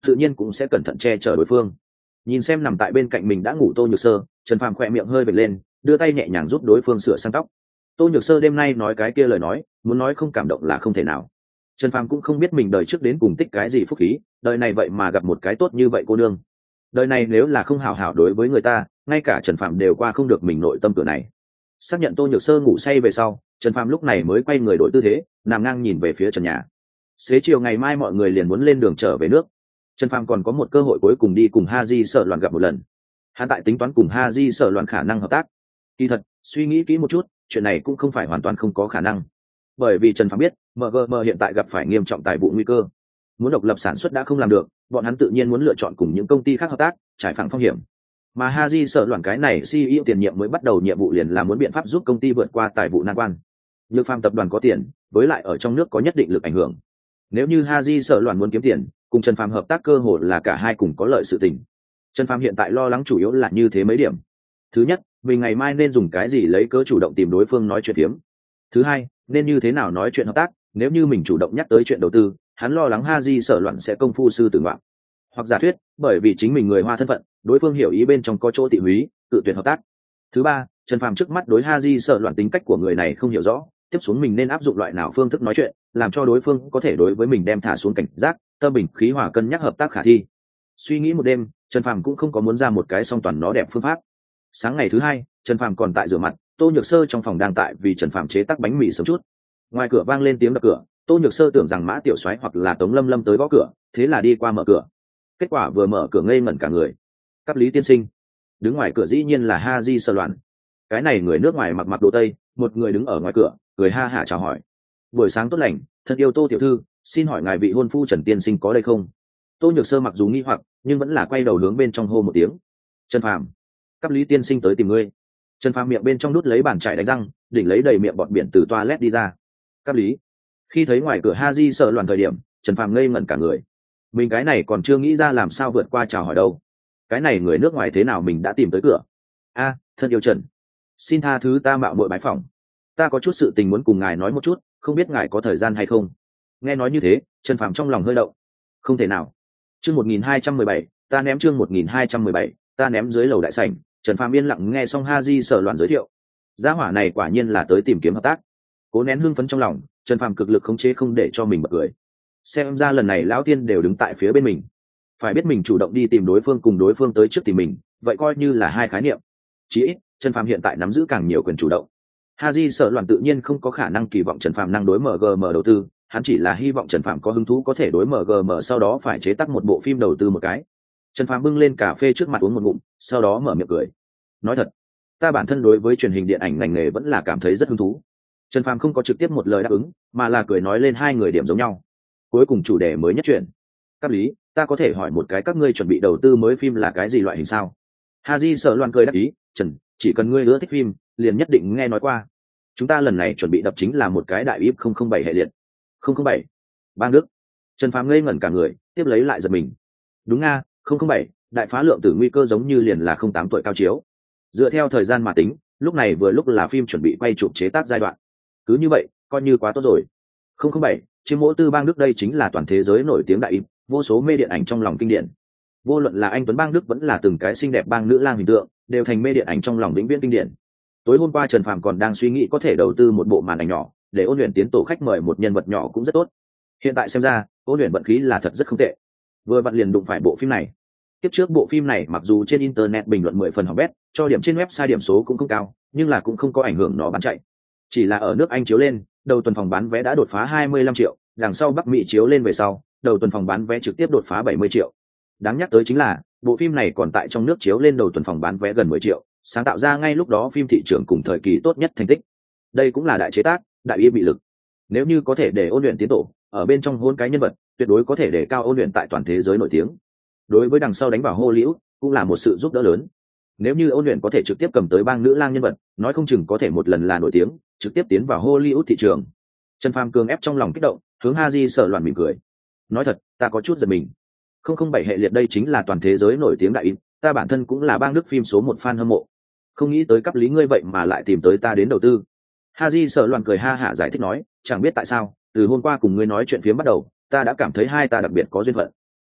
tự nhiên cũng sẽ cẩn thận che chở đối phương. Nhìn xem nằm tại bên cạnh mình đã ngủ Tô Nhược Sơ, Trần Phàm khỏe miệng hơi vệt lên, đưa tay nhẹ nhàng giúp đối phương sửa sang tóc. Tô Nhược Sơ đêm nay nói cái kia lời nói, muốn nói không cảm động là không thể nào. Trần Phàm cũng không biết mình đời trước đến cùng tích cái gì phúc khí, đời này vậy mà gặp một cái tốt như vậy cô nương. Đời này nếu là không hào hảo đối với người ta, ngay cả Trần Phàm đều qua không được mình nội tâm cửa này. Xác nhận Tô Nhược Sơ ngủ say về sau, Trần Phàm lúc này mới quay người đổi tư thế, nằm ngang nhìn về phía trần nhà. Xế chiều ngày mai mọi người liền muốn lên đường trở về nước. Trần Phàm còn có một cơ hội cuối cùng đi cùng Haji Sở Loan gặp một lần. Hắn tại tính toán cùng Haji Sở Loan khả năng hợp tác. Kỳ thật, suy nghĩ kỹ một chút, chuyện này cũng không phải hoàn toàn không có khả năng. Bởi vì Trần Phàm biết, em giê em hiện tại gặp phải nghiêm trọng tài vụ nguy cơ. Muốn độc lập sản xuất đã không làm được, bọn hắn tự nhiên muốn lựa chọn cùng những công ty khác hợp tác, trải phẳng phong hiểm. Mà Haji Sở Loan cái này xê e ô tiền nhiệm mới bắt đầu nhiệm vụ liền là muốn biện pháp giúp công ty vượt qua tài vụ nan quan. Nhược Phàm tập đoàn có tiền, với lại ở trong nước có nhất định lực ảnh hưởng. Nếu như Haji Sở Loan muốn kiếm tiền, cùng Trần Phàm hợp tác cơ hội là cả hai cùng có lợi sự tình. Trần Phàm hiện tại lo lắng chủ yếu là như thế mấy điểm. Thứ nhất, mình ngày mai nên dùng cái gì lấy cớ chủ động tìm đối phương nói chuyện phiếm. Thứ hai, nên như thế nào nói chuyện hợp tác, nếu như mình chủ động nhắc tới chuyện đầu tư, hắn lo lắng Haji Sở Loan sẽ công phu sư tử ngoạn. Hoặc giả thuyết, bởi vì chính mình người Hoa thân phận, đối phương hiểu ý bên trong có chỗ tị húy, tự tuyệt hợp tác. Thứ ba, Trần Phàm trước mắt đối Haji Sở Loan tính cách của người này không hiểu rõ, tiếp xuống mình nên áp dụng loại nào phương thức nói chuyện, làm cho đối phương có thể đối với mình đem thả xuống cảnh giác, tâm bình khí hòa cân nhắc hợp tác khả thi. Suy nghĩ một đêm, Trần Phàm cũng không có muốn ra một cái song toàn nó đẹp phương pháp. Sáng ngày thứ hai, Trần Phàm còn tại rửa mặt, Tô Nhược Sơ trong phòng đang tại vì Trần Phàm chế tác bánh mì sớm chút. Ngoài cửa vang lên tiếng đập cửa, Tô Nhược Sơ tưởng rằng Mã Tiểu Soái hoặc là Tống Lâm Lâm tới gõ cửa, thế là đi qua mở cửa. Kết quả vừa mở cửa ngây ngẩn cả người. Cấp Lý tiên sinh. Đứng ngoài cửa dĩ nhiên là Haji Sở Loan. Cái này người nước ngoài mặc mặc đồ tây, một người đứng ở ngoài cửa, cười ha hả chào hỏi. Buổi sáng tốt lành, thân yêu Tô tiểu thư, xin hỏi ngài vị hôn phu Trần tiên sinh có đây không? Tô Nhược Sơ mặc dù nghi hoặc, nhưng vẫn là quay đầu hướng bên trong hô một tiếng. Trần Phàm, Cấp Lý tiên sinh tới tìm ngươi. Trần Phàm miệng bên trong đút lấy bàn chải đánh răng, đỉnh lấy đầy miệng bọt biển từ toilet đi ra. Cấp Lý. Khi thấy ngoài cửa Haji Sở Loan thời điểm, Trần Phàm ngây ngẩn cả người. Mình cái này còn chưa nghĩ ra làm sao vượt qua chào hỏi đâu. Cái này người nước ngoài thế nào mình đã tìm tới cửa? A, thân yêu Trần, xin tha thứ ta mạo muội bái phỏng. Ta có chút sự tình muốn cùng ngài nói một chút, không biết ngài có thời gian hay không? Nghe nói như thế, Trần Phàm trong lòng hơi động. Không thể nào. Chương một nghìn hai trăm mười bảy, ta ném chương một nghìn hai trăm mười bảy, ta ném dưới lầu đại sảnh. Trần Phàm yên lặng nghe xong Haji Sở Loan giới thiệu. Gia hỏa này quả nhiên là tới tìm kiếm hợp tác. Cố nén hưng phấn trong lòng, Trần Phàm cực lực khống chế không để cho mình bật cười. Xem ra lần này lão tiên đều đứng tại phía bên mình. Phải biết mình chủ động đi tìm đối phương cùng đối phương tới trước tìm mình, vậy coi như là hai khái niệm. Chỉ ít, Trần Phàm hiện tại nắm giữ càng nhiều quyền chủ động. Haji Sở Loan tự nhiên không có khả năng kỳ vọng Trần Phàm năng đối em giê em đầu tư, hắn chỉ là hy vọng Trần Phàm có hứng thú có thể đối em giê em sau đó phải chế tác một bộ phim đầu tư một cái. Trần Phàm bưng lên cà phê trước mặt uống một ngụm, sau đó mở miệng cười. Nói thật, ta bản thân đối với truyền hình điện ảnh ngành nghề vẫn là cảm thấy rất hứng thú. Trần Phàm không có trực tiếp một lời đáp ứng, mà là cười nói lên hai người điểm giống nhau. Cuối cùng chủ đề mới nhất chuyện. Cấp Lý, ta có thể hỏi một cái các ngươi chuẩn bị đầu tư mới phim là cái gì loại hình sao? Haji Sở Loan cười đáp ý, Trần, chỉ cần ngươi ưa thích phim, liền nhất định nghe nói qua. Chúng ta lần này chuẩn bị đập chính là một cái đại íp không không bảy hệ liệt. không không bảy. Bang Đức. Trần Phàm ngây ngẩn cả người, tiếp lấy lại giật mình. Đúng nga, không không bảy, đại phá lượng tử nguy cơ giống như liền là không tám tuổi cao chiếu. Dựa theo thời gian mà tính, lúc này vừa lúc là phim chuẩn bị quay chụp chế tác giai đoạn. Cứ như vậy, coi như quá tốt rồi. không không bảy, chiếm mỗ tư Bang Đức đây chính là toàn thế giới nổi tiếng đại íp, vô số mê điện ảnh trong lòng kinh điển. Vô luận là anh tuấn Bang Đức vẫn là từng cái xinh đẹp bang nữ lang hình tượng, đều thành mê điện ảnh trong lòng vĩnh viễn kinh điển. Tối hôm qua Trần Phàm còn đang suy nghĩ có thể đầu tư một bộ màn ảnh nhỏ, để Ôn Luyện tiến tổ khách mời một nhân vật nhỏ cũng rất tốt. Hiện tại xem ra, Ôn Luyện vận khí là thật rất không tệ. Vừa vặn liền đụng phải bộ phim này. Tiếp trước bộ phim này mặc dù trên internet bình luận mười phần hỏng bét, cho điểm trên website điểm số cũng không cao, nhưng là cũng không có ảnh hưởng nó bán chạy. Chỉ là ở nước Anh chiếu lên, đầu tuần phòng bán vé đã đột phá hai mươi lăm triệu, đằng sau Bắc Mỹ chiếu lên về sau, đầu tuần phòng bán vé trực tiếp đột phá bảy mươi triệu. Đáng nhắc tới chính là, bộ phim này còn tại trong nước chiếu lên đầu tuần phòng bán vé gần mười triệu, sáng tạo ra ngay lúc đó phim thị trường cùng thời kỳ tốt nhất thành tích. Đây cũng là đại chế tác, đại ý bị lực. Nếu như có thể để Ôn Luyện tiến tổ, ở bên trong hôn cái nhân vật, tuyệt đối có thể để cao Ôn Luyện tại toàn thế giới nổi tiếng. Đối với đằng sau đánh vào Hollywood, cũng là một sự giúp đỡ lớn. Nếu như Ôn Luyện có thể trực tiếp cầm tới bang nữ lang nhân vật, nói không chừng có thể một lần là nổi tiếng, trực tiếp tiến vào Hollywood thị trường. Trần Phàm cường ép trong lòng kích động, hướng Haji Sở Loan mỉm cười. Nói thật, ta có chút giật mình. không không bảy hệ liệt đây chính là toàn thế giới nổi tiếng đại íp, ta bản thân cũng là bang Đức phim số một fan hâm mộ. Không nghĩ tới Cấp Lý ngươi vậy mà lại tìm tới ta đến đầu tư. Haji Sở Loan cười ha hả giải thích nói, chẳng biết tại sao, từ hôm qua cùng ngươi nói chuyện phiếm bắt đầu, ta đã cảm thấy hai ta đặc biệt có duyên phận.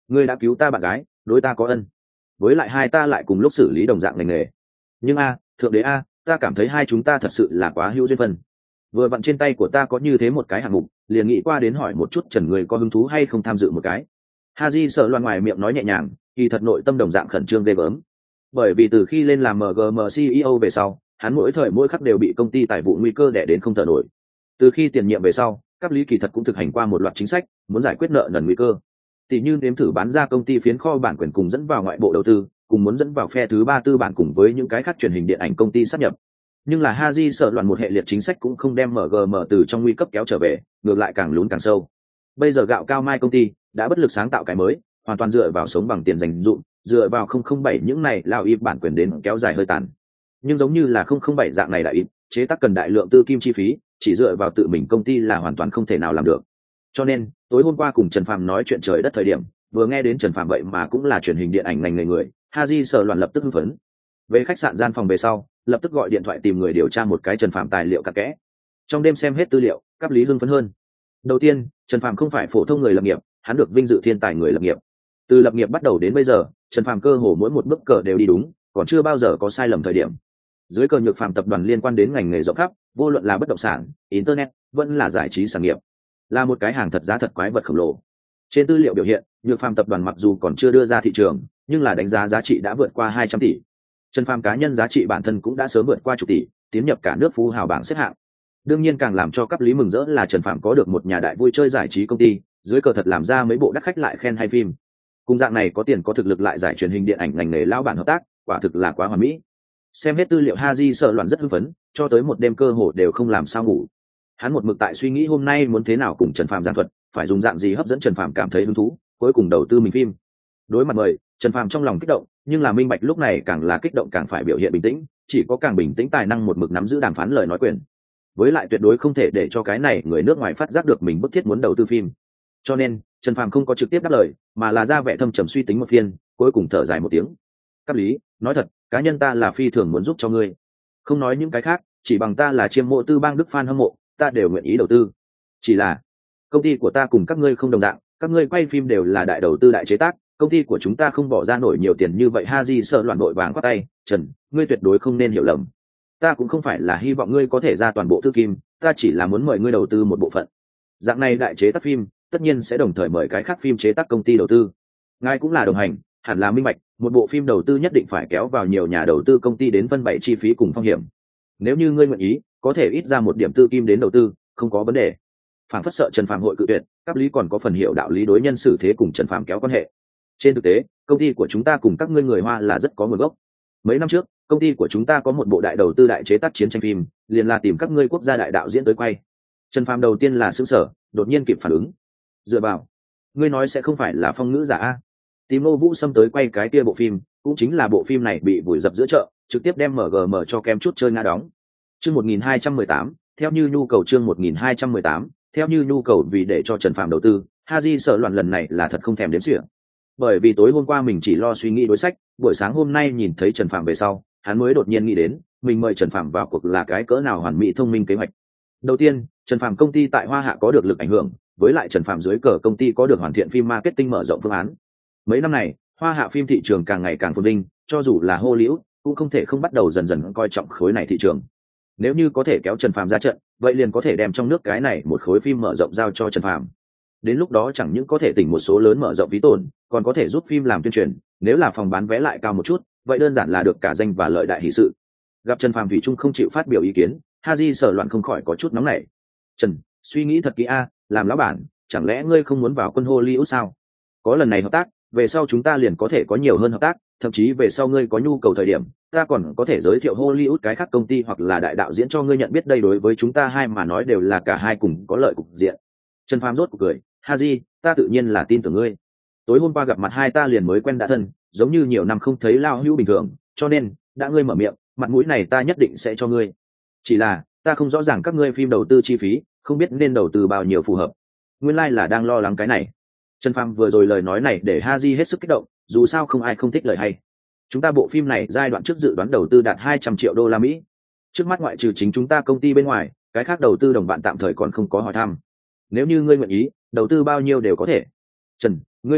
ngươi đã cứu ta bạn gái, đối ta có ân, với lại hai ta lại cùng lúc xử lý đồng dạng ngành nghề. Nhưng a thượng đế a ta cảm thấy hai chúng ta thật sự là quá hữu duyên phân. Vừa vặn trên tay của ta có như thế một cái hạng mục, liền nghĩ qua đến hỏi một chút Trần người có hứng thú hay không tham dự một cái. Haji sợ loạn ngoài miệng nói nhẹ nhàng, kỳ thật nội tâm đồng dạng khẩn trương ghê gớm. Bởi vì từ khi lên làm em giê em xê e ô về sau, hắn mỗi thời mỗi khắc đều bị công ty tài vụ nguy cơ đè đến không thở nổi. Từ khi tiền nhiệm về sau, cấp lý kỳ thật cũng thực hành qua một loạt chính sách, muốn giải quyết nợ nần nguy cơ. Tỷ như nếm thử bán ra công ty phiến kho bản quyền cùng dẫn vào ngoại bộ đầu tư, cùng muốn dẫn vào phe thứ ba tư bản cùng với những cái khác truyền hình điện ảnh công ty sát nhập. Nhưng là Haji sợ loạn một hệ liệt chính sách cũng không đem em giê em từ trong nguy cấp kéo trở về, ngược lại càng lún càng sâu. Bây giờ gạo cao mai công ty đã bất lực sáng tạo cái mới, hoàn toàn dựa vào sống bằng tiền dành dụm, dựa vào không không bảy những này lao y bản quyền đến kéo dài hơi tàn. Nhưng giống như là không không bảy dạng này đại ít, chế tác cần đại lượng tư kim chi phí, chỉ dựa vào tự mình công ty là hoàn toàn không thể nào làm được. Cho nên, tối hôm qua cùng Trần Phàm nói chuyện trời đất thời điểm, vừa nghe đến Trần Phàm vậy mà cũng là truyền hình điện ảnh ngành nghề người, Haji sợ loạn lập tức hưng phấn. Về khách sạn gian phòng về sau, lập tức gọi điện thoại tìm người điều tra một cái Trần Phàm tài liệu cặn kẽ. Trong đêm xem hết tư liệu, cấp lý hưng phấn hơn. Đầu tiên, Trần Phàm không phải phổ thông người lập nghiệp, hắn được vinh dự thiên tài người lập nghiệp. Từ lập nghiệp bắt đầu đến bây giờ, Trần Phàm cơ hồ mỗi một bước cờ đều đi đúng, còn chưa bao giờ có sai lầm thời điểm. Dưới cờ Nhược Phàm tập đoàn liên quan đến ngành nghề rộng khắp, vô luận là bất động sản, internet, vẫn là giải trí sản nghiệp, là một cái hàng thật giá thật quái vật khổng lồ. Trên tư liệu biểu hiện, Nhược Phàm tập đoàn mặc dù còn chưa đưa ra thị trường, nhưng là đánh giá giá trị đã vượt qua hai trăm tỷ. Trần Phàm cá nhân giá trị bản thân cũng đã sớm vượt qua chục tỷ, tiến nhập cả nước phú hào bảng xếp hạng. Đương nhiên càng làm cho cấp lý mừng rỡ là Trần Phàm có được một nhà đại vui chơi giải trí công ty, dưới cờ thật làm ra mấy bộ đắt khách lại khen hay phim. Cùng dạng này có tiền có thực lực lại giải truyền hình điện ảnh ngành nghề lao bản hợp tác, quả thực là quá hoàn mỹ. Xem hết tư liệu Haji sợ loạn rất hưng phấn, cho tới một đêm cơ hồ đều không làm sao ngủ. Hắn một mực tại suy nghĩ hôm nay muốn thế nào cùng Trần Phàm giảng thuật, phải dùng dạng gì hấp dẫn Trần Phàm cảm thấy hứng thú, cuối cùng đầu tư mình phim. Đối mặt mời, Trần Phàm trong lòng kích động, nhưng là minh bạch lúc này càng là kích động càng phải biểu hiện bình tĩnh, chỉ có càng bình tĩnh tài năng một mực nắm giữ đàm phán lời nói quyền. Với lại tuyệt đối không thể để cho cái này người nước ngoài phát giác được mình bức thiết muốn đầu tư phim. Cho nên, Trần Phàm không có trực tiếp đáp lời, mà là ra vẻ thâm trầm suy tính một phiên, cuối cùng thở dài một tiếng. Cấp lý, nói thật, cá nhân ta là phi thường muốn giúp cho ngươi. Không nói những cái khác, chỉ bằng ta là chiêm mộ tư bang Đức fan hâm mộ, ta đều nguyện ý đầu tư. Chỉ là, công ty của ta cùng các ngươi không đồng dạng, các ngươi quay phim đều là đại đầu tư đại chế tác, công ty của chúng ta không bỏ ra nổi nhiều tiền như vậy. Haji sợ loạn đội vàng quát tay, Trần, ngươi tuyệt đối không nên hiểu lầm. Ta cũng không phải là hy vọng ngươi có thể ra toàn bộ tư kim, ta chỉ là muốn mời ngươi đầu tư một bộ phận. Dạng này đại chế tác phim, tất nhiên sẽ đồng thời mời cái khác phim chế tác công ty đầu tư. Ngài cũng là đồng hành, hẳn là minh bạch, một bộ phim đầu tư nhất định phải kéo vào nhiều nhà đầu tư công ty đến phân bày chi phí cùng phong hiểm. Nếu như ngươi nguyện ý, có thể ít ra một điểm tư kim đến đầu tư, không có vấn đề. Phản phất sợ Trần Phàm hội cự tuyệt, cấp lý còn có phần hiểu đạo lý đối nhân xử thế cùng Trần Phàm kéo quan hệ. Trên thực tế, công ty của chúng ta cùng các ngươi người Hoa là rất có nguồn gốc. Mấy năm trước, công ty của chúng ta có một bộ đại đầu tư đại chế tác chiến tranh phim, liền là tìm các ngươi quốc gia đại đạo diễn tới quay. Trần Phàm đầu tiên là sửng sở, đột nhiên kịp phản ứng. Dựa vào, ngươi nói sẽ không phải là phong ngữ giả a? Tìm Nô Vũ Sâm tới quay cái kia bộ phim, cũng chính là bộ phim này bị vùi dập giữa chợ, trực tiếp đem em giê em cho kem chút chơi ngã đóng. Chương một nghìn hai trăm mười tám, theo như nhu cầu chương một nghìn hai trăm mười tám, theo như nhu cầu vì để cho Trần Phàm đầu tư, Haji sợ loạn lần này là thật không thèm đếm xỉa. Bởi vì tối hôm qua mình chỉ lo suy nghĩ đối sách, buổi sáng hôm nay nhìn thấy Trần Phàm về sau, hắn mới đột nhiên nghĩ đến, mình mời Trần Phàm vào cuộc là cái cỡ nào hoàn mỹ thông minh kế hoạch. Đầu tiên, Trần Phàm công ty tại Hoa Hạ có được lực ảnh hưởng, với lại Trần Phàm dưới cờ công ty có được hoàn thiện phim marketing mở rộng phương án. Mấy năm này, Hoa Hạ phim thị trường càng ngày càng phồn vinh, cho dù là Hollywood cũng không thể không bắt đầu dần dần coi trọng khối này thị trường. Nếu như có thể kéo Trần Phàm ra trận, vậy liền có thể đem trong nước cái này một khối phim mở rộng giao cho Trần Phàm. Đến lúc đó chẳng những có thể tỉnh một số lớn mở rộng ví tồn, còn có thể giúp phim làm tuyên truyền, nếu là phòng bán vé lại cao một chút, vậy đơn giản là được cả danh và lợi đại hỷ sự. Gặp Trần Phàm thủy chung không chịu phát biểu ý kiến, Haji sợ loạn không khỏi có chút nóng nảy. Trần, suy nghĩ thật kỹ a, làm lão bản, chẳng lẽ ngươi không muốn vào quân Hollywood sao? Có lần này hợp tác, về sau chúng ta liền có thể có nhiều hơn hợp tác, thậm chí về sau ngươi có nhu cầu thời điểm, ta còn có thể giới thiệu Hollywood cái khác công ty hoặc là đại đạo diễn cho ngươi nhận biết, đây đối với chúng ta hai mà nói đều là cả hai cùng có lợi cục diện. Trần Phàm rốt cuộc cười, Haji, ta tự nhiên là tin tưởng ngươi. Tối hôm qua gặp mặt hai ta liền mới quen đã thân, giống như nhiều năm không thấy lao hữu bình thường, cho nên, đã ngươi mở miệng, mặt mũi này ta nhất định sẽ cho ngươi. Chỉ là, ta không rõ ràng các ngươi phim đầu tư chi phí, không biết nên đầu tư bao nhiêu phù hợp. Nguyên lai like là đang lo lắng cái này. Trần Phàm vừa rồi lời nói này để Haji hết sức kích động, dù sao không ai không thích lời hay. Chúng ta bộ phim này giai đoạn trước dự đoán đầu tư đạt hai trăm triệu đô la Mỹ. Trước mắt ngoại trừ chính chúng ta công ty bên ngoài, cái khác đầu tư đồng bạn tạm thời còn không có hỏi thăm. Nếu như ngươi nguyện ý, đầu tư bao nhiêu đều có thể. Trần, ngươi phải biết,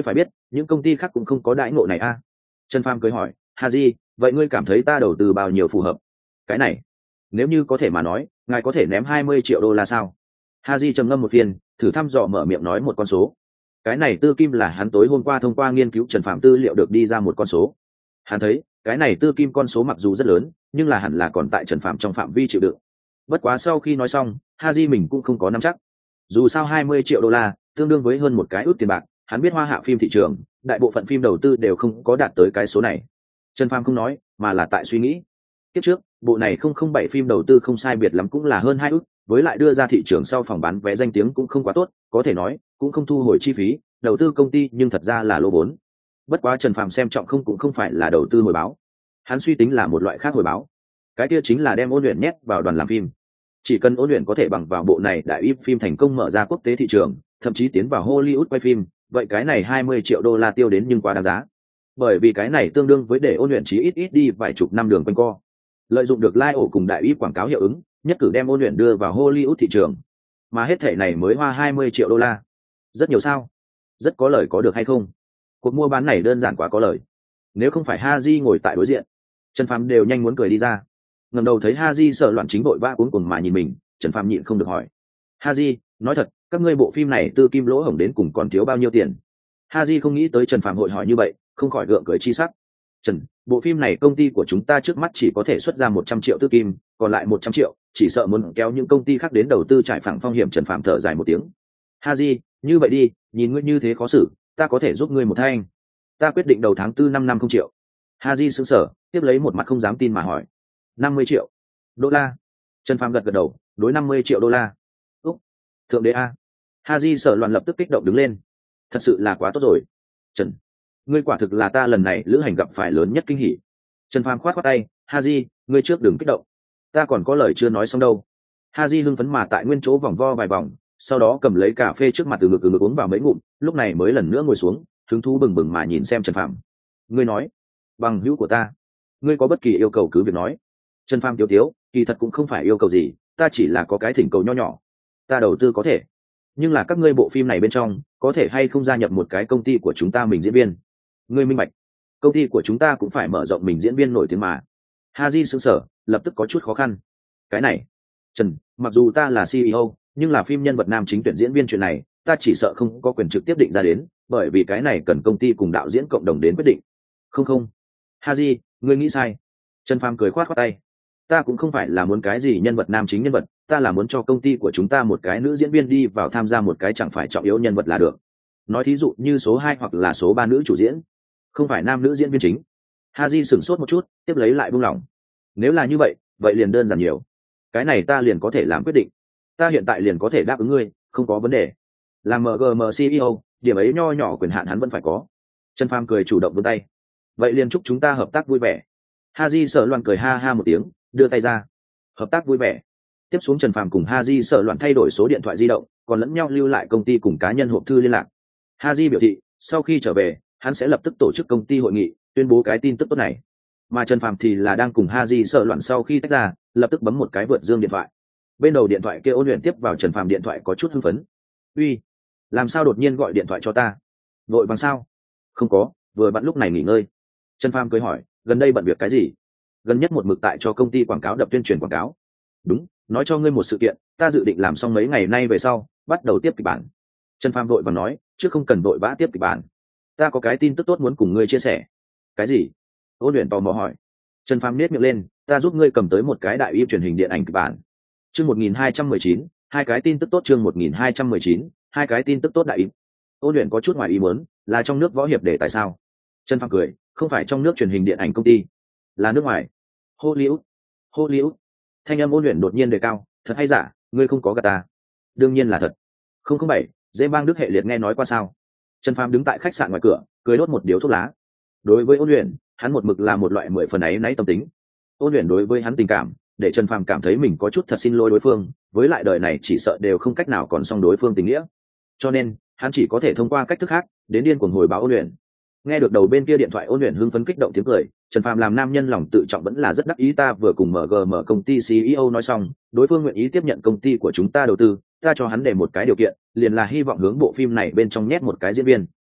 những công ty khác cũng không có đãi ngộ này a. Trần Phàm cười hỏi, Haji, vậy ngươi cảm thấy ta đầu tư bao nhiêu phù hợp? Cái này, nếu như có thể mà nói, ngài có thể ném hai mươi triệu đô la sao? Haji trầm ngâm một phiên, thử thăm dò mở miệng nói một con số. Cái này tư kim là hắn tối hôm qua thông qua nghiên cứu Trần Phàm tư liệu được đi ra một con số. Hắn thấy, cái này tư kim con số mặc dù rất lớn, nhưng là hẳn là còn tại Trần Phàm trong phạm vi chịu đựng. Bất quá sau khi nói xong, Haji mình cũng không có nắm chắc. Dù sao hai mươi triệu đô la, tương đương với hơn một cái ước tiền bạc, hắn biết hoa hạ phim thị trường, đại bộ phận phim đầu tư đều không có đạt tới cái số này. Trần Phàm không nói, mà là tại suy nghĩ. Kiếp trước, bộ này không không bảy phim đầu tư không sai biệt lắm cũng là hơn hai ước, với lại đưa ra thị trường sau phòng bán vé danh tiếng cũng không quá tốt, có thể nói, cũng không thu hồi chi phí, đầu tư công ty nhưng thật ra là lỗ vốn. Bất quá Trần Phàm xem trọng không cũng không phải là đầu tư hồi báo. Hắn suy tính là một loại khác hồi báo. Cái kia chính là đem Ôn Luyện nhét vào đoàn làm phim. Chỉ cần Ôn Luyện có thể bằng vào bộ này đại íp phim thành công mở ra quốc tế thị trường, thậm chí tiến vào Hollywood quay phim, vậy cái này hai mươi triệu đô la tiêu đến nhưng quá đáng giá. Bởi vì cái này tương đương với để Ôn Luyện chí ít ít đi vài chục năm đường quanh co. Lợi dụng được lai、like、ổ cùng đại íp quảng cáo hiệu ứng, nhất cử đem Ôn Luyện đưa vào Hollywood thị trường. Mà hết thể này mới hoa hai mươi triệu đô la. Rất nhiều sao? Rất có lời có được hay không? Cuộc mua bán này đơn giản quá có lời. Nếu không phải Haji ngồi tại đối diện, Trần Phàm đều nhanh muốn cười đi ra. Ngẩng đầu thấy Haji sợ loạn chính vội vã cuống cuồng mà nhìn mình, Trần Phàm nhịn không được hỏi, Haji, nói thật, các ngươi bộ phim này tư kim lỗ hổng đến cùng còn thiếu bao nhiêu tiền? Haji không nghĩ tới Trần Phàm hội hỏi như vậy, không khỏi gượng cười chi sắc. Trần, bộ phim này công ty của chúng ta trước mắt chỉ có thể xuất ra một trăm triệu tư kim, còn lại một trăm triệu, chỉ sợ muốn kéo những công ty khác đến đầu tư trải phẳng phong hiểm. Trần Phàm thở dài một tiếng. Haji, như vậy đi, nhìn ngươi như thế khó xử, ta có thể giúp ngươi một thanh. Ta quyết định đầu tháng tư năm năm không triệu. Haji sững sờ, tiếp lấy một mặt không dám tin mà hỏi, năm mươi triệu đô la? Trần Phàm gật gật đầu, đối năm mươi triệu đô la. Úc, thượng đế a. Haji sợ loạn lập tức kích động đứng lên. Thật sự là quá tốt rồi. Trần, ngươi quả thực là ta lần này lữ hành gặp phải lớn nhất kinh hỉ. Trần Phàm khoát khoát tay, Haji, ngươi trước đừng kích động, ta còn có lời chưa nói xong đâu. Haji hưng phấn mà tại nguyên chỗ vòng vo vài vòng, sau đó cầm lấy cà phê trước mặt từ ngực từ ngực uống vào mấy ngụm, lúc này mới lần nữa ngồi xuống, hứng thú bừng bừng mà nhìn xem Trần Phàm. Ngươi nói, bằng hữu của ta, ngươi có bất kỳ yêu cầu cứ việc nói. Trần Phàm tiếu tiếu, kỳ thật cũng không phải yêu cầu gì, ta chỉ là có cái thỉnh cầu nho nhỏ. Ta đầu tư có thể, nhưng là các ngươi bộ phim này bên trong có thể hay không gia nhập một cái công ty của chúng ta mình diễn viên? Ngươi minh bạch, công ty của chúng ta cũng phải mở rộng mình diễn viên nổi tiếng mà. Haji sững sờ, lập tức có chút khó khăn. Cái này, Trần, mặc dù ta là xê e ô, nhưng là phim nhân vật nam chính tuyển diễn viên chuyện này, ta chỉ sợ không có quyền trực tiếp định ra đến, bởi vì cái này cần công ty cùng đạo diễn cộng đồng đến quyết định. Không không, Haji, ngươi nghĩ sai. Trần Phàm cười khoát khoát tay. Ta cũng không phải là muốn cái gì nhân vật nam chính nhân vật, ta là muốn cho công ty của chúng ta một cái nữ diễn viên đi vào tham gia một cái chẳng phải trọng yếu nhân vật là được. Nói thí dụ như số hai hoặc là số ba nữ chủ diễn, không phải nam nữ diễn viên chính. Haji sửng sốt một chút, tiếp lấy lại buông lỏng. Nếu là như vậy, vậy liền đơn giản nhiều. Cái này ta liền có thể làm quyết định. Ta hiện tại liền có thể đáp ứng ngươi, không có vấn đề. Làm em giê em xê e ô, điểm ấy nho nhỏ quyền hạn hắn vẫn phải có. Trần Phàm cười chủ động vươn tay. Vậy liền chúc chúng ta hợp tác vui vẻ. Haji sợ loạn cười ha ha một tiếng, đưa tay ra. Hợp tác vui vẻ. Tiếp xuống Trần Phàm cùng Haji sợ loạn thay đổi số điện thoại di động, còn lẫn nhau lưu lại công ty cùng cá nhân hộp thư liên lạc. Haji biểu thị, sau khi trở về, hắn sẽ lập tức tổ chức công ty hội nghị, tuyên bố cái tin tức tốt này. Mà Trần Phàm thì là đang cùng Haji sợ loạn sau khi tách ra, lập tức bấm một cái vượt dương điện thoại. Bên đầu điện thoại kia Ôn Luyện tiếp vào Trần Phàm điện thoại có chút hưng phấn. Uy, làm sao đột nhiên gọi điện thoại cho ta? Vội vàng sao? Không có, vừa bận lúc này nghỉ ngơi. Trần Phàm cười hỏi, gần đây bận việc cái gì? Gần nhất một mực tại cho công ty quảng cáo đập tuyên truyền quảng cáo. Đúng, nói cho ngươi một sự kiện, ta dự định làm xong mấy ngày nay về sau, bắt đầu tiếp kịch bản. Trần Phàm vội vàng nói, chứ không cần vội vã tiếp kịch bản. Ta có cái tin tức tốt muốn cùng ngươi chia sẻ. Cái gì? Ôn Luyện tò mò hỏi. Trần Phàm nhếch miệng lên, ta giúp ngươi cầm tới một cái đại y truyền hình điện ảnh kịch bản. Chương một nghìn hai trăm mười chín, hai cái tin tức tốt. Chương một nghìn hai trăm mười chín, hai cái tin tức tốt đại y. Ôn Luyện có chút ngoài ý muốn, là trong nước võ hiệp để tại sao? Trần Phàm cười, không phải trong nước truyền hình điện ảnh công ty, là nước ngoài. Hollywood. Hollywood. Thanh âm Ôn Luyện đột nhiên đề cao, thật hay giả, ngươi không có gạt ta? Đương nhiên là thật. Không không bảy, dễ bang Đức hệ liệt nghe nói qua sao? Trần Phàm đứng tại khách sạn ngoài cửa, cười đốt một điếu thuốc lá. Đối với Ôn Luyện, hắn một mực là một loại mười phần ấy náy tâm tính. Ôn Luyện đối với hắn tình cảm, để Trần Phàm cảm thấy mình có chút thật xin lỗi đối phương, với lại đời này chỉ sợ đều không cách nào còn xong đối phương tình nghĩa. Cho nên, hắn chỉ có thể thông qua cách thức khác, đến điên cuồng hồi báo Ôn Luyện. Nghe được đầu bên kia điện thoại Ôn Luyện hưng phấn kích động tiếng cười, Trần Phàm làm nam nhân lòng tự trọng vẫn là rất đắc ý. Ta vừa cùng em giê em công ty xê e ô nói xong, đối phương nguyện ý tiếp nhận công ty của chúng ta đầu tư, ta cho hắn để một cái điều kiện, liền là hy vọng hướng bộ phim này bên trong nhét một cái diễn viên.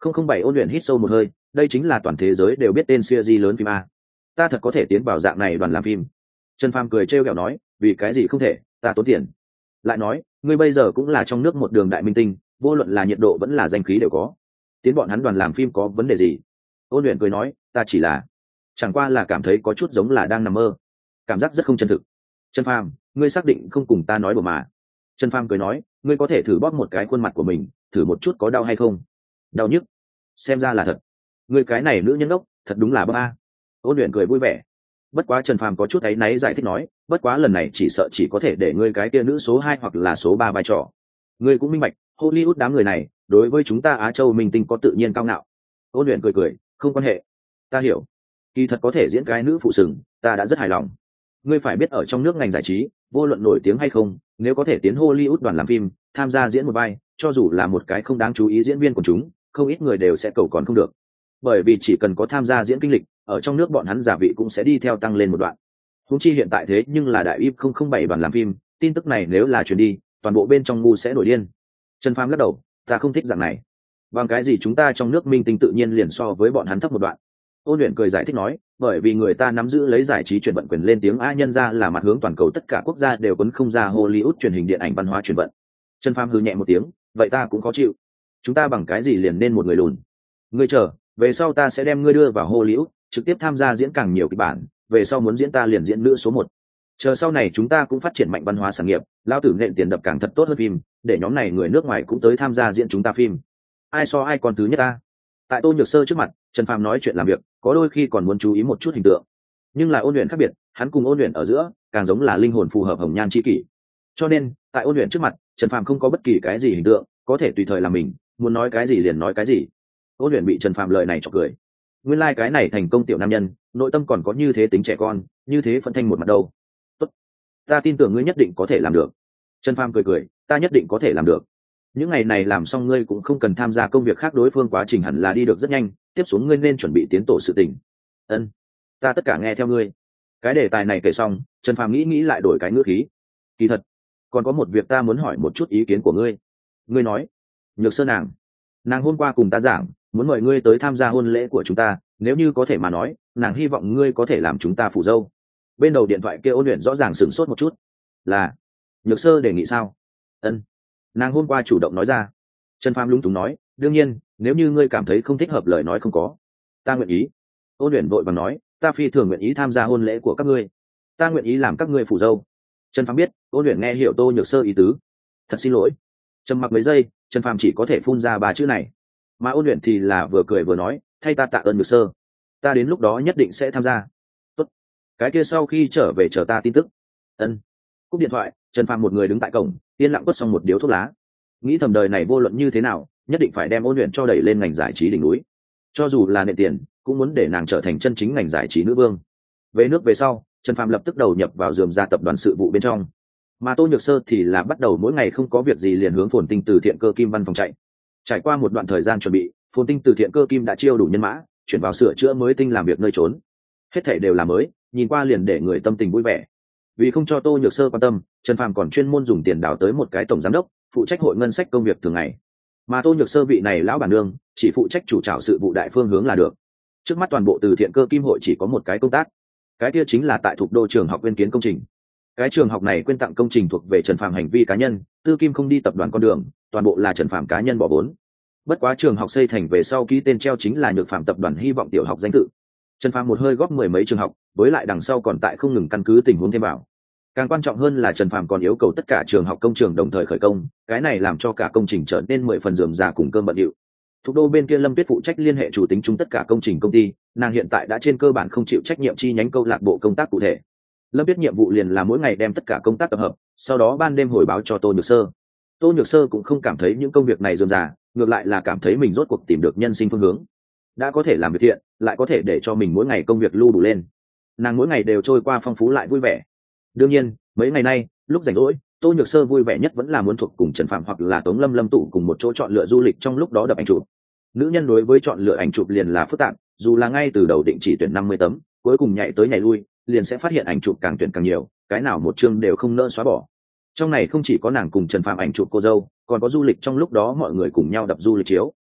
không không bảy ôn luyện hít sâu một hơi, đây chính là toàn thế giới đều biết tên series lớn phim a. Ta thật có thể tiến vào dạng này đoàn làm phim. Trần Phàm cười trêu ghẹo nói, vì cái gì không thể, ta tốn tiền. Lại nói, ngươi bây giờ cũng là trong nước một đường đại minh tinh, vô luận là nhiệt độ vẫn là danh khí đều có. Tiến bọn hắn đoàn làm phim có vấn đề gì? Ôn luyện cười nói, ta chỉ là chẳng qua là cảm thấy có chút giống là đang nằm mơ, cảm giác rất không chân thực. Trần Phàm, ngươi xác định không cùng ta nói đùa mà? Trần Phàm cười nói, ngươi có thể thử bóp một cái khuôn mặt của mình, thử một chút có đau hay không? Đau nhức? Xem ra là thật. Ngươi cái này nữ nhân đốc, thật đúng là bơ a. Ôn luyện cười vui vẻ. Bất quá Trần Phàm có chút áy náy giải thích nói, bất quá lần này chỉ sợ chỉ có thể để ngươi cái kia nữ số hai hoặc là số ba vai trò. Ngươi cũng minh bạch, Hollywood đám người này, đối với chúng ta Á Châu minh tinh có tự nhiên cao ngạo. Ôn luyện cười cười, không quan hệ. Ta hiểu. Kỳ thật có thể diễn cái nữ phụ sừng, ta đã rất hài lòng. Ngươi phải biết ở trong nước ngành giải trí, vô luận nổi tiếng hay không, nếu có thể tiến Hollywood đoàn làm phim, tham gia diễn một vai, cho dù là một cái không đáng chú ý diễn viên của chúng, không ít người đều sẽ cầu còn không được. Bởi vì chỉ cần có tham gia diễn kinh lịch, ở trong nước bọn hắn giả vị cũng sẽ đi theo tăng lên một đoạn. Huống chi hiện tại thế nhưng là đại im không không bảy đoàn làm phim, tin tức này nếu là truyền đi, toàn bộ bên trong ngu sẽ nổi điên. Trần Phàm lắc đầu, ta không thích dạng này. Bằng cái gì chúng ta trong nước minh tinh tự nhiên liền so với bọn hắn thấp một đoạn. Ôn luyện cười giải thích nói, bởi vì người ta nắm giữ lấy giải trí chuyển vận quyền lên tiếng a nhân ra là mặt hướng toàn cầu, tất cả quốc gia đều quấn không ra Hollywood truyền hình điện ảnh văn hóa chuyển vận. Trần Phàm hừ nhẹ một tiếng, vậy ta cũng khó chịu. Chúng ta bằng cái gì liền nên một người lùn? Ngươi chờ, về sau ta sẽ đem ngươi đưa vào Hollywood, trực tiếp tham gia diễn càng nhiều kịch bản, về sau muốn diễn ta liền diễn nữ số một. Chờ sau này chúng ta cũng phát triển mạnh văn hóa sản nghiệp, lao tử nện tiền đập càng thật tốt hơn phim, để nhóm này người nước ngoài cũng tới tham gia diễn chúng ta phim. Ai so ai còn thứ nhất ta? Tại Tô Nhược Sơ trước mặt, Trần Phàm nói chuyện làm việc, có đôi khi còn muốn chú ý một chút hình tượng. Nhưng là Ôn luyện khác biệt, hắn cùng Ôn luyện ở giữa, càng giống là linh hồn phù hợp hồng nhan chi kỷ. Cho nên, tại Ôn luyện trước mặt, Trần Phàm không có bất kỳ cái gì hình tượng, có thể tùy thời làm mình, muốn nói cái gì liền nói cái gì. Ôn luyện bị Trần Phàm lời này chọc cười. Nguyên lai like cái này thành công tiểu nam nhân, nội tâm còn có như thế tính trẻ con, như thế phân thanh một mặt đâu. Tốt, ta tin tưởng ngươi nhất định có thể làm được. Trần Phàm cười cười, ta nhất định có thể làm được. Những ngày này làm xong ngươi cũng không cần tham gia công việc khác, đối phương quá trình hẳn là đi được rất nhanh, tiếp xuống ngươi nên chuẩn bị tiến tổ sự tình. Ân, ta tất cả nghe theo ngươi. Cái đề tài này kể xong, Trần Phàm nghĩ nghĩ lại đổi cái ngữ khí. Kỳ thật, còn có một việc ta muốn hỏi một chút ý kiến của ngươi. Ngươi nói, Nhược Sơ nàng, nàng hôm qua cùng ta giảng, muốn mời ngươi tới tham gia hôn lễ của chúng ta, nếu như có thể mà nói, nàng hy vọng ngươi có thể làm chúng ta phụ dâu. Bên đầu điện thoại kia Ôn luyện rõ ràng sửng sốt một chút. Là, Nhược Sơ đề nghị sao? Ân, nàng hôm qua chủ động nói ra. Trần Phàm lúng túng nói, đương nhiên, nếu như ngươi cảm thấy không thích hợp lời nói không có, ta nguyện ý. Ôn luyện vội vàng nói, ta phi thường nguyện ý tham gia hôn lễ của các ngươi, ta nguyện ý làm các ngươi phụ dâu. Trần Phàm biết Ôn luyện nghe hiểu Tô Nhược Sơ ý tứ, thật xin lỗi. Trầm mặc mấy giây, Trần Phàm chỉ có thể phun ra ba chữ này, mà Ôn luyện thì là vừa cười vừa nói, thay ta tạ ơn Nhược Sơ, ta đến lúc đó nhất định sẽ tham gia. Tốt, cái kia sau khi trở về chờ ta tin tức. Ân. Cúp điện thoại, Trần Phàm một người đứng tại cổng, yên lặng quất xong một điếu thuốc lá, nghĩ thầm đời này vô luận như thế nào, nhất định phải đem Ôn luyện cho đẩy lên ngành giải trí đỉnh núi, cho dù là nện tiền cũng muốn để nàng trở thành chân chính ngành giải trí nữ vương. Về nước về sau, Trần Phàm lập tức đầu nhập vào rườm ra tập đoàn sự vụ bên trong, mà Tô Nhược Sơ thì là bắt đầu mỗi ngày không có việc gì liền hướng Phồn Tinh từ thiện cơ kim văn phòng chạy. Trải qua một đoạn thời gian chuẩn bị, Phồn Tinh từ thiện cơ kim đã chiêu đủ nhân mã, chuyển vào sửa chữa mới tinh làm việc nơi trốn, hết thảy đều là mới, nhìn qua liền để người tâm tình vui vẻ. Vì không cho Tô Nhược Sơ quan tâm, Trần Phàm còn chuyên môn dùng tiền đào tới một cái tổng giám đốc, phụ trách hội ngân sách công việc thường ngày. Mà Tô Nhược Sơ vị này lão bản nương, chỉ phụ trách chủ trảo sự vụ đại phương hướng là được. Trước mắt toàn bộ từ thiện cơ kim hội chỉ có một cái công tác, cái kia chính là tại thuộc đô trường học quyên kiến công trình. Cái trường học này quyên tặng công trình thuộc về Trần Phàm hành vi cá nhân, tư kim không đi tập đoàn con đường, toàn bộ là Trần Phàm cá nhân bỏ vốn. Bất quá trường học xây thành về sau ký tên treo chính là Nhược Phàm tập đoàn hy vọng tiểu học danh tự. Trần Phàm một hơi góp mười mấy trường học, với lại đằng sau còn tại không ngừng căn cứ tình huống thêm vào. Càng quan trọng hơn là Trần Phàm còn yêu cầu tất cả trường học công trường đồng thời khởi công, cái này làm cho cả công trình trở nên mười phần rườm rà cùng cơm bận rộn. Thuộc đô bên kia Lâm Tuyết phụ trách liên hệ chủ tính chung tất cả công trình công ty, nàng hiện tại đã trên cơ bản không chịu trách nhiệm chi nhánh câu lạc bộ công tác cụ thể. Lâm Tuyết nhiệm vụ liền là mỗi ngày đem tất cả công tác tập hợp, sau đó ban đêm hồi báo cho Tô Nhược Sơ. Tô Nhược Sơ cũng không cảm thấy những công việc này rườm rà, ngược lại là cảm thấy mình rốt cuộc tìm được nhân sinh phương hướng. Đã có thể làm việc thiện, lại có thể để cho mình mỗi ngày công việc lưu đủ lên. Nàng mỗi ngày đều trôi qua phong phú lại vui vẻ. Đương nhiên, mấy ngày nay, lúc rảnh rỗi, Tô Nhược Sơ vui vẻ nhất vẫn là muốn thuộc cùng Trần Phạm hoặc là Tống Lâm Lâm tụ cùng một chỗ chọn lựa du lịch, trong lúc đó đập ảnh chụp. Nữ nhân đối với chọn lựa ảnh chụp liền là phức tạp, dù là ngay từ đầu định chỉ tuyển năm mươi tấm, cuối cùng nhảy tới nhảy lui, liền sẽ phát hiện ảnh chụp càng tuyển càng nhiều, cái nào một chương đều không nỡ xóa bỏ. Trong này không chỉ có nàng cùng Trần Phạm ảnh chụp cô dâu, còn có du lịch trong lúc đó mọi người cùng nhau đập du lịch chiếu.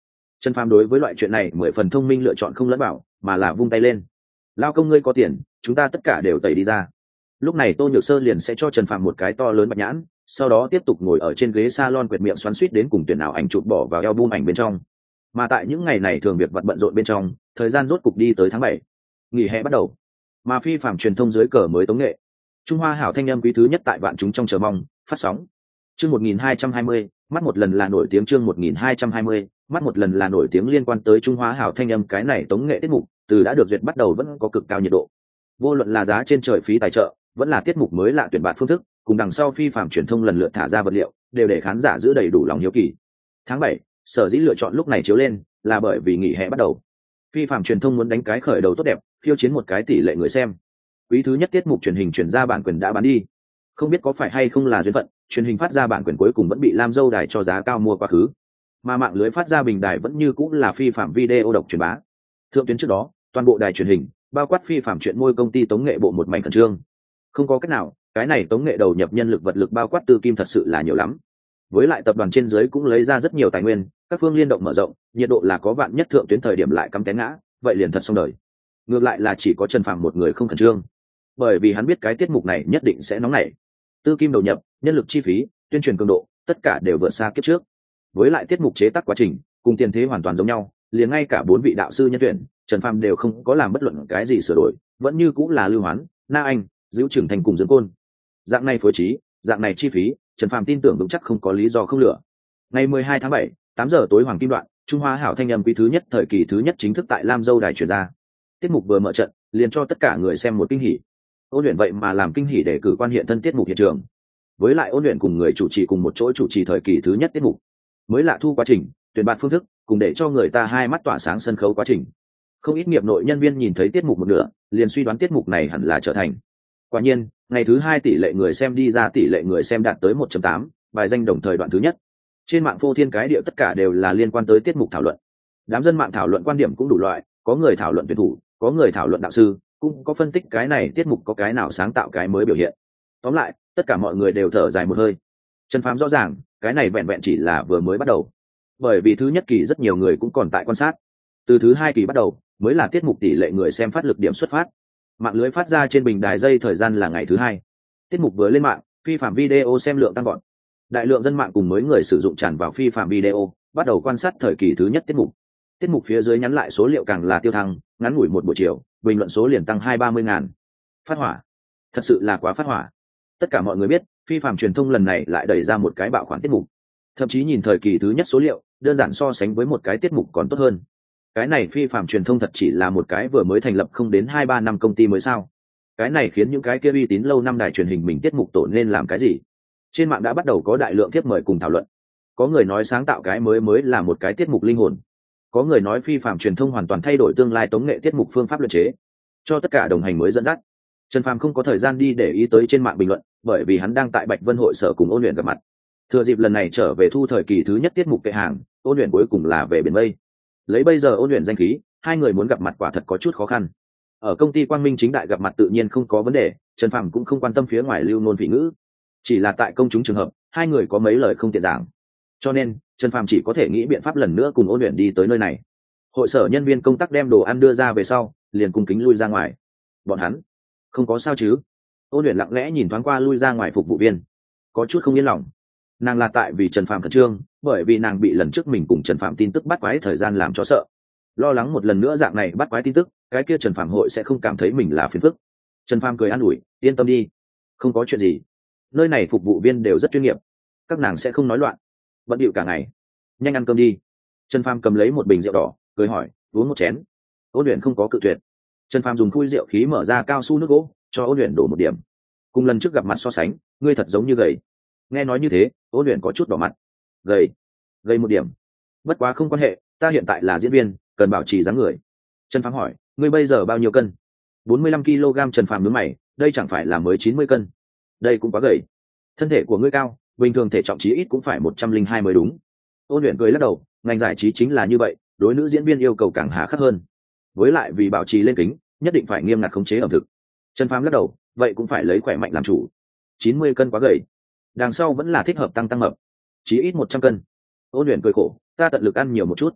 Trần Phàm đối với loại chuyện này mười phần thông minh, lựa chọn không lẫn bảo mà là vung tay lên. Lao công ngươi có tiền, chúng ta tất cả đều tẩy đi ra. Lúc này Tô Nhược Sơ liền sẽ cho Trần Phàm một cái to lớn bạch nhãn, sau đó tiếp tục ngồi ở trên ghế salon quệt miệng xoắn xuýt đến cùng tuyển ảo ảnh chụp bỏ vào album ảnh bên trong. Mà tại những ngày này thường việc vật bận rộn bên trong, thời gian rốt cục đi tới tháng bảy, nghỉ hè bắt đầu. Mà phi phạm truyền thông dưới cờ mới tống nghệ Trung Hoa hảo thanh âm quý thứ nhất tại vạn chúng trong chờ mong phát sóng. Chương một nghìn hai trăm hai mươi, mắt một lần là nổi tiếng. Chương một nghìn hai trăm hai mươi, mắt một lần là nổi tiếng. Liên quan tới Trung Hoa hảo thanh âm cái này tống nghệ tiết mục, từ đã được duyệt bắt đầu vẫn có cực cao nhiệt độ. Vô luận là giá trên trời phí tài trợ, vẫn là tiết mục mới lạ tuyển bạn phương thức, cùng đằng sau phi phạm truyền thông lần lượt thả ra vật liệu, đều để khán giả giữ đầy đủ lòng hiếu kỳ. Tháng bảy, sở dĩ lựa chọn lúc này chiếu lên, là bởi vì nghỉ hè bắt đầu. Phi phạm truyền thông muốn đánh cái khởi đầu tốt đẹp, khiêu chiến một cái tỷ lệ người xem. Quý thứ nhất tiết mục truyền hình chuyển ra bản quyền đã bán đi. Không biết có phải hay không là duyên phận, truyền hình phát ra bản quyền cuối cùng vẫn bị Lam Dâu Đài cho giá cao mua quá khứ. Mà mạng lưới phát ra bình đài vẫn như cũng là phi phạm video độc truyền bá. Thượng tuyến trước đó, toàn bộ đài truyền hình, bao quát phi phạm chuyện môi công ty tống nghệ bộ một mảnh khẩn trương. Không có cách nào, cái này tống nghệ đầu nhập nhân lực vật lực bao quát tư kim thật sự là nhiều lắm. Với lại tập đoàn trên dưới cũng lấy ra rất nhiều tài nguyên, các phương liên động mở rộng, nhiệt độ là có vạn nhất thượng tuyến thời điểm lại cắm té ngã, vậy liền thật xong đời. Ngược lại là chỉ có Trần Phàm một người không khẩn trương, bởi vì hắn biết cái tiết mục này nhất định sẽ nóng nảy. Tư kim đầu nhập, nhân lực chi phí, tuyên truyền cường độ, tất cả đều vượt xa kiếp trước. Với lại tiết mục chế tác quá trình cùng tiền thế hoàn toàn giống nhau, liền ngay cả bốn vị đạo sư nhân tuyển, Trần Phàm đều không có làm bất luận cái gì sửa đổi, vẫn như cũng là Lưu Hoán, Na Anh, Dữu Trưởng Thành cùng Dương Côn. Dạng này phối trí, dạng này chi phí, Trần Phàm tin tưởng vững chắc không có lý do không lựa. Ngày mười hai tháng bảy, tám giờ tối hoàng kim đoạn, Trung Hoa hảo thanh âm quý thứ nhất thời kỳ thứ nhất chính thức tại Lam Dâu Đài truyền ra. Tiết mục vừa mở trận, liền cho tất cả người xem một kinh hỉ. Ôn luyện vậy mà làm kinh hỉ để cử quan hiện thân tiết mục hiện trường. Với lại ôn luyện cùng người chủ trì cùng một chỗ chủ trì thời kỳ thứ nhất tiết mục. Mới lạ thu quá trình, tuyển bạn phương thức, cùng để cho người ta hai mắt tỏa sáng sân khấu quá trình. Không ít nghiệp nội nhân viên nhìn thấy tiết mục một nửa, liền suy đoán tiết mục này hẳn là trở thành. Quả nhiên, ngày thứ hai tỷ lệ người xem đi ra tỷ lệ người xem đạt tới một chấm tám, bài danh đồng thời đoạn thứ nhất. Trên mạng phô thiên cái điệu tất cả đều là liên quan tới tiết mục thảo luận. Đám dân mạng thảo luận quan điểm cũng đủ loại, có người thảo luận tuyển thủ, có người thảo luận đạo sư, cũng có phân tích cái này tiết mục có cái nào sáng tạo cái mới biểu hiện. Tóm lại, tất cả mọi người đều thở dài một hơi. Trần Phàm rõ ràng, cái này vẹn vẹn chỉ là vừa mới bắt đầu. Bởi vì thứ nhất kỳ rất nhiều người cũng còn tại quan sát. Từ thứ hai kỳ bắt đầu, mới là tiết mục tỷ lệ người xem phát lực điểm xuất phát. Mạng lưới phát ra trên bình đài dây thời gian là ngày thứ hai. Tiết mục vừa lên mạng, phi phạm video xem lượng tăng gọn. Đại lượng dân mạng cùng mới người sử dụng tràn vào phi phạm video, bắt đầu quan sát thời kỳ thứ nhất tiết mục. Tiết mục phía dưới nhắn lại số liệu càng là tiêu thăng, ngắn ngủi một buổi chiều, bình luận số liền tăng hai ba mươi ngàn. Phát hỏa, thật sự là quá phát hỏa. Tất cả mọi người biết, phi phạm truyền thông lần này lại đẩy ra một cái bạo khoản tiết mục. Thậm chí nhìn thời kỳ thứ nhất số liệu, đơn giản so sánh với một cái tiết mục còn tốt hơn. Cái này phi phạm truyền thông thật chỉ là một cái vừa mới thành lập không đến hai ba năm công ty mới sao? Cái này khiến những cái kia uy tín lâu năm đài truyền hình mình tiết mục tổ nên làm cái gì? Trên mạng đã bắt đầu có đại lượng thiếp mời cùng thảo luận. Có người nói sáng tạo cái mới mới là một cái tiết mục linh hồn. Có người nói phi phạm truyền thông hoàn toàn thay đổi tương lai tống nghệ tiết mục phương pháp luyện chế, cho tất cả đồng hành mới dẫn dắt. Trần Phàm không có thời gian đi để ý tới trên mạng bình luận, bởi vì hắn đang tại Bạch Vân hội sở cùng Ôn Luyện gặp mặt. Thừa dịp lần này trở về thu thời kỳ thứ nhất tiết mục kệ hàng, Ôn Luyện cuối cùng là về biển Mây. Lấy bây giờ Ôn Luyện danh khí, hai người muốn gặp mặt quả thật có chút khó khăn. Ở công ty Quang Minh chính đại gặp mặt tự nhiên không có vấn đề, Trần Phàm cũng không quan tâm phía ngoài lưu ngôn vị ngữ. Chỉ là tại công chúng trường hợp, hai người có mấy lời không tiện giảng. Cho nên, Trần Phàm chỉ có thể nghĩ biện pháp lần nữa cùng Ôn Luyện đi tới nơi này. Hội sở nhân viên công tác đem đồ ăn đưa ra về sau, liền cung kính lui ra ngoài. Bọn hắn không có sao chứ? Ôn Luyện lặng lẽ nhìn thoáng qua lui ra ngoài phục vụ viên, có chút không yên lòng. Nàng là tại vì Trần Phàm khẩn trương, bởi vì nàng bị lần trước mình cùng Trần Phàm tin tức bắt quái thời gian làm cho sợ, lo lắng một lần nữa dạng này bắt quái tin tức, cái kia Trần Phàm hội sẽ không cảm thấy mình là phiền phức. Trần Phàm cười an ủi, yên tâm đi, không có chuyện gì, nơi này phục vụ viên đều rất chuyên nghiệp, các nàng sẽ không nói loạn. Bận điệu cả ngày, nhanh ăn cơm đi. Trần Phàm cầm lấy một bình rượu đỏ, cười hỏi, uống một chén. Ôn Luyện không có cự tuyệt. Trần Phàm dùng khui rượu khí mở ra cao su nước gỗ, cho Ôn Luyện đổ một điểm. Cùng lần trước gặp mặt so sánh, ngươi thật giống như gầy. Nghe nói như thế, Ôn Luyện có chút đỏ mặt. Gầy, gầy một điểm. Bất quá không quan hệ, ta hiện tại là diễn viên, cần bảo trì dáng người. Trần Phàm hỏi, ngươi bây giờ bao nhiêu cân? bốn mươi lăm ki lô gam. Trần Phàm nhướng mày, đây chẳng phải là mới chín mươi cân? Đây cũng quá gầy. Thân thể của ngươi cao, bình thường thể trọng chí ít cũng phải một trăm linh hai mới đúng. Ôn Luyện cười lắc đầu, ngành giải trí chính là như vậy, đối nữ diễn viên yêu cầu càng hà khắc hơn. Với lại vì bảo trì lên kính, nhất định phải nghiêm ngặt khống chế ẩm thực. Trần Phàm lắc đầu, vậy cũng phải lấy khỏe mạnh làm chủ. chín mươi cân quá gầy, đằng sau vẫn là thích hợp tăng tăng mập, chí ít một trăm cân. Ôn Luyện cười khổ, ta tận lực ăn nhiều một chút.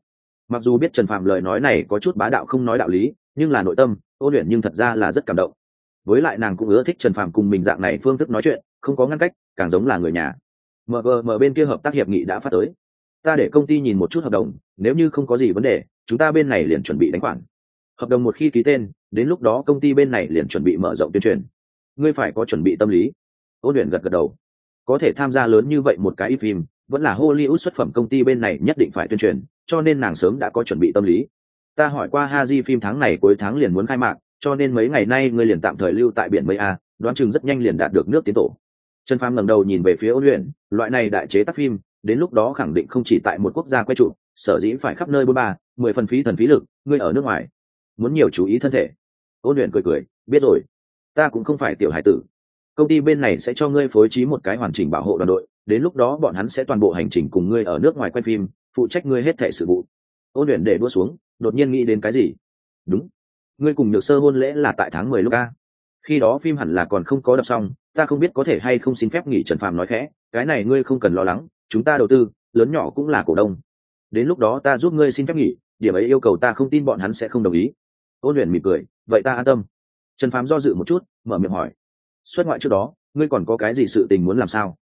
Mặc dù biết Trần Phạm lời nói này có chút bá đạo không nói đạo lý, nhưng là nội tâm Ôn Uyển nhưng thật ra là rất cảm động. Với lại nàng cũng ưa thích Trần Phạm cùng mình dạng này phương thức nói chuyện, không có ngăn cách, càng giống là người nhà. em giê em bên kia hợp tác hiệp nghị đã phát tới, ta để công ty nhìn một chút hợp đồng, nếu như không có gì vấn đề chúng ta bên này liền chuẩn bị đánh khoản. Hợp đồng một khi ký tên, đến lúc đó công ty bên này liền chuẩn bị mở rộng tuyên truyền. Ngươi phải có chuẩn bị tâm lý. Ôn Uyển gật gật đầu. Có thể tham gia lớn như vậy một cái phim, vẫn là Hollywood xuất phẩm công ty bên này nhất định phải tuyên truyền, cho nên nàng sớm đã có chuẩn bị tâm lý. Ta hỏi qua Haji phim tháng này cuối tháng liền muốn khai mạc, cho nên mấy ngày nay ngươi liền tạm thời lưu tại biển Mây A, đoán chừng rất nhanh liền đạt được nước tiến tổ. Trần Phàm ngẩng đầu nhìn về phía Ôn Uyển, loại này đại chế tác phim, đến lúc đó khẳng định không chỉ tại một quốc gia quay trụ, sở dĩ phải khắp nơi bốn ba, mười phần phí thần phí lực, ngươi ở nước ngoài, muốn nhiều chú ý thân thể. Ôn Uyển cười cười, biết rồi, ta cũng không phải tiểu hải tử. Công ty bên này sẽ cho ngươi phối trí một cái hoàn chỉnh bảo hộ đoàn đội, đến lúc đó bọn hắn sẽ toàn bộ hành trình cùng ngươi ở nước ngoài quay phim, phụ trách ngươi hết thảy sự vụ. Ôn Uyển để đua xuống, đột nhiên nghĩ đến cái gì. Đúng, ngươi cùng Nhược Sơ hôn lễ là tại tháng mười lúc a. Khi đó phim hẳn là còn không có đọc xong, ta không biết có thể hay không xin phép nghỉ. Trần Phàm nói khẽ, cái này ngươi không cần lo lắng, chúng ta đầu tư lớn nhỏ cũng là cổ đông, đến lúc đó ta giúp ngươi xin phép nghỉ, điểm ấy yêu cầu ta không tin bọn hắn sẽ không đồng ý. Ôn Uyển mỉm cười, vậy ta an tâm. Trần Phàm do dự một chút, mở miệng hỏi, xuất ngoại trước đó ngươi còn có cái gì sự tình muốn làm sao?